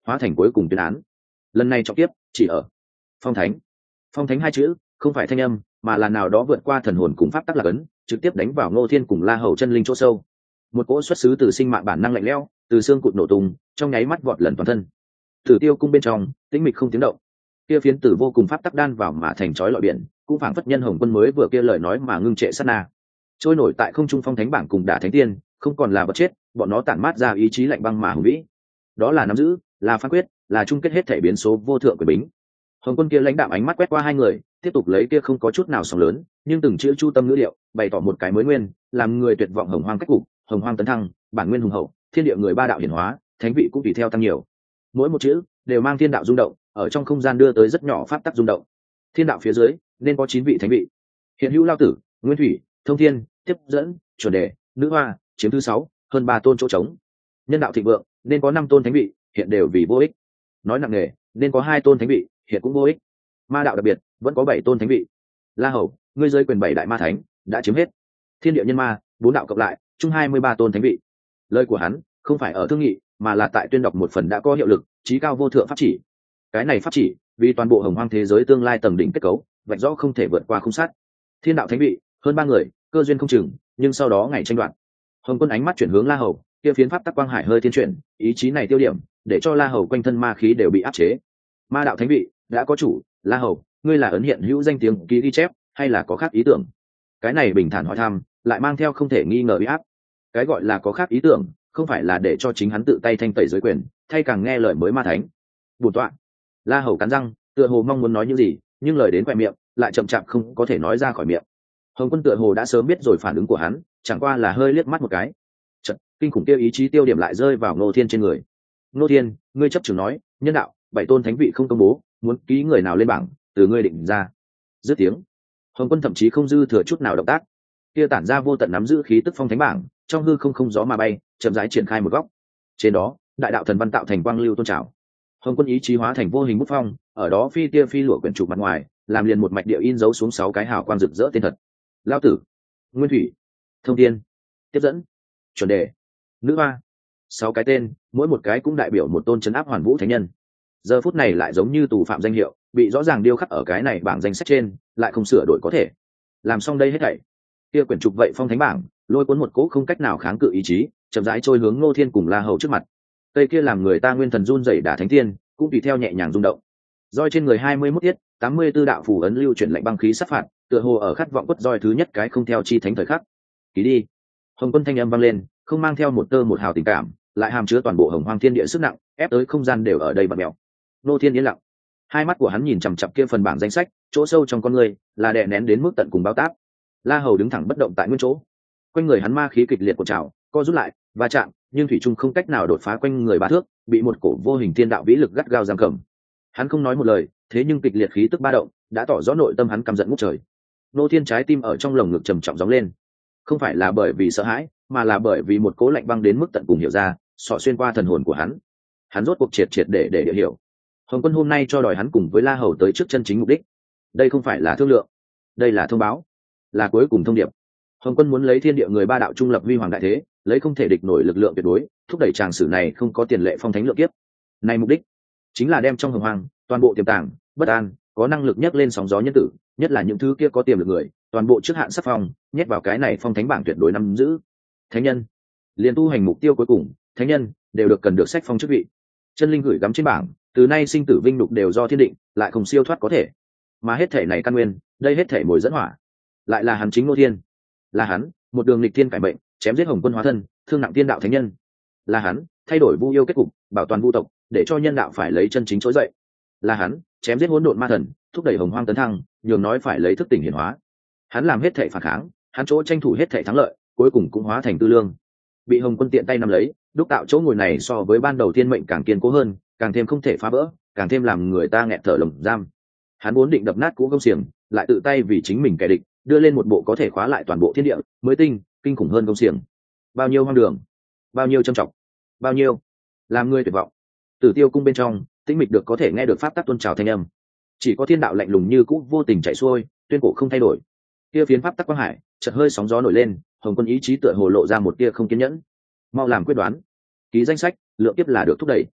hóa thành cuối cùng tuyên án. Lần này trọng tiếp chỉ ở phong thánh. Phong thánh hai chữ không phải thanh âm, mà là nào đó vượt qua thần hồn cùng pháp tắc lạc ấn, trực tiếp đánh vào Ngô Thiên cùng La Hầu chân linh chỗ sâu. Một cỗ xuất xứ từ sinh mạng bản năng lạnh lẽo, từ xương cụt nổ tung, trong nháy mắt vọt lần toàn thân. Tử Tiêu cung bên trong, tĩnh mịch không tiếng động. Kia phiến tử vô cùng pháp tắc đan vào mà thành chói lọi biển, cũng phảng phất nhân Hồng Quân mới vừa kia lời nói mà ngưng trệ sát na. Trôi nổi tại không trung phong thánh bảng cùng Đả Thánh Tiên, không còn là vật chết, bọn nó tản mát ra ý chí lạnh băng mà hùng vĩ. Đó là nắm giữ, là phán quyết, là chung kết hết thể biến số vô thượng quyền bính. Hồng Quân kia lãnh đạm ánh mắt quét qua hai người, tiếp tục lấy kia không có chút nào sóng lớn, nhưng từng chữ chu tâm ngữ liệu, bày tỏ một cái mới nguyên, làm người tuyệt vọng hồng hoang cách cục, hồng hoang tấn thăng, bản nguyên hùng hậu, thiên địa người ba đạo hiển hóa, thánh vị cũng tùy theo tăng nhiều. Mỗi một chữ đều mang thiên đạo rung động, ở trong không gian đưa tới rất nhỏ pháp tắc rung động. Thiên đạo phía dưới nên có 9 vị thánh vị. Hiện hữu Lao Tử, Nguyên Thủy, Thông Thiên, Tiếp Dẫn, Chuẩn Đề, Nữ Hoa, chiếm thứ 6, hơn 3 tôn chỗ trống. Nhân đạo thịnh vượng nên có 5 tôn thánh vị, hiện đều vì vô ích. Nói nặng nề, nên có 2 tôn thánh vị, hiện cũng vô ích. Ma đạo đặc biệt, vẫn có 7 tôn thánh vị. La Hầu, ngươi rơi quyền 7 đại ma thánh, đã chiếm hết. Thiên địa nhân ma, 4 đạo cộng lại, chung 23 tôn thánh vị. Lời của hắn không phải ở thương nghị, mà là tại tuyên đọc một phần đã có hiệu lực, chí cao vô thượng pháp chỉ. Cái này pháp chỉ, vì toàn bộ hồng hoang thế giới tương lai tầng đỉnh kết cấu, vạch rõ không thể vượt qua khung sát. Thiên đạo thánh vị, hơn 3 người, cơ duyên không chừng, nhưng sau đó ngày tranh đoạt. Hồng Quân ánh mắt chuyển hướng La Hầu, kia phiến pháp tắc quang hải hơi thiên chuyển, ý chí này tiêu điểm, để cho La Hầu quanh thân ma khí đều bị áp chế. Ma đạo thánh vị đã có chủ, La Hầu, ngươi là ấn hiện hữu danh tiếng ký ghi chép, hay là có khác ý tưởng? Cái này bình thản hỏi thăm, lại mang theo không thể nghi ngờ uy áp. Cái gọi là có khác ý tưởng, không phải là để cho chính hắn tự tay thanh tẩy giới quyền, thay càng nghe lời mới ma thánh. Bổn tọa. La Hầu cắn răng, tựa hồ mong muốn nói những gì, nhưng lời đến quẹt miệng, lại chậm chạp không có thể nói ra khỏi miệng. Hồng Quân tựa hồ đã sớm biết rồi phản ứng của hắn, chẳng qua là hơi liếc mắt một cái. Chợt, kinh khủng tiêu ý chí tiêu điểm lại rơi vào Ngô Thiên trên người. Ngô Thiên, ngươi chấp trưởng nói, nhân đạo, 7 tôn thánh vị không công bố, muốn ký người nào lên bảng, từ ngươi định ra. Dứt tiếng, Hồng Quân thậm chí không dư thừa chút nào động tác. Kia tản ra vô tận nắm giữ khí tức phong thánh bảng, trong hư không không gió mà bay, chậm rãi triển khai một góc. Trên đó, đại đạo thần văn tạo thành quang lưu tôn trào. Hồng Quân ý chí hóa thành vô hình bút phong, ở đó phi tia phi lụa quyển trục mặt ngoài, làm liền một mạch địa in dấu xuống 6 cái hào quang rực rỡ tên thật. Lao Tử, Nguyên Thủy, Thông Thiên, Tiếp Dẫn, Chuẩn Đề, Nữ Hoa. 6 cái tên, mỗi một cái cũng đại biểu một tôn trấn áp hoàn vũ thánh nhân. Giờ phút này lại giống như tù phạm danh hiệu, bị rõ ràng điêu khắc ở cái này bảng danh sách trên, lại không sửa đổi có thể. Làm xong đây hết thảy, kia quyển trục vậy phong thánh bảng, lôi cuốn một cỗ không cách nào kháng cự ý chí, chậm rãi trôi hướng Ngô Thiên cùng La Hầu trước mặt. Cây kia làm người ta nguyên thần run rẩy Đả Thánh Tiên, cũng tùy theo nhẹ nhàng rung động. Roi trên người 21 tiết, 84 đạo phù ấn lưu chuyển lệnh băng khí sát phạt, tựa hồ ở khát vọng quất roi thứ nhất cái không theo chi thánh thời khắc. Ký đi. Hồng Quân thanh âm vang lên, không mang theo một tơ một hào tình cảm, lại hàm chứa toàn bộ hồng hoang thiên địa sức nặng, ép tới không gian đều ở đây bật mèo. Ngô Thiên yên lặng, hai mắt của hắn nhìn chằm chằm kia phần bảng danh sách, chỗ sâu trong con người là đè nén đến mức tận cùng bao táp. La Hầu đứng thẳng bất động tại nguyên chỗ, quanh người hắn ma khí kịch liệt cuộn trào, co rút lại, va chạm, nhưng thủy trung không cách nào đột phá quanh người 3 thước, bị một cổ vô hình thiên đạo vĩ lực gắt gao giam cầm. Hắn không nói một lời, thế nhưng kịch liệt khí tức ba động đã tỏ rõ nội tâm hắn căm giận ngút trời. Nô Thiên trái tim ở trong lồng ngực trầm trọng gióng lên, không phải là bởi vì sợ hãi, mà là bởi vì một cố lạnh băng đến mức tận cùng hiểu ra, xỏ xuyên qua thần hồn của hắn. Hắn rốt cuộc triệt để địa hiểu. Hồng Quân hôm nay cho đòi hắn cùng với La Hầu tới trước chân chính mục đích. Đây không phải là thương lượng, đây là thông báo, là cuối cùng thông điệp. Hồng Quân muốn lấy thiên địa người ba đạo trung lập huy hoàng đại thế, lấy không thể địch nổi lực lượng tuyệt đối, thúc đẩy tràng sử này không có tiền lệ phong thánh lượng kiếp. Này mục đích chính là đem trong hồng hoang toàn bộ tiềm tàng, bất an, có năng lực nhấc lên sóng gió nhân tử, nhất là những thứ kia có tiềm lực người, toàn bộ trước hạn sắc phong, nhét vào cái này phong thánh bảng tuyệt đối nắm giữ. Thánh nhân, liền tu hành mục tiêu cuối cùng, thánh nhân đều được cần được sách phong chức vị. Chân linh gửi gắm trên bảng, từ nay sinh tử vinh nhục đều do thiên định, lại không siêu thoát có thể. Mà hết thể này căn nguyên, đây hết thể mồi dẫn hỏa, lại là hắn chính Ngô Thiên. Là hắn, một đường nghịch thiên cải mệnh, chém giết Hồng Quân hóa thân, thương nặng tiên đạo thánh nhân. Là hắn, thay đổi vu yêu kết cục, bảo toàn vu tộc, để cho nhân đạo phải lấy chân chính trỗi dậy. Là hắn, chém giết hỗn độn ma thần, thúc đẩy hồng hoang tấn thăng, nhường nói phải lấy thức tỉnh hiển hóa. Hắn làm hết thảy phản kháng, hắn chỗ tranh thủ hết thảy thắng lợi, cuối cùng cũng hóa thành tư lương. Bị Hồng Quân tiện tay nắm lấy, đúc tạo chỗ ngồi này so với ban đầu thiên mệnh càng kiên cố hơn, càng thêm không thể phá vỡ, càng thêm làm người ta nghẹt thở lồng giam. Hắn vốn định đập nát cũ công xiềng, lại tự tay vì chính mình kẻ địch, đưa lên một bộ có thể khóa lại toàn bộ thiên địa, mới tinh, kinh khủng hơn công xiềng. Bao nhiêu hoang đường, bao nhiêu trầm trọng, bao nhiêu làm người tuyệt vọng. Tử Tiêu cung bên trong, tĩnh mịch được có thể nghe được pháp tắc tuôn trào thanh âm. Chỉ có thiên đạo lạnh lùng như cũ vô tình chạy xuôi, tuyên cổ không thay đổi. Kia phiến pháp tắc quang hải, chợt hơi sóng gió nổi lên, Hồng Quân ý chí tựa hồ lộ ra một tia không kiên nhẫn. Mau làm quyết đoán, ký danh sách, lượng kiếp là được thúc đẩy.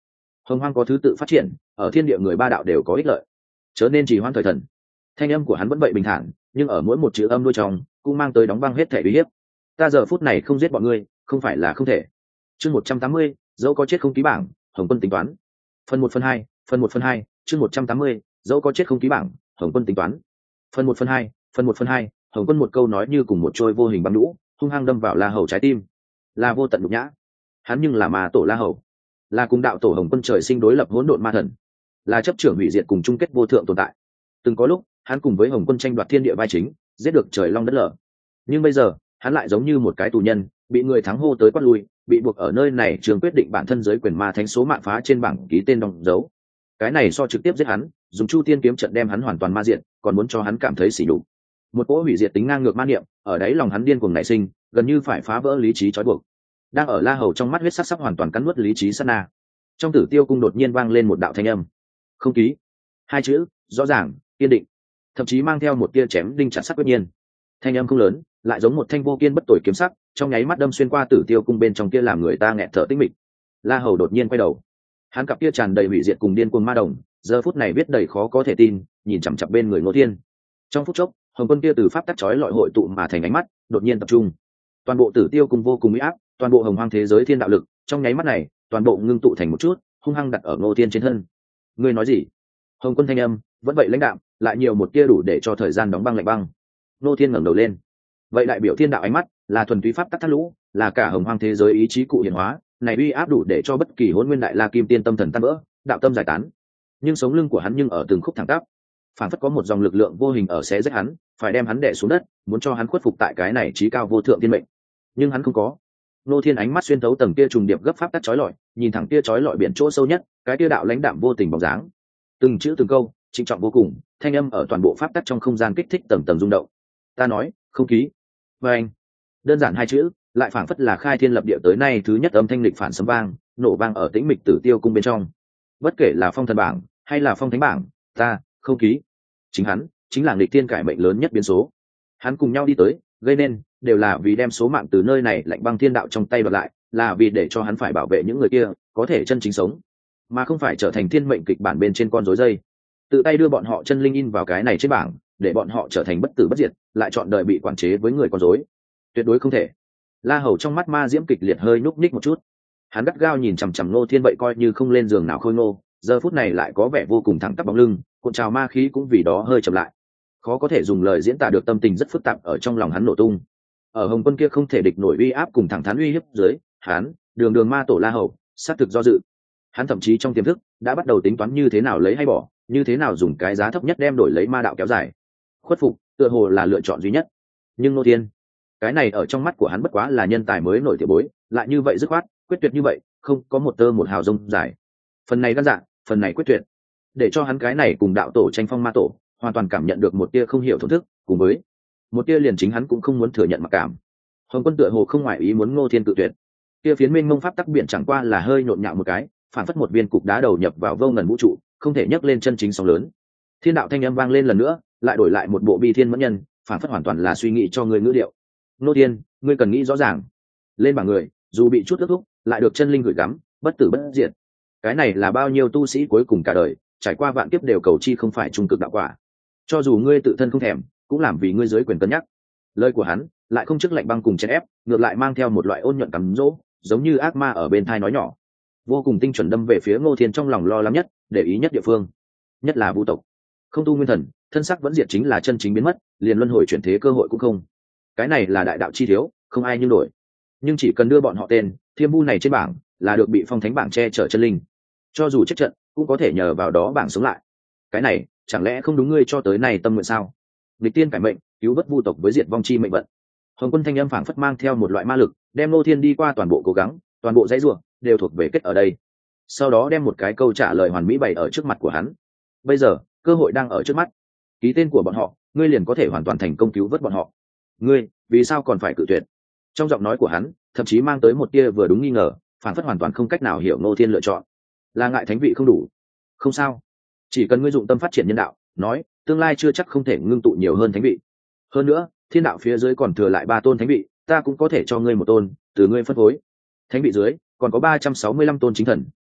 hồng hoang có thứ tự phát triển, ở thiên địa người ba đạo đều có ích lợi, chớ nên trì hoãn thời thần. Thanh âm của hắn vẫn vậy bình thản, nhưng ở mỗi một chữ âm đuôi trong cũng mang tới đóng băng hết thể uy hiếp. Ta giờ phút này không giết bọn ngươi không phải là không thể. Chương 180, dẫu có chết không ký bảng, Hồng Quân tính toán. Phần 1/2, phần 1/2, chương 180, dẫu có chết không ký bảng, Hồng Quân tính toán. Phần 1/2, phần 1/2, Hồng Quân một câu nói như cùng một trôi vô hình băng lũ, hung hăng đâm vào La Hầu trái tim. Là vô tận nhục nhã. Hắn nhưng là ma tổ La Hầu, là cùng đạo tổ Hồng Quân trời sinh đối lập hỗn độn ma thần, là chấp trưởng hủy diệt cùng chung kết vô thượng tồn tại. Từng có lúc hắn cùng với Hồng Quân tranh đoạt thiên địa vai chính, giết được trời long đất lở. Nhưng bây giờ hắn lại giống như một cái tù nhân, bị người thắng hô tới quát lui, bị buộc ở nơi này trường quyết định bản thân giới quyền ma thánh số mạng phá trên bảng ký tên đóng dấu. Cái này so trực tiếp giết hắn, dùng Chu Tiên kiếm trận đem hắn hoàn toàn ma diện, còn muốn cho hắn cảm thấy sỉ nhục. Một cỗ hủy diệt tính ngang ngược ma niệm ở đáy lòng hắn điên cuồng nảy sinh, gần như phải phá vỡ lý trí trói buộc. Đang ở La Hầu trong mắt huyết sắc sắc hoàn toàn cắn nuốt lý trí sát na. Trong Tử Tiêu cung đột nhiên vang lên một đạo thanh âm. Không ký. Hai chữ, rõ ràng, kiên định, thậm chí mang theo một tia chém đinh chặt sắt quyết nhiên. Thanh âm không lớn, lại giống một thanh vô kiên bất tồi kiếm sắc, trong nháy mắt đâm xuyên qua Tử Tiêu cung bên trong kia làm người ta nghẹt thở tĩnh mịch. La Hầu đột nhiên quay đầu, hắn cặp kia tràn đầy hủy diệt cùng điên cuồng ma đồng, giờ phút này biết đầy khó có thể tin, nhìn chằm chằm bên người Ngô Thiên. Trong phút chốc, Hồng Quân kia từ pháp tắc chói lọi hội tụ mà thành ánh mắt, đột nhiên tập trung. Toàn bộ Tử Tiêu cung vô cùng uy áp, toàn bộ hồng hoang thế giới thiên đạo lực, trong nháy mắt này, toàn bộ ngưng tụ thành một chút, hung hăng đặt ở Ngô Thiên trên thân. Ngươi nói gì? Hồng Quân thanh âm vẫn vậy lãnh đạm, lại nhiều một tia đủ để cho thời gian đóng băng lạnh băng. Ngô Thiên ngẩng đầu lên, vậy đại biểu thiên đạo ánh mắt là thuần túy pháp tắc thác lũ, là cả hồng hoang thế giới ý chí cụ hiện hóa, này uy áp đủ để cho bất kỳ hỗn nguyên đại la kim tiên tâm thần tan vỡ, đạo tâm giải tán. Nhưng sống lưng của hắn nhưng ở từng khúc thẳng tắp, phản phất có một dòng lực lượng vô hình ở xé rách hắn, phải đem hắn đè xuống đất, muốn cho hắn khuất phục tại cái này trí cao vô thượng thiên mệnh. Nhưng hắn không có. Nô Thiên ánh mắt xuyên thấu tầng kia trùng điệp gấp pháp tắc chói lọi, nhìn thẳng kia chói lọi biển chỗ sâu nhất, cái kia đạo lãnh đạm vô tình bóng dáng. Từng chữ từng câu, trịnh trọng vô cùng, thanh âm ở toàn bộ pháp tắc trong không gian kích thích tầng tầng rung động. Ta nói, không ký. Và anh, đơn giản hai chữ, lại phảng phất là khai thiên lập địa tới nay thứ nhất âm thanh lịch phản sấm vang, nổ vang ở tĩnh mịch Tử Tiêu cung bên trong. Bất kể là phong thần bảng hay là phong thánh bảng, ta không ký. Chính hắn, chính là nghịch tiên cải mệnh lớn nhất biến số. Hắn cùng nhau đi tới, gây nên đều là vì đem số mạng từ nơi này lạnh băng thiên đạo trong tay đoạt lại, là vì để cho hắn phải bảo vệ những người kia có thể chân chính sống, mà không phải trở thành thiên mệnh kịch bản bên trên con rối dây, tự tay đưa bọn họ chân linh in vào cái này trên bảng, để bọn họ trở thành bất tử bất diệt, lại chọn đời bị quản chế với người con rối. Tuyệt đối không thể. La Hầu trong mắt ma diễm kịch liệt hơi núp ních một chút, hắn gắt gao nhìn chằm chằm Ngô Thiên vậy coi như không lên giường nào khôi ngô, giờ phút này lại có vẻ vô cùng thẳng tắp bóng lưng, cuộn trào ma khí cũng vì đó hơi chậm lại. Khó có thể dùng lời diễn tả được tâm tình rất phức tạp ở trong lòng hắn nổ tung. Ở Hồng Quân kia không thể địch nổi uy áp cùng thẳng thắn uy hiếp dưới, hắn đường đường ma tổ La Hầu sát thực do dự. Hắn thậm chí trong tiềm thức đã bắt đầu tính toán như thế nào lấy hay bỏ, như thế nào dùng cái giá thấp nhất đem đổi lấy ma đạo kéo dài. Khuất phục tựa hồ là lựa chọn duy nhất. Nhưng Ngô Thiên, cái này ở trong mắt của hắn bất quá là nhân tài mới nổi tiểu bối, lại như vậy dứt khoát, quyết tuyệt như vậy, không có một tơ một hào rông dài. Phần này gan dạ, phần này quyết tuyệt, để cho hắn cái này cùng đạo tổ tranh phong ma tổ hoàn toàn cảm nhận được một tia không hiểu thổn thức, cùng với một tia liền chính hắn cũng không muốn thừa nhận mặc cảm. Hồng Quân tựa hồ không ngoại ý muốn Ngô Thiên tự tuyệt, kia phiến mênh mông pháp tắc biển chẳng qua là hơi nhộn nhạo một cái, phản phất một viên cục đá đầu nhập vào vô ngần vũ trụ, không thể nhấc lên chân chính sóng lớn. Thiên đạo thanh âm vang lên lần nữa, lại đổi lại một bộ bi thiên mẫn nhân, phản phất hoàn toàn là suy nghĩ cho người ngữ điệu. Ngô Thiên, ngươi cần nghĩ rõ ràng, lên bảng người, dù bị chút ước thúc, lại được chân linh gửi gắm, bất tử bất diệt. Cái này là bao nhiêu tu sĩ cuối cùng cả đời trải qua vạn kiếp đều cầu chi không phải trung cực đạo quả. Cho dù ngươi tự thân không thèm, cũng làm vì ngươi dưới quyền cân nhắc. Lời của hắn lại không trước lạnh băng cùng chèn ép, ngược lại mang theo một loại ôn nhuận cắm dỗ, giống như ác ma ở bên thai nói nhỏ, vô cùng tinh chuẩn đâm về phía Ngô Thiên trong lòng lo lắng nhất, để ý nhất địa phương, nhất là vu tộc. Không tu nguyên thần, thân sắc vẫn diệt chính là chân chính biến mất, liền luân hồi chuyển thế cơ hội cũng không. Cái này là đại đạo chi thiếu, không ai nhưng đổi. Nhưng chỉ cần đưa bọn họ tên Thiêm Bu này trên bảng, là được bị phong thánh bảng che chở chân linh. Cho dù chết trận, cũng có thể nhờ vào đó bảng sống lại. Cái này chẳng lẽ không đúng ngươi cho tới này tâm nguyện sao? Nghịch tiên cải mệnh, cứu vớt vu tộc với diệt vong chi mệnh vận. Hồng Quân thanh âm phảng phất mang theo một loại ma lực, đem Ngô Thiên đi qua toàn bộ cố gắng, toàn bộ dãy rủa đều thuộc về kết ở đây. Sau đó đem một cái câu trả lời hoàn mỹ bày ở trước mặt của hắn. Bây giờ cơ hội đang ở trước mắt, ký tên của bọn họ, ngươi liền có thể hoàn toàn thành công cứu vớt bọn họ. Ngươi vì sao còn phải cự tuyệt? Trong giọng nói của hắn thậm chí mang tới một tia vừa đúng nghi ngờ, phảng phất hoàn toàn không cách nào hiểu Ngô Thiên lựa chọn. Là ngại thánh vị không đủ? Không sao, chỉ cần ngươi dụng tâm phát triển nhân đạo, nói tương lai chưa chắc không thể ngưng tụ nhiều hơn thánh vị. Hơn nữa thiên đạo phía dưới còn thừa lại 3 tôn thánh vị, ta cũng có thể cho ngươi một tôn, từ ngươi phân phối. Thánh vị dưới còn có 365 tôn chính thần,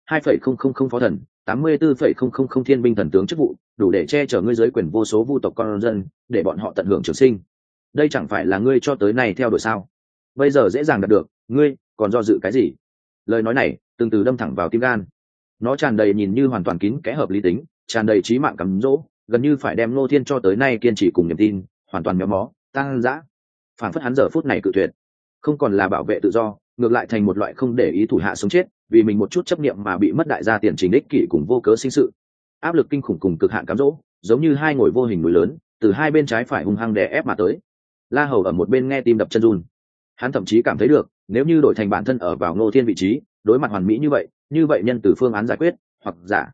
2,000 phó thần, 84,000 thiên binh thần tướng chức vụ, đủ để che chở ngươi dưới quyền vô số vu tộc con dân, để bọn họ tận hưởng trường sinh. Đây chẳng phải là ngươi cho tới nay theo đuổi sao? Bây giờ dễ dàng đạt được, ngươi còn do dự cái gì? Lời nói này từng từ đâm thẳng vào tim gan. Nó tràn đầy nhìn như hoàn toàn kín kẽ hợp lý tính, tràn đầy trí mạng cắm dỗ, gần như phải đem Ngô Thiên cho tới nay kiên trì cùng niềm tin hoàn toàn méo mó tăng dã. Phản phất hắn giờ phút này cự tuyệt, không còn là bảo vệ tự do, ngược lại thành một loại không để ý thủ hạ sống chết, vì mình một chút chấp niệm mà bị mất đại gia tiền trình đích kỷ cùng vô cớ sinh sự. Áp lực kinh khủng cùng cực hạn cám dỗ, giống như hai ngồi vô hình núi lớn, từ hai bên trái phải hung hăng đè ép mà tới. La Hầu ở một bên nghe tim đập chân run. Hắn thậm chí cảm thấy được, nếu như đổi thành bản thân ở vào Ngô Thiên vị trí, đối mặt hoàn mỹ như vậy nhân từ phương án giải quyết, hoặc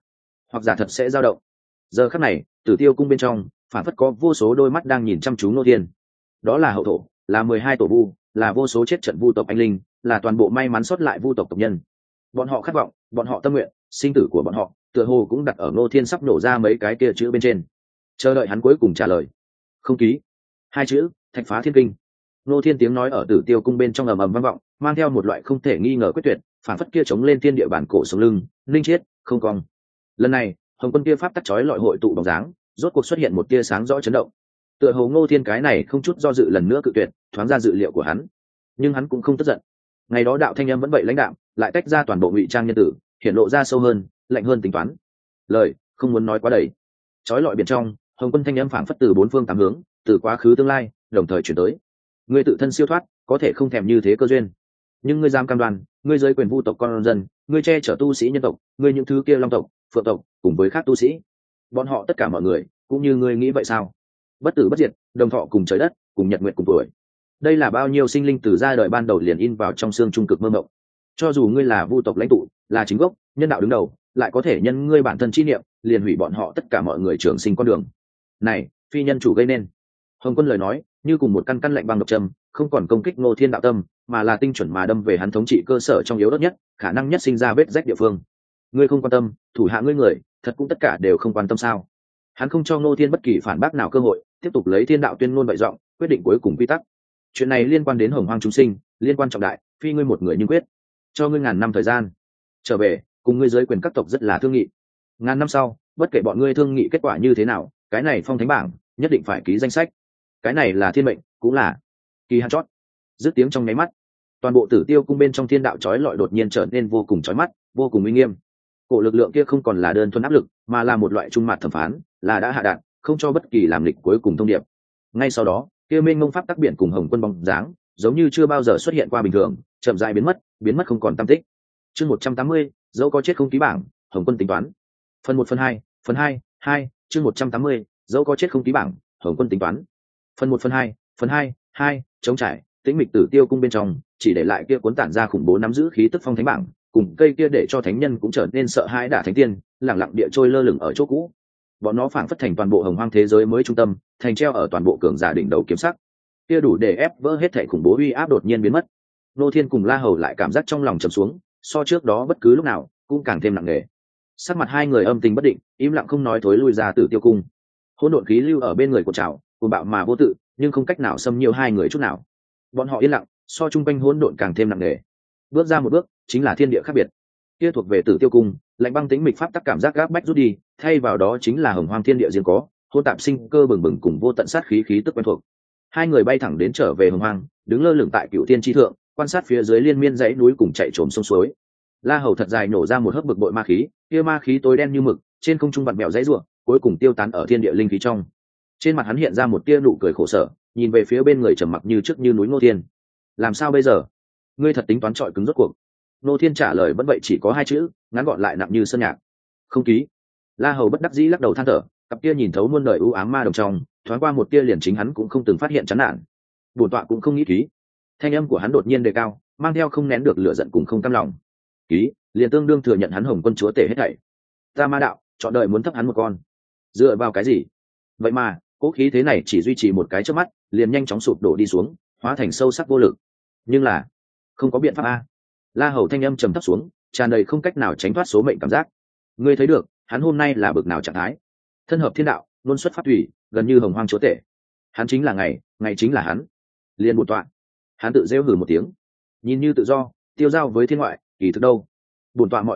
giả thật sẽ dao động. Giờ khắc này, Tử Tiêu cung bên trong, phản phất có vô số đôi mắt đang nhìn chăm chú Ngô Thiên. Đó là hậu thổ, là 12 tổ vu, là vô số chết trận vu tộc anh linh, là toàn bộ may mắn sót lại vu tộc tộc nhân. Bọn họ khát vọng, bọn họ tâm nguyện, sinh tử của bọn họ, tựa hồ cũng đặt ở Ngô Thiên sắp nổ ra mấy cái kia chữ bên trên, chờ đợi hắn cuối cùng trả lời. Không ký. Hai chữ, thạch phá thiên kinh. Ngô Thiên tiếng nói ở Tử Tiêu cung bên trong ầm ầm vang vọng, mang theo một loại không thể nghi ngờ quyết tuyệt, phản phất kia chống lên thiên địa bản cổ sống lưng, linh chiết, không cong. Lần này, Hồng Quân kia pháp tắc chói lọi hội tụ bóng dáng, rốt cuộc xuất hiện một tia sáng rõ chấn động. Tựa hồ Ngô Thiên cái này không chút do dự lần nữa cự tuyệt, thoáng ra dự liệu của hắn. Nhưng hắn cũng không tức giận. Ngày đó đạo thanh âm vẫn vậy lãnh đạm, lại tách ra toàn bộ ngụy trang nhân tử, hiện lộ ra sâu hơn, lạnh hơn tính toán. Lời không muốn nói quá đầy. Chói lọi biển trong, Hồng Quân thanh âm phảng phất từ bốn phương tám hướng, từ quá khứ tương lai, đồng thời chuyển tới. Ngươi tự thân siêu thoát, có thể không thèm như thế cơ duyên, nhưng ngươi dám cam đoan, ngươi giới quyền vu tộc con dân, ngươi che chở tu sĩ nhân tộc, ngươi những thứ kia long tộc, phượng tộc, cùng với khác tu sĩ, bọn họ tất cả mọi người, cũng như ngươi nghĩ vậy sao? Bất tử bất diệt, đồng thọ cùng trời đất, cùng nhật nguyệt cùng tuổi. Đây là bao nhiêu sinh linh từ ra đời ban đầu liền in vào trong xương trung cực mơ mộng. Cho dù ngươi là vu tộc lãnh tụ, là chính gốc, nhân đạo đứng đầu, lại có thể nhân ngươi bản thân chi niệm, liền hủy bọn họ tất cả mọi người trường sinh con đường. Này, phi nhân chủ gây nên. Hồng Quân lời nói, như cùng một căn căn lạnh băng độc châm, không còn công kích Ngô Thiên đạo tâm, mà là tinh chuẩn mà đâm về hắn thống trị cơ sở trong yếu đất nhất, khả năng nhất sinh ra vết rách địa phương. Ngươi không quan tâm, thủ hạ ngươi người, thật cũng tất cả đều không quan tâm sao? Hắn không cho Ngô Thiên bất kỳ phản bác nào cơ hội, tiếp tục lấy thiên đạo tuyên ngôn vậy giọng, quyết định cuối cùng quy tắc. Chuyện này liên quan đến hồng hoang chúng sinh, liên quan trọng đại, phi ngươi một người nhưng quyết. Cho ngươi ngàn năm thời gian, trở về, cùng ngươi giới quyền các tộc rất là thương nghị. Ngàn năm sau, bất kể bọn ngươi thương nghị kết quả như thế nào, cái này phong thánh bảng nhất định phải ký danh sách. Cái này là thiên mệnh, cũng là kỳ hạn chót. Dứt tiếng trong nháy mắt, toàn bộ Tử Tiêu cung bên trong thiên đạo chói lọi đột nhiên trở nên vô cùng chói mắt, vô cùng uy nghiêm. Cổ lực lượng kia không còn là đơn thuần áp lực, mà là một loại trung mặt thẩm phán, là đã hạ đạn, không cho bất kỳ làm lịch cuối cùng thông điệp. Ngay sau đó, kia mênh mông pháp tắc biển cùng Hồng Quân bóng dáng, giống như chưa bao giờ xuất hiện qua bình thường, chậm rãi biến mất không còn tăm tích. Chương 180, dẫu có chết không ký bảng, Hồng Quân tính toán. Phần 1 phần 2, phần 2, chương 180, dẫu có chết không ký bảng, Hồng Quân tính toán. Phần 1 phần 2, chống trải, tĩnh mịch Tử Tiêu cung bên trong, chỉ để lại kia cuốn tản ra khủng bố nắm giữ khí tức phong thánh bảng, cùng cây kia để cho thánh nhân cũng trở nên sợ hãi đả thánh tiên, lặng lặng địa trôi lơ lửng ở chỗ cũ. Bọn nó phảng phất thành toàn bộ hồng hoang thế giới mới trung tâm, thành treo ở toàn bộ cường giả đỉnh đầu kiếm sắc. Kia đủ để ép vỡ hết thảy khủng bố uy áp đột nhiên biến mất. Nô Thiên cùng La Hầu lại cảm giác trong lòng trầm xuống, so trước đó bất cứ lúc nào cũng càng thêm nặng nề. Sắc mặt hai người âm tình bất định, im lặng không nói thối lui ra Tử Tiêu cung. Hỗn độn khí lưu ở bên người của trào, cuồng bạo mà vô tự, nhưng không cách nào xâm nhiễu hai người chút nào. Bọn họ yên lặng, so chung quanh hỗn độn càng thêm nặng nề. Bước ra một bước, chính là thiên địa khác biệt. Kia thuộc về Tử Tiêu cung, lạnh băng tĩnh mịch pháp tắc cảm giác gáp bách rút đi, thay vào đó chính là hồng hoang thiên địa riêng có, hỗn tạp sinh cơ bừng bừng cùng vô tận sát khí khí tức quen thuộc. Hai người bay thẳng đến trở về hồng hoang, đứng lơ lửng tại Cửu Thiên chi thượng, quan sát phía dưới liên miên dãy núi cùng chạy trồm sông suối. La Hầu thật dài nổ ra một hớp bực bội ma khí, kia ma khí tối đen như mực, trên không trung vặn vẹo dãy rủa, cuối cùng tiêu tán ở thiên địa linh khí trong. Trên mặt hắn hiện ra một tia nụ cười khổ sở, nhìn về phía bên người trầm mặc như trước như núi Ngô Thiên. Làm sao bây giờ? Ngươi thật tính toán trọi cứng rốt cuộc? Ngô Thiên trả lời vẫn vậy, chỉ có hai chữ, ngắn gọn lại nặng như sơn nhạc. Không ký. La Hầu bất đắc dĩ lắc đầu than thở, cặp kia nhìn thấu muôn đời u ám ma đồng trong, thoáng qua một tia liền chính hắn cũng không từng phát hiện chán nản. Bổn tọa cũng không nghĩ ký. Thanh âm của hắn đột nhiên đề cao, mang theo không nén được lửa giận cùng không cam lòng. Ký, liền tương đương thừa nhận hắn Hồng Quân chúa tể hết thảy. Ta ma đạo, chọn đợi muốn thấp hắn một con. Dựa vào cái gì? Vậy mà, cố khí thế này chỉ duy trì một cái chớp mắt, liền nhanh chóng sụp đổ đi xuống, hóa thành sâu sắc vô lực. Nhưng là, không có biện pháp a. La Hầu thanh âm trầm thấp xuống, tràn đầy không cách nào tránh thoát số mệnh cảm giác. Ngươi thấy được, hắn hôm nay là bực nào trạng thái? Thân hợp thiên đạo, luôn xuất pháp thủy, gần như hồng hoang chúa tể. Hắn chính là ngày, ngày chính là hắn. Liên bổn tọa. Hắn tự rêu hừ một tiếng, nhìn như tự do, tiêu giao với thiên ngoại, kỳ thực đâu? Bổn tọa mọi cử động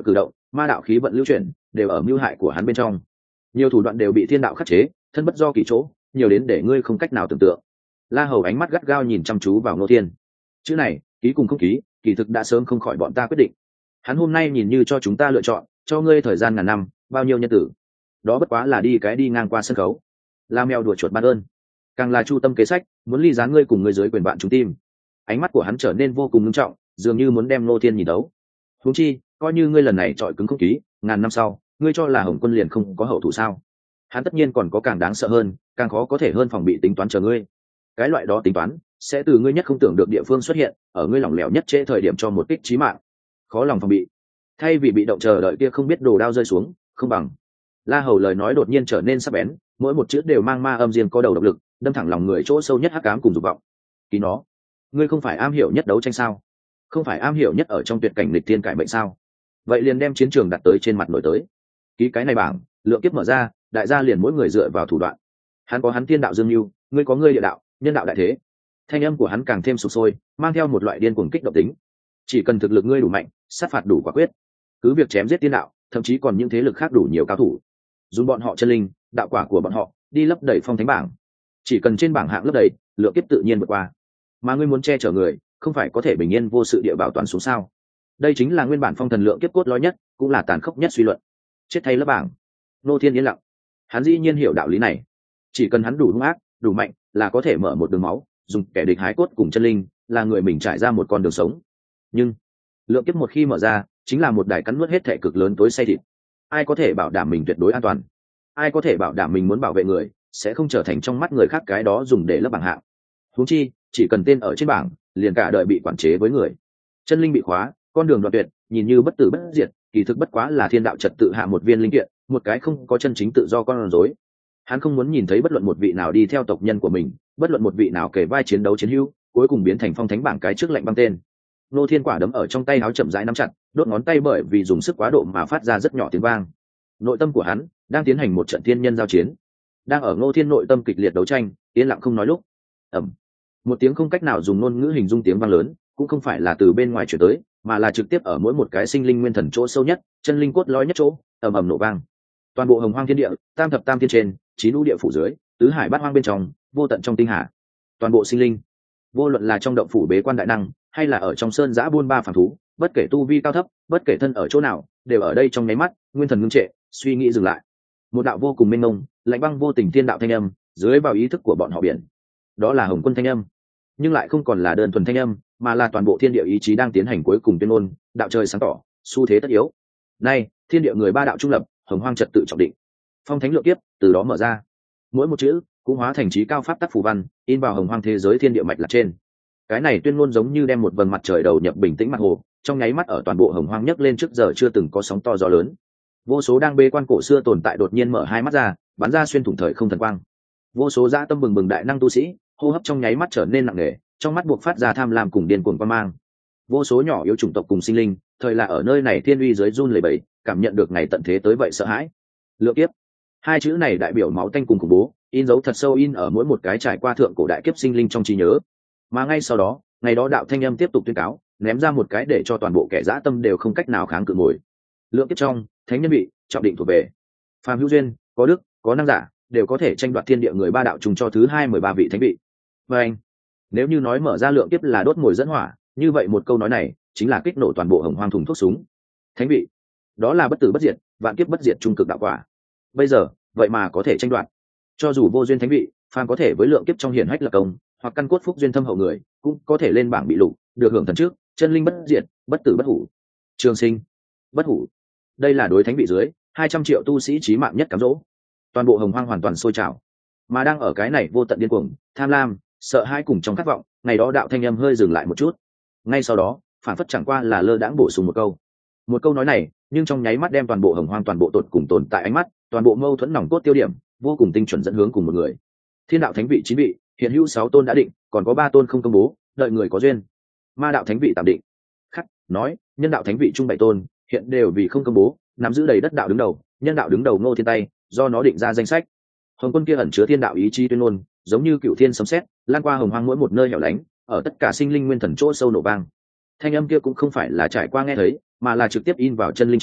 ma đạo khí vận lưu chuyển đều ở mưu hại của hắn bên trong. Nhiều thủ đoạn đều bị thiên đạo khắc chế, thân bất do kỳ chỗ, nhiều đến để ngươi không cách nào tưởng tượng. La Hầu ánh mắt gắt gao nhìn chăm chú vào Ngô Thiên. Chữ này, ký cùng không ký, kỳ thực đã sớm không khỏi bọn ta quyết định. Hắn hôm nay nhìn như cho chúng ta lựa chọn, cho ngươi thời gian ngàn năm, bao nhiêu nhân tử. Đó bất quá là đi ngang qua sân khấu. La mèo đùa chuột ban ơn. Càng là chu tâm kế sách, muốn ly gián ngươi cùng ngươi dưới quyền bạn chúng tim. Ánh mắt của hắn trở nên vô cùng nghiêm trọng, dường như muốn đem Ngô Thiên nhìn đấu. Huống chi, coi như ngươi lần này chọi cứng không ký, ngàn năm sau, ngươi cho là Hồng Quân liền không có hậu thủ sao? Hắn tất nhiên còn có càng đáng sợ hơn, càng khó có thể hơn phòng bị tính toán chờ ngươi. Cái loại đó tính toán sẽ từ ngươi nhất không tưởng được địa phương xuất hiện, ở ngươi lỏng lẻo nhất trễ thời điểm cho một kích chí mạng, khó lòng phòng bị. Thay vì bị động chờ đợi kia không biết đồ đao rơi xuống, không bằng. La Hầu lời nói đột nhiên trở nên sắc bén, mỗi một chữ đều mang ma âm riêng có đầu độc lực, đâm thẳng lòng người chỗ sâu nhất hắc ám cùng dục vọng. Kỳ nó, ngươi không phải am hiểu nhất đấu tranh sao? Không phải am hiểu nhất ở trong tuyệt cảnh lịch thiên cải mệnh sao? Vậy liền đem chiến trường đặt tới trên mặt nổi tới. Ký cái này bảng, lượng kiếp mở ra, đại gia liền mỗi người dựa vào thủ đoạn. Hắn có hắn thiên đạo dương lưu, ngươi có ngươi địa đạo, nhân đạo đại thế. Thanh âm của hắn càng thêm sục sôi, mang theo một loại điên cuồng kích động tính. Chỉ cần thực lực ngươi đủ mạnh, sát phạt đủ quả quyết, cứ việc chém giết tiên đạo, thậm chí còn những thế lực khác đủ nhiều cao thủ, dùng bọn họ chân linh, đạo quả của bọn họ đi lấp đầy phong thánh bảng. Chỉ cần trên bảng hạng lấp đầy, lượng kiếp tự nhiên vượt qua. Mà ngươi muốn che chở người, không phải có thể bình yên vô sự địa bảo toàn xuống sao? Đây chính là nguyên bản phong thần lượng kiếp cốt lõi nhất, cũng là tàn khốc nhất suy luận. Chết thay lớp bảng. Nô Thiên yên lặng. Hắn dĩ nhiên hiểu đạo lý này. Chỉ cần hắn đủ hung ác, đủ mạnh, là có thể mở một đường máu, dùng kẻ địch hái cốt cùng chân linh, là người mình trải ra một con đường sống. Nhưng lượng kiếp một khi mở ra, chính là một đài cắn nuốt hết thể cực lớn tối say thịt. Ai có thể bảo đảm mình tuyệt đối an toàn? Ai có thể bảo đảm mình muốn bảo vệ người, sẽ không trở thành trong mắt người khác cái đó dùng để lấp bảng hạng? Huống chi, chỉ cần tên ở trên bảng, liền cả đời bị quản chế với người. Chân linh bị khóa, con đường đoạn tuyệt, nhìn như bất tử bất diệt, kỳ thực bất quá là thiên đạo trật tự hạ một viên linh kiện, một cái không có chân chính tự do con rối. Hắn không muốn nhìn thấy bất luận một vị nào đi theo tộc nhân của mình, bất luận một vị nào kể vai chiến đấu chiến hữu, cuối cùng biến thành phong thánh bảng cái trước lệnh băng tên. Nô Thiên quả đấm ở trong tay áo chậm rãi nắm chặt, đốt ngón tay bởi vì dùng sức quá độ mà phát ra rất nhỏ tiếng vang. Nội tâm của hắn đang tiến hành một trận thiên nhân giao chiến, đang ở Ngô Thiên nội tâm kịch liệt đấu tranh, yên lặng không nói lúc. Ầm. Một tiếng không cách nào dùng ngôn ngữ hình dung tiếng vang lớn, cũng không phải là từ bên ngoài chuyển tới, mà là trực tiếp ở mỗi một cái sinh linh nguyên thần chỗ sâu nhất, chân linh cốt lõi nhất chỗ, ầm ầm nổ vang. Toàn bộ hồng hoang thiên địa, tam thập tam thiên trên, chín lũ địa phủ dưới, tứ hải bát hoang bên trong, vô tận trong tinh hà. Toàn bộ sinh linh, vô luận là trong động phủ bế quan đại năng, hay là ở trong sơn giã buôn ba phàm thú, bất kể tu vi cao thấp, bất kể thân ở chỗ nào, đều ở đây trong nháy mắt, nguyên thần ngưng trệ, suy nghĩ dừng lại. Một đạo vô cùng mênh mông, lạnh băng vô tình thiên đạo thanh âm, dưới vào ý thức của bọn họ biển. Đó là Hồng Quân thanh âm, nhưng lại không còn là đơn thuần thanh âm, mà là toàn bộ thiên địa ý chí đang tiến hành cuối cùng tuyên ngôn, đạo trời sáng tỏ, xu thế tất yếu. Nay, thiên địa người ba đạo trung lập, hồng hoang trật tự trọng định. Phong thánh lượng kiếp từ đó mở ra. Mỗi một chữ cũng hóa thành chí cao pháp tắc phù văn, in vào hồng hoang thế giới thiên địa mạch lạc trên. Cái này tuyên ngôn giống như đem một vầng mặt trời đầu nhập bình tĩnh mặt hồ, trong nháy mắt ở toàn bộ hồng hoang nhấc lên trước giờ chưa từng có sóng to gió lớn. Vô số đang bế quan cổ xưa tồn tại đột nhiên mở hai mắt ra, bắn ra xuyên thủng thời không thần quang. Vô số dã tâm bừng bừng đại năng tu sĩ, hô hấp trong nháy mắt trở nên nặng nề, trong mắt buộc phát ra tham lam cùng điên cuồng quan mang. Vô số nhỏ yếu chủng tộc cùng sinh linh, thời là ở nơi này thiên uy dưới run lẩy bẩy, cảm nhận được ngày tận thế tới vậy sợ hãi. Lượng kiếp, hai chữ này đại biểu máu tanh cùng khủng bố, in dấu thật sâu in ở mỗi một cái trải qua thượng cổ đại kiếp sinh linh trong trí nhớ. Mà ngay sau đó, ngày đó đạo thanh âm tiếp tục tuyên cáo, ném ra một cái để cho toàn bộ kẻ dã tâm đều không cách nào kháng cự nổi. Lượng kiếp trong, thánh nhân vị, trọng định thuộc về. Phàm hữu duyên, có đức, có năng giả, đều có thể tranh đoạt thiên địa người ba đạo trùng cho thứ 213 vị thánh vị. Và anh, nếu như nói mở ra lượng kiếp là đốt ngồi dẫn hỏa, như vậy một câu nói này chính là kích nổ toàn bộ hồng hoang thùng thuốc súng. Thánh vị, đó là bất tử bất diệt, vạn kiếp bất diệt trung cực đạo quả. Bây giờ, vậy mà có thể tranh đoạt. Cho dù vô duyên thánh vị, phàm có thể với lượng kiếp trong hiển hách lập công, hoặc căn cốt phúc duyên thâm hậu người, cũng có thể lên bảng bị lục, được hưởng thần trước, chân linh bất diệt, bất tử bất hủ. Trường sinh, bất hủ. Đây là đối thánh vị dưới 200 triệu tu sĩ chí mạng nhất cám dỗ. Toàn bộ hồng hoang hoàn toàn sôi trào, mà đang ở cái này vô tận điên cuồng, tham lam, sợ hãi cùng trong khát vọng, ngày đó đạo thanh âm hơi dừng lại một chút. Ngay sau đó, phản phất chẳng qua là lơ đãng bổ sung một câu nói này, nhưng trong nháy mắt đem toàn bộ hồng hoang toàn bộ tột cùng tồn tại ánh mắt, toàn bộ mâu thuẫn nòng cốt tiêu điểm, vô cùng tinh chuẩn dẫn hướng cùng một người. Thiên đạo thánh vị 9 vị, hiện hữu 6 tôn đã định, còn có 3 tôn không công bố, đợi người có duyên. Ma đạo thánh vị tạm định. Khắc nói, nhân đạo thánh vị trung 7 tôn, hiện đều vì không công bố, nắm giữ đầy đất đạo đứng đầu, nhân đạo đứng đầu Ngô Thiên tay, do nó định ra danh sách. Hồng Quân kia ẩn chứa thiên đạo ý chí tuyên ngôn, giống như cựu thiên sấm sét, lan qua hồng hoang mỗi một nơi hẻo lánh, ở tất cả sinh linh nguyên thần chỗ sâu nổ vang. Thanh âm kia cũng không phải là trải qua nghe thấy, mà là trực tiếp in vào chân linh trên,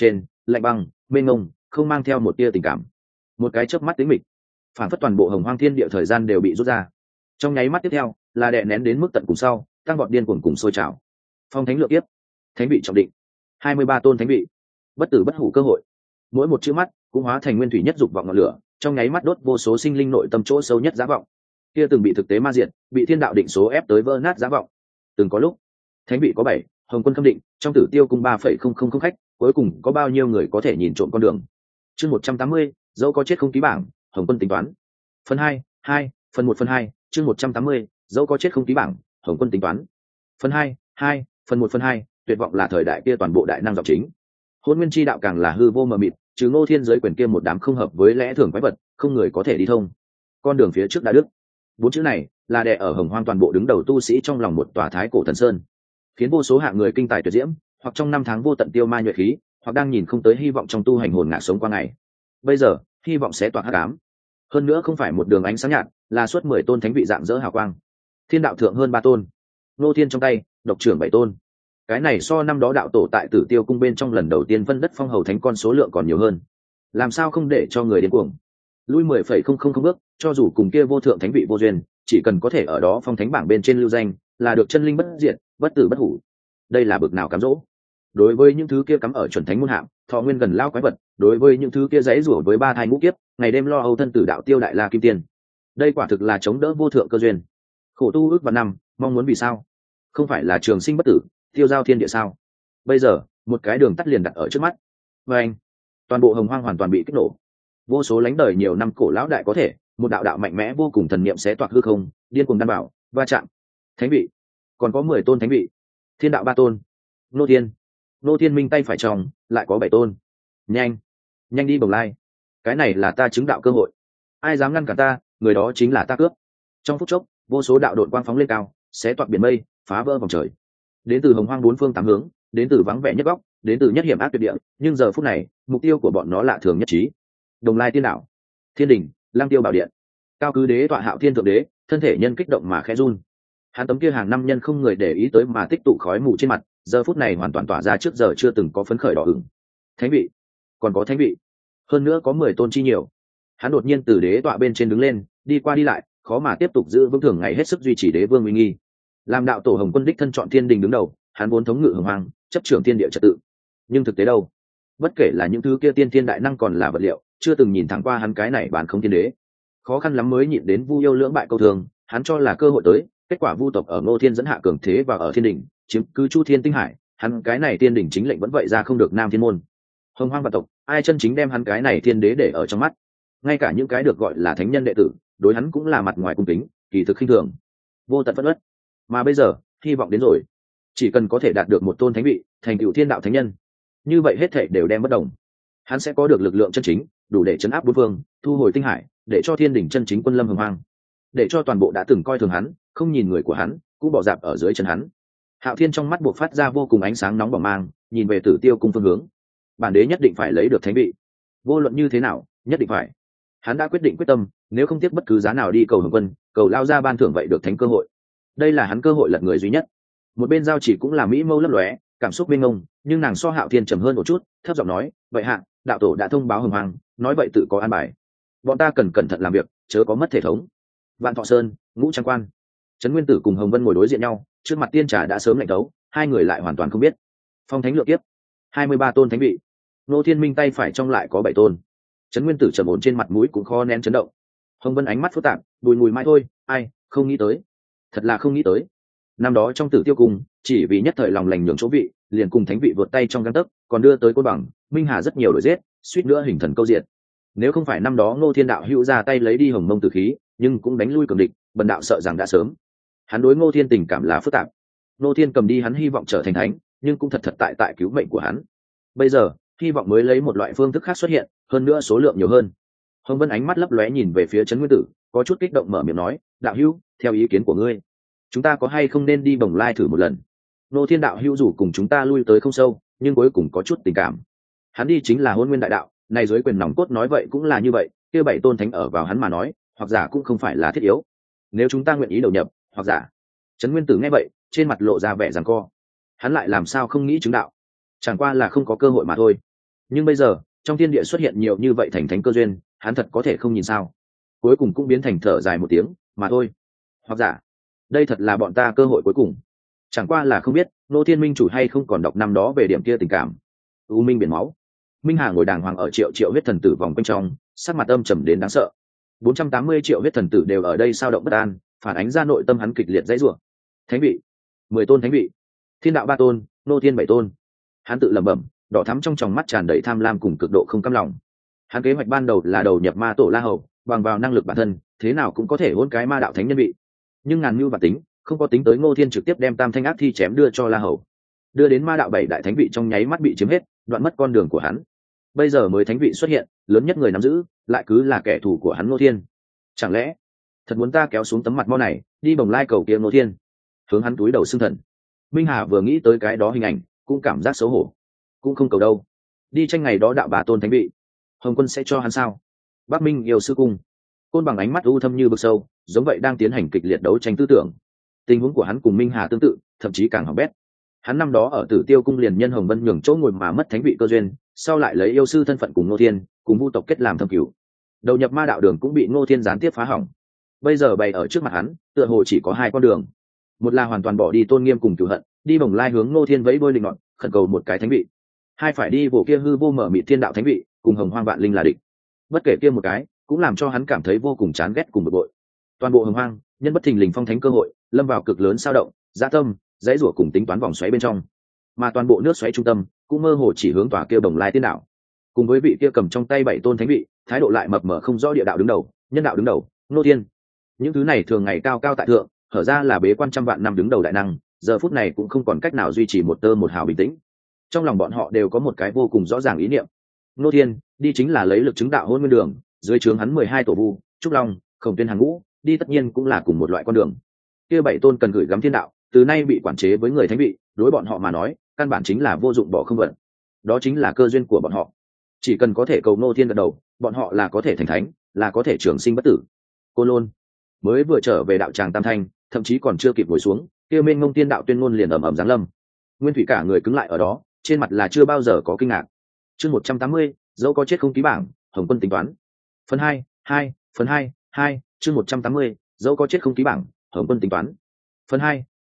lạnh băng mênh mông, không mang theo một tia tình cảm. Một cái chớp mắt tĩnh mịch, phản phất toàn bộ hồng hoang thiên địa thời gian đều bị rút ra. Trong nháy mắt tiếp theo là đè nén đến mức tận cùng sau, tăng vọt điên cuồng cùng sôi trào. Phong thánh lượng tiếp, thánh vị trọng định, 23 tôn thánh vị, bất tử bất hủ cơ hội. Mỗi một chữ mắt cũng hóa thành nguyên thủy nhất dục vọng ngọn lửa, trong nháy mắt đốt vô số sinh linh nội tâm chỗ sâu nhất giá vọng. Kia từng bị thực tế ma diệt, bị thiên đạo định số ép tới vỡ nát giá vọng. Từng có lúc, thánh vị có 7, hồng quân khâm định, trong tử tiêu cung 3,000 khách, cuối cùng có bao nhiêu người có thể nhìn trộm con đường. Chương 180, dẫu có chết không ký bảng, hồng quân tính toán. Phần 2, phần 1 phần 2, chương 180, dẫu có chết không ký bảng, hồng quân tính toán. Phần 2, phần 1 phần 2, tuyệt vọng là thời đại kia toàn bộ đại năng dọc chính. Hôn nguyên chi đạo càng là hư vô mờ mịt, trừ Ngô Thiên giới quyền kia một đám không hợp với lẽ thường quái vật, không người có thể đi thông. Con đường phía trước đã đứt. 4 chữ này là đè ở hồng hoang toàn bộ đứng đầu tu sĩ trong lòng một tòa thái cổ thần sơn, khiến vô số hạng người kinh tài tuyệt diễm, hoặc trong năm tháng vô tận tiêu ma nhuệ khí, hoặc đang nhìn không tới hy vọng trong tu hành hồn ngã sống qua ngày. Bây giờ hy vọng sẽ toạc hắc ám, hơn nữa không phải một đường ánh sáng nhạt, là suốt 10 tôn thánh vị dạng dỡ hào quang. Thiên đạo thượng hơn 3 tôn, Ngô Thiên trong tay độc trưởng 7 tôn. Cái này so năm đó đạo tổ tại Tử Tiêu cung bên trong lần đầu tiên phân đất phong hầu thánh con số lượng còn nhiều hơn. Làm sao không để cho người điên cuồng lui 10,000 bước, cho dù cùng kia vô thượng thánh vị vô duyên, chỉ cần có thể ở đó phong thánh bảng bên trên lưu danh, là được chân linh bất diệt, bất tử bất hủ. Đây là bực nào cám dỗ. Đối với những thứ kia cắm ở chuẩn thánh môn hạng, thọ nguyên gần lao quái vật, đối với những thứ kia giãy rủa với 3 thai ngũ kiếp, ngày đêm lo âu thân tử đạo tiêu đại la kim tiên, đây quả thực là chống đỡ vô thượng cơ duyên. Khổ tu ước và năm, mong muốn vì sao? Không phải là trường sinh bất tử, tiêu giao thiên địa sao? Bây giờ một cái đường tắt liền đặt ở trước mắt. Và anh, toàn bộ hồng hoang hoàn toàn bị kích nổ. Vô số lánh đời nhiều năm cổ lão đại có thể, một đạo đạo mạnh mẽ vô cùng thần niệm xé toạc hư không, điên cuồng đan bảo va chạm. Thánh vị, còn có 10 tôn thánh vị. Thiên đạo 3 tôn. Nô Thiên minh tay phải tròng, lại có 7 tôn. Nhanh đi Bồng Lai, cái này là ta chứng đạo cơ hội, ai dám ngăn cản ta, người đó chính là ta cướp. Trong phút chốc, vô số đạo đội quang phóng lên cao, xé toạc biển mây, phá vỡ vòng trời. Đến từ hồng hoang 4 phương 8 hướng, đến từ vắng vẻ nhất góc, đến từ nhất hiểm ác tuyệt địa, nhưng giờ phút này mục tiêu của bọn nó lạ thường nhất trí. Đồng Lai tiên đạo, thiên đình, lang tiêu bảo điện. Cao cứ đế tọa hạo thiên thượng đế, thân thể nhân kích động mà khẽ run. Hắn tấm kia hàng năm nhân không người để ý tới mà tích tụ khói mù trên mặt, giờ phút này hoàn toàn tỏa ra trước giờ chưa từng có phấn khởi đỏ ửng. Thánh vị, còn có thánh vị, hơn nữa có 10 tôn chi nhiều. Hắn đột nhiên từ đế tọa bên trên đứng lên, đi qua đi lại, khó mà tiếp tục giữ vững thường ngày hết sức duy trì đế vương uy nghi. Làm đạo tổ hồng quân đích thân chọn thiên đình đứng đầu, hắn vốn thống ngự hồng hoang, chấp trưởng thiên địa trật tự. Nhưng thực tế đâu? Bất kể là những thứ kia tiên thiên đại năng còn là vật liệu, chưa từng nhìn thẳng qua hắn cái này bán không thiên đế. Khó khăn lắm mới nhịn đến Vu yêu lưỡng bại câu thường, hắn cho là cơ hội tới, kết quả Vu tộc ở Ngô Thiên dẫn hạ cường thế và ở thiên đình chiếm cứ Chu Thiên tinh hải, hắn cái này tiên đỉnh chính lệnh vẫn vậy ra không được Nam Thiên môn. Hồng hoang vạn tộc, ai chân chính đem hắn cái này thiên đế để ở trong mắt? Ngay cả những cái được gọi là thánh nhân đệ tử, đối hắn cũng là mặt ngoài cung kính, kỳ thực khinh thường, vô tận phẫn uất. Mà bây giờ hy vọng đến rồi, chỉ cần có thể đạt được một tôn thánh vị, thành tựu thiên đạo thánh nhân, như vậy hết thảy đều đem bất đồng. Hắn sẽ có được lực lượng chân chính, đủ để chấn áp bốn phương, thu hồi tinh hải, để cho thiên đỉnh chân chính quân lâm hồng hoang, để cho toàn bộ đã từng coi thường hắn, không nhìn người của hắn, cũng bỏ dạp ở dưới chân hắn. Hạo Thiên trong mắt buộc phát ra vô cùng ánh sáng nóng bỏng mang, nhìn về Tử Tiêu cung phương hướng. Bản đế nhất định phải lấy được thánh vị, vô luận như thế nào, nhất định phải. Hắn đã quyết định quyết tâm, nếu không tiếc bất cứ giá nào đi cầu Hồng Quân, cầu lao ra ban thưởng vậy được thánh cơ hội. Đây là hắn cơ hội lật người duy nhất. Một bên giao chỉ cũng là mỹ mâu lấp lóe, cảm xúc mênh mông, nhưng nàng so Hạo Thiên trầm hơn một chút, thấp giọng nói, vậy hạ, đạo tổ đã thông báo hồng hoàng, nói vậy tự có an bài. Bọn ta cần cẩn thận làm việc, chớ có mất thể thống. Vạn Thọ Sơn, Ngũ Trang Quan, Trấn Nguyên Tử cùng Hồng Vân ngồi đối diện nhau, trước mặt tiên trà đã sớm lạnh đấu, hai người lại hoàn toàn không biết. Phong thánh lượng kiếp, 23 tôn thánh vị. Nô Thiên Minh tay phải trong lại có 7 tôn. Trấn Nguyên Tử trầm ổn trên mặt mũi cũng khó nén chấn động. Hồng Vân ánh mắt phức tạp, bùi ngùi mãi thôi, ai, không nghĩ tới. Thật là không nghĩ tới. Năm đó trong Tử Tiêu cung, chỉ vì nhất thời lòng lành nhường chỗ vị, liền cùng thánh vị vượt tay trong gang tấc, còn đưa tới côn bằng, Minh Hà rất nhiều đổi giết, suýt nữa hình thần câu diện. Nếu không phải năm đó Ngô Thiên đạo hữu ra tay lấy đi Hồng Mông tử khí, nhưng cũng đánh lui cường địch, bần đạo sợ rằng đã sớm. Hắn đối Ngô Thiên tình cảm là phức tạp. Ngô Thiên cầm đi hắn hy vọng trở thành thánh, nhưng cũng thật tại cứu mệnh của hắn. Bây giờ, hy vọng mới lấy một loại phương thức khác xuất hiện, hơn nữa số lượng nhiều hơn. Hồng Vân ánh mắt lấp lóe nhìn về phía Trấn Nguyên Tử, có chút kích động mở miệng nói, đạo hữu, theo ý kiến của ngươi, chúng ta có hay không nên đi Bồng Lai thử một lần? Ngô Thiên đạo hữu dù cùng chúng ta lui tới không sâu, nhưng cuối cùng có chút tình cảm. Hắn đi chính là Hôn Nguyên đại đạo, này dưới quyền nòng cốt nói vậy cũng là như vậy, kia 7 tôn thánh ở vào hắn mà nói, hoặc giả cũng không phải là thiết yếu. Nếu chúng ta nguyện ý đầu nhập, hoặc giả. Trấn Nguyên Tử nghe vậy, trên mặt lộ ra vẻ giằng co. Hắn lại làm sao không nghĩ chứng đạo? Chẳng qua là không có cơ hội mà thôi. Nhưng bây giờ trong thiên địa xuất hiện nhiều như vậy thành thánh cơ duyên, hắn thật có thể không nhìn sao? Cuối cùng cũng biến thành thở dài một tiếng mà thôi. Hoặc giả đây thật là bọn ta cơ hội cuối cùng. Chẳng qua là không biết Ngô Thiên minh chủ hay không còn đọc năm đó về điểm kia tình cảm. U minh biển máu. Minh Hà ngồi đàng hoàng ở triệu triệu huyết thần tử vòng quanh trong, sắc mặt âm trầm đến đáng sợ. 480 triệu huyết thần tử đều ở đây sao động bất an, phản ánh ra nội tâm hắn kịch liệt dãy rủa. Thánh vị, 10 tôn thánh vị, thiên đạo 3 tôn, nô thiên 7 tôn. Hắn tự lẩm bẩm, đỏ thắm trong tròng mắt tràn đầy tham lam cùng cực độ không cam lòng. Hắn kế hoạch ban đầu là đầu nhập ma tổ La Hầu, bằng vào năng lực bản thân, thế nào cũng có thể hôn cái ma đạo thánh nhân vị. Nhưng ngàn mưu và tính, không có tính tới Ngô Thiên trực tiếp đem Tam Thanh Ác Thi chém đưa cho La Hầu, đưa đến ma đạo 7 đại thánh vị trong nháy mắt bị chiếm hết, đoạn mất con đường của hắn. Bây giờ mới thánh vị xuất hiện, lớn nhất người nắm giữ lại cứ là kẻ thù của hắn Ngô Thiên. Chẳng lẽ thật muốn ta kéo xuống tấm mặt mo này, đi bồng lai cầu kia Ngô Thiên, hướng hắn túi đầu xưng thần? Minh Hà vừa nghĩ tới cái đó hình ảnh, cũng cảm giác xấu hổ. Cũng không cầu đâu, đi tranh ngày đó đạo bà tôn thánh vị, Hồng Quân sẽ cho hắn sao? Bắc Minh yêu sư cung, Côn Bằng ánh mắt u thâm như vực sâu, giống vậy đang tiến hành kịch liệt đấu tranh tư tưởng. Tình huống của hắn cùng Minh Hà tương tự, thậm chí càng hỏng bét. Hắn năm đó ở Tử Tiêu cung liền nhân Hồng Vân nhường chỗ ngồi mà mất thánh vị cơ duyên, sau lại lấy yêu sư thân phận cùng Ngô Thiên, cùng vu tộc kết làm thâm cửu. Đầu nhập ma đạo đường cũng bị Ngô Thiên gián tiếp phá hỏng. Bây giờ bày ở trước mặt hắn, tựa hồ chỉ có hai con đường. Một là hoàn toàn bỏ đi tôn nghiêm cùng cửu hận, đi bồng lai hướng Ngô Thiên vẫy đôi linh ngọn, khẩn cầu một cái thánh vị. Hai phải đi bộ kia hư vô mở mịt thiên đạo thánh vị, cùng Hồng Hoang vạn linh là địch. Bất kể kia một cái, cũng làm cho hắn cảm thấy vô cùng chán ghét cùng bực bội. Toàn bộ Hồng Hoang, nhân bất thình lình phong thánh cơ hội, lâm vào cực lớn sao động, dã tâm, dãy rủa cùng tính toán vòng xoáy bên trong. Mà toàn bộ nước xoáy trung tâm cũng mơ hồ chỉ hướng tòa kia bồng lai tiên đạo, cùng với vị kia cầm trong tay 7 tôn thánh vị, thái độ lại mập mờ không rõ địa đạo đứng đầu, nhân đạo đứng đầu, Ngô Thiên. Những thứ này thường ngày cao cao tại thượng, hở ra là bế quan trăm vạn năm đứng đầu đại năng, giờ phút này cũng không còn cách nào duy trì một tơ một hào bình tĩnh. Trong lòng bọn họ đều có một cái vô cùng rõ ràng ý niệm. Ngô Thiên đi chính là lấy lực chứng đạo hôn nguyên đường, dưới trướng hắn 12 tổ vu, Trúc Long, Khổng Tuyên hàng ngũ, đi tất nhiên cũng là cùng một loại con đường. Kia 7 tôn cần gửi gắm thiên đạo, từ nay bị quản chế với người thánh vị, đối bọn họ mà nói, căn bản chính là vô dụng bỏ không vận. Đó chính là cơ duyên của bọn họ. Chỉ cần có thể cầu Ngô Thiên gật đầu, bọn họ là có thể thành thánh, là có thể trường sinh bất tử. Côn Lôn mới vừa trở về đạo tràng Tam Thanh, thậm chí còn chưa kịp ngồi xuống, kia mênh mông tiên đạo tuyên ngôn liền ầm ầm giáng lâm. Nguyên Thủy cả người cứng lại ở đó, trên mặt là chưa bao giờ có kinh ngạc. Chương 180, dẫu có chết không ký bảng, Hồng Quân tính toán. Phần 2, chương 180, dẫu có chết không ký bảng, Hồng Quân tính toán. Phần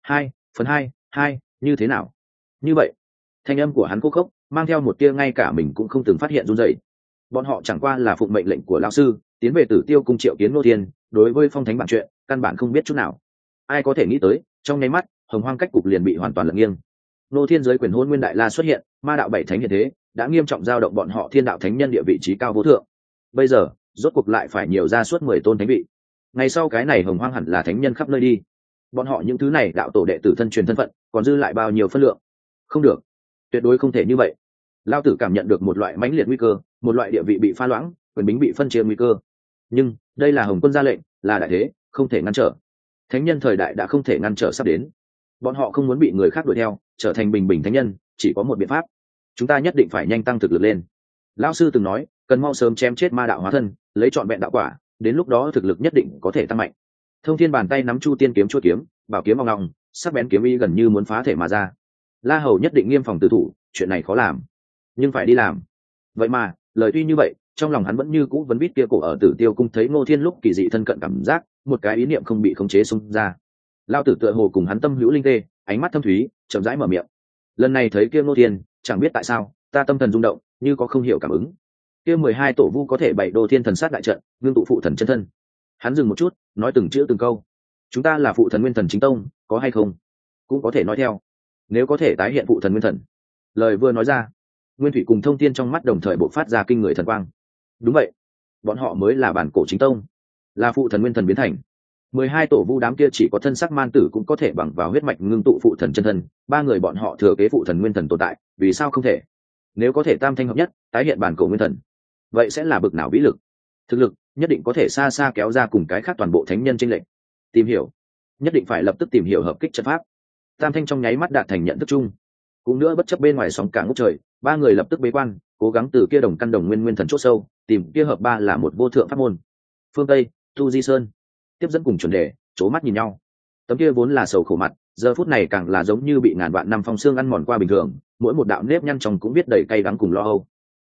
2, như thế nào? Như vậy, thanh âm của hắn khô khốc, mang theo một tia ngay cả mình cũng không từng phát hiện run rẩy. Bọn họ chẳng qua là phụng mệnh lệnh của lão sư, tiến về Tử Tiêu cung triệu kiến Ngô Thiên, đối với phong thánh bản chuyện, căn bản không biết chút nào. Ai có thể nghĩ tới, trong nháy mắt, Hồng Hoang cách cục liền bị hoàn toàn lật nghiêng. Ngô Thiên dưới quyền hôn nguyên đại la xuất hiện, ma đạo 7 thánh hiện thế, đã nghiêm trọng dao động bọn họ thiên đạo thánh nhân địa vị trí cao vô thượng. Bây giờ, rốt cuộc lại phải nhiều ra suốt 10 tôn thánh vị. Ngày sau cái này Hồng Hoang hẳn là thánh nhân khắp nơi đi. Bọn họ những thứ này đạo tổ đệ tử thân truyền thân phận, còn dư lại bao nhiêu phân lượng? Không được, tuyệt đối không thể như vậy. Lao tử cảm nhận được một loại mãnh liệt nguy cơ, một loại địa vị bị pha loãng, quyền bính bị phân chia nguy cơ. Nhưng đây là Hồng Quân ra lệnh, là đại thế, không thể ngăn trở. Thánh nhân thời đại đã không thể ngăn trở sắp đến. Bọn họ không muốn bị người khác đuổi theo, trở thành bình bình thánh nhân, chỉ có một biện pháp. Chúng ta nhất định phải nhanh tăng thực lực lên. Lão sư từng nói, cần mau sớm chém chết ma đạo hóa thân, lấy trọn vẹn đạo quả, đến lúc đó thực lực nhất định có thể tăng mạnh. Thông Thiên bàn tay nắm Chu Tiên kiếm chuôi kiếm, bảo kiếm ong ong, sắc bén kiếm ý gần như muốn phá thể mà ra. La Hầu nhất định nghiêm phòng tử thủ, chuyện này khó làm, nhưng phải đi làm. Vậy mà, lời tuy như vậy, trong lòng hắn vẫn như cũ vấn vít kia cổ ở Tử Tiêu cung thấy Ngô Thiên lúc kỳ dị thân cận cảm giác, một cái ý niệm không bị khống chế xung ra. Lao tử tựa hồ cùng hắn tâm hữu linh tê, ánh mắt thâm thúy, chậm rãi mở miệng. Lần này thấy kia Ngô Thiên, chẳng biết tại sao, ta tâm thần rung động, như có không hiểu cảm ứng. Kia 12 tổ vu có thể bày đô thiên thần sát đại trận, ngưng tụ phụ thần chân thân. Hắn dừng một chút, nói từng chữ từng câu. Chúng ta là phụ thần nguyên thần chính tông, có hay không? Cũng có thể nói theo. Nếu có thể tái hiện phụ thần nguyên thần. Lời vừa nói ra, Nguyên Thủy cùng Thông Thiên trong mắt đồng thời bộc phát ra kinh người thần quang. Đúng vậy, bọn họ mới là bản cổ chính tông, là phụ thần nguyên thần biến thành. 12 tổ vu đám kia chỉ có thân sắc man tử cũng có thể bằng vào huyết mạch ngưng tụ phụ thần chân thân, ba người bọn họ thừa kế phụ thần nguyên thần tồn tại, vì sao không thể? Nếu có thể tam thanh hợp nhất, tái hiện bản cổ nguyên thần, vậy sẽ là bực nào vĩ lực? Thực lực nhất định có thể xa xa kéo ra cùng cái khác toàn bộ thánh nhân chênh lệch. Tìm hiểu, nhất định phải lập tức tìm hiểu hợp kích trận pháp. Tam thanh trong nháy mắt đạt thành nhận thức chung. Cũng nữa bất chấp bên ngoài sóng cả ngút trời, ba người lập tức bế quan, cố gắng từ kia đồng căn đồng nguyên nguyên thần chốt sâu, tìm kia hợp ba là một vô thượng pháp môn. Phương Tây, Tu Di Sơn, tiếp dẫn cùng chuẩn đề, chố mắt nhìn nhau. Tấm kia vốn là sầu khổ mặt, giờ phút này càng là giống như bị ngàn vạn năm phong xương ăn mòn qua bình thường, mỗi một đạo nếp nhăn trong cũng biết đầy cay đắng cùng lo âu.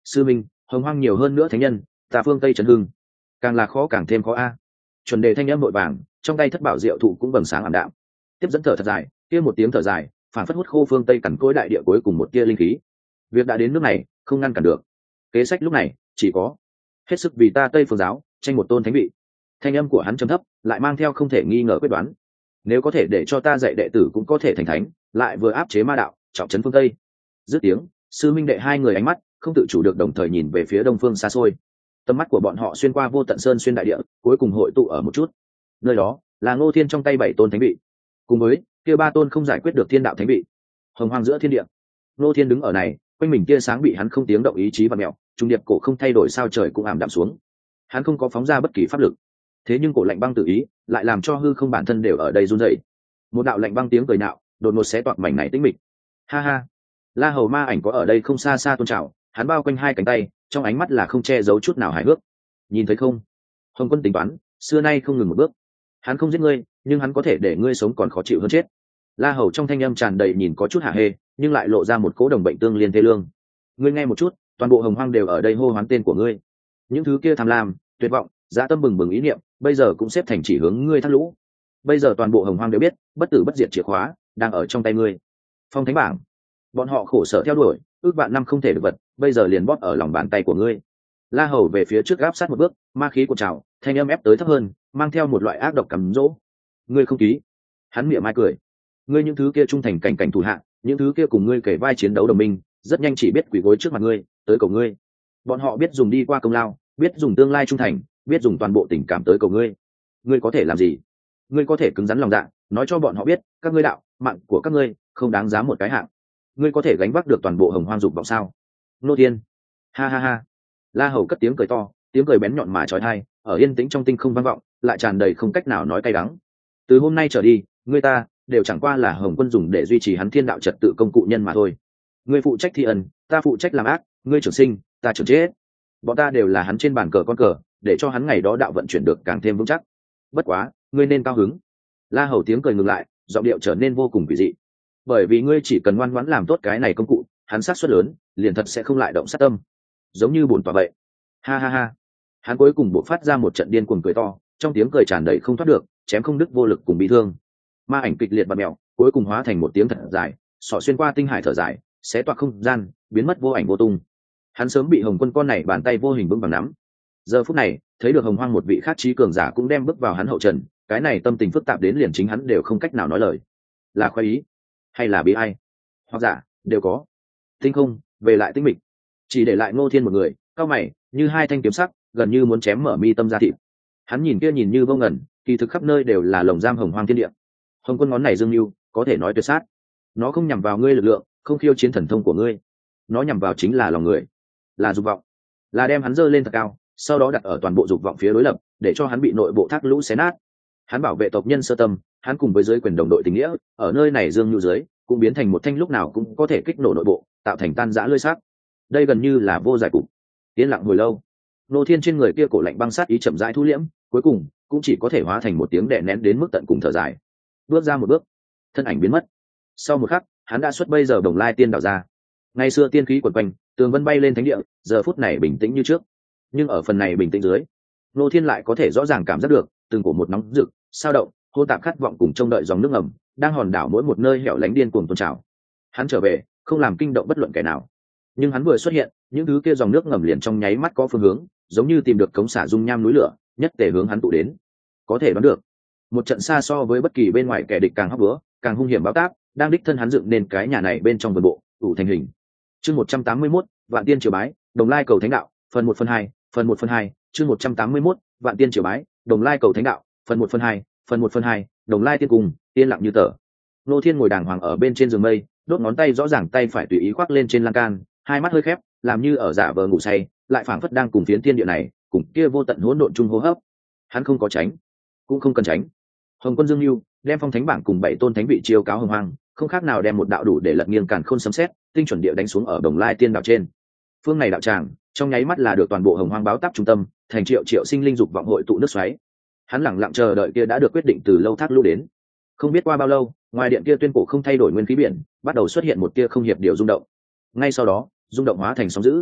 Sư minh, hồng hoang nhiều hơn nữa thánh nhân, ta phương tây trấn hưng, càng là khó càng thêm khó a. Chuẩn đề thanh âm vội vàng, trong tay thất bảo diệu thụ cũng bừng sáng ảm đạm. Tiếp dẫn thở thật dài, kia một tiếng thở dài, phản phất hút khô phương tây cằn cỗi đại địa cuối cùng một tia linh khí. Việc đã đến nước này, không ngăn cản được. Kế sách lúc này chỉ có hết sức vì ta Tây Phương giáo tranh một tôn thánh vị. Thanh âm của hắn trầm thấp, lại mang theo không thể nghi ngờ quyết đoán. Nếu có thể để cho ta dạy đệ tử cũng có thể thành thánh, lại vừa áp chế ma đạo, trọng trấn phương Tây. Dứt tiếng, sư minh đệ hai người ánh mắt không tự chủ được đồng thời nhìn về phía đông phương xa xôi. Tầm mắt của bọn họ xuyên qua vô tận sơn xuyên đại địa, cuối cùng hội tụ ở một chút. Nơi đó là Ngô Thiên trong tay 7 tôn thánh vị, cùng với kia 3 tôn không giải quyết được thiên đạo thánh vị. Hồng hoang giữa thiên địa, Ngô Thiên đứng ở này, quanh mình tia sáng bị hắn không tiếng động ý chí và mèo, trung điệp cổ không thay đổi, sao trời cũng ảm đạm xuống. Hắn không có phóng ra bất kỳ pháp lực, thế nhưng cổ lạnh băng tự ý lại làm cho hư không bản thân đều ở đây run rẩy. Một đạo lạnh băng tiếng cười nạo đột ngột xé toạc mảnh này tĩnh mịch. Ha ha, La Hầu ma ảnh có ở đây không xa xa tôn trào, hắn bao quanh hai cánh tay, trong ánh mắt là không che giấu chút nào hài hước. Nhìn thấy không, Hồng Quân tính toán xưa nay không ngừng một bước. Hắn không giết ngươi, nhưng hắn có thể để ngươi sống còn khó chịu hơn chết. La Hầu trong thanh âm tràn đầy nhìn có chút hạ hê, nhưng lại lộ ra một cỗ đồng bệnh tương liên thê lương. Ngươi nghe một chút, toàn bộ Hồng Hoang đều ở đây hô hoán tên của ngươi. Những thứ kia tham lam, tuyệt vọng, dã tâm bừng bừng ý niệm, bây giờ cũng xếp thành chỉ hướng ngươi thác lũ. Bây giờ toàn bộ Hồng Hoang đều biết, bất tử bất diệt chìa khóa đang ở trong tay ngươi. Phong Thánh Bảng, bọn họ khổ sở theo đuổi, ước vạn năm không thể được vật, bây giờ liền bóp ở lòng bàn tay của ngươi. La Hầu về phía trước gáp sát một bước, ma khí của trào, thanh âm ép tới thấp hơn, mang theo một loại ác độc cắm dỗ. Ngươi không ký? Hắn miệng mai cười. Ngươi những thứ kia trung thành cảnh thủ hạ, những thứ kia cùng ngươi kể vai chiến đấu đồng minh, rất nhanh chỉ biết quỳ gối trước mặt ngươi, tới cầu ngươi. Bọn họ biết dùng đi qua công lao, biết dùng tương lai trung thành, biết dùng toàn bộ tình cảm tới cầu ngươi. Ngươi có thể làm gì? Ngươi có thể cứng rắn lòng dạ, nói cho bọn họ biết, các ngươi đạo, mạng của các ngươi không đáng giá một cái hạng. Ngươi có thể gánh vác được toàn bộ Hồng Hoang dục vọng sao? Nô Thiên, ha ha ha. La Hầu cất tiếng cười to, tiếng cười bén nhọn mà chói tai, ở yên tĩnh trong tinh không vang vọng, lại tràn đầy không cách nào nói cay đắng. Từ hôm nay trở đi, ngươi ta đều chẳng qua là Hồng Quân dùng để duy trì hắn thiên đạo trật tự công cụ nhân mà thôi. Ngươi phụ trách thi ân, ta phụ trách làm ác, ngươi trưởng sinh, ta trưởng chết. Bọn ta đều là hắn trên bàn cờ con cờ, để cho hắn ngày đó đạo vận chuyển được càng thêm vững chắc. Bất quá, ngươi nên cao hứng. La Hầu tiếng cười ngừng lại, giọng điệu trở nên vô cùng kỳ dị. Bởi vì ngươi chỉ cần ngoan ngoãn làm tốt cái này công cụ, hắn sát suất lớn, liền thật sẽ không lại động sát tâm. Giống như bổn tọa vậy. Ha ha ha. Hắn cuối cùng bộc phát ra một trận điên cuồng cười to, trong tiếng cười tràn đầy không thoát được, chém không đứt vô lực cùng bị thương. Ma ảnh kịch liệt bật mèo, cuối cùng hóa thành một tiếng thật dài, xỏ xuyên qua tinh hải thở dài, xé toạc không gian, biến mất vô ảnh vô tung. Hắn sớm bị Hồng Quân con này bàn tay vô hình vững vàng nắm. Giờ phút này, thấy được Hồng Hoang một vị khác trí cường giả cũng đem bước vào hắn hậu trần, cái này tâm tình phức tạp đến liền chính hắn đều không cách nào nói lời. Là khoái ý, hay là bi ai, hoặc giả đều có. Tinh không về lại tinh mịch, chỉ để lại Ngô Thiên một người, cao mày như hai thanh kiếm sắc, gần như muốn chém mở mi tâm ra thịt. Hắn nhìn kia nhìn như vô ngần, kỳ thực khắp nơi đều là lồng giam Hồng Hoang thiên địa. Hồng Quân ngón này dương lưu, có thể nói tuyệt sát. Nó không nhằm vào ngươi lực lượng, không khiêu chiến thần thông của ngươi, nó nhằm vào chính là lòng người, là dục vọng, là đem hắn dơ lên thật cao, sau đó đặt ở toàn bộ dục vọng phía đối lập, để cho hắn bị nội bộ thác lũ xé nát. Hắn bảo vệ tộc nhân sơ tâm, hắn cùng với giới quyền đồng đội tình nghĩa, ở nơi này dương nhu dưới, cũng biến thành một thanh lúc nào cũng có thể kích nổ nội bộ, tạo thành tan rã lưỡi sắc. Đây gần như là vô giải cục. Yên lặng hồi lâu, Nô Thiên trên người kia cổ lạnh băng sát ý chậm rãi thu liễm, cuối cùng cũng chỉ có thể hóa thành một tiếng đè nén đến mức tận cùng thở dài. Bước ra một bước, thân ảnh biến mất. Sau một khắc, hắn đã xuất bây giờ Đồng Lai tiên đảo ra. Ngày xưa tiên khí quần quanh, tường vân bay lên thánh địa, giờ phút này bình tĩnh như trước. Nhưng ở phần này bình tĩnh dưới, Nô Thiên lại có thể rõ ràng cảm giác được từng cổ một nóng rực, sao động, hô tạp khát vọng cùng trông đợi dòng nước ngầm đang hòn đảo mỗi một nơi hẻo lánh điên cuồng tôn trào. Hắn trở về, không làm kinh động bất luận kẻ nào. Nhưng hắn vừa xuất hiện, những thứ kia dòng nước ngầm liền trong nháy mắt có phương hướng, giống như tìm được cống xả dung nham núi lửa, nhất tề hướng hắn tụ đến. Có thể đoán được, một trận xa so với bất kỳ bên ngoài kẻ địch càng hóc búa, càng hung hiểm báo táp, đang đích thân hắn dựng nên cái nhà này bên trong vườn bộ, ủ thành hình. Chương 181, Vạn Tiên Triều Bái, Đồng Lai Cầu Thánh Đạo, phần 1/2, phần 1/2, chương 181, Vạn Tiên Triều Bái, Đồng Lai Cầu Thánh Đạo, phần 1/2, phần 1/2, Đồng Lai Tiên Cung, yên lặng như tờ. Nô Thiên ngồi đàng hoàng ở bên trên giường mây, đốt ngón tay rõ ràng tay phải tùy ý khoác lên trên lan can, hai mắt hơi khép, làm như ở giả vờ ngủ say, lại phảng phất đang cùng phiến thiên địa này, cùng kia vô tận hỗn độn chung hô hấp. Hắn không có tránh, cũng không cần tránh. Hồng Quân Dương Lưu đem Phong Thánh Bảng cùng 7 tôn thánh vị chiêu cáo Hồng Hoang, không khác nào đem một đạo đủ để lật nghiêng càn khôn sấm sét, tinh chuẩn địa đánh xuống ở Đồng Lai Tiên Đạo trên. Phương này đạo tràng, trong nháy mắt là được toàn bộ Hồng Hoang báo táp trung tâm, thành triệu triệu sinh linh dục vọng hội tụ nước xoáy. Hắn lặng lặng chờ đợi kia đã được quyết định từ lâu thác lũ đến. Không biết qua bao lâu, ngoài điện kia tuyên cổ không thay đổi nguyên khí biển, bắt đầu xuất hiện một tia không hiệp điều rung động. Ngay sau đó, rung động hóa thành sóng dữ.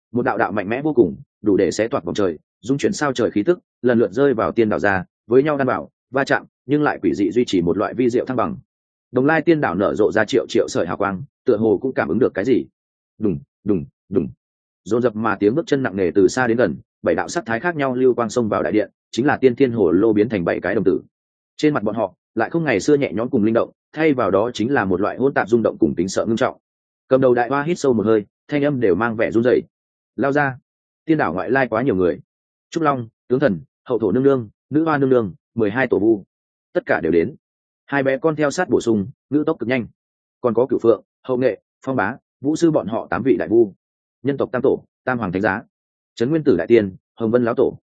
một đạo đạo mạnh mẽ vô cùng, đủ để xé toạc vòng trời, dung chuyển sao trời khí tức lần lượt rơi vào tiên đảo ra, với nhau đan bảo va chạm, nhưng lại quỷ dị duy trì một loại vi diệu thăng bằng. Đồng Lai tiên đảo nở rộ ra triệu triệu sợi hào quang, tựa hồ cũng cảm ứng được cái gì. Đùng đùng đùng, dồn dập mà tiếng bước chân nặng nề từ xa đến gần, bảy đạo sắc thái khác nhau lưu quang xông vào đại điện, chính là tiên thiên hồ lô biến thành bảy cái đồng tử. Trên mặt bọn họ lại không ngày xưa nhẹ nhõm cùng linh động, thay vào đó chính là một loại hỗn tạp rung động cùng tính sợ ngưng trọng. Cầm đầu đại hoa hít sâu một hơi, thanh âm đều mang vẻ run rẩy. Lao ra, tiên đảo ngoại lai quá nhiều người. Trúc Long, tướng thần, hậu thổ nương nương, nữ hoa nương nương, 12 tổ vu, tất cả đều đến. Hai bé con theo sát bổ sung, ngữ tốc cực nhanh. Còn có Cửu Phượng, Hậu Nghệ, Phong Bá, Vũ sư bọn họ 8 vị đại vu, nhân tộc tam tổ, tam hoàng thánh giá, Trấn Nguyên Tử đại tiên, Hồng Vân lão tổ.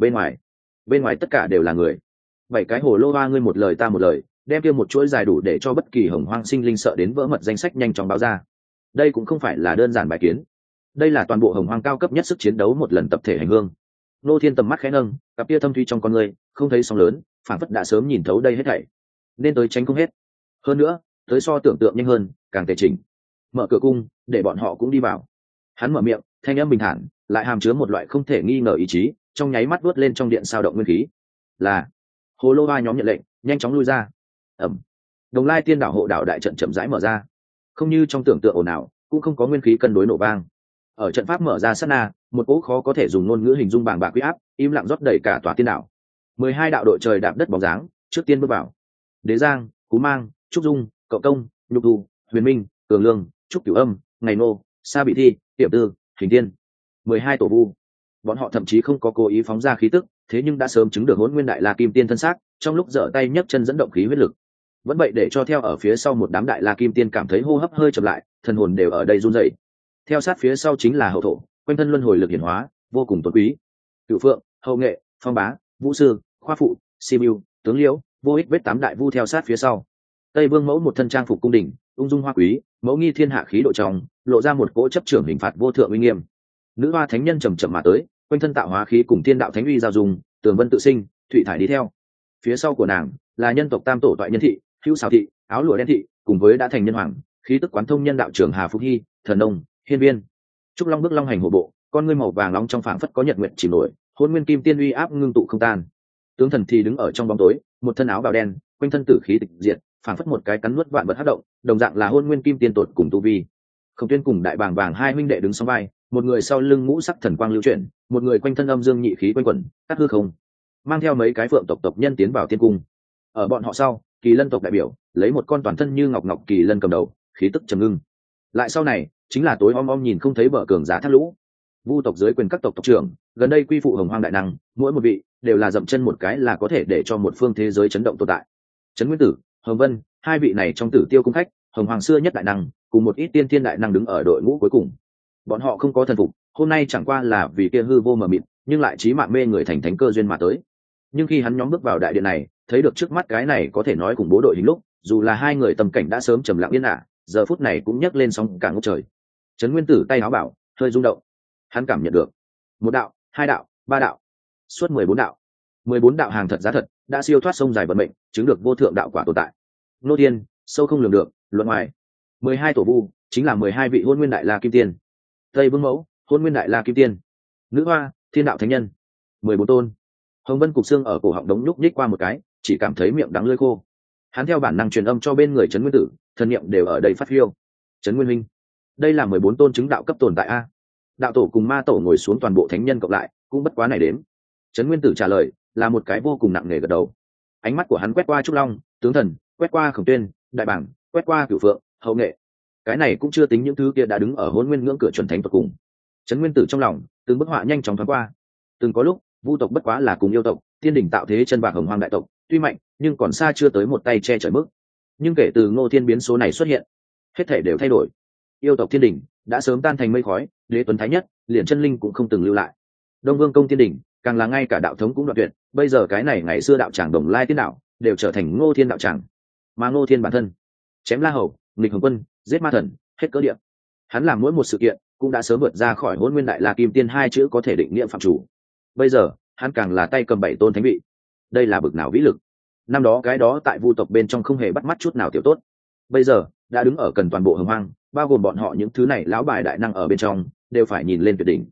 Bên ngoài tất cả đều là người. Bảy cái hồ lô hoa ngươi một lời ta một lời, đem kia một chuỗi dài đủ để cho bất kỳ hồng hoang sinh linh sợ đến vỡ mật danh sách nhanh chóng báo ra. Đây cũng không phải là đơn giản bài kiến, đây là toàn bộ hồng hoang cao cấp nhất sức chiến đấu một lần tập thể hành hương. Nô Thiên tầm mắt khẽ nâng, cặp kia thâm thuy trong con người không thấy sóng lớn, phản phất đã sớm nhìn thấu đây hết thảy, nên tới tránh không hết. Hơn nữa, tới so tưởng tượng nhanh hơn, càng tề chỉnh. Mở cửa cung, để bọn họ cũng đi vào. Hắn mở miệng, thanh âm bình thản, lại hàm chứa một loại không thể nghi ngờ ý chí, trong nháy mắt vút lên trong điện sao động nguyên khí. Là hồ lô ba nhóm nhận lệnh, nhanh chóng lui ra. Ẩm. Đồng Lai tiên đảo hộ đảo đại trận chậm rãi mở ra, không như trong tưởng tượng ồn ào, cũng không có nguyên khí cân đối nổ vang. Ở trận pháp mở ra sát na, một cỗ khó có thể dùng ngôn ngữ hình dung bàng bạc uy áp im lặng rót đầy cả tòa tiên đảo. 12 đạo đội trời đạp đất bóng dáng trước tiên bước vào. Đế Giang, Cú Mang, Trúc Dung, Cậu Công, Nhục Thu, Huyền Minh, Cường Lương, Trúc Cửu Âm, Ngày Nô, Sa Bị Thi, Tiệm Tư, Hình Tiên, 12 tổ vu. Bọn họ thậm chí không có cố ý phóng ra khí tức, thế nhưng đã sớm chứng được Hỗn Nguyên Đại La Kim Tiên thân xác, trong lúc giở tay nhấc chân dẫn động khí huyết lực. Vẫn vậy để cho theo ở phía sau một đám Đại La Kim Tiên cảm thấy hô hấp hơi chậm lại, thần hồn đều ở đây run rẩy. Theo sát phía sau chính là hậu thổ, quanh thân luân hồi lực hiển hóa, vô cùng tôn quý. Cửu Phượng, Hậu Nghệ, Phong Bá, Vũ Sư, Khoa Phụ, Sibiu, Tướng Liễu, Vô Ích vết 8 đại vu theo sát phía sau. Tây Vương Mẫu một thân trang phục cung đình, ung dung hoa quý, mẫu nghi thiên hạ khí độ trong, lộ ra một cỗ chấp trưởng hình phạt vô thượng uy nghiêm. Nữ hoa thánh nhân chậm chậm mà tới, quanh thân tạo hóa khí cùng thiên đạo thánh uy giao dùng, tường vân tự sinh, thụy thải đi theo. Phía sau của nàng là nhân tộc tam tổ toại nhân thị, hữu xào thị, áo lụa đen thị, cùng với đã thành nhân hoàng, khí tức quán thông nhân đạo trưởng Hà Phúc Hy, thần nông, hiên viên. Trúc Long bước long hành hộ bộ, con ngươi màu vàng nóng trong phảng phất có nhật nguyện chìm nổi, hôn nguyên kim tiên uy áp ngưng tụ không tan. Tướng thần thì đứng ở trong bóng tối, một thân áo bào đen, quanh thân tử khí tịch diệt, phảng phất một cái cắn nuốt vạn vật hấp động, đồng dạng là hôn nguyên kim tiên tột cùng tu vi. Không Tuyên cùng Đại Bàng Bàng hai huynh đệ đứng song vai, một người sau lưng ngũ sắc thần quang lưu chuyển, một người quanh thân âm dương nhị khí quanh quẩn, cắt hư không, mang theo mấy cái phượng tộc tộc nhân tiến vào tiên cung. Ở bọn họ sau, Kỳ Lân tộc đại biểu lấy một con toàn thân như ngọc ngọc kỳ lân cầm đầu, khí tức trầm ngưng. Lại sau này chính là tối om nhìn không thấy bờ cường giả thác lũ. Vu tộc dưới quyền các tộc tộc trưởng gần đây quy phụ hồng hoang đại năng, mỗi một vị đều là dậm chân một cái là có thể để cho một phương thế giới chấn động tồn tại. Trấn Nguyên Tử, Hồng Vân, hai vị này trong Tử Tiêu cung khách, hồng hoàng xưa nhất đại năng, cùng một ít tiên thiên đại năng đứng ở đội ngũ cuối cùng. Bọn họ không có thần phục, hôm nay chẳng qua là vì kia hư vô mờ mịt, nhưng lại chí mạng mê người thành thánh cơ duyên mà tới. Nhưng khi hắn nhóm bước vào đại điện này, thấy được trước mắt cái này có thể nói cùng bố đội hình lúc, dù là hai người tầm cảnh đã sớm trầm lặng yên ả, giờ phút này cũng nhấc lên sóng cả ngút trời. Trấn Nguyên Tử tay áo bảo hơi rung động, hắn cảm nhận được một đạo, hai đạo, ba đạo, suốt 14 đạo. 14 đạo hàng thật giá thật, đã siêu thoát sông dài vận mệnh, chứng được vô thượng đạo quả tồn tại. Nô tiên, sâu không lường được, luận ngoài. 12 tổ vu chính là 12 vị Hôn Nguyên Đại La Kim Tiên. Tây Vương Mẫu, Hôn Nguyên Đại La Kim Tiên. Nữ hoa, Thiên Đạo Thánh Nhân. 14 tôn. Hồng Vân cục xương ở cổ họng đống nhúc nhích qua một cái, chỉ cảm thấy miệng đắng lưỡi khô. Hắn theo bản năng truyền âm cho bên người Trấn Nguyên Tử, thần niệm đều ở đây phát phiêu. Trấn Nguyên Minh, đây là 14 tôn chứng đạo cấp tồn tại a. Đạo tổ cùng ma tổ ngồi xuống toàn bộ thánh nhân cộng lại, cũng bất quá này đếm. Trấn Nguyên Tử trả lời là một cái vô cùng nặng nề gật đầu. Ánh mắt của hắn quét qua Trúc Long, tướng thần, quét qua Khổng Tuyên, Đại Bàng, quét qua Cửu Phượng, Hậu Nghệ. Cái này cũng chưa tính những thứ kia đã đứng ở Hỗn Nguyên ngưỡng cửa chuẩn thánh tột cùng. Trấn Nguyên Tử trong lòng từng bức họa nhanh chóng thoáng qua. Từng có lúc vu tộc bất quá là cùng yêu tộc, thiên đỉnh tạo thế chân bạc hồng hoang đại tộc, tuy mạnh nhưng còn xa chưa tới một tay che trời mức. Nhưng kể từ Ngô Thiên biến số này xuất hiện, hết thể đều thay đổi. Yêu tộc thiên đỉnh đã sớm tan thành mây khói, đế tuấn thái nhất liền chân linh cũng không từng lưu lại. Đông Vương công thiên đỉnh càng là ngay cả đạo thống cũng đoạn tuyệt, bây giờ cái này ngày xưa đạo tràng Đồng Lai tiên đạo đều trở thành Ngô Thiên đạo tràng. Mà Ngô Thiên bản thân chém La Hầu, nghịch Hồng Quân, giết ma thần, hết cỡ địa. Hắn làm mỗi một sự kiện cũng đã sớm vượt ra khỏi Hỗn Nguyên Đại La Kim Tiên hai chữ có thể định nghĩa phạm chủ. Bây giờ hắn càng là tay cầm 7 tôn thánh vị, đây là bực nào vĩ lực. Năm đó cái đó tại vu tộc bên trong không hề bắt mắt chút nào tiểu tốt, bây giờ đã đứng ở cần toàn bộ hồng hoang, bao gồm bọn họ những thứ này lão bài đại năng ở bên trong đều phải nhìn lên tuyệt đỉnh.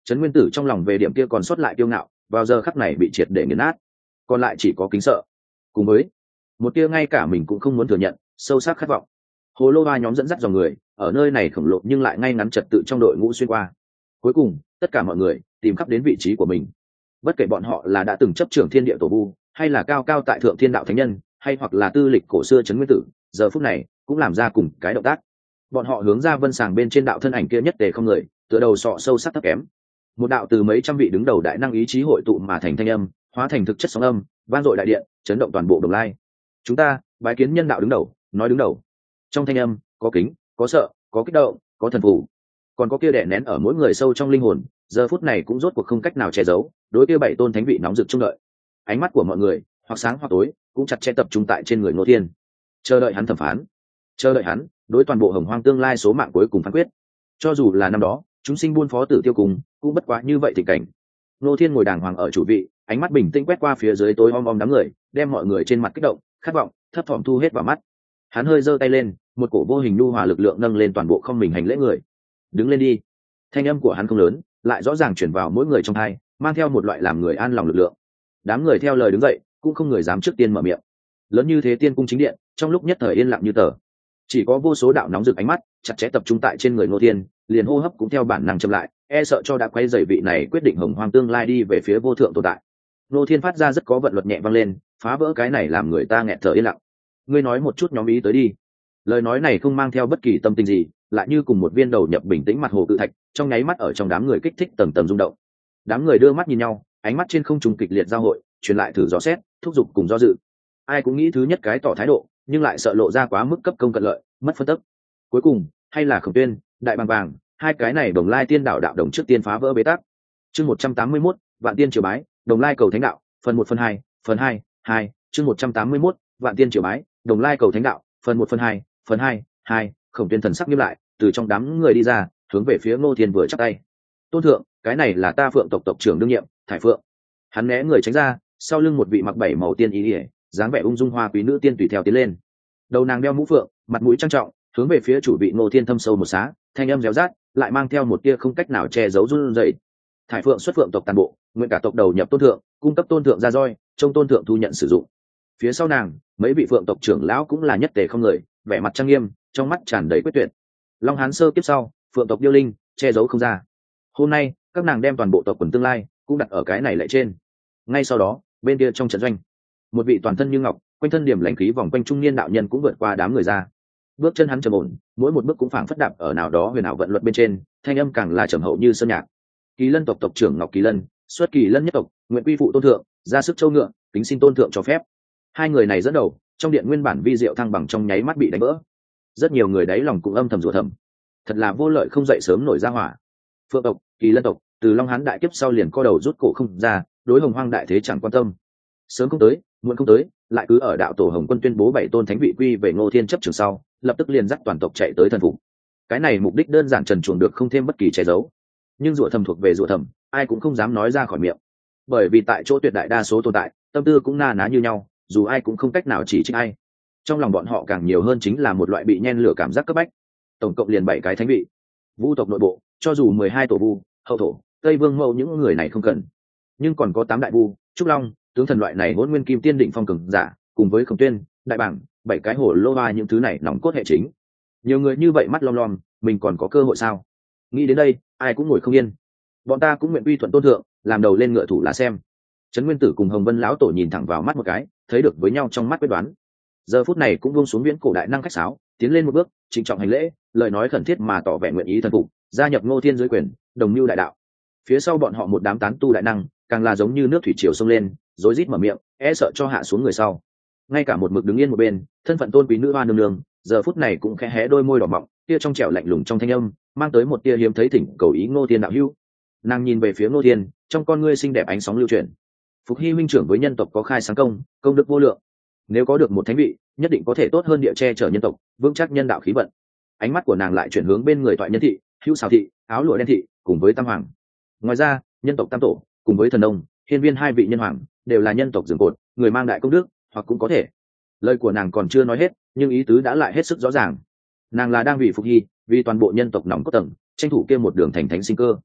Trấn Nguyên Tử trong lòng về điểm kia còn sót lại kiêu ngạo, vào giờ khắc này bị triệt để nghiền nát, còn lại chỉ có kính sợ, cùng với một tia ngay cả mình cũng không muốn thừa nhận sâu sắc khát vọng. Hồ lô ba nhóm dẫn dắt dòng người ở nơi này khổng lồ nhưng lại ngay ngắn trật tự trong đội ngũ xuyên qua. Cuối cùng tất cả mọi người tìm khắp đến vị trí của mình, bất kể bọn họ là đã từng chấp trưởng thiên địa tổ vu, hay là cao cao tại thượng thiên đạo thánh nhân, hay hoặc là tư lịch cổ xưa Trấn Nguyên Tử, giờ phút này cũng làm ra cùng cái động tác. Bọn họ hướng ra vân sàng bên trên đạo thân ảnh kia nhất tề không người, tựa đầu sọ sâu sắc thấp kém. Một đạo từ mấy trăm vị đứng đầu đại năng ý chí hội tụ mà thành thanh âm, hóa thành thực chất sóng âm, vang dội đại điện, chấn động toàn bộ Đồng Lai. Chúng ta bái kiến nhân đạo đứng đầu, nói đứng đầu. Trong thanh âm có kính, có sợ, có kích động, có thần phù, còn có kia đè nén ở mỗi người sâu trong linh hồn, giờ phút này cũng rốt cuộc không cách nào che giấu, đối kia bảy tôn thánh vị nóng rực trông đợi. Ánh mắt của mọi người hoặc sáng hoặc tối cũng chặt chẽ tập trung tại trên người Ngô Thiên, chờ đợi hắn thẩm phán, chờ đợi hắn đối toàn bộ Hồng Hoang tương lai số mạng cuối cùng phán quyết. Cho dù là năm đó chúng sinh buôn phó tử tiêu cùng cũng bất quá như vậy tình cảnh. Ngô Thiên ngồi đàng hoàng ở chủ vị, ánh mắt bình tĩnh quét qua phía dưới tối om om đám người, đem mọi người trên mặt kích động, khát vọng, thấp thỏm thu hết vào mắt. Hắn hơi giơ tay lên, một cổ vô hình nhu hòa lực lượng nâng lên toàn bộ không mình hành lễ người. Đứng lên đi. Thanh âm của hắn không lớn, lại rõ ràng chuyển vào mỗi người trong tai, mang theo một loại làm người an lòng lực lượng. Đám người theo lời đứng dậy, cũng không người dám trước tiên mở miệng. Lớn như thế tiên cung chính điện, trong lúc nhất thời yên lặng như tờ. Chỉ có vô số đạo nóng rực ánh mắt chặt chẽ tập trung tại trên người Ngô Thiên, liền hô hấp cũng theo bản năng chậm lại, e sợ cho đã quay dày vị này quyết định Hồng Hoang tương lai đi về phía vô thượng tồn tại. Ngô Thiên phát ra rất có vận luật nhẹ vang lên, phá vỡ cái này làm người ta nghẹt thở yên lặng. Ngươi nói một chút nhóm ý tới đi. Lời nói này không mang theo bất kỳ tâm tình gì, lại như cùng một viên đầu nhập bình tĩnh mặt hồ cự thạch, trong nháy mắt ở trong đám người kích thích tầng tầng rung động. Đám người đưa mắt nhìn nhau, ánh mắt trên không trung kịch liệt giao hội, truyền lại thử dò xét, thúc giục cùng do dự. Ai cũng nghĩ thứ nhất cái tỏ thái độ, nhưng lại sợ lộ ra quá mức cấp công cận lợi, mất phân tức. Cuối cùng hay là Khổng Tuyên, Đại Bàng Vàng, hai cái này Đồng Lai tiên đạo đạo đồng trước tiên phá vỡ bế tắc. Chương 181, Vạn Tiên Triều Bái, Đồng Lai cầu thánh đạo, phần 1 phần 2, phần 2, chương 181, Vạn Tiên Triều Bái, Đồng Lai cầu thánh đạo, phần 1 phần 2. Khổng Tuyên thần sắc nghiêm lại, từ trong đám người đi ra, hướng về phía Ngô Thiên vừa chắp tay. Tôn thượng, cái này là ta Phượng tộc tộc trưởng đương nhiệm, Thải Phượng. Hắn né người tránh ra, sau lưng một vị mặc bảy màu tiên y, dáng vẻ ung dung hoa quý nữ tiên tùy theo tiến lên. Đầu nàng đeo mũ phượng, mặt mũi trang trọng, hướng về phía chủ vị Ngô Thiên thâm sâu một xá, thanh âm réo rát, lại mang theo một tia không cách nào che giấu run rẩy. Thải Phượng xuất Phượng tộc toàn bộ, nguyện cả tộc đầu nhập tôn thượng, cung cấp tôn thượng ra roi, trông tôn thượng thu nhận sử dụng. Phía sau nàng, mấy vị Phượng tộc trưởng lão cũng là nhất tề không người, vẻ mặt trang nghiêm, trong mắt tràn đầy quyết tuyệt. Long Hán sơ kiếp sau, Phượng tộc điêu linh, che giấu không ra. Hôm nay, các nàng đem toàn bộ tộc quần tương lai cũng đặt ở cái này lại trên. Ngay sau đó, bên kia trong trận doanh, một vị toàn thân như ngọc, quanh thân điểm lãnh khí vòng quanh trung niên đạo nhân cũng vượt qua đám người ra. Bước chân hắn trầm ổn, mỗi một bước cũng phảng phất đạp ở nào đó huyền ảo vận luật bên trên, thanh âm càng là trầm hậu như sơn nhạc. Kỳ Lân tộc tộc trưởng Ngọc Kỳ Lân, xuất Kỳ Lân nhất tộc, nguyện quy phụ tôn thượng, ra sức châu ngựa, kính xin tôn thượng cho phép. Hai người này dẫn đầu, trong điện nguyên bản vi diệu thăng bằng trong nháy mắt bị đánh vỡ. Rất nhiều người đáy lòng cũng âm thầm rủa thầm, thật là vô lợi không dậy sớm nổi ra hỏa. Phượng tộc, Kỳ Lân tộc, từ Long Hán đại kiếp sau liền co đầu rút cổ không ra, đối Hồng Hoang đại thế chẳng quan tâm. Sớm không tới, muộn không tới, lại cứ ở đạo tổ Hồng Quân tuyên bố bảy tôn thánh vị quy về Ngô Thiên chấp trường sau, lập tức liền dắt toàn tộc chạy tới thần phục. Cái này mục đích đơn giản trần truồng được không thêm bất kỳ che giấu, nhưng rủa thầm thuộc về rủa thầm, ai cũng không dám nói ra khỏi miệng, bởi vì tại chỗ tuyệt đại đa số tồn tại, tâm tư cũng na ná như nhau, dù ai cũng không cách nào chỉ trích ai. Trong lòng bọn họ càng nhiều hơn chính là một loại bị nhen lửa cảm giác cấp bách. Tổng cộng liền 7 cái thánh vị. Vu tộc nội bộ, cho dù 12 tổ vu, hậu thổ, tây vương mẫu những người này không cần, nhưng còn có 8 đại vu, trúc long, tướng thần loại này hỗn nguyên kim tiên định phong cường giả, cùng với Khổng Tuyên, Đại Bàng, 7 cái hổ lô ba những thứ này nòng cốt hệ chính. Nhiều người như vậy mắt lom lom, mình còn có cơ hội sao? Nghĩ đến đây, ai cũng ngồi không yên. Bọn ta cũng nguyện uy thuận tôn thượng, làm đầu lên ngựa thủ là xem. Trấn Nguyên Tử cùng Hồng Vân lão tổ nhìn thẳng vào mắt một cái, thấy được với nhau trong mắt quyết đoán. Giờ phút này cũng buông xuống viễn cổ đại năng khách sáo, tiến lên một bước, trịnh trọng hành lễ, lời nói khẩn thiết mà tỏ vẻ nguyện ý thần phục, gia nhập Ngô Thiên dưới quyền, đồng mưu đại đạo. Phía sau bọn họ một đám tán tu đại năng, càng là giống như nước thủy triều sông lên, rối rít mở miệng, e sợ cho hạ xuống người sau. Ngay cả một mực đứng yên một bên, thân phận tôn quý nữ hoa nương nương, giờ phút này cũng khẽ hé đôi môi đỏ mọng, tia trong trẻo lạnh lùng trong thanh âm, mang tới một tia hiếm thấy thỉnh cầu ý Ngô Thiên đạo hữu. Nàng nhìn về phía Ngô Thiên, trong con ngươi xinh đẹp ánh sóng lưu chuyển. Phục Hy huynh trưởng với nhân tộc có khai sáng công đức vô lượng, nếu có được một thánh vị, nhất định có thể tốt hơn địa che chở nhân tộc, vững chắc nhân đạo khí vận. Ánh mắt của nàng lại chuyển hướng bên người Toại Nhân thị, Hữu Xào thị, Áo Lụa Đen thị, cùng với Tam Hoàng. Ngoài ra, nhân tộc Tam Tổ, cùng với Thần Đông, Hiên Viên hai vị nhân hoàng, đều là nhân tộc giường cột, người mang đại công đức, hoặc cũng có thể. Lời của nàng còn chưa nói hết, nhưng ý tứ đã lại hết sức rõ ràng. Nàng là đang vì Phục Hy, vì toàn bộ nhân tộc nòng cốt tầng, tranh thủ kia một đường thành thánh sinh cơ.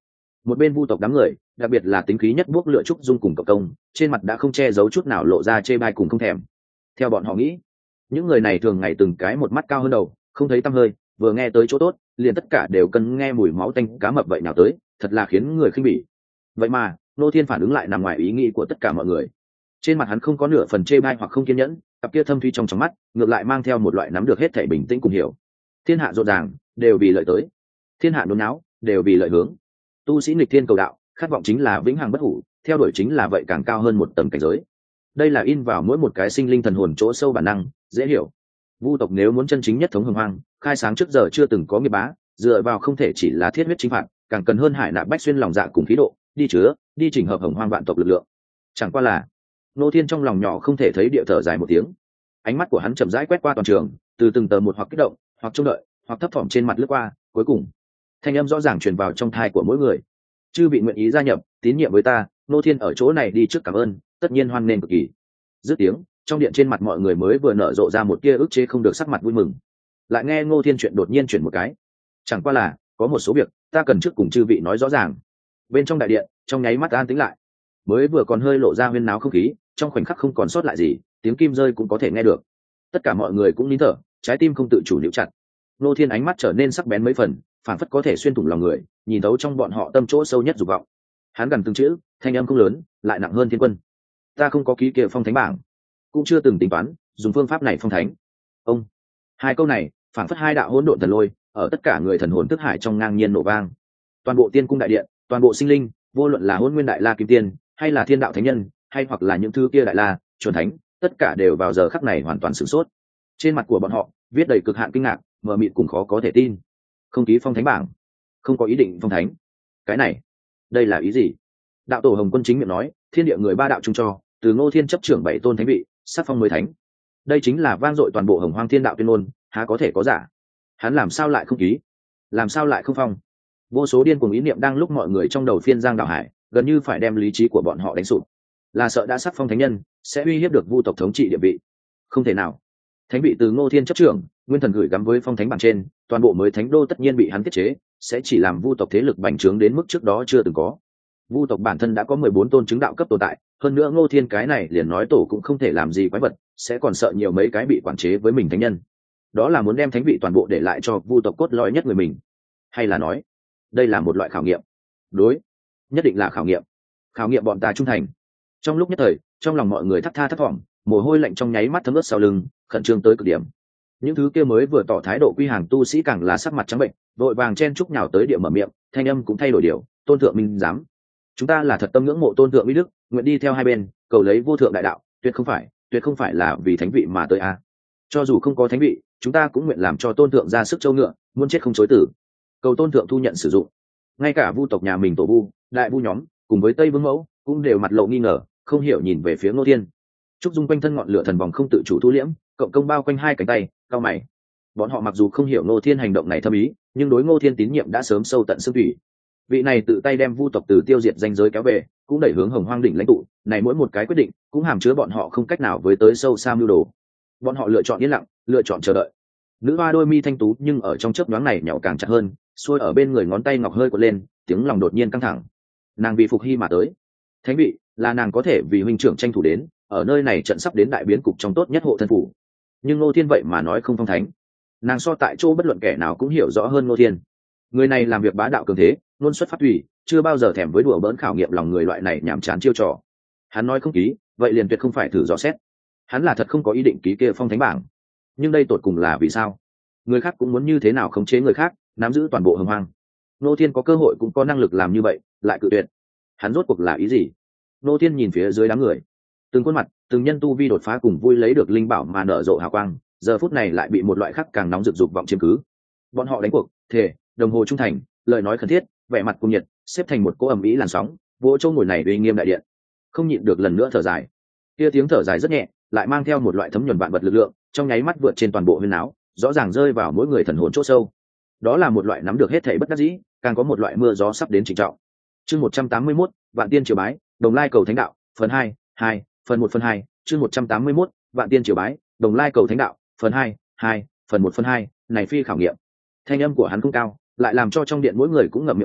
Một bên vu tộc đám người, đặc biệt là tính khí nhất buốc lựa trúc dung cùng cộng công, trên mặt đã không che giấu chút nào lộ ra chê bai cùng không thèm. Theo bọn họ nghĩ, những người này thường ngày từng cái một mắt cao hơn đầu, không thấy tăm hơi, vừa nghe tới chỗ tốt liền tất cả đều cần nghe mùi máu tanh cá mập vậy nào tới, thật là khiến người khinh bỉ. Vậy mà Ngô Thiên phản ứng lại nằm ngoài ý nghĩ của tất cả mọi người. Trên mặt hắn không có nửa phần chê bai hoặc không kiên nhẫn, cặp kia thâm thuy trong mắt ngược lại mang theo một loại nắm được hết thảy bình tĩnh cùng hiểu. Thiên hạ rộn ràng đều vì lợi tới, thiên hạ nôn náo đều vì lợi hướng. Tu sĩ nghịch thiên cầu đạo, khát vọng chính là vĩnh hằng bất hủ, theo đuổi chính là vậy càng cao hơn một tầng cảnh giới. Đây là in vào mỗi một cái sinh linh thần hồn chỗ sâu bản năng, dễ hiểu. Vu tộc nếu muốn chân chính nhất thống hồng hoang, khai sáng trước giờ chưa từng có nghiệp bá, dựa vào không thể chỉ là thiết huyết chính phạt, càng cần hơn hải nạp bách xuyên lòng dạ cùng khí độ, đi chứa, đi chỉnh hợp hồng hoang vạn tộc lực lượng. Chẳng qua là Ngô Thiên trong lòng nhỏ không thể thấy địa thở dài một tiếng. Ánh mắt của hắn chậm rãi quét qua toàn trường, từ từng tờ một hoặc kích động, hoặc trông đợi, hoặc thấp thỏm trên mặt lướt qua, cuối cùng thanh âm rõ ràng truyền vào trong thai của mỗi người. Chư vị nguyện ý gia nhập, tín nhiệm với ta, Ngô Thiên ở chỗ này đi trước cảm ơn, tất nhiên hoan nghênh cực kỳ. Dứt tiếng, trong điện trên mặt mọi người mới vừa nở rộ ra một tia ức chế không được sắc mặt vui mừng. Lại nghe Ngô Thiên chuyện đột nhiên chuyển một cái. Chẳng qua là có một số việc ta cần trước cùng chư vị nói rõ ràng. Bên trong đại điện, trong nháy mắt an tĩnh lại. Mới vừa còn hơi lộ ra huyên náo không khí, trong khoảnh khắc không còn sót lại gì, tiếng kim rơi cũng có thể nghe được. Tất cả mọi người cũng nín thở, trái tim không tự chủ níu chặt. Ngô Thiên ánh mắt trở nên sắc bén mấy phần, phảng phất có thể xuyên thủng lòng người, nhìn thấu trong bọn họ tâm chỗ sâu nhất dục vọng. Hắn gần từng chữ, thanh âm không lớn, lại nặng hơn thiên quân. Ta không có ký kia phong thánh bảng, cũng chưa từng tính toán dùng phương pháp này phong thánh. Ông, hai câu này phảng phất hai đạo hỗn độn thần lôi, ở tất cả người thần hồn thức hải trong ngang nhiên nổ vang. Toàn bộ tiên cung đại điện, toàn bộ sinh linh, vô luận là hôn nguyên đại la kim tiên, hay là thiên đạo thánh nhân, hay hoặc là những thứ kia đại la chuẩn thánh, tất cả đều vào giờ khắc này hoàn toàn sửng sốt. Trên mặt của bọn họ viết đầy cực hạn kinh ngạc, mờ mịt cùng khó có thể tin. Không ký phong thánh bảng, không có ý định phong thánh, cái này đây là ý gì? Đạo tổ Hồng Quân chính miệng nói, thiên địa người ba đạo chung cho, từ Ngô Thiên chấp trưởng 7 tôn thánh vị, sắc phong mới thánh. Đây chính là vang dội toàn bộ hồng hoang thiên đạo tuyên ngôn, há có thể có giả? Hắn làm sao lại không ký, làm sao lại không phong? Vô số điên cuồng ý niệm đang lúc mọi người trong đầu phiên giang đạo hải, gần như phải đem lý trí của bọn họ đánh sụp. Là sợ đã sắc phong thánh nhân sẽ uy hiếp được vu tộc thống trị địa vị. Không thể nào, thánh vị từ Ngô Thiên chấp trưởng, nguyên thần gửi gắm với phong thánh bản trên, toàn bộ mới thánh đô tất nhiên bị hắn tiết chế, sẽ chỉ làm vu tộc thế lực bành trướng đến mức trước đó chưa từng có. Vu tộc bản thân đã có 14 tôn chứng đạo cấp tồn tại, hơn nữa Ngô Thiên cái này liền nói tổ cũng không thể làm gì quái vật, sẽ còn sợ nhiều mấy cái bị quản chế với mình thánh nhân. Đó là muốn đem thánh vị toàn bộ để lại cho vu tộc cốt lõi nhất người mình, hay là nói đây là một loại khảo nghiệm? Đối, nhất định là khảo nghiệm, khảo nghiệm bọn ta trung thành. Trong lúc nhất thời, trong lòng mọi người thắt tha thắt thỏm, mồ hôi lạnh trong nháy mắt thấm ướt sau lưng, khẩn trương tới cực điểm. Những thứ kia mới vừa tỏ thái độ quy hàng tu sĩ càng là sắc mặt trắng bệnh, vội vàng chen chúc nhào tới địa mở miệng, thanh âm cũng thay đổi điều. Tôn thượng minh dám, chúng ta là thật tâm ngưỡng mộ tôn thượng uy đức, nguyện đi theo hai bên, cầu lấy vô thượng đại đạo, tuyệt không phải là vì thánh vị mà tới a. Cho dù không có thánh vị, chúng ta cũng nguyện làm cho tôn thượng ra sức châu ngựa, muốn chết không chối tử, cầu tôn thượng thu nhận sử dụng. Ngay cả vu tộc nhà mình tổ vu, đại vu nhóm, cùng với tây vương mẫu cũng đều mặt lộ nghi ngờ, không hiểu nhìn về phía Ngô Thiên. Trúc Dung quanh thân ngọn lửa thần vòng không tự chủ thu liễm, cộng công bao quanh hai cánh tay, cao mày. Bọn họ mặc dù không hiểu Ngô Thiên hành động này thâm ý, nhưng đối Ngô Thiên tín nhiệm đã sớm sâu tận xương thủy. Vị này tự tay đem vu tộc từ tiêu diệt danh giới kéo về, cũng đẩy hướng hồng hoang đỉnh lãnh tụ, này mỗi một cái quyết định cũng hàm chứa bọn họ không cách nào với tới sâu xa mưu đồ. Bọn họ lựa chọn yên lặng, lựa chọn chờ đợi. Nữ hoa đôi mi thanh tú nhưng ở trong chớp nhoáng này nhỏ càng chặt hơn, xuôi ở bên người ngón tay ngọc hơi quật lên, tiếng lòng đột nhiên căng thẳng. Nàng vì phục hy mà tới, thánh vị là nàng có thể vì huynh trưởng tranh thủ đến, ở nơi này trận sắp đến đại biến cục trong tốt nhất hộ thân phủ. Nhưng Ngô Thiên vậy mà nói không phong thánh, nàng so tại chỗ bất luận kẻ nào cũng hiểu rõ hơn Ngô Thiên. Người này làm việc bá đạo cường thế, luôn xuất phát thủy, chưa bao giờ thèm với đùa bỡn khảo nghiệm lòng người loại này nhảm chán chiêu trò. Hắn nói không ký, vậy liền tuyệt không phải thử dò xét. Hắn là thật không có ý định ký kia phong thánh bảng. Nhưng đây tột cùng là vì sao? Người khác cũng muốn như thế nào khống chế người khác, nắm giữ toàn bộ hồng hoang. Ngô Thiên có cơ hội cũng có năng lực làm như vậy, lại cự tuyệt. Hắn rốt cuộc là ý gì? Ngô Thiên nhìn phía dưới đám người, từng khuôn mặt, từng nhân tu vi đột phá cùng vui lấy được linh bảo mà nở rộ hào quang, giờ phút này lại bị một loại khác càng nóng rực dục vọng chiếm cứ. Bọn họ đánh cuộc, thề, đồng hồ trung thành, lời nói khẩn thiết, vẻ mặt cung nhiệt, xếp thành một cỗ ầm ĩ làn sóng, vỗ chỗ ngồi này uy nghiêm đại điện. Không nhịn được lần nữa thở dài. Kia tiếng thở dài rất nhẹ, lại mang theo một loại thấm nhuần vạn vật lực lượng, trong nháy mắt vượt trên toàn bộ huyên áo, rõ ràng rơi vào mỗi người thần hồn chỗ sâu. Đó là một loại nắm được hết thảy bất đắc dĩ, càng có một loại mưa gió sắp đến trịnh trọng. Chương 181, Vạn Tiên Triều Bái, Đồng Lai Cầu Thánh Đạo, phần 2, phần 1 phần 2, chương 181, Vạn Tiên Triều Bái, Đồng Lai Cầu Thánh Đạo, phần 2, phần 1 phần 2, này phi khảo nghiệm. Thanh âm của hắn không cao, lại làm cho trong điện mỗi người cũng ngậm miệng lại,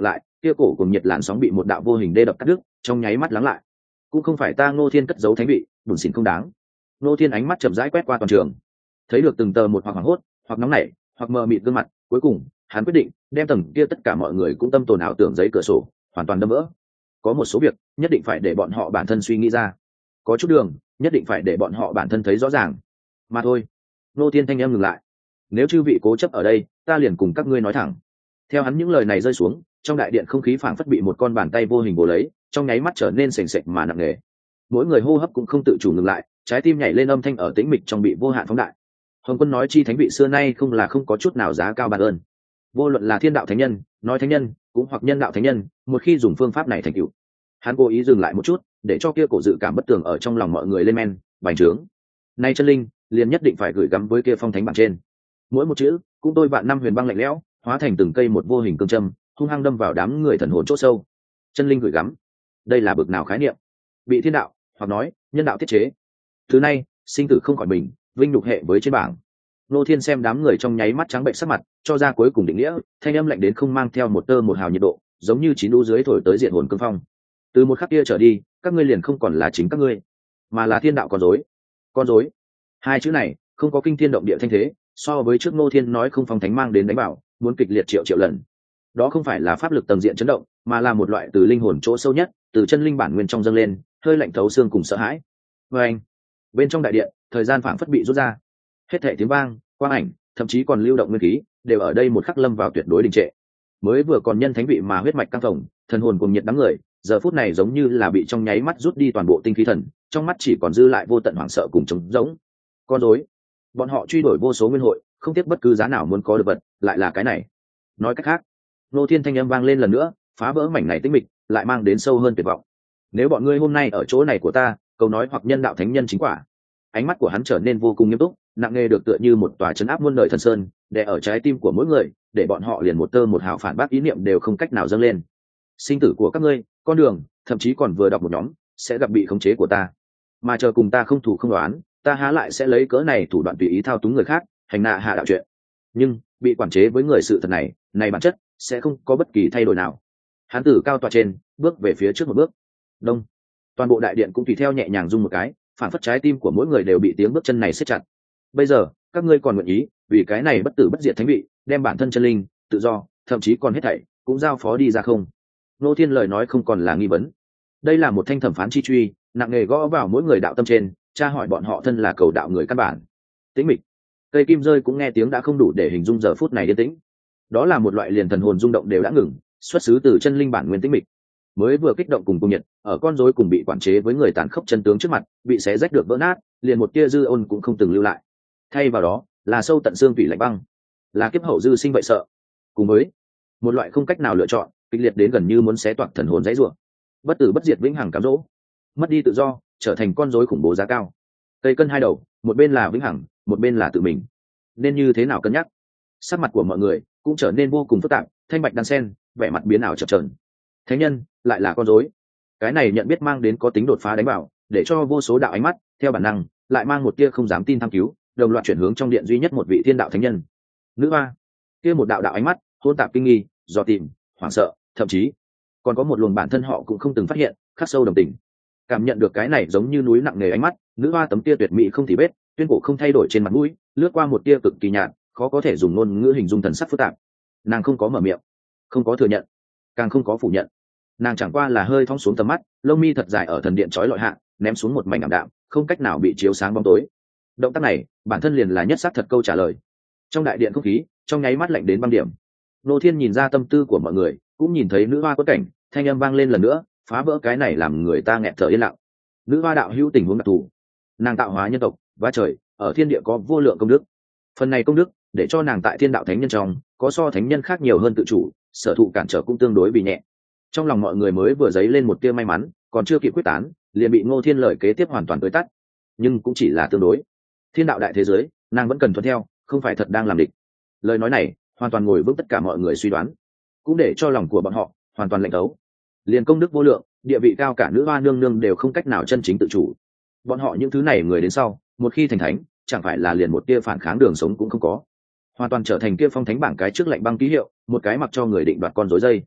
kia cổ cùng nhiệt làn sóng bị một đạo vô hình đê đập cắt đứt, trong nháy mắt lắng lại. Cũng không phải ta Ngô Thiên cất giấu thánh vị, bùn xỉn không đáng. Ngô Thiên ánh mắt chậm rãi quét qua toàn trường, thấy được từng tờ một hoặc hoảng hốt, hoặc nóng nảy, hoặc mờ mịt gương mặt, cuối cùng hắn quyết định đem tầng kia tất cả mọi người cũng tâm tồn ảo tưởng giấy cửa sổ hoàn toàn đâm vỡ. Có một số việc nhất định phải để bọn họ bản thân suy nghĩ ra, có chút đường nhất định phải để bọn họ bản thân thấy rõ ràng mà thôi. Ngô Thiên thanh em ngừng lại, nếu chư vị cố chấp ở đây, ta liền cùng các ngươi nói thẳng. Theo hắn những lời này rơi xuống, trong đại điện không khí phảng phất bị một con bàn tay vô hình bổ lấy, trong nháy mắt trở nên sền sệt mà nặng nề. Mỗi người hô hấp cũng không tự chủ ngừng lại, trái tim nhảy lên, âm thanh ở tĩnh mịch trong bị vô hạn phóng đại. Hồng Quân nói chi thánh vị xưa nay không là không có chút nào giá cao bản ơn. Vô luận là thiên đạo thánh nhân, nói thánh nhân, cũng hoặc nhân đạo thánh nhân, một khi dùng phương pháp này thành tựu, hắn cố ý dừng lại một chút, để cho kia cổ dự cảm bất tường ở trong lòng mọi người lên men, bành trướng. Nay chân linh, liền nhất định phải gửi gắm với kia phong thánh bản trên. Mỗi một chữ, cũng tôi vạn năm huyền băng lạnh lẽo, hóa thành từng cây một vô hình cương châm, hung hăng đâm vào đám người thần hồn chỗ sâu. Chân linh gửi gắm, đây là bực nào khái niệm? Bị thiên đạo, hoặc nói nhân đạo thiết chế. Thứ này, sinh tử không khỏi mình, vinh nhục hệ với trên bảng. Nô Thiên xem đám người trong nháy mắt trắng bệnh sắc mặt, cho ra cuối cùng định nghĩa, thanh âm lạnh đến không mang theo một tơ một hào nhiệt độ, giống như chín đu dưới thổi tới diện hồn cương phong. Từ một khắc kia trở đi, các ngươi liền không còn là chính các ngươi, mà là thiên đạo con rối. Con rối. Hai chữ này không có kinh thiên động địa thanh thế, so với trước Ngô Thiên nói không phong thánh mang đến đánh bảo, muốn kịch liệt triệu triệu lần. Đó không phải là pháp lực tầng diện chấn động, mà là một loại từ linh hồn chỗ sâu nhất, từ chân linh bản nguyên trong dâng lên, hơi lạnh thấu xương cùng sợ hãi. Anh, bên trong đại điện, thời gian phảng phất bị rút ra, hết thảy tiếng vang, quang ảnh, thậm chí còn lưu động nguyên khí, đều ở đây một khắc lâm vào tuyệt đối đình trệ. Mới vừa còn nhân thánh vị mà huyết mạch căng phồng, thần hồn cùng nhiệt đám người, giờ phút này giống như là bị trong nháy mắt rút đi toàn bộ tinh khí thần, trong mắt chỉ còn dư lại vô tận hoảng sợ cùng trống rỗng. Con rối. Bọn họ truy đuổi vô số nguyên hội, không tiếc bất cứ giá nào muốn có được vật, lại là cái này. Nói cách khác, Ngô Thiên thanh âm vang lên lần nữa, phá vỡ mảnh này tĩnh mịch, lại mang đến sâu hơn tuyệt vọng. Nếu bọn ngươi hôm nay ở chỗ này của ta, câu nói hoặc nhân đạo thánh nhân chính quả. Ánh mắt của hắn trở nên vô cùng nghiêm túc, nặng nề được tựa như một tòa trấn áp muôn đời thần sơn, đè ở trái tim của mỗi người, để bọn họ liền một tơ một hào phản bác ý niệm đều không cách nào dâng lên. Sinh tử của các ngươi, con đường, thậm chí còn vừa đọc một nhóm, sẽ gặp bị khống chế của ta. Mà chờ cùng ta không thủ không đoán, ta há lại sẽ lấy cỡ này thủ đoạn tùy ý thao túng người khác, hành nạ hạ đạo chuyện. Nhưng bị quản chế với người sự thật này, này bản chất sẽ không có bất kỳ thay đổi nào. Hắn từ cao tòa trên bước về phía trước một bước. Đông, toàn bộ đại điện cũng tùy theo nhẹ nhàng rung một cái, phản phất trái tim của mỗi người đều bị tiếng bước chân này siết chặt. Bây giờ các ngươi còn nguyện ý vì cái này bất tử bất diệt thánh vị, đem bản thân chân linh, tự do, thậm chí còn hết thảy cũng giao phó đi ra không? Ngô Thiên lời nói không còn là nghi vấn, đây là một thanh thẩm phán chi truy, nặng nề gõ vào mỗi người đạo tâm trên, tra hỏi bọn họ thân là cầu đạo người căn bản. Tĩnh mịch, cây kim rơi cũng nghe tiếng đã không đủ để hình dung giờ phút này yên tĩnh. Đó là một loại liền thần hồn rung động đều đã ngừng, xuất xứ từ chân linh bản nguyên tĩnh mịch. Mới vừa kích động cùng cung nhiệt, ở con rối cùng bị quản chế với người tàn khốc chân tướng trước mặt, bị xé rách được vỡ nát, liền một tia dư ôn cũng không từng lưu lại. Thay vào đó, là sâu tận xương tủy lạnh băng, là kiếp hậu dư sinh vậy sợ, cùng với một loại không cách nào lựa chọn, kịch liệt đến gần như muốn xé toạc thần hồn dãy rủa. Bất tử bất diệt vĩnh hằng cám dỗ, mất đi tự do, trở thành con rối khủng bố giá cao. Cây cân hai đầu, một bên là vĩnh hằng, một bên là tự mình, nên như thế nào cân nhắc? Sắc mặt của mọi người cũng trở nên vô cùng phức tạp, thanh bạch đan sen, vẻ mặt biến ảo chập chờn. Thánh nhân lại là con rối, cái này nhận biết mang đến có tính đột phá đánh bảo, để cho vô số đạo ánh mắt theo bản năng lại mang một tia không dám tin tham cứu, đồng loạt chuyển hướng trong điện duy nhất một vị thiên đạo thánh nhân. Nữ hoa, kia một đạo đạo ánh mắt hỗn tạp kinh nghi, dò tìm, hoảng sợ, thậm chí còn có một luồng bản thân họ cũng không từng phát hiện, khắc sâu đồng tình. Cảm nhận được cái này giống như núi nặng nề ánh mắt, nữ hoa tấm tia tuyệt mỹ không thì bết, tuyên cổ không thay đổi trên mặt mũi, lướt qua một tia cực kỳ nhạt, khó có thể dùng ngôn ngữ hình dung thần sắc phức tạp. Nàng không có mở miệng, không có thừa nhận, càng không có phủ nhận. Nàng chẳng qua là hơi thong xuống tầm mắt, lông mi thật dài ở thần điện chói lọi hạ, ném xuống một mảnh ảm đạm, không cách nào bị chiếu sáng bóng tối. Động tác này, bản thân liền là nhất xác thật câu trả lời. Trong đại điện không khí, trong nháy mắt lạnh đến băng điểm. Nô Thiên nhìn ra tâm tư của mọi người, cũng nhìn thấy nữ hoa quất cảnh, thanh âm vang lên lần nữa, phá vỡ cái này làm người ta nghẹt thở yên lặng. Nữ hoa đạo hữu tình huống đặc thù, nàng tạo hóa nhân tộc, và trời, ở thiên địa có vô lượng công đức. Phần này công đức, để cho nàng tại thiên đạo thánh nhân trong, có so thánh nhân khác nhiều hơn tự chủ, sở thụ cản trở cũng tương đối bị nhẹ. Trong lòng mọi người mới vừa dấy lên một tia may mắn, còn chưa kịp quyết tán, liền bị Ngô Thiên lời kế tiếp hoàn toàn tới tắt. Nhưng cũng chỉ là tương đối. Thiên đạo đại thế giới, nàng vẫn cần thuận theo, không phải thật đang làm địch. Lời nói này, hoàn toàn ngồi vững tất cả mọi người suy đoán, cũng để cho lòng của bọn họ hoàn toàn lạnh thấu. Liền công đức vô lượng, địa vị cao cả nữ hoa nương nương đều không cách nào chân chính tự chủ. Bọn họ những thứ này người đến sau, một khi thành thánh, chẳng phải là liền một tia phản kháng đường sống cũng không có, hoàn toàn trở thành kia phong thánh bảng cái trước lạnh băng ký hiệu, một cái mặc cho người định đoạt con rối dây.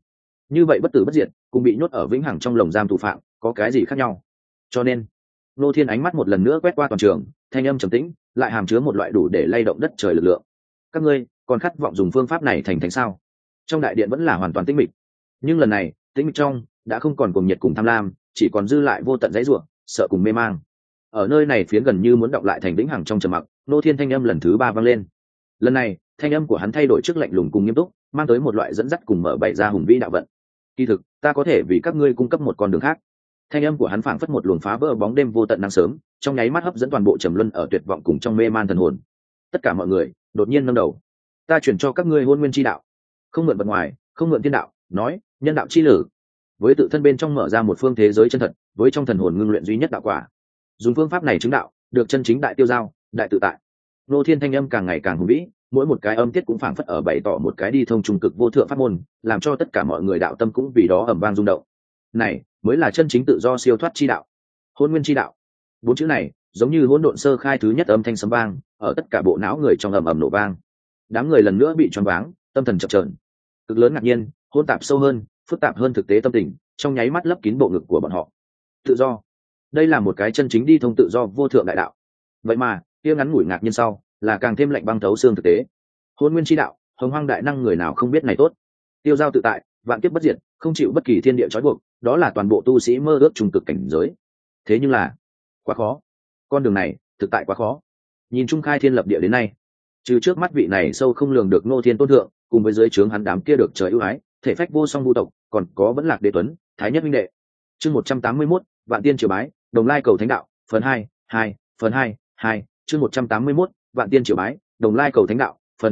như vậy bất tử bất diệt cùng bị nhốt ở vĩnh hằng trong lồng giam tù phạm có cái gì khác nhau? Cho nên Ngô Thiên ánh mắt một lần nữa quét qua toàn trường, thanh âm trầm tĩnh lại hàm chứa một loại đủ để lay động đất trời lực lượng. Các ngươi còn khát vọng dùng phương pháp này thành thánh sao? Trong đại điện vẫn là hoàn toàn tĩnh mịch, nhưng lần này tĩnh mịch trong đã không còn cuồng nhiệt cùng tham lam, chỉ còn dư lại vô tận dãy rủa, sợ cùng mê mang. Ở nơi này phiến gần như muốn đọng lại thành vĩnh hằng trong trầm mặc, Ngô Thiên thanh âm lần thứ 3 vang lên. Lần này thanh âm của hắn thay đổi trước lạnh lùng cùng nghiêm túc, mang tới một loại dẫn dắt cùng mở bày ra hùng vĩ đạo vận. Kỳ thực ta có thể vì các ngươi cung cấp một con đường khác. Thanh âm của hắn phảng phất một luồng phá vỡ bóng đêm vô tận nắng sớm, trong nháy mắt hấp dẫn toàn bộ trầm luân ở tuyệt vọng cùng trong mê man thần hồn. Tất cả mọi người đột nhiên nâng đầu. Ta chuyển cho các ngươi hôn nguyên chi đạo, không mượn vật ngoài, không mượn thiên đạo, nói nhân đạo chi lử, với tự thân bên trong mở ra một phương thế giới chân thật, với trong thần hồn ngưng luyện duy nhất đạo quả. Dùng phương pháp này chứng đạo, được chân chính đại tiêu giao, đại tự tại. Nô Thiên thanh âm càng ngày càng hùng vĩ, mỗi một cái âm tiết cũng phảng phất ở bày tỏ một cái đi thông trung cực vô thượng pháp môn, làm cho tất cả mọi người đạo tâm cũng vì đó ầm vang rung động. Này mới là chân chính tự do siêu thoát chi đạo, hôn nguyên chi đạo. 4 chữ này giống như hỗn độn sơ khai thứ nhất âm thanh sấm vang ở tất cả bộ não người trong ầm ầm nổ vang. Đám người lần nữa bị choáng váng, tâm thần chập chờn, cực lớn ngạc nhiên, hỗn tạp sâu hơn, phức tạp hơn thực tế tâm tình trong nháy mắt lấp kín bộ ngực của bọn họ. Tự do, đây là một cái chân chính đi thông tự do vô thượng đại đạo. Vậy mà kia ngắn ngủi ngạc nhiên sau là càng thêm lạnh băng thấu xương thực tế. Hôn nguyên chi đạo, hồng hoang đại năng người nào không biết này tốt. Tiêu giao tự tại, vạn kiếp bất diệt, không chịu bất kỳ thiên địa trói buộc, đó là toàn bộ tu sĩ mơ ước trung cực cảnh giới. Thế nhưng là quá khó, con đường này thực tại quá khó. Nhìn chung khai thiên lập địa đến nay, trừ trước mắt vị này sâu không lường được Ngô Thiên tôn thượng, cùng với dưới trướng hắn đám kia được trời ưu ái, thể phách vô song vu tộc, còn có vẫn lạc đế tuấn, thái nhất minh đệ. Chương 181, vạn tiên triều bái, đồng lai cầu thánh đạo, phần 2, phần 2. Chương 181, vạn tiên triều bái, đồng lai cầu thánh đạo, phần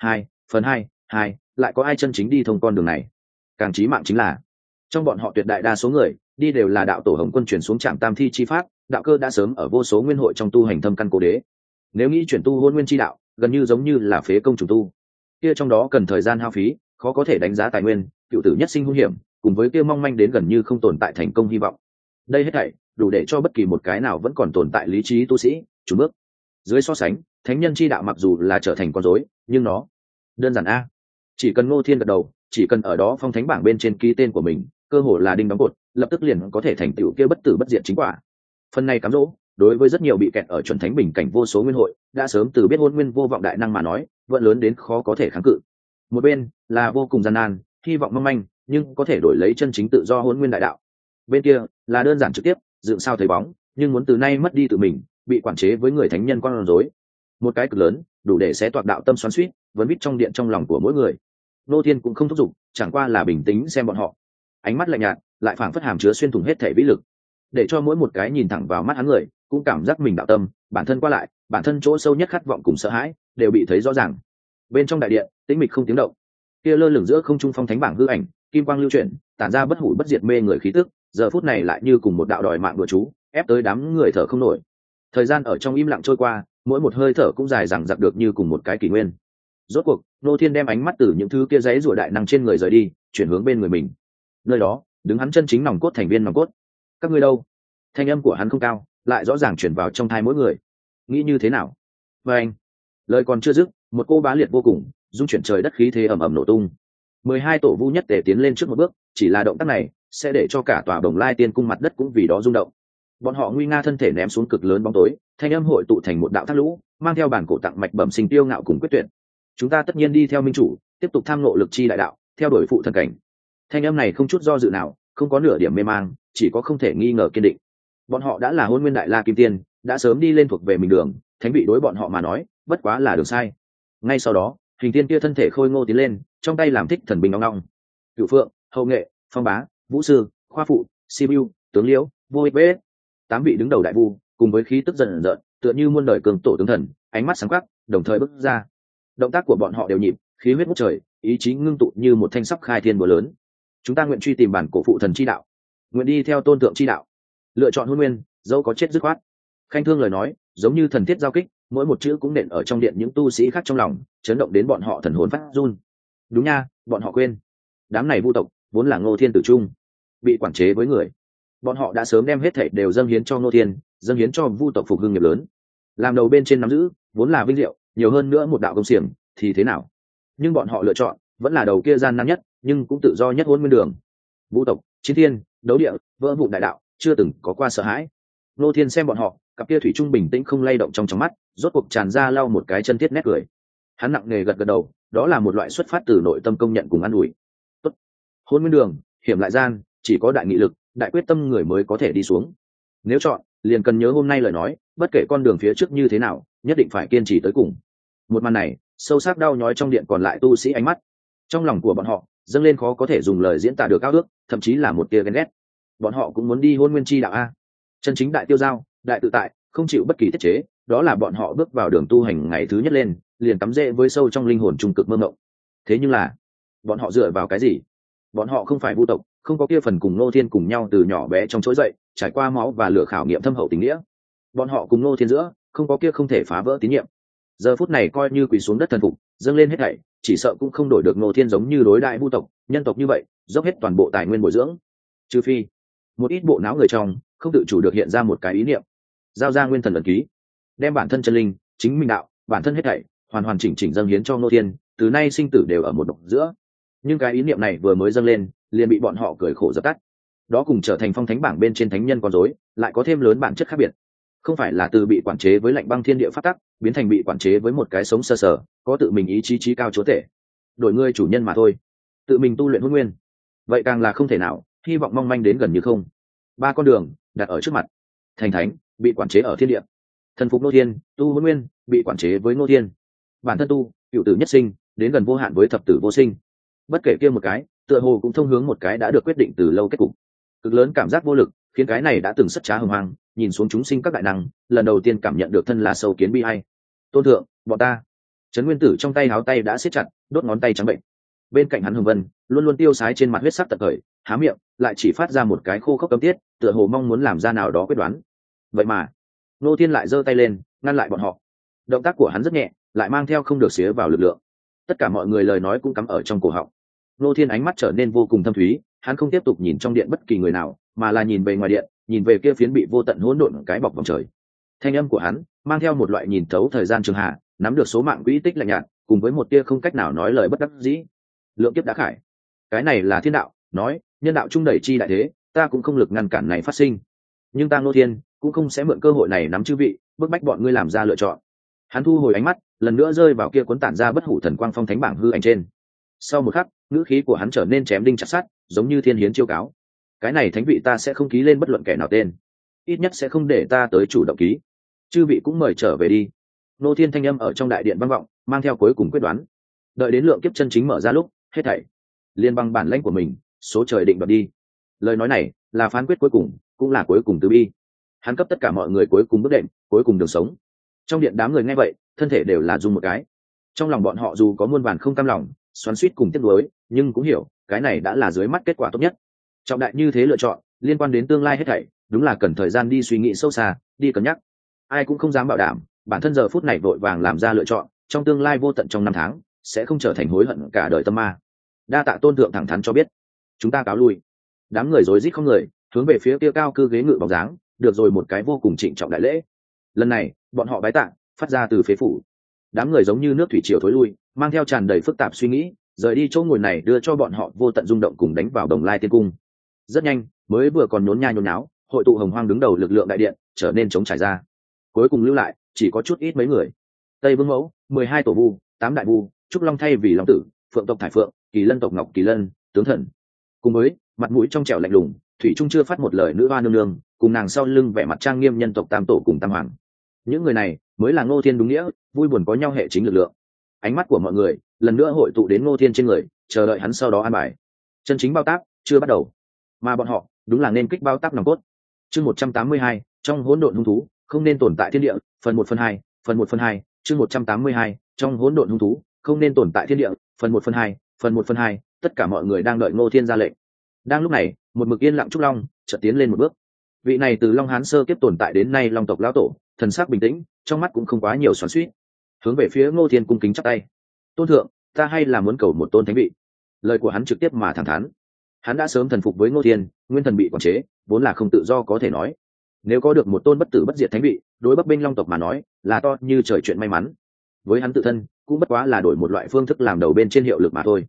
2, lại có ai chân chính đi thông con đường này? Càng chí mạng chính là trong bọn họ tuyệt đại đa số người đi đều là đạo tổ Hồng Quân chuyển xuống trạm tam thi chi pháp, đạo cơ đã sớm ở vô số nguyên hội trong tu hành thâm căn cố đế. Nếu nghĩ chuyển tu hôn nguyên chi đạo, gần như giống như là phế công trùng tu. Kia trong đó cần thời gian hao phí, khó có thể đánh giá tài nguyên, cựu tử nhất sinh hung hiểm, cùng với kia mong manh đến gần như không tồn tại thành công hy vọng. Đây hết thảy đủ để cho bất kỳ một cái nào vẫn còn tồn tại lý trí tu sĩ chủ bước. Dưới so sánh, thánh nhân chi đạo mặc dù là trở thành con rối, nhưng nó đơn giản a. Chỉ cần Ngô Thiên gật đầu, chỉ cần ở đó phong thánh bảng bên trên ký tên của mình, cơ hồ là đinh đóng cột, lập tức liền có thể thành tựu kia bất tử bất diệt chính quả. Phần này cám dỗ, đối với rất nhiều bị kẹt ở chuẩn thánh bình cảnh vô số nguyên hội, đã sớm từ biết hôn nguyên vô vọng đại năng mà nói, vẫn lớn đến khó có thể kháng cự. Một bên là vô cùng gian nan, hy vọng mong manh, nhưng có thể đổi lấy chân chính tự do hôn nguyên đại đạo. Bên kia là đơn giản trực tiếp, dựng sao thấy bóng, nhưng muốn từ nay mất đi tự mình, bị quản chế với người thánh nhân con rối. Một cái cực lớn, đủ để xé toạc đạo tâm xoắn xuýt, vẫn biết trong điện trong lòng của mỗi người. Nô Thiên cũng không thúc giục, chẳng qua là bình tĩnh xem bọn họ. Ánh mắt lạnh nhạt, lại phảng phất hàm chứa xuyên thủng hết thể vĩ lực, để cho mỗi một cái nhìn thẳng vào mắt hắn người, cũng cảm giác mình đạo tâm, bản thân qua lại, bản thân chỗ sâu nhất khát vọng cùng sợ hãi, đều bị thấy rõ ràng. Bên trong đại điện, tĩnh mịch không tiếng động. Kia lơ lửng giữa không trung phong thánh bảng hư ảnh, kim quang lưu chuyển, tản ra bất hủ bất diệt mê người khí tức, giờ phút này lại như cùng một đạo đòi mạng đùa chú, ép tới đám người thở không nổi. Thời gian ở trong im lặng trôi qua, mỗi một hơi thở cũng dài dằng dặc được như cùng một cái kỷ nguyên. Rốt cuộc Nô Thiên đem ánh mắt từ những thứ kia giấy rủa đại năng trên người rời đi, chuyển hướng bên người mình. Nơi đó đứng hắn chân chính nòng cốt thành viên nòng cốt. Các ngươi đâu? Thanh âm của hắn không cao, lại rõ ràng chuyển vào trong tai mỗi người. Nghĩ như thế nào? Và anh, lời còn chưa dứt, một cô bá liệt vô cùng, dung chuyển trời đất khí thế ầm ầm nổ tung. 12 tổ vu nhất tề tiến lên trước một bước, chỉ là động tác này sẽ để cho cả tòa Bồng Lai Tiên cung mặt đất cũng vì đó rung động. Bọn họ nguy nga thân thể ném xuống cực lớn bóng tối, thanh âm hội tụ thành một đạo thác lũ, mang theo bản cổ tặng mạch bẩm sinh tiêu ngạo cùng quyết tuyệt. Chúng ta tất nhiên đi theo minh chủ, tiếp tục tham ngộ lực chi đại đạo, theo đuổi phụ thần cảnh. Thanh âm này không chút do dự nào, không có nửa điểm mê mang, chỉ có không thể nghi ngờ kiên định. Bọn họ đã là hôn nguyên đại la kim tiên, đã sớm đi lên thuộc về mình đường, thánh vị đối bọn họ mà nói bất quá là đường sai. Ngay sau đó, hình tiên kia thân thể khôi ngô tiến lên, trong tay làm thích thần binh ngong ngong. Cửu Phượng, Hậu Nghệ, Phong Bá, Vũ Sư, Khoa Phụ, Sibiu, Tướng Liễu, Vô Ích Bế, 8 vị đứng đầu đại vu, cùng với khí tức dần dần, tựa như muôn đời cường tổ tướng thần, ánh mắt sáng quắc, đồng thời bước ra. Động tác của bọn họ đều nhịp, khí huyết ngút trời, ý chí ngưng tụ như một thanh sắp khai thiên búa lớn. Chúng ta nguyện truy tìm bản cổ phụ thần chi đạo, nguyện đi theo tôn thượng chi đạo, lựa chọn hôn nguyên, dẫu có chết dứt khoát. Khanh Thương lời nói giống như thần thiết giao kích, mỗi một chữ cũng nện ở trong điện những tu sĩ khác trong lòng, chấn động đến bọn họ thần hồn phát run. Đúng nha, bọn họ quên, đám này vu tộc vốn là Ngô Thiên tử trung, bị quản chế với người. Bọn họ đã sớm đem hết thảy đều dâng hiến cho Ngô Thiên, dâng hiến cho vu tộc phục hưng nghiệp lớn. Làm đầu bên trên nắm giữ, vốn là vinh diệu, nhiều hơn nữa một đạo công xiềng thì thế nào? Nhưng bọn họ lựa chọn vẫn là đầu kia gian nan nhất, nhưng cũng tự do nhất hôn nguyên đường. Vũ tộc, chiến thiên, đấu địa, vỡ vụ đại đạo, chưa từng có qua sợ hãi. Ngô Thiên xem bọn họ, cặp kia thủy trung bình tĩnh không lay động trong mắt, rốt cuộc tràn ra lau một cái chân thiết nét cười. Hắn nặng nề gật gật đầu, đó là một loại xuất phát từ nội tâm công nhận cùng an ủi. Tốt. Hôn nguyên đường, hiểm lại gian, chỉ có đại nghị lực, đại quyết tâm người mới có thể đi xuống. Nếu chọn, liền cần nhớ hôm nay lời nói, bất kể con đường phía trước như thế nào, nhất định phải kiên trì tới cùng. Một màn này, sâu sắc đau nhói trong điện còn lại tu sĩ ánh mắt. Trong lòng của bọn họ dâng lên khó có thể dùng lời diễn tả được ao ước, thậm chí là một tia ghen ghét. Bọn họ cũng muốn đi hôn nguyên chi đạo a. Chân chính đại tiêu giao, đại tự tại, không chịu bất kỳ tiết chế, đó là bọn họ bước vào đường tu hành ngày thứ nhất lên, liền cắm rễ với sâu trong linh hồn trung cực mơ mộng. Thế nhưng là, bọn họ dựa vào cái gì? Bọn họ không phải vu tộc, không có kia phần cùng Ngô Thiên cùng nhau từ nhỏ bé trong trỗi dậy, trải qua máu và lửa khảo nghiệm thâm hậu tình nghĩa. Bọn họ cùng Ngô Thiên giữa, không có kia không thể phá vỡ tín nhiệm. Giờ phút này coi như quỳ xuống đất thần phục, dâng lên hết thảy, chỉ sợ cũng không đổi được Ngô Thiên giống như đối đại vu tộc, nhân tộc như vậy, dốc hết toàn bộ tài nguyên bồi dưỡng. Trừ phi, một ít bộ não người trong, không tự chủ được hiện ra một cái ý niệm, giao ra nguyên thần ẩn ký, đem bản thân chân linh, chính minh đạo, bản thân hết thảy, hoàn hoàn chỉnh chỉnh dâng hiến cho Ngô Thiên, từ nay sinh tử đều ở một độc giữa. Nhưng cái ý niệm này vừa mới dâng lên, liền bị bọn họ cười khổ dập tắt. Đó cùng trở thành phong thánh bảng bên trên thánh nhân con rối, lại có thêm lớn bản chất khác biệt. Không phải là từ bị quản chế với lạnh băng thiên địa pháp tắc, biến thành bị quản chế với một cái sống sơ sờ, có tự mình ý chí trí cao chúa tể. Đổi ngươi chủ nhân mà thôi. Tự mình tu luyện hôn nguyên, vậy càng là không thể nào, hy vọng mong manh đến gần như không. Ba con đường đặt ở trước mặt. Thành thánh, bị quản chế ở thiên địa. Thần phục Ngô Thiên, tu hôn nguyên, bị quản chế với Ngô Thiên. Bản thân tu, cựu tử nhất sinh, đến gần vô hạn với thập tử vô sinh. Bất kể kia một cái, tựa hồ cũng thông hướng một cái đã được quyết định từ lâu kết cục. Cực lớn cảm giác vô lực khiến cái này đã từng sất trá hùng hoang, nhìn xuống chúng sinh các đại năng, lần đầu tiên cảm nhận được thân là sâu kiến bi hay. Tôn thượng, bọn ta. Trấn Nguyên Tử trong tay háo tay đã siết chặt, đốt ngón tay trắng bệnh. Bên cạnh hắn Hồng Vân luôn luôn tiêu sái trên mặt huyết sắc tận khởi, há miệng lại chỉ phát ra một cái khô khốc cấm tiết, tựa hồ mong muốn làm ra nào đó quyết đoán. Vậy mà Ngô Thiên lại giơ tay lên ngăn lại bọn họ. Động tác của hắn rất nhẹ, lại mang theo không được xía vào lực lượng. Tất cả mọi người lời nói cũng cắm ở trong cổ họng. Ngô Thiên ánh mắt trở nên vô cùng thâm thúy, hắn không tiếp tục nhìn trong điện bất kỳ người nào, mà là nhìn về ngoài điện, nhìn về kia phiến bị vô tận hỗn độn cái bọc vòng trời. Thanh âm của hắn mang theo một loại nhìn thấu thời gian trường hạ, nắm được số mạng quỹ tích lạnh nhạt, cùng với một tia không cách nào nói lời bất đắc dĩ. Lượng kiếp đã khải, cái này là thiên đạo, nói nhân đạo trung đẩy chi đại thế, ta cũng không lực ngăn cản này phát sinh. Nhưng ta Ngô Thiên cũng không sẽ mượn cơ hội này nắm chư vị, bức bách bọn ngươi làm ra lựa chọn. Hắn thu hồi ánh mắt, lần nữa rơi vào kia cuốn tản ra bất hủ thần quang phong thánh bảng hư ảnh trên. Sau một khắc, ngữ khí của hắn trở nên chém đinh chặt sắt, giống như thiên hiến chiêu cáo. Cái này thánh vị ta sẽ không ký lên bất luận kẻ nào tên, ít nhất sẽ không để ta tới chủ động ký. Chư vị cũng mời trở về đi. Ngô Thiên thanh âm ở trong đại điện vang vọng, mang theo cuối cùng quyết đoán. Đợi đến lượng kiếp chân chính mở ra lúc, hết thảy liên bang bản lãnh của mình, số trời định đoạt đi. Lời nói này là phán quyết cuối cùng, cũng là cuối cùng từ bi. Hắn cấp tất cả mọi người cuối cùng bước đệm, cuối cùng đường sống. Trong điện đám người nghe vậy, thân thể đều là rung một cái. Trong lòng bọn họ dù có muôn vàn không cam lòng, xoắn xuýt cùng tiếc nuối, nhưng cũng hiểu, cái này đã là dưới mắt kết quả tốt nhất. Trọng đại như thế lựa chọn, liên quan đến tương lai hết thảy, đúng là cần thời gian đi suy nghĩ sâu xa, đi cân nhắc. Ai cũng không dám bảo đảm, bản thân giờ phút này vội vàng làm ra lựa chọn, trong tương lai vô tận trong năm tháng, sẽ không trở thành hối hận cả đời tâm ma. Đa tạ tôn thượng thẳng thắn cho biết, chúng ta cáo lui. Đám người rối rít không người, hướng về phía kia cao cư ghế ngự bóng dáng, được rồi một cái vô cùng trịnh trọng đại lễ. Lần này, bọn họ bái tạ, phát ra từ phế phủ. Đám người giống như nước thủy triều thối lui, mang theo tràn đầy phức tạp suy nghĩ, rời đi chỗ ngồi này đưa cho bọn họ vô tận rung động cùng đánh vào Đồng Lai Tiên Cung. Rất nhanh, mới vừa còn nhốn nha nhốn náo, hội tụ hồng hoang đứng đầu lực lượng đại điện, trở nên trống trải ra. Cuối cùng lưu lại, chỉ có chút ít mấy người. Tây Vương Mẫu, 12 tổ vu, 8 đại vu, Trúc Long thay vì Long Tử, Phượng tộc Thải Phượng, Kỳ Lân tộc Ngọc Kỳ Lân, tướng thần. Cùng với mặt mũi trong trẻo lạnh lùng, thủy trung chưa phát một lời nữ hoa nương nương, cùng nàng sau lưng vẻ mặt trang nghiêm nhân tộc Tam tổ cùng Tam hoàng. Những người này mới là Ngô Thiên đúng nghĩa, vui buồn có nhau hệ chính lực lượng. Ánh mắt của mọi người lần nữa hội tụ đến Ngô Thiên trên người, chờ đợi hắn sau đó an bài. Chân chính bao tác chưa bắt đầu, mà bọn họ đúng là nên kích bao tác nòng cốt. Chương 182, trong hỗn độn hung thú, không nên tồn tại thiên địa, phần 1/2, phần 1/2, chương 182, trong hỗn độn hung thú, không nên tồn tại thiên địa, phần 1/2, phần 1/2, tất cả mọi người đang đợi Ngô Thiên ra lệnh. Đang lúc này, một mực yên lặng Trúc Long chợt tiến lên một bước. Vị này từ Long Hán sơ kiếp tồn tại đến nay Long tộc lão tổ, thần sắc bình tĩnh, trong mắt cũng không quá nhiều xoắn xuýt, hướng về phía Ngô Thiên cung kính chắp tay. Tôn thượng, ta hay là muốn cầu một tôn thánh vị. Lời của hắn trực tiếp mà thẳng thắn. Hắn đã sớm thần phục với Ngô Thiên, nguyên thần bị quản chế, vốn là không tự do có thể nói. Nếu có được một tôn bất tử bất diệt thánh vị, đối Bắc Binh Long tộc mà nói, là to như trời chuyện may mắn. Với hắn tự thân, cũng bất quá là đổi một loại phương thức làm đầu bên trên hiệu lực mà thôi.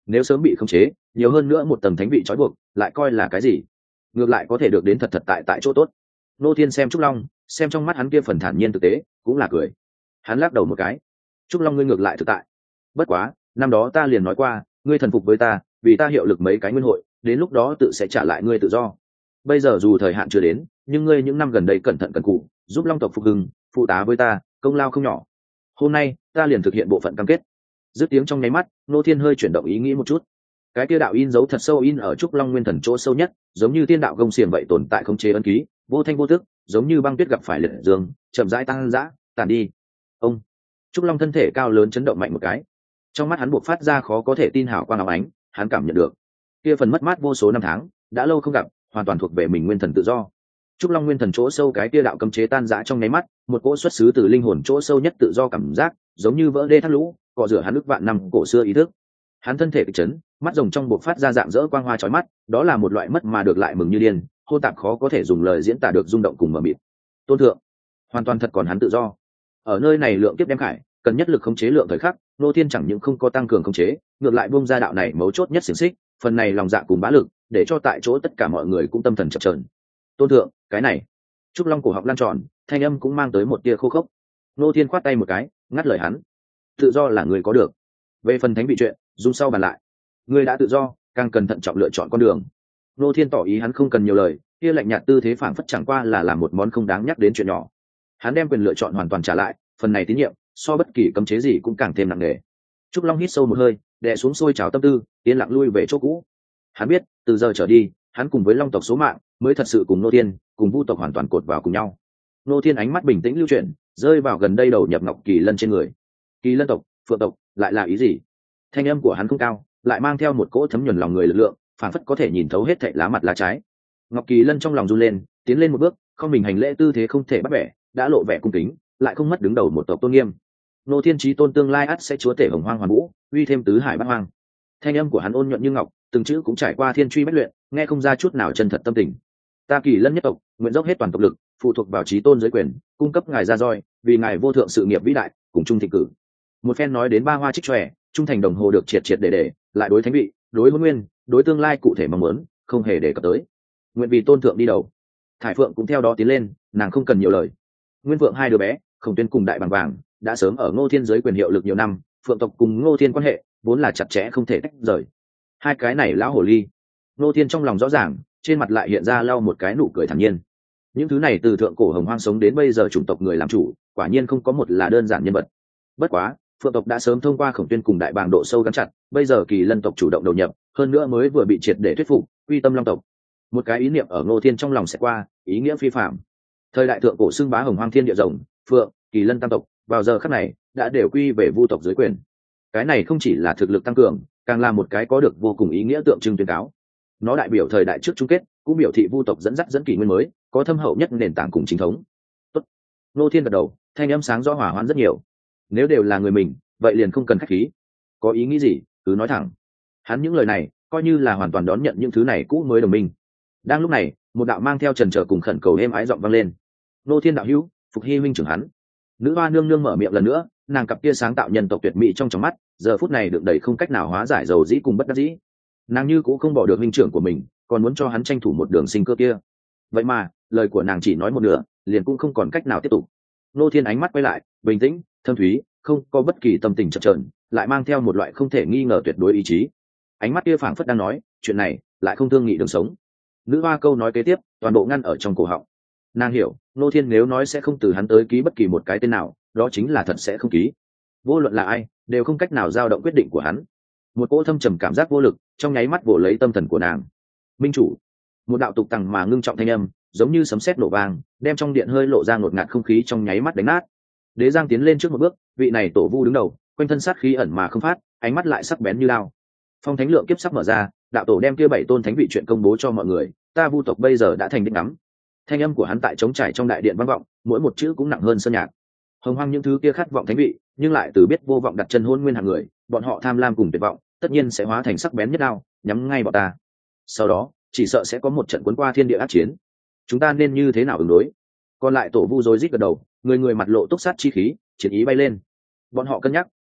nếu sớm bị khống chế, nhiều hơn nữa một tầng thánh vị trói buộc lại coi là cái gì? Ngược lại có thể được đến thật thật tại chỗ tốt. Nô Thiên xem Trúc Long, xem trong mắt hắn kia phần thản nhiên thực tế, cũng là cười. Hắn lắc đầu một cái. Trúc Long, ngươi ngược lại thực tại. Bất quá, năm đó ta liền nói qua, ngươi thần phục với ta, vì ta hiệu lực mấy cái nguyên hội, đến lúc đó tự sẽ trả lại ngươi tự do. Bây giờ dù thời hạn chưa đến, nhưng ngươi những năm gần đây cẩn thận cẩn cù, giúp Long tộc phục hưng, phụ tá với ta, công lao không nhỏ. Hôm nay, ta liền thực hiện bộ phận cam kết. Dứt tiếng trong nháy mắt, Nô Thiên hơi chuyển động ý nghĩ một chút. Cái kia đạo in dấu thật sâu in ở Trúc Long nguyên thần chỗ sâu nhất, giống như tiên đạo gông xiềng vậy tồn tại không chế ấn ký, vô thanh vô tức, giống như băng tuyết gặp phải liệt dương, chậm rãi tăng dã, tàn đi. Ông Trúc Long thân thể cao lớn chấn động mạnh một cái, trong mắt hắn buộc phát ra khó có thể tin hào quang óng ánh, hắn cảm nhận được kia phần mất mát vô số năm tháng, đã lâu không gặp, hoàn toàn thuộc về mình nguyên thần tự do. Trúc Long nguyên thần chỗ sâu cái kia đạo cấm chế tan rã trong nháy mắt, một cỗ xuất xứ từ linh hồn chỗ sâu nhất tự do cảm giác, giống như vỡ đê thác lũ, cọ rửa hắn ức vạn năm cổ xưa ý thức. Hắn thân thể kịch chấn, mắt rồng trong buộc phát ra dạng dỡ quang hoa chói mắt, đó là một loại mất mà được lại mừng như điên, hô tạp khó có thể dùng lời diễn tả được rung động cùng mờ mịt. Tôn thượng, hoàn toàn thật còn hắn tự do. Ở nơi này lượng kiếp đem khải, cần nhất lực khống chế lượng thời khắc, Nô Thiên chẳng những không có tăng cường khống chế, ngược lại buông ra đạo này mấu chốt nhất xiển xích, phần này lòng dạ cùng bá lực, để cho tại chỗ tất cả mọi người cũng tâm thần chập chờn. Tôn thượng, cái này. Trúc Long cổ họng lan tròn, thanh âm cũng mang tới một tia khô khốc. Nô Thiên khoát tay một cái, ngắt lời hắn. Tự do là người có được. Về phần thánh vị chuyện, dung sau bàn lại. Người đã tự do, càng cần thận trọng lựa chọn con đường. Nô Thiên tỏ ý hắn không cần nhiều lời, kia lạnh nhạt tư thế phảng phất chẳng qua là làm một món không đáng nhắc đến chuyện nhỏ. Hắn đem quyền lựa chọn hoàn toàn trả lại, phần này tín nhiệm, so bất kỳ cấm chế gì cũng càng thêm nặng nề. Trúc Long hít sâu một hơi, đè xuống sôi trào tâm tư, tiến lặng lui về chỗ cũ. Hắn biết, từ giờ trở đi, hắn cùng với Long tộc số mạng mới thật sự cùng Nô Thiên, cùng Vu tộc hoàn toàn cột vào cùng nhau. Nô Thiên ánh mắt bình tĩnh lưu chuyển, rơi vào gần đây đầu nhập Ngọc Kỳ Lân trên người. Kỳ Lân tộc, Phượng tộc, lại là ý gì? Thanh âm của hắn không cao, lại mang theo một cỗ thấm nhuần lòng người lực lượng, phảng phất có thể nhìn thấu hết thảy lá mặt lá trái. Ngọc Kỳ Lân trong lòng run lên, tiến lên một bước, không mình hành lễ tư thế không thể bắt bẻ, đã lộ vẻ cung kính, lại không mất đứng đầu một tộc tôn nghiêm. Nô Thiên chí tôn tương lai ắt sẽ chúa tể hồng hoang hoàn vũ, uy thêm tứ hải bát hoang. Thanh âm của hắn ôn nhuận như ngọc, từng chữ cũng trải qua thiên truy bách luyện, nghe không ra chút nào chân thật tâm tình. Ta Kỳ Lân nhất tộc, nguyện dốc hết toàn tộc lực, phụ thuộc vào chí tôn giới quyền, cung cấp ngài ra roi, vì ngài vô thượng sự nghiệp vĩ đại, cùng chung thịnh cử. Một phen nói đến ba hoa trích tròe, trung thành đồng hồ được triệt triệt để, lại đối thánh vị, đối hôn nguyên, đối tương lai cụ thể mong muốn, không hề để cập tới. Nguyện vì tôn thượng đi đầu. Thải Phượng cũng theo đó tiến lên, nàng không cần nhiều lời. Nguyên Phượng hai đứa bé, Khổng Tuyên cùng Đại Bàng Vàng, đã sớm ở Ngô Thiên giới quyền hiệu lực nhiều năm, Phượng tộc cùng Ngô Thiên quan hệ vốn là chặt chẽ không thể tách rời. Hai cái này lão hồ ly. Ngô Thiên trong lòng rõ ràng, trên mặt lại hiện ra lau một cái nụ cười thản nhiên. Những thứ này từ thượng cổ hồng hoang sống đến bây giờ chủng tộc người làm chủ, quả nhiên không có một là đơn giản nhân vật. Bất quá, Phượng tộc đã sớm thông qua Khổng Tuyên cùng Đại Bàng độ sâu gắn chặt, bây giờ Kỳ Lân tộc chủ động đầu nhập, hơn nữa mới vừa bị triệt để thuyết phục, quy tâm Long tộc. Một cái ý niệm ở Ngô Thiên trong lòng sẽ qua, ý nghĩa phi phạm. Thời đại thượng cổ xưng bá hồng hoang thiên địa rồng, Phượng, Kỳ Lân tam tộc, vào giờ khắc này đã đều quy về Vu tộc dưới quyền. Cái này không chỉ là thực lực tăng cường, càng là một cái có được vô cùng ý nghĩa tượng trưng tuyên cáo. Nó đại biểu thời đại trước chung kết, cũng biểu thị Vu tộc dẫn dắt dẫn kỷ nguyên mới, có thâm hậu nhất nền tảng cùng chính thống. Tốt. Ngô Thiên gật đầu, thanh âm sáng rõ hỏa hoãn rất nhiều. Nếu đều là người mình, vậy liền không cần khách khí. Có ý nghĩ gì, cứ nói thẳng. Hắn những lời này, coi như là hoàn toàn đón nhận những thứ này cũ mới đồng minh. Đang lúc này, một đạo mang theo trần trở cùng khẩn cầu êm ái giọng vang lên. Ngô Thiên đạo hữu, phục hy huynh trưởng hắn. Nữ hoa nương nương mở miệng lần nữa, nàng cặp kia sáng tạo nhân tộc tuyệt mỹ trong mắt, giờ phút này được đầy không cách nào hóa giải dầu dĩ cùng bất đắc dĩ. Nàng như cũng không bỏ được huynh trưởng của mình, còn muốn cho hắn tranh thủ một đường sinh cơ kia. Vậy mà, lời của nàng chỉ nói một nửa, liền cũng không còn cách nào tiếp tục. Ngô Thiên ánh mắt quay lại, bình tĩnh, thâm thúy, không có bất kỳ tâm tình chập chờn, lại mang theo một loại không thể nghi ngờ tuyệt đối ý chí. Ánh mắt kia phảng phất đang nói, chuyện này lại không thương nghị đường sống. Nữ hoa câu nói kế tiếp, toàn bộ ngăn ở trong cổ họng. Nàng hiểu, Ngô Thiên nếu nói sẽ không từ hắn tới ký bất kỳ một cái tên nào, đó chính là thật sẽ không ký. Vô luận là ai, đều không cách nào dao động quyết định của hắn. Một cỗ thâm trầm cảm giác vô lực, trong nháy mắt vồ lấy tâm thần của nàng. Minh chủ. Một đạo tục tằng mà ngưng trọng thanh âm, giống như sấm sét nổ vang, đem trong điện hơi lộ ra ngột ngạt không khí trong nháy mắt đánh nát. Đế Giang tiến lên trước một bước, vị này tổ vu đứng đầu, quanh thân sát khí ẩn mà không phát, ánh mắt lại sắc bén như lao. Phong thánh lượng kiếp sắp mở ra, đạo tổ đem kia 7 tôn thánh vị chuyện công bố cho mọi người, ta Vu tộc bây giờ đã thành đích ngắm. Thanh âm của hắn tại trống trải trong đại điện vang vọng, mỗi một chữ cũng nặng hơn sơn nhạc. Hồng hoang những thứ kia khát vọng thánh vị, nhưng lại từ biết vô vọng đặt chân hôn nguyên hàng người, bọn họ tham lam cùng tuyệt vọng, tất nhiên sẽ hóa thành sắc bén nhất đao, nhắm ngay bọn ta. Sau đó, chỉ sợ sẽ có một trận cuốn qua thiên địa ác chiến. Chúng ta nên như thế nào ứng đối? Còn lại tổ vu rối rít gật đầu, người người mặt lộ túc sát chi khí, chiến ý bay lên. Bọn họ cân nhắc,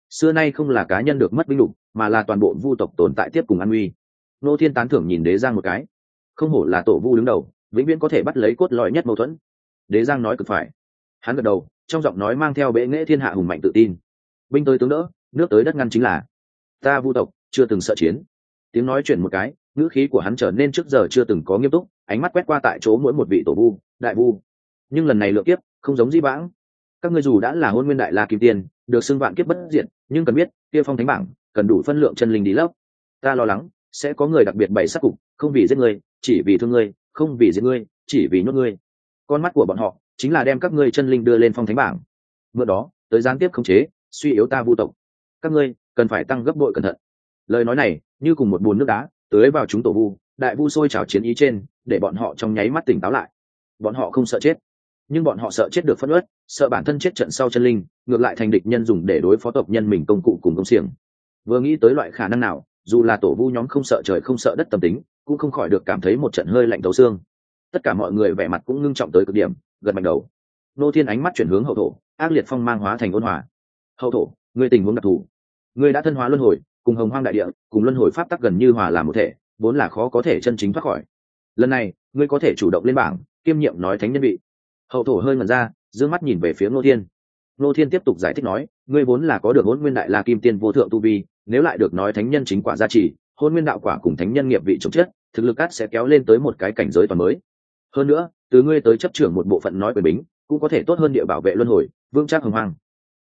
xưa nay không là cá nhân được mất binh lục, mà là toàn bộ vu tộc tồn tại tiếp cùng an nguy. Ngô Thiên tán thưởng nhìn Đế Giang một cái, không hổ là tổ vu đứng đầu, vĩnh viễn có thể bắt lấy cốt lõi nhất mâu thuẫn. Đế Giang nói cực phải. Hắn gật đầu, trong giọng nói mang theo bệ nghệ thiên hạ hùng mạnh tự tin. Binh tới tướng đỡ, nước tới đất ngăn chính là ta vu tộc chưa từng sợ chiến. Tiếng nói chuyển một cái, ngữ khí của hắn trở nên trước giờ chưa từng có nghiêm túc, ánh mắt quét qua tại chỗ mỗi một vị tổ vu, đại vu. Nhưng lần này lượng kiếp không giống dĩ vãng. Các ngươi dù đã là hôn nguyên đại la kim tiên, được xưng vạn kiếp bất diệt, nhưng cần biết, kia phong thánh bảng cần đủ phân lượng chân linh đi lấp. Ta lo lắng sẽ có người đặc biệt bày sát cục, không vì giết ngươi, chỉ vì thương ngươi, không vì giết ngươi, chỉ vì nhốt ngươi. Con mắt của bọn họ chính là đem các ngươi chân linh đưa lên phong thánh bảng, mượn đó tới gián tiếp khống chế, suy yếu ta vu tộc. Các ngươi cần phải tăng gấp bội cẩn thận. Lời nói này như cùng một bùn nước đá tưới vào chúng tổ vu, đại vu sôi trào chiến ý trên, để bọn họ trong nháy mắt tỉnh táo lại. Bọn họ không sợ chết, nhưng bọn họ sợ chết được phân uất, sợ bản thân chết trận sau chân linh ngược lại thành địch nhân dùng để đối phó tộc nhân mình công cụ cùng công xiềng. Vừa nghĩ tới loại khả năng nào, dù là tổ vu nhóm không sợ trời không sợ đất tâm tính, cũng không khỏi được cảm thấy một trận hơi lạnh thấu xương. Tất cả mọi người vẻ mặt cũng ngưng trọng tới cực điểm, gật mạnh đầu. Nô Thiên ánh mắt chuyển hướng hậu thổ, ác liệt phong mang hóa thành ôn hòa. Hậu thổ, ngươi tình huống đặc thù, ngươi đã thân hóa luân hồi, cùng hồng hoang đại địa, cùng luân hồi pháp tắc gần như hòa làm một thể, vốn là khó có thể chân chính thoát khỏi. Lần này ngươi có thể chủ động lên bảng, kiêm nhiệm nói thánh nhân vị. Hậu thổ hơi ngẩn ra, dương mắt nhìn về phía Nô Thiên. Nô Thiên tiếp tục giải thích nói, ngươi vốn là có được hôn nguyên đại la kim tiên vô thượng tu vi, nếu lại được nói thánh nhân chính quả gia trì, hôn nguyên đạo quả cùng thánh nhân nghiệp vị chống chết, thực lực ắt sẽ kéo lên tới một cái cảnh giới toàn mới. Hơn nữa, từ ngươi tới chấp trưởng một bộ phận nói quyền bính, cũng có thể tốt hơn địa bảo vệ luân hồi, vương chắc hồng hoang.